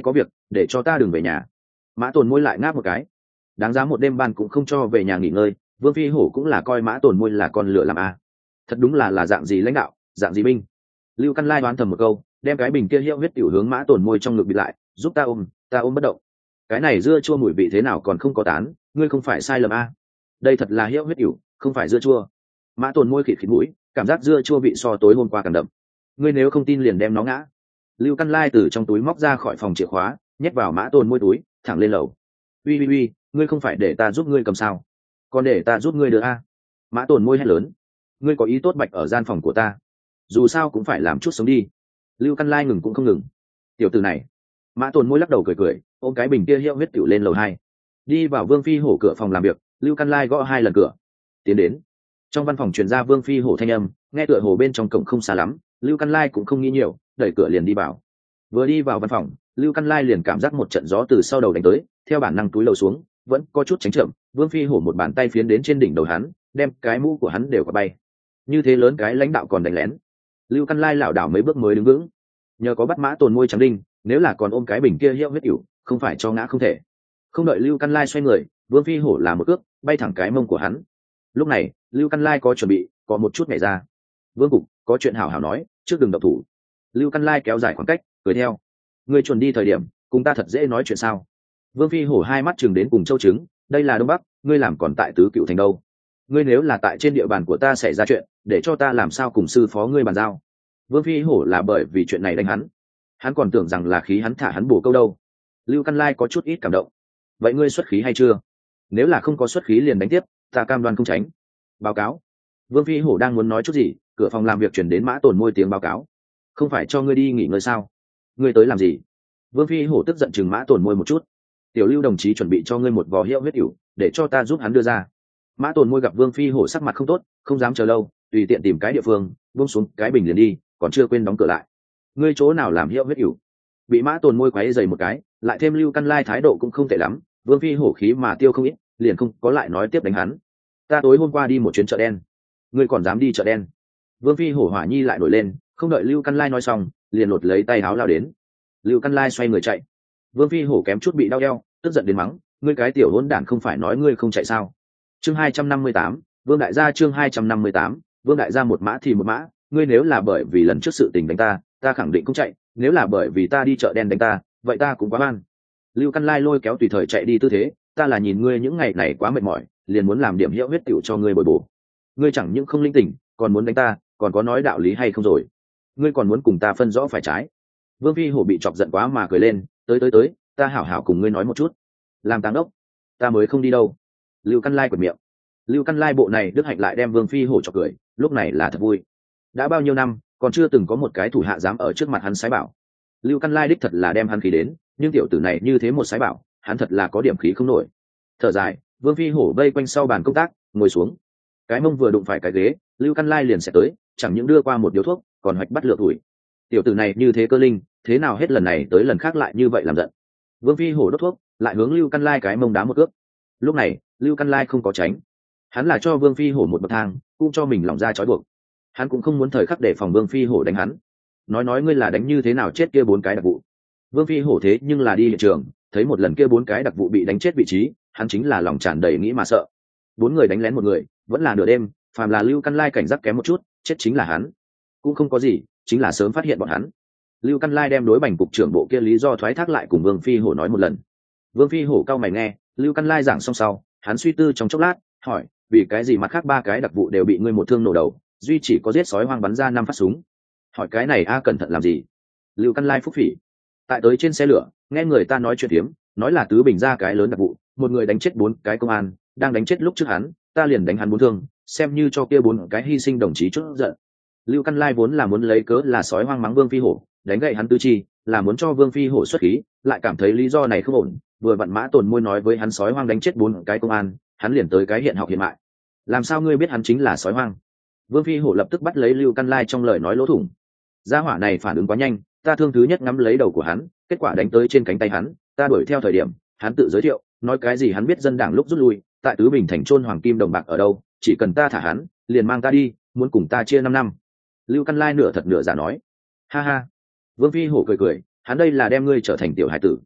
để cho ta đừng về nhà. Mã Tồn Môi lại ngáp một cái. Đáng giá một đêm ban cũng không cho về nhà nghỉ ngơi, Vương Phi Hổ cũng là coi Mã Tồn Môi là con lửa làm a. Thật đúng là dạng gì lãnh đạo, dạng gì binh. Lưu Căn Lai đoán thầm một câu, đem cái bình kia hiệu huyết tiểu hướng Mã Tồn Môi trong ngực bịt lại, giúp ta ôm bất động. Cái này dưa chua mùi vị thế nào còn không có tán, ngươi không phải sai lầm a. Đây thật là hiệu huyết tiểu, không phải dưa chua. Mã Tồn Môi khịt khịt mũi, cảm giác dưa chua vị so tối hôm qua càng đậm. Ngươi nếu không tin liền đem nó ngã. Lưu Căn Lai từ trong túi móc ra khỏi phòng chìa khóa, nhét vào Mã Tồn Môi túi, thẳng lên lầu. Uy, ngươi không phải để ta giúp ngươi cầm sao? Còn để ta giúp ngươi được a? Mã Tồn Môi hét lớn. Ngươi có ý tốt bạch ở gian phòng của ta, dù sao cũng phải làm chút sống đi. Lưu Căn Lai ngừng cũng không ngừng. Tiểu tử này. Mã Tồn Môi lắc đầu cười, ôm cái bình kia hiệu huyết tiểu lên lầu 2, đi vào Vương Phi Hổ cửa phòng làm việc. Lưu Căn Lai gõ 2 lần cửa, tiến đến. Trong văn phòng truyền ra Vương Phi Hổ thanh âm, nghe tựa hồ bên trong cổng không xa lắm. Lưu Căn Lai cũng không nghĩ nhiều, đẩy cửa liền đi vào. Vừa đi vào văn phòng, Lưu Căn Lai liền cảm giác một trận gió từ sau đầu đánh tới, theo bản năng túi lầu xuống, vẫn có chút tránh chậm. Vương Phi Hổ một bàn tay phiến đến trên đỉnh đầu hắn, đem cái mũ của hắn đều cả bay. Như thế lớn cái lãnh đạo còn đánh lén. Lưu Căn Lai lảo đảo mấy bước mới đứng vững. Nhờ có bắt Mã Tồn Môi trắng đinh, nếu là còn ôm cái bình kia hiệu huyết ỉu, không phải cho ngã không thể. Không đợi Lưu Căn Lai xoay người, Vương Phi Hổ là một cước bay thẳng cái mông của hắn. Lúc này Lưu Căn Lai có chuẩn bị, có một chút nhảy ra. Vương cục, có chuyện hảo hảo nói, trước đừng động thủ. Lưu Căn Lai kéo dài khoảng cách, cười theo. Người chuẩn đi thời điểm, cùng ta thật dễ nói chuyện sao? Vương Phi Hổ hai mắt chừng đến cùng châu trứng, đây là Đông Bắc, ngươi làm còn tại Tứ Cựu thành đâu? Ngươi nếu là tại trên địa bàn của ta xảy ra chuyện, để cho ta làm sao cùng sư phó ngươi bàn giao? Vương Phi Hổ là bởi vì chuyện này đánh hắn còn tưởng rằng là khí hắn thả hắn bổ câu đâu. Lưu Căn Lai có chút ít cảm động. Vậy ngươi xuất khí hay chưa? Nếu là không có xuất khí liền đánh tiếp, ta cam đoan không tránh. Báo cáo. Vương Phi Hổ đang muốn nói chút gì, cửa phòng làm việc chuyển đến Mã Tồn Môi tiếng báo cáo. Không phải cho ngươi đi nghỉ ngơi sao? Ngươi tới làm gì? Vương Phi Hổ tức giận chừng Mã Tồn Môi một chút. Tiểu Lưu đồng chí chuẩn bị cho ngươi một vò hiệu huyết ỉu, để cho ta giúp hắn đưa ra. Mã Tồn Môi gặp Vương Phi Hổ sắc mặt không tốt, không dám chờ lâu, tùy tiện tìm cái địa phương, buông xuống cái bình liền đi, còn chưa quên đóng cửa lại. Ngươi chỗ nào làm hiệu huyết ỉu? Bị Mã Tồn Môi quấy dày một cái, lại thêm Lưu Căn Lai thái độ cũng không tệ lắm, Vương Phi Hổ khí mà tiêu không ít, liền không có lại nói tiếp đánh hắn. Ta tối hôm qua đi một chuyến chợ đen. Ngươi còn dám đi chợ đen? Vương Phi Hổ hỏa nhi lại nổi lên, không đợi Lưu Căn Lai nói xong, liền lột lấy tay áo lao đến. Lưu Căn Lai xoay người chạy. Vương Phi Hổ kém chút bị đau eo, tức giận đến mắng, ngươi cái tiểu hỗn đản không phải nói ngươi không chạy sao? Chương 258, Vương đại gia. Chương 258, Vương đại gia. Một mã thì một mã, ngươi nếu là bởi vì lần trước sự tình đánh ta khẳng định không chạy, nếu là bởi vì ta đi chợ đen đánh ta, vậy ta cũng quá oan. Lưu Căn Lai lôi kéo tùy thời chạy đi tư thế, ta là nhìn ngươi những ngày này quá mệt mỏi, liền muốn làm điểm hiệu huyết tiểu cho ngươi bồi bổ. Ngươi chẳng những không linh tỉnh, còn muốn đánh ta, còn có nói đạo lý hay không rồi? Ngươi còn muốn cùng ta phân rõ phải trái? Vương Phi Hổ bị chọc giận quá mà cười lên, tới, ta hảo hảo cùng ngươi nói một chút. Làm tàng đốc, ta mới không đi đâu. Lưu Căn Lai quệt miệng. Lưu Căn Lai bộ này đức hạnh lại đem Vương Phi Hổ chọc cười, lúc này là thật vui. Đã bao nhiêu năm, còn chưa từng có một cái thủ hạ dám ở trước mặt hắn sái bảo. Lưu Căn Lai đích thật là đem hắn khí đến, nhưng tiểu tử này như thế một sái bảo, hắn thật là có điểm khí không nổi. Thở dài, Vương Phi Hổ vây quanh sau bàn công tác, ngồi xuống. Cái mông vừa đụng phải cái ghế, Lưu Căn Lai liền sẽ tới, chẳng những đưa qua một điếu thuốc, còn hoạch bắt lửa tuổi. Tiểu tử này như thế cơ linh, thế nào hết lần này tới lần khác lại như vậy làm giận. Vương Phi Hổ đốt thuốc, lại hướng Lưu Căn Lai cái mông đá một cước. Lúc này Lưu Căn Lai không có tránh, hắn là cho Vương Phi Hổ một bậc thang, cũng cho mình lòng ra trói buộc. Hắn cũng không muốn thời khắc để phòng Vương Phi Hổ đánh hắn. Nói ngươi là đánh như thế nào chết kia 4 cái đặc vụ. Vương Phi Hổ thế nhưng là đi hiện trường, thấy một lần kia 4 cái đặc vụ bị đánh chết vị trí, hắn chính là lòng tràn đầy nghĩ mà sợ. 4 người đánh lén một người, vẫn là nửa đêm, phàm là Lưu Căn Lai cảnh giác kém một chút, chết chính là hắn. Cũng không có gì, chính là sớm phát hiện bọn hắn. Lưu Căn Lai đem đối bành cục trưởng bộ kia lý do thoái thác lại cùng Vương Phi Hổ nói một lần. Vương Phi Hổ cau mày nghe, Lưu Căn Lai giảng xong sau, hắn suy tư trong chốc lát, hỏi, vì cái gì mặt khác 3 cái đặc vụ đều bị ngươi một thương nổ đầu, duy chỉ có giết sói hoang bắn ra 5 phát súng? Hỏi cái này cẩn thận làm gì? Lưu Căn Lai phúc phỉ. Tại tới trên xe lửa, nghe người ta nói chuyện hiếm, nói là Tứ Bình ra cái lớn đặc vụ, một người đánh chết 4 cái công an, đang đánh chết lúc trước hắn, ta liền đánh hắn 4 thương, xem như cho kia 4 cái hy sinh đồng chí chút giận. Lưu Căn Lai vốn là muốn lấy cớ là sói hoang mắng Vương Phi Hổ, đánh gậy hắn tứ chi, là muốn cho Vương Phi Hổ xuất khí, lại cảm thấy lý do này không ổn, vừa vặn Mã Tồn Môi nói với hắn sói hoang đánh chết 4 cái công an, hắn liền tới cái hiện học hiện mại. Làm sao ngươi biết hắn chính là sói hoang? Vương Phi Hổ lập tức bắt lấy Lưu Căn Lai trong lời nói lỗ thủng. Gia hỏa này phản ứng quá nhanh, ta thương thứ nhất ngắm lấy đầu của hắn, kết quả đánh tới trên cánh tay hắn, ta đuổi theo thời điểm, hắn tự giới thiệu, nói cái gì hắn biết dân đảng lúc rút lui, tại Tứ Bình thành chôn hoàng kim đồng bạc ở đâu, chỉ cần ta thả hắn, liền mang ta đi, muốn cùng ta chia 5 năm. Lưu Căn Lai nửa thật nửa giả nói. Ha ha. Vương Phi Hổ cười, hắn đây là đem ngươi trở thành tiểu hải tử.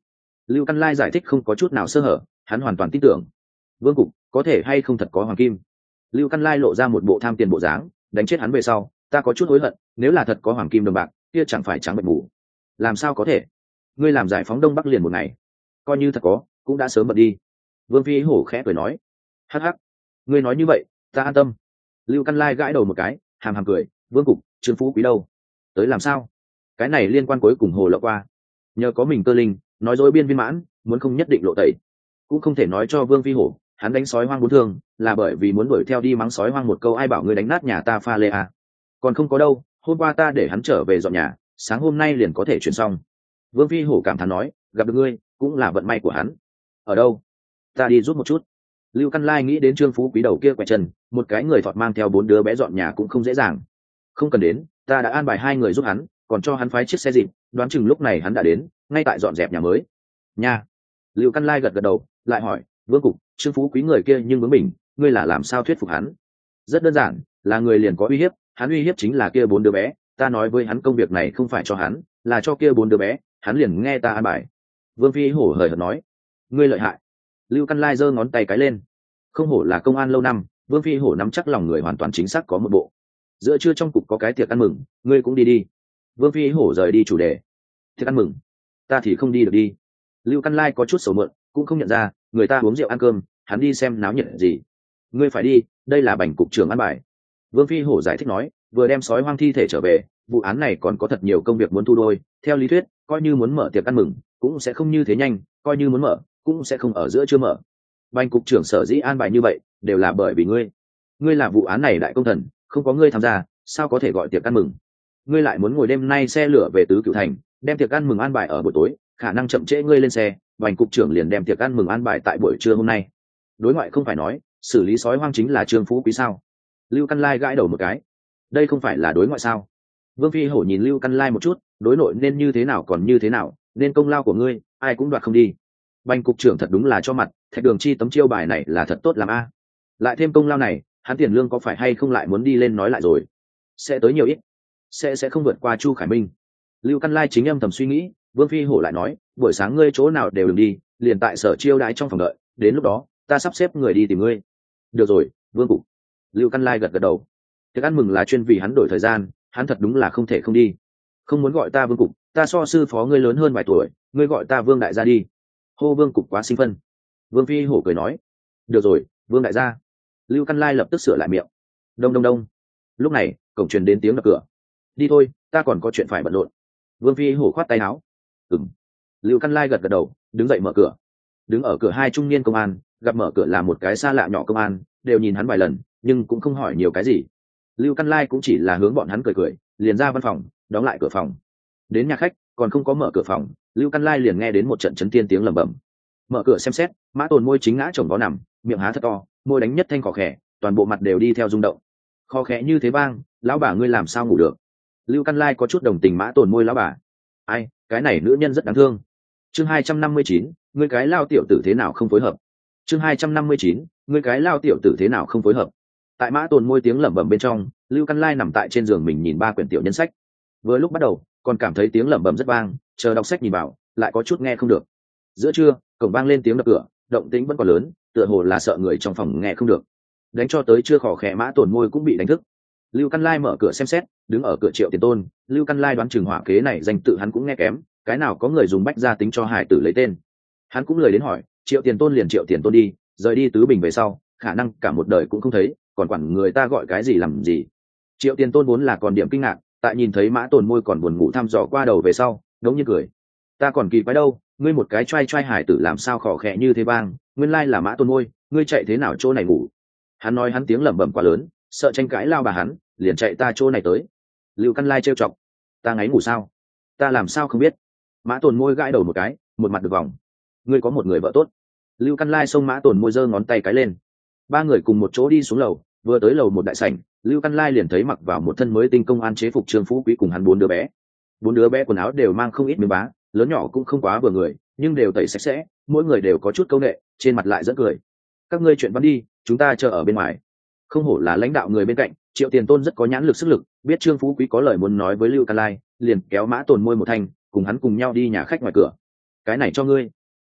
Lưu Căn Lai giải thích không có chút nào sơ hở, hắn hoàn toàn tin tưởng. Vương Cục, có thể hay không thật có hoàng kim? Lưu Căn Lai lộ ra một bộ tham tiền bộ dáng, đánh chết hắn về sau, ta có chút hối hận, nếu là thật có hoàng kim đồng bạc, kia chẳng phải trắng bệnh mù. Làm sao có thể? Ngươi làm giải phóng Đông Bắc liền một ngày, coi như thật có, cũng đã sớm bật đi. Vương Phi hổ khẽ cười nói, hắc hắc, ngươi nói như vậy, ta an tâm. Lưu Căn Lai gãi đầu một cái, hàm hàm cười, Vương Cục, Trương Phú Quý đâu? Tới làm sao? Cái này liên quan cuối cùng hồ lộ qua. Nhờ có mình cơ linh, nói dối biên viên mãn, muốn không nhất định lộ tẩy. Cũng không thể nói cho Vương Phi hổ, hắn đánh sói hoang bốn thương, là bởi vì muốn đuổi theo đi mắng sói hoang một câu ai bảo ngươi đánh nát nhà ta pha lê à. Còn không có đâu, hôm qua ta để hắn trở về dọn nhà, sáng hôm nay liền có thể chuyển xong. Vương Phi hổ cảm thán nói, gặp được ngươi, cũng là vận may của hắn. Ở đâu? Ta đi giúp một chút. Lưu Căn Lai nghĩ đến Trương Phú Quý đầu kia quẹt chân, một cái người thọt mang theo 4 đứa bé dọn nhà cũng không dễ dàng. Không cần đến, ta đã an bài 2 người giúp hắn, còn cho hắn phái chiếc xe dịp, đoán chừng lúc này hắn đã đến, ngay tại dọn dẹp nhà mới. Nha. Lưu Căn Lai gật gật đầu, lại hỏi, Vương Cục, Trương Phú Quý người kia nhưng bướng bỉnh, ngươi là làm sao thuyết phục hắn? Rất đơn giản, là người liền có uy hiếp, hắn uy hiếp chính là kia 4 đứa bé, ta nói với hắn công việc này không phải cho hắn, là cho kia 4 đứa bé, hắn liền nghe ta an bài. Vương Phi hổ hời hợt nói, ngươi lợi hại. Lưu Căn Lai giơ ngón tay cái lên, không hổ là công an lâu năm, Vương Phi hổ nắm chắc lòng người hoàn toàn chính xác có một bộ. Giữa trưa trong cục có cái tiệc ăn mừng, ngươi cũng đi đi. Vương Phi hổ rời đi chủ đề. Tiệc ăn mừng, ta thì không đi được đi. Lưu Căn Lai có chút sầu mượn, cũng không nhận ra người ta uống rượu ăn cơm, hắn đi xem náo nhiệt gì. Ngươi phải đi, đây là bành cục trưởng ăn bài. Vương Phi hổ giải thích nói, vừa đem sói hoang thi thể trở về, vụ án này còn có thật nhiều công việc muốn thu đôi, theo lý thuyết coi như muốn mở tiệc ăn mừng cũng sẽ không như thế nhanh, coi như muốn mở cũng sẽ không ở giữa chưa mở. Bành cục trưởng sở dĩ an bài như vậy đều là bởi vì ngươi là vụ án này đại công thần, không có ngươi tham gia sao có thể gọi tiệc ăn mừng. Ngươi lại muốn ngồi đêm nay xe lửa về Tứ Cửu Thành, đem tiệc ăn mừng an bài ở buổi tối, khả năng chậm trễ ngươi lên xe, Bành cục trưởng liền đem tiệc ăn mừng an bài tại buổi trưa hôm nay. Đối ngoại không phải nói xử lý sói hoang chính là Trương Phú Quý sao? Lưu Căn Lai gãi đầu một cái, đây không phải là đối ngoại sao? Vương Phi hổ nhìn Lưu Căn Lai một chút, đối nội nên như thế nào còn như thế nào, nên công lao của ngươi ai cũng đoạt không đi. Bành cục trưởng thật đúng là cho mặt, Thạch Đường Chi tấm chiêu bài này là thật tốt làm a. Lại thêm công lao này, hắn tiền lương có phải hay không lại muốn đi lên nói lại rồi? Sẽ tới nhiều ít? Sẽ không vượt qua Chu Khải Minh. Lưu Căn Lai chính âm thầm suy nghĩ, Vương Phi hổ lại nói, buổi sáng ngươi chỗ nào đều đừng đi, liền tại sở chiêu đãi trong phòng đợi, đến lúc đó ta sắp xếp người đi tìm ngươi. Được rồi, Vương cục. Lưu Căn Lai gật gật đầu. Tiệc ăn mừng là chuyên vì hắn đổi thời gian, hắn thật đúng là không thể không đi. Không muốn gọi ta Vương cục, ta so sư phó ngươi lớn hơn vài tuổi, ngươi gọi ta Vương đại gia đi. Hô Vương cục quá sinh phân. Vương Phi hổ cười nói, được rồi, Vương đại gia. Lưu Căn Lai lập tức sửa lại miệng. Đông đông đông. Lúc này cổng truyền đến tiếng đập cửa. Đi thôi, ta còn có chuyện phải bận rộn. Vương Phi hổ khoát tay áo. Ừm. Lưu Căn Lai gật gật đầu, đứng dậy mở cửa. Đứng ở cửa 2 trung niên công an, gặp mở cửa là một cái xa lạ nhỏ công an, đều nhìn hắn vài lần nhưng cũng không hỏi nhiều cái gì. Lưu Căn Lai cũng chỉ là hướng bọn hắn cười cười, liền ra văn phòng, đóng lại cửa phòng. Đến nhà khách còn không có mở cửa phòng, Lưu Căn Lai liền nghe đến một trận chấn tiên tiếng lẩm bẩm. Mở cửa xem xét, Mã Tồn môi chính ngã chồng vó nằm, miệng há thật to, môi đánh nhất thanh khó khẽ, toàn bộ mặt đều đi theo rung động. Khó khẽ như thế vang, lão bà ngươi làm sao ngủ được? Lưu Căn Lai có chút đồng tình Mã Tồn môi lão bà. Ai, cái này nữ nhân rất đáng thương. Chương 259, ngươi cái lao tiểu tử thế nào không phối hợp? Chương 259, ngươi cái lao tiểu tử thế nào không phối hợp? Tại Mã Tồn môi tiếng lẩm bẩm bên trong, Lưu Căn Lai nằm tại trên giường mình nhìn 3 quyển tiểu nhân sách. Vừa lúc bắt đầu còn cảm thấy tiếng lẩm bẩm rất vang, chờ đọc sách nhìn vào lại có chút nghe không được. Giữa trưa cổng vang lên tiếng đập cửa, động tĩnh vẫn còn lớn, tựa hồ là sợ người trong phòng nghe không được. Đánh cho tới chưa khò khẽ Mã Tồn môi cũng bị đánh thức. Lưu Căn Lai mở cửa xem xét, đứng ở cửa Triệu Tiền Tôn. Lưu Căn Lai đoán chừng hỏa kế này danh tự hắn cũng nghe kém, cái nào có người dùng bách gia tính cho hải tử lấy tên. Hắn cũng lời đến hỏi, Triệu Tiền Tôn liền Triệu Tiền Tôn đi, rời đi Tứ Bình về sau khả năng cả một đời cũng không thấy, còn quản người ta gọi cái gì làm gì. Triệu Tiền Tôn vốn là còn điểm kinh ngạc, tại nhìn thấy Mã Tồn môi còn buồn ngủ thăm dò qua đầu về sau ngẫu nhiên cười. Ta còn kỳ quái đâu, ngươi một cái trai trai hải tử làm sao khỏ khẽ như thế bang, nguyên lai là Mã Tồn môi, ngươi chạy thế nào chỗ này ngủ? Hắn nói hắn tiếng lẩm bẩm quá lớn, sợ tranh cãi lao bà hắn, liền chạy ta chỗ này tới. Lưu Căn Lai trêu chọc, ta ngáy ngủ sao? Ta làm sao không biết? Mã Tồn môi gãi đầu một cái, một mặt được vòng. Ngươi có một người vợ tốt. Lưu Căn Lai xông Mã Tồn môi giơ ngón tay cái lên. 3 người cùng một chỗ đi xuống lầu, vừa tới lầu một đại sảnh, Lưu Căn Lai liền thấy mặc vào một thân mới tinh công an chế phục Trương Phú Quý cùng hắn 4 đứa bé. 4 đứa bé quần áo đều mang không ít miếng bá, lớn nhỏ cũng không quá vừa người, nhưng đều tẩy sạch sẽ, mỗi người đều có chút câu nệ, trên mặt lại rất cười. Các ngươi chuyện văn đi, chúng ta chờ ở bên ngoài. Không hổ là lãnh đạo người bên cạnh, Triệu Tiền Tôn rất có nhãn lực sức lực, biết Trương Phú Quý có lời muốn nói với Lưu Căn Lai, liền kéo Mã Tồn môi một thanh, cùng hắn cùng nhau đi nhà khách ngoài cửa. Cái này cho ngươi.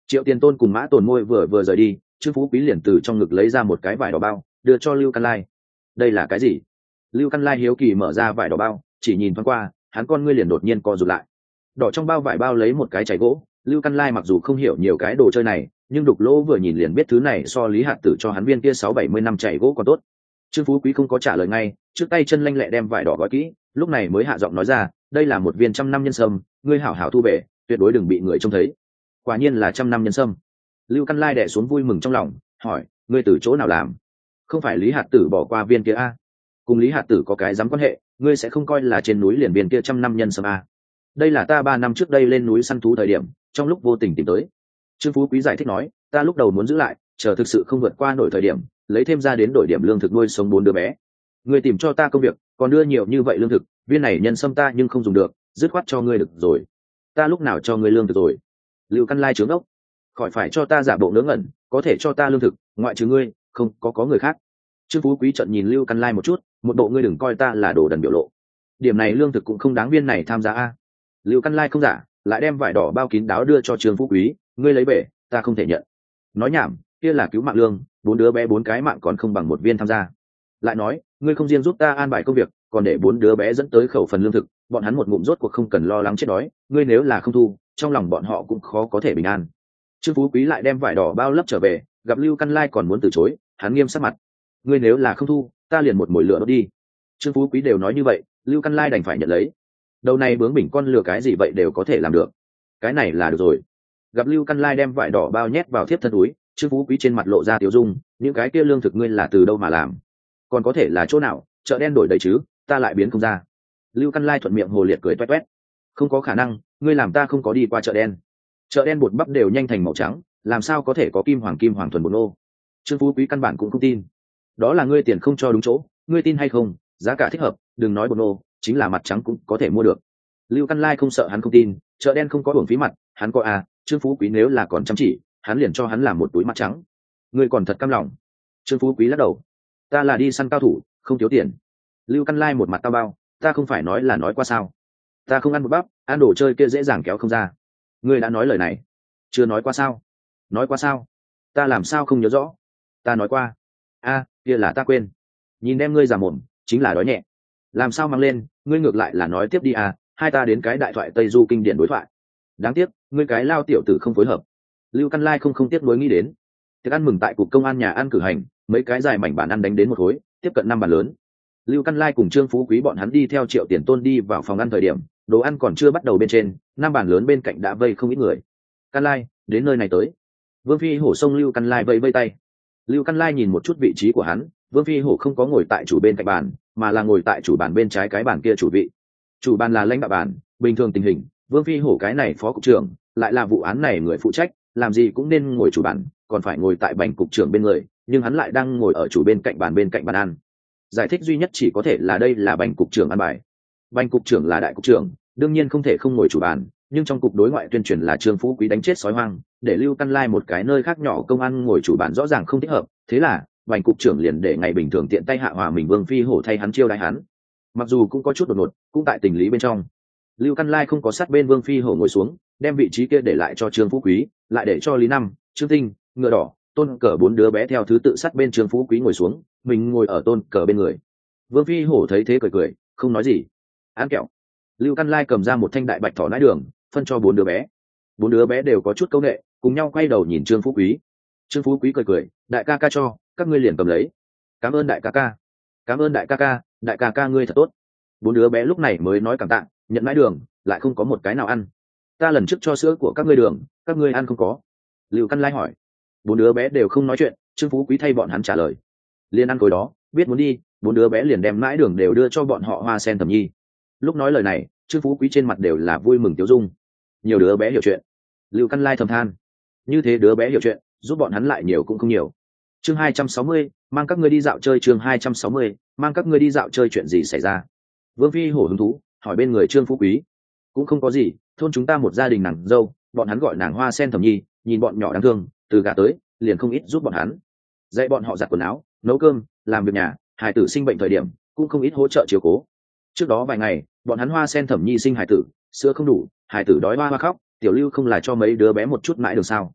Triệu Tiền Tôn cùng Mã Tồn Môi vừa rời đi, Trương Phú Quý liền từ trong ngực lấy ra một cái vải đỏ bao đưa cho Lưu Căn Lai. Đây là cái gì? Lưu Căn Lai hiếu kỳ mở ra vải đỏ bao, chỉ nhìn thoáng qua, hắn con ngươi liền đột nhiên co rụt lại. Đỏ trong bao vải bao lấy một cái chảy gỗ. Lưu Căn Lai mặc dù không hiểu nhiều cái đồ chơi này, nhưng Đục Lỗ vừa nhìn liền biết thứ này so Lý Hạt Tử cho hắn viên kia 6-70 năm chảy gỗ còn tốt. Trương Phú Quý không có trả lời ngay, trước tay chân lanh lẹ đem vải đỏ gói kỹ, lúc này mới hạ giọng nói ra, đây là một viên 100 năm nhân sâm, ngươi hảo hảo thu về, tuyệt đối đừng bị người trông thấy. Quả nhiên là 100 năm nhân sâm. Lưu Căn Lai đè xuống vui mừng trong lòng, hỏi, ngươi từ chỗ nào làm? Không phải Lý Hạt Tử bỏ qua viên kia a? Cùng Lý Hạt Tử có cái dám quan hệ, ngươi sẽ không coi là trên núi liền viên kia 100 năm nhân sâm a? Đây là ta 3 năm trước đây lên núi săn thú thời điểm, trong lúc vô tình tìm tới. Trương Phú Quý giải thích nói, ta lúc đầu muốn giữ lại, chờ thực sự không vượt qua nổi thời điểm, lấy thêm ra đến đổi điểm lương thực nuôi sống 4 đứa bé. Ngươi tìm cho ta công việc, còn đưa nhiều như vậy lương thực, viên này nhân sâm ta nhưng không dùng được, dứt khoát cho ngươi được rồi. Ta lúc nào cho ngươi lương thực rồi? Lưu Căn Lai trướng ốc, khỏi phải cho ta giả bộ ngớ ngẩn, có thể cho ta lương thực, ngoại trừ ngươi, không có người khác. Trương Phú Quý trợn nhìn Lưu Căn Lai một chút, một bộ ngươi đừng coi ta là đồ đần biểu lộ. Điểm này lương thực cũng không đáng viên này tham gia a. Lưu Căn Lai không giả, lại đem vải đỏ bao kín đáo đưa cho Trương Phú Quý, ngươi lấy về, ta không thể nhận. Nói nhảm, kia là cứu mạng lương, 4 đứa bé 4 cái mạng còn không bằng một viên tham gia. Lại nói, ngươi không riêng giúp ta an bài công việc, còn để 4 đứa bé dẫn tới khẩu phần lương thực, bọn hắn một ngụm rốt cuộc không cần lo lắng chết đói, ngươi nếu là không thu, trong lòng bọn họ cũng khó có thể bình an. Trương Phú Quý lại đem vải đỏ bao lấp trở về, gặp Lưu Căn Lai còn muốn từ chối, hắn nghiêm sắc mặt, ngươi nếu là không thu, ta liền một mồi lửa đốt đi. Trương Phú Quý đều nói như vậy, Lưu Căn Lai đành phải nhận lấy. Đầu này bướng bỉnh con lừa cái gì vậy đều có thể làm được, cái này là được rồi. Gặp Lưu Căn Lai đem vải đỏ bao nhét vào thiếp thân túi, Trương Phú Quý trên mặt lộ ra tiêu dung, những cái kia lương thực ngươi là từ đâu mà làm? Còn có thể là chỗ nào, chợ đen đổi đầy chứ, ta lại biến không ra. Lưu Căn Lai thuận miệng hồ liệt cười toét toét, không có khả năng, ngươi làm ta không có đi qua chợ đen. Chợ đen bột bắp đều nhanh thành màu trắng, làm sao có thể có kim hoàng thuần bột nô? Trương Phú Quý căn bản cũng không tin. Đó là ngươi tiền không cho đúng chỗ, ngươi tin hay không, giá cả thích hợp, đừng nói bột nô, chính là mặt trắng cũng có thể mua được. Lưu Căn Lai không sợ hắn không tin, chợ đen không có uổng phí mặt, hắn có à, Trương Phú Quý nếu là còn chăm chỉ, hắn liền cho hắn làm một túi mặt trắng. Ngươi còn thật cam lòng. Trương Phú Quý lắc đầu, ta là đi săn cao thủ, không thiếu tiền. Lưu Căn Lai một mặt tao bao, ta không phải nói là nói qua sao? Ta không ăn bột bắp, ăn đồ chơi kia dễ dàng kéo không ra. Ngươi đã nói lời này? Chưa nói qua sao? Nói qua sao? Ta làm sao không nhớ rõ? Ta nói qua. A, kia là ta quên. Nhìn đem ngươi giả mồm, chính là đói nhẹ. Làm sao mang lên, ngươi ngược lại là nói tiếp đi à, hai ta đến cái đại thoại Tây Du kinh điển đối thoại. Đáng tiếc, ngươi cái lao tiểu tử không phối hợp. Lưu Căn Lai không tiếc nuối nghĩ đến. Tiệc ăn mừng tại cục công an nhà ăn cử hành, mấy cái dài mảnh bàn ăn đánh đến một khối, tiếp cận 5 bàn lớn. Lưu Căn Lai cùng Trương Phú Quý bọn hắn đi theo Triệu Tiền Tôn đi vào phòng ăn thời điểm, đồ ăn còn chưa bắt đầu bên trên, 5 bàn lớn bên cạnh đã vây không ít người. Căn Lai, đến nơi này tới. Vương Phi Hổ xông Lưu Căn Lai vây tay. Lưu Căn Lai nhìn một chút vị trí của hắn, Vương Phi Hổ không có ngồi tại chủ bên cạnh bàn, mà là ngồi tại chủ bàn bên trái cái bàn kia chủ vị. Chủ bàn là lãnh đạo bàn, bình thường tình hình, Vương Phi Hổ cái này phó cục trưởng, lại là vụ án này người phụ trách, làm gì cũng nên ngồi chủ bàn, còn phải ngồi tại bành cục trưởng bên người, nhưng hắn lại đang ngồi ở chủ bên cạnh bàn ăn. Giải thích duy nhất chỉ có thể là đây là bành cục trưởng ăn bài. Bành cục trưởng là đại cục trưởng, đương nhiên không thể không ngồi chủ bàn, nhưng trong cục đối ngoại tuyên truyền là Trương Phú Quý đánh chết sói hoang, để Lưu Căn Lai một cái nơi khác nhỏ công an ngồi chủ bàn rõ ràng không thích hợp, thế là bành cục trưởng liền để ngày bình thường tiện tay hạ hòa mình Vương Phi Hổ thay hắn chiêu đãi hắn. Mặc dù cũng có chút đột ngột, cũng tại tình lý bên trong. Lưu Căn Lai không có sát bên Vương Phi Hổ ngồi xuống, đem vị trí kia để lại cho Trương Phú Quý, lại để cho Lý Năm, Trương Tinh, Ngựa Đỏ, Tôn Cờ 4 đứa bé theo thứ tự sát bên Trương Phú Quý ngồi xuống, mình ngồi ở Tôn Cờ bên người. Vương Phi Hổ thấy thế cười, không nói gì. Ăn kẹo. Lưu Căn Lai cầm ra một thanh đại bạch thỏ nãi đường, phân cho 4 đứa bé. 4 đứa bé đều có chút câu nệ, cùng nhau quay đầu nhìn Trương Phú Quý. Trương Phú Quý cười, đại ca ca cho, các ngươi liền cầm lấy. Cảm ơn đại ca ca. Cảm ơn đại ca ca ngươi thật tốt. 4 đứa bé lúc này mới nói cảm tạ, nhận nãi đường, lại không có một cái nào ăn. Ta lần trước cho sữa của các ngươi đường, các ngươi ăn không có. Lưu Căn Lai hỏi. 4 đứa bé đều không nói chuyện, Trương Phú Quý thay bọn hắn trả lời. Liên ăn cối đó, biết muốn đi, 4 đứa bé liền đem nãi đường đều đưa cho bọn họ Hoa Sen Thẩm Nhi. Lúc nói lời này, Trương Phú Quý trên mặt đều là vui mừng tiêu dung. Nhiều đứa bé hiểu chuyện. Lưu Căn Lai thầm than. Như thế đứa bé hiểu chuyện, giúp bọn hắn lại nhiều cũng không nhiều. Chương 260, mang các ngươi đi dạo chơi. Chương 260, mang các ngươi đi dạo chơi. Chuyện gì xảy ra? Vương Phi Hổ hứng thú hỏi bên người Trương Phú Quý. Cũng không có gì, thôn chúng ta một gia đình nàng dâu, bọn hắn gọi nàng Hoa Sen Thẩm Nhi, nhìn bọn nhỏ đáng thương, từ gà tới liền không ít giúp bọn hắn, dạy bọn họ giặt quần áo, nấu cơm, làm việc nhà, hải tử sinh bệnh thời điểm cũng không ít hỗ trợ chiếu cố. Trước đó vài ngày bọn hắn Hoa Sen Thẩm Nhi sinh hải tử, sữa không đủ, hải tử đói hoa khóc, tiểu Lưu không là cho mấy đứa bé một chút mãi được sao?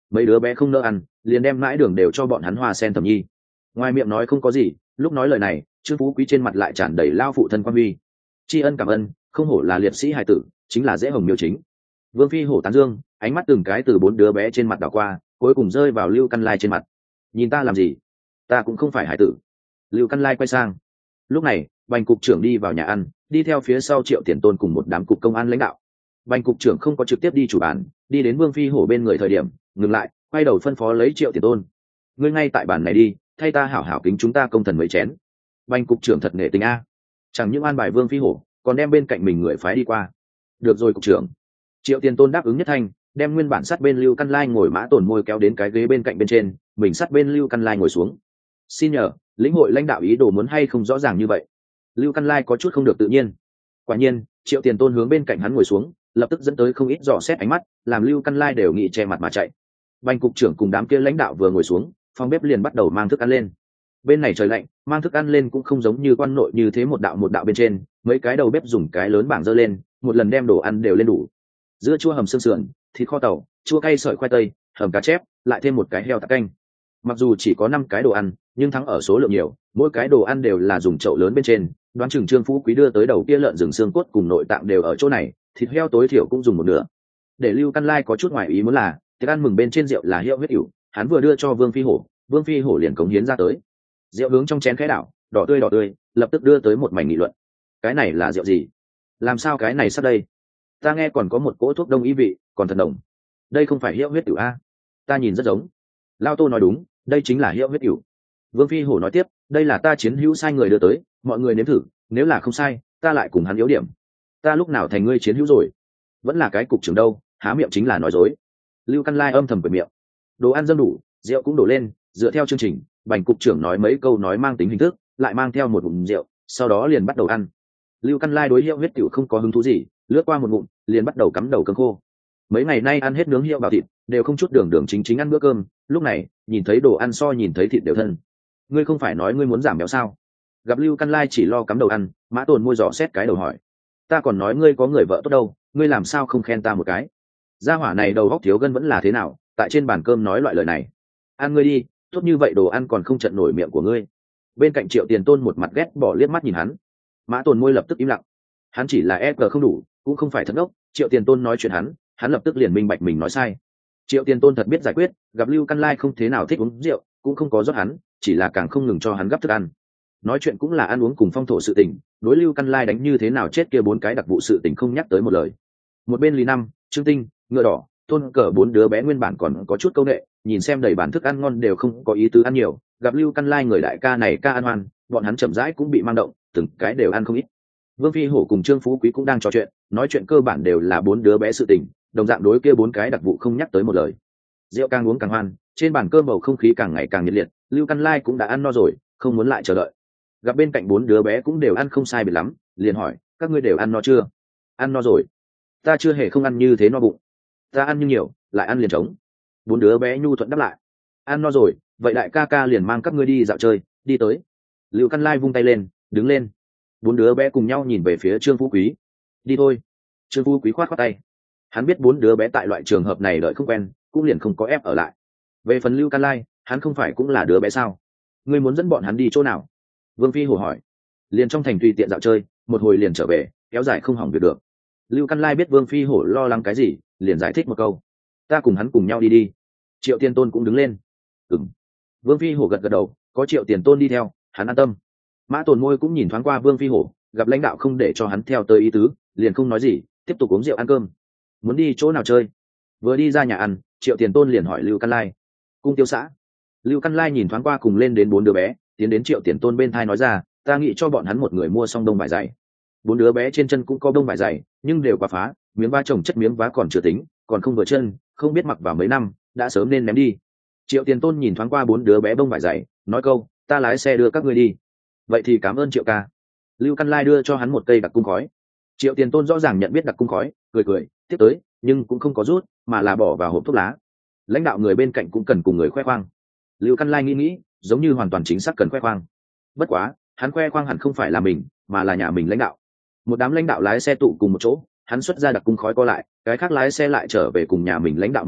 mấy đứa bé không nỡ ăn, liền đem mãi đường đều cho bọn hắn Hoa Sen Thẩm Nhi. Ngoài miệng nói không có gì, lúc nói lời này Trương Phú Quý trên mặt lại tràn đầy lao phụ thân quan huy. Tri ân cảm ơn, không hổ là liệt sĩ hài tử, chính là dễ hồng miêu chính. Vương Phi hổ tán dương, ánh mắt từng cái từ 4 đứa bé trên mặt đảo qua, cuối cùng rơi vào Lưu Căn Lai trên mặt. Nhìn ta làm gì? Ta cũng không phải hài tử. Lưu Căn Lai quay sang. Lúc này Bành cục trưởng đi vào nhà ăn, đi theo phía sau Triệu Tiền Tôn cùng một đám cục công an lãnh đạo. Bành cục trưởng không có trực tiếp đi chủ bàn, đi đến Vương Phi hổ bên người thời điểm ngừng lại, quay đầu phân phó lấy Triệu Tiền Tôn: ngươi ngay tại bàn này đi, thay ta hảo hảo kính chúng ta công thần mấy chén. Bành cục trưởng thật nể tình a, chẳng những an bài Vương Phi hổ, còn đem bên cạnh mình người phái đi qua. Được rồi cục trưởng. Triệu Tiền Tôn đáp ứng nhất thanh, đem nguyên bản sát bên Lưu Căn Lai ngồi Mã Tồn Môi kéo đến cái ghế bên cạnh bên trên, mình sát bên Lưu Căn Lai ngồi xuống. Xin nhờ lĩnh hội lãnh đạo ý đồ muốn hay không rõ ràng như vậy. Lưu Căn Lai có chút không được tự nhiên. Quả nhiên Triệu Tiền Tôn hướng bên cạnh hắn ngồi xuống, lập tức dẫn tới không ít dò xét ánh mắt, làm Lưu Căn Lai đều nghĩ che mặt mà chạy. Bành cục trưởng cùng đám kia lãnh đạo vừa ngồi xuống, phòng bếp liền bắt đầu mang thức ăn lên. Bên này trời lạnh, mang thức ăn lên cũng không giống như quan nội như thế một đạo bên trên, mấy cái đầu bếp dùng cái lớn bảng dơ lên, một lần đem đồ ăn đều lên đủ. Dưa chua hầm xương sườn, thịt kho tàu, chua cay sợi khoai tây, hầm cá chép, lại thêm một cái heo tạc canh. Mặc dù chỉ có 5 cái đồ ăn, nhưng thắng ở số lượng nhiều, mỗi cái đồ ăn đều là dùng chậu lớn bên trên, đoán chừng Trương Phú Quý đưa tới đầu kia lợn rừng xương cốt cùng nội tạng đều ở chỗ này, thịt heo tối thiểu cũng dùng một nửa. Để Lưu Căn Lai có chút ngoài ý muốn là, tiệc ăn mừng bên trên rượu là hiệu huyết ỉu, hắn vừa đưa cho Vương Phi hổ, Vương Phi hổ liền cống hiến ra tới. Rượu hướng trong chén khẽ đảo, đỏ tươi, lập tức đưa tới một mảnh nghị luận. Cái này là rượu gì? Làm sao cái này sắp đây? Ta nghe còn có một cỗ thuốc đông y vị, còn thật đồng. Đây không phải hiệu huyết ỉu a? Ta nhìn rất giống. Lao Tô nói đúng, đây chính là hiệu huyết ỉu. Vương Phi hổ nói tiếp, đây là ta chiến hữu sai người đưa tới, mọi người nếm thử, nếu là không sai, ta lại cùng hắn yếu điểm. Ta lúc nào thành ngươi chiến hữu rồi? Vẫn là cái cục trưởng đâu, há miệng chính là nói dối. Lưu Căn Lai âm thầm cười miệng. Đồ ăn dâng đủ, rượu cũng đổ lên, dựa theo chương trình, Bành cục trưởng nói mấy câu nói mang tính hình thức, lại mang theo một ngụm rượu, sau đó liền bắt đầu ăn. Lưu Căn Lai đối hiệu huyết tiểu không có hứng thú gì, lướt qua một ngụm, liền bắt đầu cắm đầu cơm khô. Mấy ngày nay ăn hết nướng hiệu bào thịt, đều không chút đường chính ăn bữa cơm, lúc này nhìn thấy đồ ăn so nhìn thấy thịt đều thân. Ngươi không phải nói ngươi muốn giảm béo sao? Gặp Lưu Căn Lai chỉ lo cắm đầu ăn, Mã Tồn Môi dò xét cái đầu hỏi: ta còn nói ngươi có người vợ tốt đâu, ngươi làm sao không khen ta một cái? Gia hỏa này đầu óc thiếu gân vẫn là thế nào, tại trên bàn cơm nói loại lời này. Ăn ngươi đi, tốt như vậy đồ ăn còn không trận nổi miệng của ngươi. Bên cạnh Triệu Tiền Tôn một mặt ghét bỏ liếc mắt nhìn hắn. Mã Tồn Môi lập tức im lặng. Hắn chỉ là EG không đủ, cũng không phải thật ốc. Triệu Tiền Tôn nói chuyện hắn lập tức liền minh bạch mình nói sai. Triệu Tiền Tôn thật biết giải quyết, gặp Lưu Căn Lai không thế nào thích uống rượu, cũng không có rót hắn, chỉ là càng không ngừng cho hắn gấp thức ăn. Nói chuyện cũng là ăn uống cùng phong thổ sự tình, đối Lưu Căn Lai đánh như thế nào chết kia 4 cái đặc vụ sự tình không nhắc tới một lời. Một bên Lý Năm, Trương Tinh, Ngựa Đỏ, Tôn Cờ 4 đứa bé nguyên bản còn có chút câu nệ, nhìn xem đầy bàn thức ăn ngon đều không có ý tứ ăn nhiều, gặp Lưu Căn Lai người đại ca này ca ăn hoan, bọn hắn chậm rãi cũng bị mang động, từng cái đều ăn không ít. Vương Phi hổ cùng Trương Phú Quý cũng đang trò chuyện, nói chuyện cơ bản đều là 4 đứa bé sự tình, đồng dạng đối kia 4 cái đặc vụ không nhắc tới một lời. Rượu càng uống càng hoan, trên bàn cơm bầu không khí càng ngày càng nhiệt liệt, Lưu Căn Lai cũng đã ăn no rồi, không muốn lại chờ đợi. Gặp bên cạnh 4 đứa bé cũng đều ăn không sai biệt lắm, liền hỏi: các ngươi đều ăn no chưa? Ăn no rồi. Ta chưa hề không ăn như thế no bụng. Ta ăn nhưng nhiều, lại ăn liền trống. 4 đứa bé nhu thuận đáp lại. Ăn no rồi, vậy đại ca ca liền mang các ngươi đi dạo chơi, đi tới. Lưu Căn Lai vung tay lên, đứng lên. 4 đứa bé cùng nhau nhìn về phía Trương Phú Quý. Đi thôi. Trương Phú Quý khoát tay. Hắn biết 4 đứa bé tại loại trường hợp này đợi không quen, cũng liền không có ép ở lại. Về phần Lưu Căn Lai, hắn không phải cũng là đứa bé sao? Ngươi muốn dẫn bọn hắn đi chỗ nào? Vương Phi hổ hỏi. Liền trong thành tùy tiện dạo chơi, một hồi liền trở về, kéo dài không hỏng việc được. Lưu Căn Lai biết Vương Phi hổ lo lắng cái gì, liền giải thích một câu: ta cùng hắn cùng nhau đi đi. Triệu Tiền Tôn cũng đứng lên. Ừm. Vương Phi hổ gật gật đầu, có Triệu Tiền Tôn đi theo, hắn an tâm. Mã Tồn Môi cũng nhìn thoáng qua Vương Phi hổ, gặp lãnh đạo không để cho hắn theo tới ý tứ, liền không nói gì, tiếp tục uống rượu ăn cơm. Muốn đi chỗ nào chơi? Vừa đi ra nhà ăn, Triệu Tiền Tôn liền hỏi Lưu Căn Lai. Cung tiêu xã. Lưu Căn Lai nhìn thoáng qua cùng lên đến 4 đứa bé, tiến đến Triệu Tiền Tôn bên thai nói ra: ta nghĩ cho bọn hắn một người mua xong đông vải dày. 4 đứa bé trên chân cũng có đông vải dày, nhưng đều quá phá, miếng vá chồng chất miếng vá còn chưa tính, còn không vừa chân, không biết mặc vào mấy năm, đã sớm nên ném đi. Triệu Tiền Tôn nhìn thoáng qua 4 đứa bé đông vải dày, nói câu: ta lái xe đưa các ngươi đi. Vậy thì cảm ơn Triệu ca. Lưu Căn Lai đưa cho hắn một cây đặc cung khói. Triệu Tiền Tôn rõ ràng nhận biết đặc cung khói, cười tiếp tới, nhưng cũng không có rút, mà là bỏ vào hộp thuốc lá. Lãnh đạo người bên cạnh cũng cần cùng người khoe khoang. Lưu Căn Lai nghĩ, giống như hoàn toàn chính xác cần khoe khoang. Bất quá, hắn khoe khoang hẳn không phải là mình, mà là nhà mình lãnh đạo. Một đám lãnh đạo lái xe tụ cùng một chỗ, hắn xuất ra đặc cung khói co lại, cái khác lái xe lại trở về cùng nhà mình lãnh đạo một học,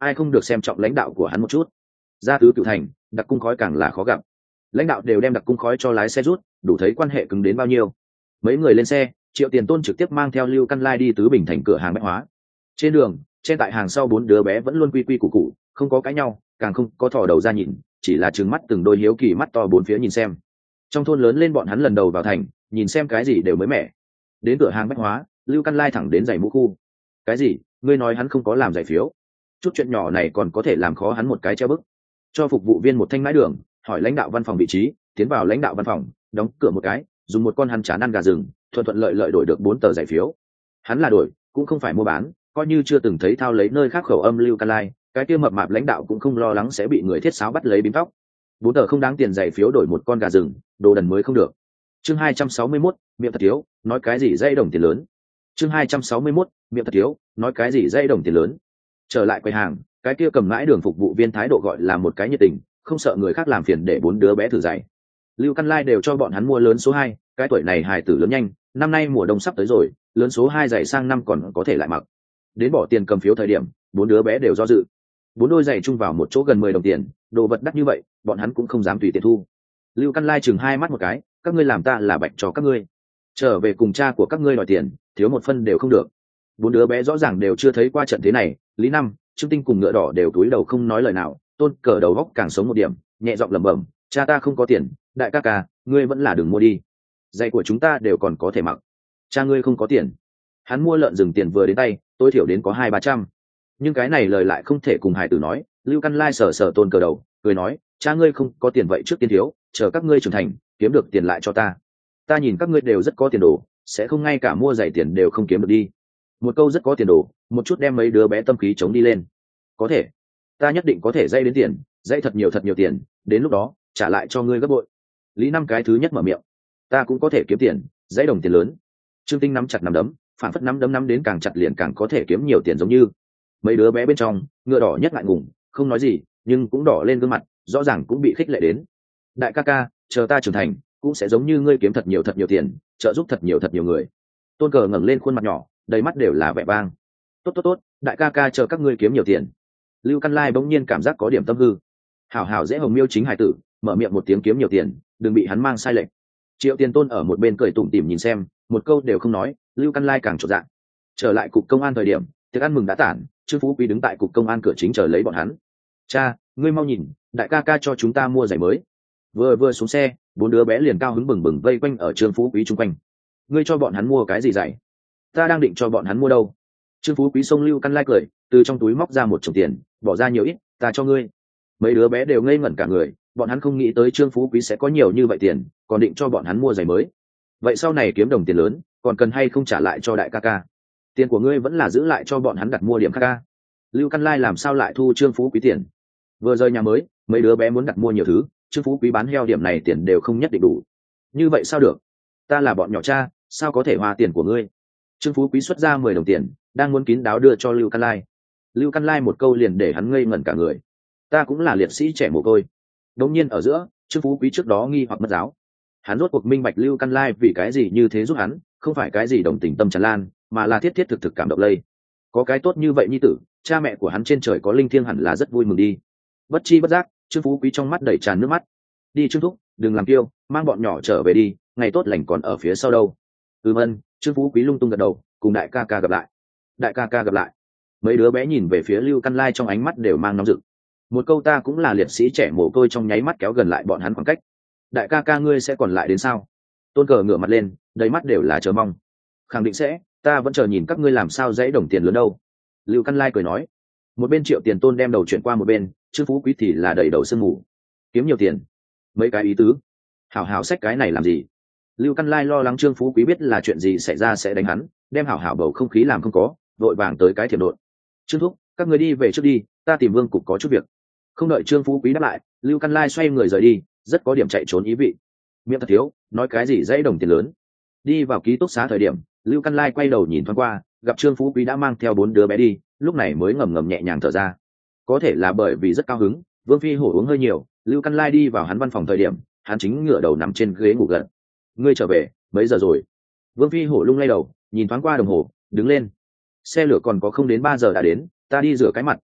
ai không được xem trọng lãnh đạo của hắn một chút. Ra tứ cựu thành, đặc cung khói càng là khó gặp. Lãnh đạo đều đem đặc cung khói cho lái xe rút, đủ thấy quan hệ cứng đến bao nhiêu. Mấy người lên xe, Triệu Tiền Tôn trực tiếp mang theo Lưu Căn Lai đi tứ bình thành cửa hàng bách hóa. Trên đường, trên tại hàng sau bốn đứa bé vẫn luôn quy quy củ củ, không có cãi nhau, càng không có thò đầu ra nhìn, chỉ là trừng mắt từng đôi hiếu kỳ mắt to bốn phía nhìn xem. Trong thôn lớn lên bọn hắn lần đầu vào thành, nhìn xem cái gì đều mới mẻ. Đến cửa hàng bách hóa, Lưu Căn Lai thẳng đến giày mũ khu. Cái gì? Ngươi nói hắn không có làm giày phiếu? Chút chuyện nhỏ này còn có thể làm khó hắn một cái treo bức. Cho phục vụ viên một thanh mãi đường, hỏi lãnh đạo văn phòng vị trí, tiến vào lãnh đạo văn phòng, đóng cửa một cái, dùng một con hắn chán ăn gà rừng, thuận thuận lợi lợi đổi được 4 tờ giày phiếu. Hắn là đổi, cũng không phải mua bán, coi như chưa từng thấy thao lấy nơi khác khẩu âm Lưu Căn Lai, cái kia mập mạp lãnh đạo cũng không lo lắng sẽ bị người thiết sáo bắt lấy bím tóc. 4 tờ không đáng tiền giày phiếu đổi một con gà rừng, đồ đần mới không được. Chương 261, miệng thật thiếu, nói cái gì dây đồng tiền lớn. Chương 261, miệng thật thiếu, nói cái gì dây đồng tiền lớn. Trở lại quầy hàng, cái kia cầm mãi đường phục vụ viên thái độ gọi là một cái nhiệt tình, không sợ người khác làm phiền để 4 đứa bé thử giày. Lưu Căn Lai đều cho bọn hắn mua lớn số 2, cái tuổi này hài tử lớn nhanh, năm nay mùa đông sắp tới rồi, lớn số 2 giày sang năm còn có thể lại mặc. Đến bỏ tiền cầm phiếu thời điểm, 4 đứa bé đều do dự. 4 đôi giày chung vào một chỗ gần 10 đồng tiền, đồ vật đắt như vậy, bọn hắn cũng không dám tùy tiện thu. Lưu Căn Lai chừng hai mắt một cái, các ngươi làm ta là bạch cho các ngươi. Trở về cùng cha của các ngươi đòi tiền, thiếu một phân đều không được. 4 đứa bé rõ ràng đều chưa thấy qua trận thế này, Lý Năm, Trương Tinh cùng Ngựa Đỏ đều cúi đầu không nói lời nào, Tôn Cờ đầu góc càng sống một điểm, nhẹ giọng lẩm bẩm, cha ta không có tiền, đại ca ca, ngươi vẫn là đừng mua đi. Giày của chúng ta đều còn có thể mặc. Cha ngươi không có tiền. Hắn mua lợn rừng tiền vừa đến tay, tối thiểu đến có 200-300. Nhưng cái này lời lại không thể cùng hải tử nói. Lưu Căn Lai sờ sờ Tôn Cờ đầu, cười nói, cha ngươi không có tiền vậy trước tiên thiếu, chờ các ngươi trưởng thành, kiếm được tiền lại cho ta. Ta nhìn các ngươi đều rất có tiền đồ, sẽ không ngay cả mua giày tiền đều không kiếm được đi. Một câu rất có tiền đồ, một chút đem mấy đứa bé tâm khí chống đi lên. Có thể, ta nhất định có thể dây đến tiền, dây thật nhiều tiền, đến lúc đó trả lại cho ngươi gấp bội. Lý Năm cái thứ nhất mở miệng, ta cũng có thể kiếm tiền, dãy đồng tiền lớn. Trương Tinh nắm chặt nắm đấm, phản phất nắm đấm nắm đến càng chặt liền càng có thể kiếm nhiều tiền giống như. Mấy đứa bé bên trong, Ngựa Đỏ nhất ngại ngùng, không nói gì, nhưng cũng đỏ lên gương mặt, rõ ràng cũng bị khích lệ đến. Đại ca ca, chờ ta trưởng thành, cũng sẽ giống như ngươi kiếm thật nhiều tiền, trợ giúp thật nhiều người. Tôn Cờ ngẩng lên khuôn mặt nhỏ, đầy mắt đều là vẻ vang. Tốt, đại ca ca chờ các ngươi kiếm nhiều tiền. Lưu Căn Lai bỗng nhiên cảm giác có điểm tâm hư. Hảo dễ hồng miêu chính hải tử, mở miệng một tiếng kiếm nhiều tiền, đừng bị hắn mang sai lệch. Triệu Tiền Tôn ở một bên cười tủm tỉm nhìn xem, một câu đều không nói. Lưu Căn Lai càng chột dạ. Trở lại cục công an thời điểm, tiệc ăn mừng đã tản, Trương Phú Quý đứng tại cục công an cửa chính chờ lấy bọn hắn. Cha, ngươi mau nhìn, đại ca ca cho chúng ta mua giày mới. Vừa xuống xe, 4 đứa bé liền cao hứng bừng bừng vây quanh ở Trương Phú Quý chung quanh. Ngươi cho bọn hắn mua cái gì giày? Ta đang định cho bọn hắn mua đâu. Trương Phú Quý xông Lưu Căn Lai cười, từ trong túi móc ra 1 chồng tiền, bỏ ra nhiều ít, ta cho ngươi. Mấy đứa bé đều ngây ngẩn cả người, bọn hắn không nghĩ tới Trương Phú Quý sẽ có nhiều như vậy tiền, còn định cho bọn hắn mua giày mới. Vậy sau này kiếm đồng tiền lớn, còn cần hay không trả lại cho đại ca ca? Tiền của ngươi vẫn là giữ lại cho bọn hắn đặt mua điểm khác ca. Lưu Căn Lai làm sao lại thu Trương Phú Quý tiền? Vừa rời nhà mới, mấy đứa bé muốn đặt mua nhiều thứ, Trương Phú Quý bán heo điểm này tiền đều không nhất định đủ. Như vậy sao được? Ta là bọn nhỏ cha, sao có thể hoa tiền của ngươi? Trương Phú Quý xuất ra 10 đồng tiền, đang muốn kín đáo đưa cho Lưu Căn Lai. Lưu Căn Lai một câu liền để hắn ngây ngẩn cả người. Ta cũng là liệt sĩ trẻ mồ côi. Đột nhiên ở giữa, Trương Phú Quý trước đó nghi hoặc mất giáo. Hắn rốt cuộc minh bạch Lưu Căn Lai vì cái gì như thế giúp hắn, không phải cái gì đồng tình tâm tràn lan, mà là thiết thực cảm động lây. Có cái tốt như vậy nhi tử, cha mẹ của hắn trên trời có linh thiêng hẳn là rất vui mừng đi. Bất chi bất giác, Trương Phú Quý trong mắt đầy tràn nước mắt. Đi Trương thúc, đừng làm kiêu, mang bọn nhỏ trở về đi, ngày tốt lành còn ở phía sau đâu. Ân, Trương Phú Quý lung tung gật đầu, cùng đại ca ca gặp lại. Đại ca ca gặp lại. Mấy đứa bé nhìn về phía Lưu Căn Lai trong ánh mắt đều mang nóng rực. Một câu ta cũng là liệt sĩ trẻ mồ côi trong nháy mắt kéo gần lại bọn hắn khoảng cách. Đại ca ca ngươi sẽ còn lại đến sao? Tôn Cờ ngửa mặt lên, đầy mắt đều là chờ mong. Khẳng định sẽ, ta vẫn chờ nhìn các ngươi làm sao dãy đồng tiền lớn đâu. Lưu Căn Lai cười nói. Một bên Triệu Tiền Tôn đem đầu chuyển qua một bên, Trương Phú Quý thì là đầy đầu sương mù. Kiếm nhiều tiền, mấy cái ý tứ. Hảo xách cái này làm gì? Lưu Căn Lai lo lắng Trương Phú Quý biết là chuyện gì xảy ra sẽ đánh hắn, đem hảo bầu không khí làm không có, vội vàng tới cái thiểm đột. Trương thúc, các người đi về trước đi, ta tìm Vương cục có chút việc. Không đợi Trương Phú Quý đáp lại, Lưu Căn Lai xoay người rời đi, rất có điểm chạy trốn ý vị. Miệng thật thiếu, nói cái gì dãy đồng tiền lớn. Đi vào ký túc xá thời điểm, Lưu Căn Lai quay đầu nhìn thoáng qua, gặp Trương Phú Quý đã mang theo 4 đứa bé đi, lúc này mới ngầm nhẹ nhàng thở ra. Có thể là bởi vì rất cao hứng, Vương Phi Hổ uống hơi nhiều, Lưu Căn Lai đi vào hắn văn phòng thời điểm, hắn chính ngửa đầu nằm trên ghế ngủ gật. Ngươi trở về, mấy giờ rồi? Vương Phi Hổ lung lay đầu, nhìn thoáng qua đồng hồ, đứng lên. Xe lửa còn có không đến 3 giờ đã đến, ta đi rửa cái mặt,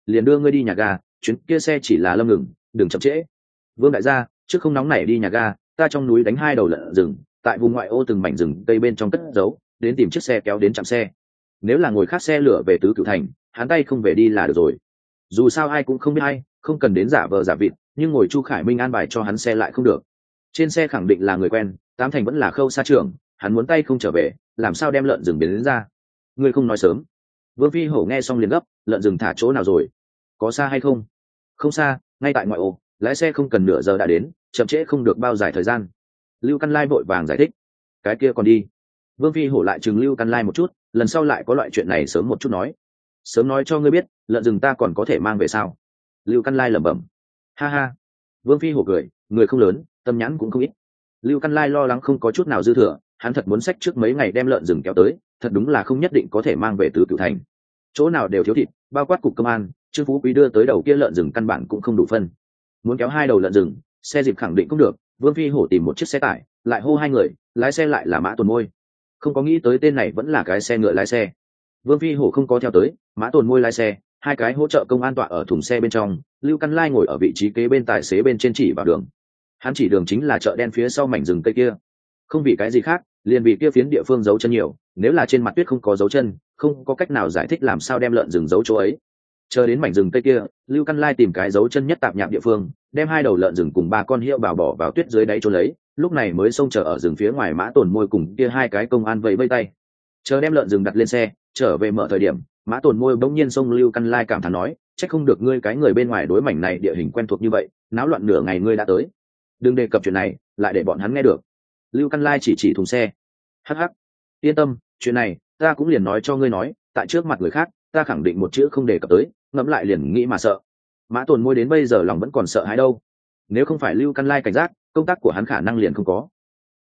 liền đưa ngươi đi nhà ga, chuyến kia xe chỉ là lâm ngừng, đừng chậm trễ. Vương đại gia, trước không nóng nảy đi nhà ga, ta trong núi đánh 2 đầu lợn rừng, tại vùng ngoại ô từng mảnh rừng cây bên trong cất giấu, đến tìm chiếc xe kéo đến trạm xe. Nếu là ngồi khác xe lửa về Tứ Cửu Thành, hắn tay không về đi là được rồi. Dù sao ai cũng không biết hay, không cần đến giả vờ giả vịt, nhưng ngồi Chu Khải Minh an bài cho hắn xe lại không được. Trên xe khẳng định là người quen, Tám Thành vẫn là Khâu Sa trưởng, hắn muốn tay không trở về, làm sao đem lợn rừng biến đến ra? Ngươi không nói sớm. Vương Phi Hổ nghe xong liền gấp, lợn rừng thả chỗ nào rồi? Có xa hay không? Không xa, ngay tại ngoại ô, lái xe không cần nửa giờ đã đến, chậm trễ không được bao dài thời gian. Lưu Căn Lai vội vàng giải thích. Cái kia còn đi. Vương Phi Hổ lại chừng Lưu Căn Lai một chút, lần sau lại có loại chuyện này sớm một chút nói. Sớm nói cho ngươi biết, lợn rừng ta còn có thể mang về sao? Lưu Căn Lai lẩm bẩm. Ha ha. Vương Phi Hổ cười, người không lớn, tâm nhãn cũng không ít. Lưu Căn Lai lo lắng không có chút nào dư thừa, hắn thật muốn xách trước mấy ngày đem lợn rừng kéo tới, thật đúng là không nhất định có thể mang về từ Cửu Thành. Chỗ nào đều thiếu thịt, bao quát cục công an, Trương Phú Quý đưa tới đầu kia lợn rừng căn bản cũng không đủ phân. Muốn kéo 2 đầu lợn rừng, xe dịp khẳng định cũng được. Vương Phi Hổ tìm một chiếc xe tải, lại hô 2 người, lái xe lại là Mã Tồn Môi. Không có nghĩ tới tên này vẫn là cái xe ngựa lái xe. Vương Phi Hổ không có theo tới, Mã Tồn Môi lái xe, 2 cái hỗ trợ công an tọa ở thùng xe bên trong, Lưu Căn Lai ngồi ở vị trí kế bên tài xế bên trên chỉ vào đường. Hắn chỉ đường chính là chợ đen phía sau mảnh rừng cây kia. Không vì cái gì khác, liền vì kia phiến địa phương dấu chân nhiều, nếu là trên mặt tuyết không có dấu chân, không có cách nào giải thích làm sao đem lợn rừng giấu chỗ ấy. Chờ đến mảnh rừng cây kia, Lưu Căn Lai tìm cái dấu chân nhất tạp nhạp địa phương, đem 2 đầu lợn rừng cùng 3 con hiệu bào bỏ vào tuyết dưới đáy trốn lấy, lúc này mới xông chờ ở rừng phía ngoài Mã Tồn Môi cùng kia 2 cái công an vẫy vây tay. Chờ đem lợn rừng đặt lên xe, trở về mở thời điểm, Mã Tồn Môi bỗng nhiên xông Lưu Căn Lai cảm thán nói, chắc không được ngươi cái người bên ngoài đối mảnh này địa hình quen thuộc như vậy, náo loạn nửa ngày ngươi đã tới. Đừng đề cập chuyện này, lại để bọn hắn nghe được. Lưu Căn Lai chỉ thùng xe. Hắc hắc, yên tâm, chuyện này ta cũng liền nói cho ngươi nói, tại trước mặt người khác ta khẳng định một chữ không đề cập tới, ngẫm lại liền nghĩ mà sợ. Mã Tồn Môi đến bây giờ lòng vẫn còn sợ hãi đâu. Nếu không phải Lưu Căn Lai cảnh giác, công tác của hắn khả năng liền không có.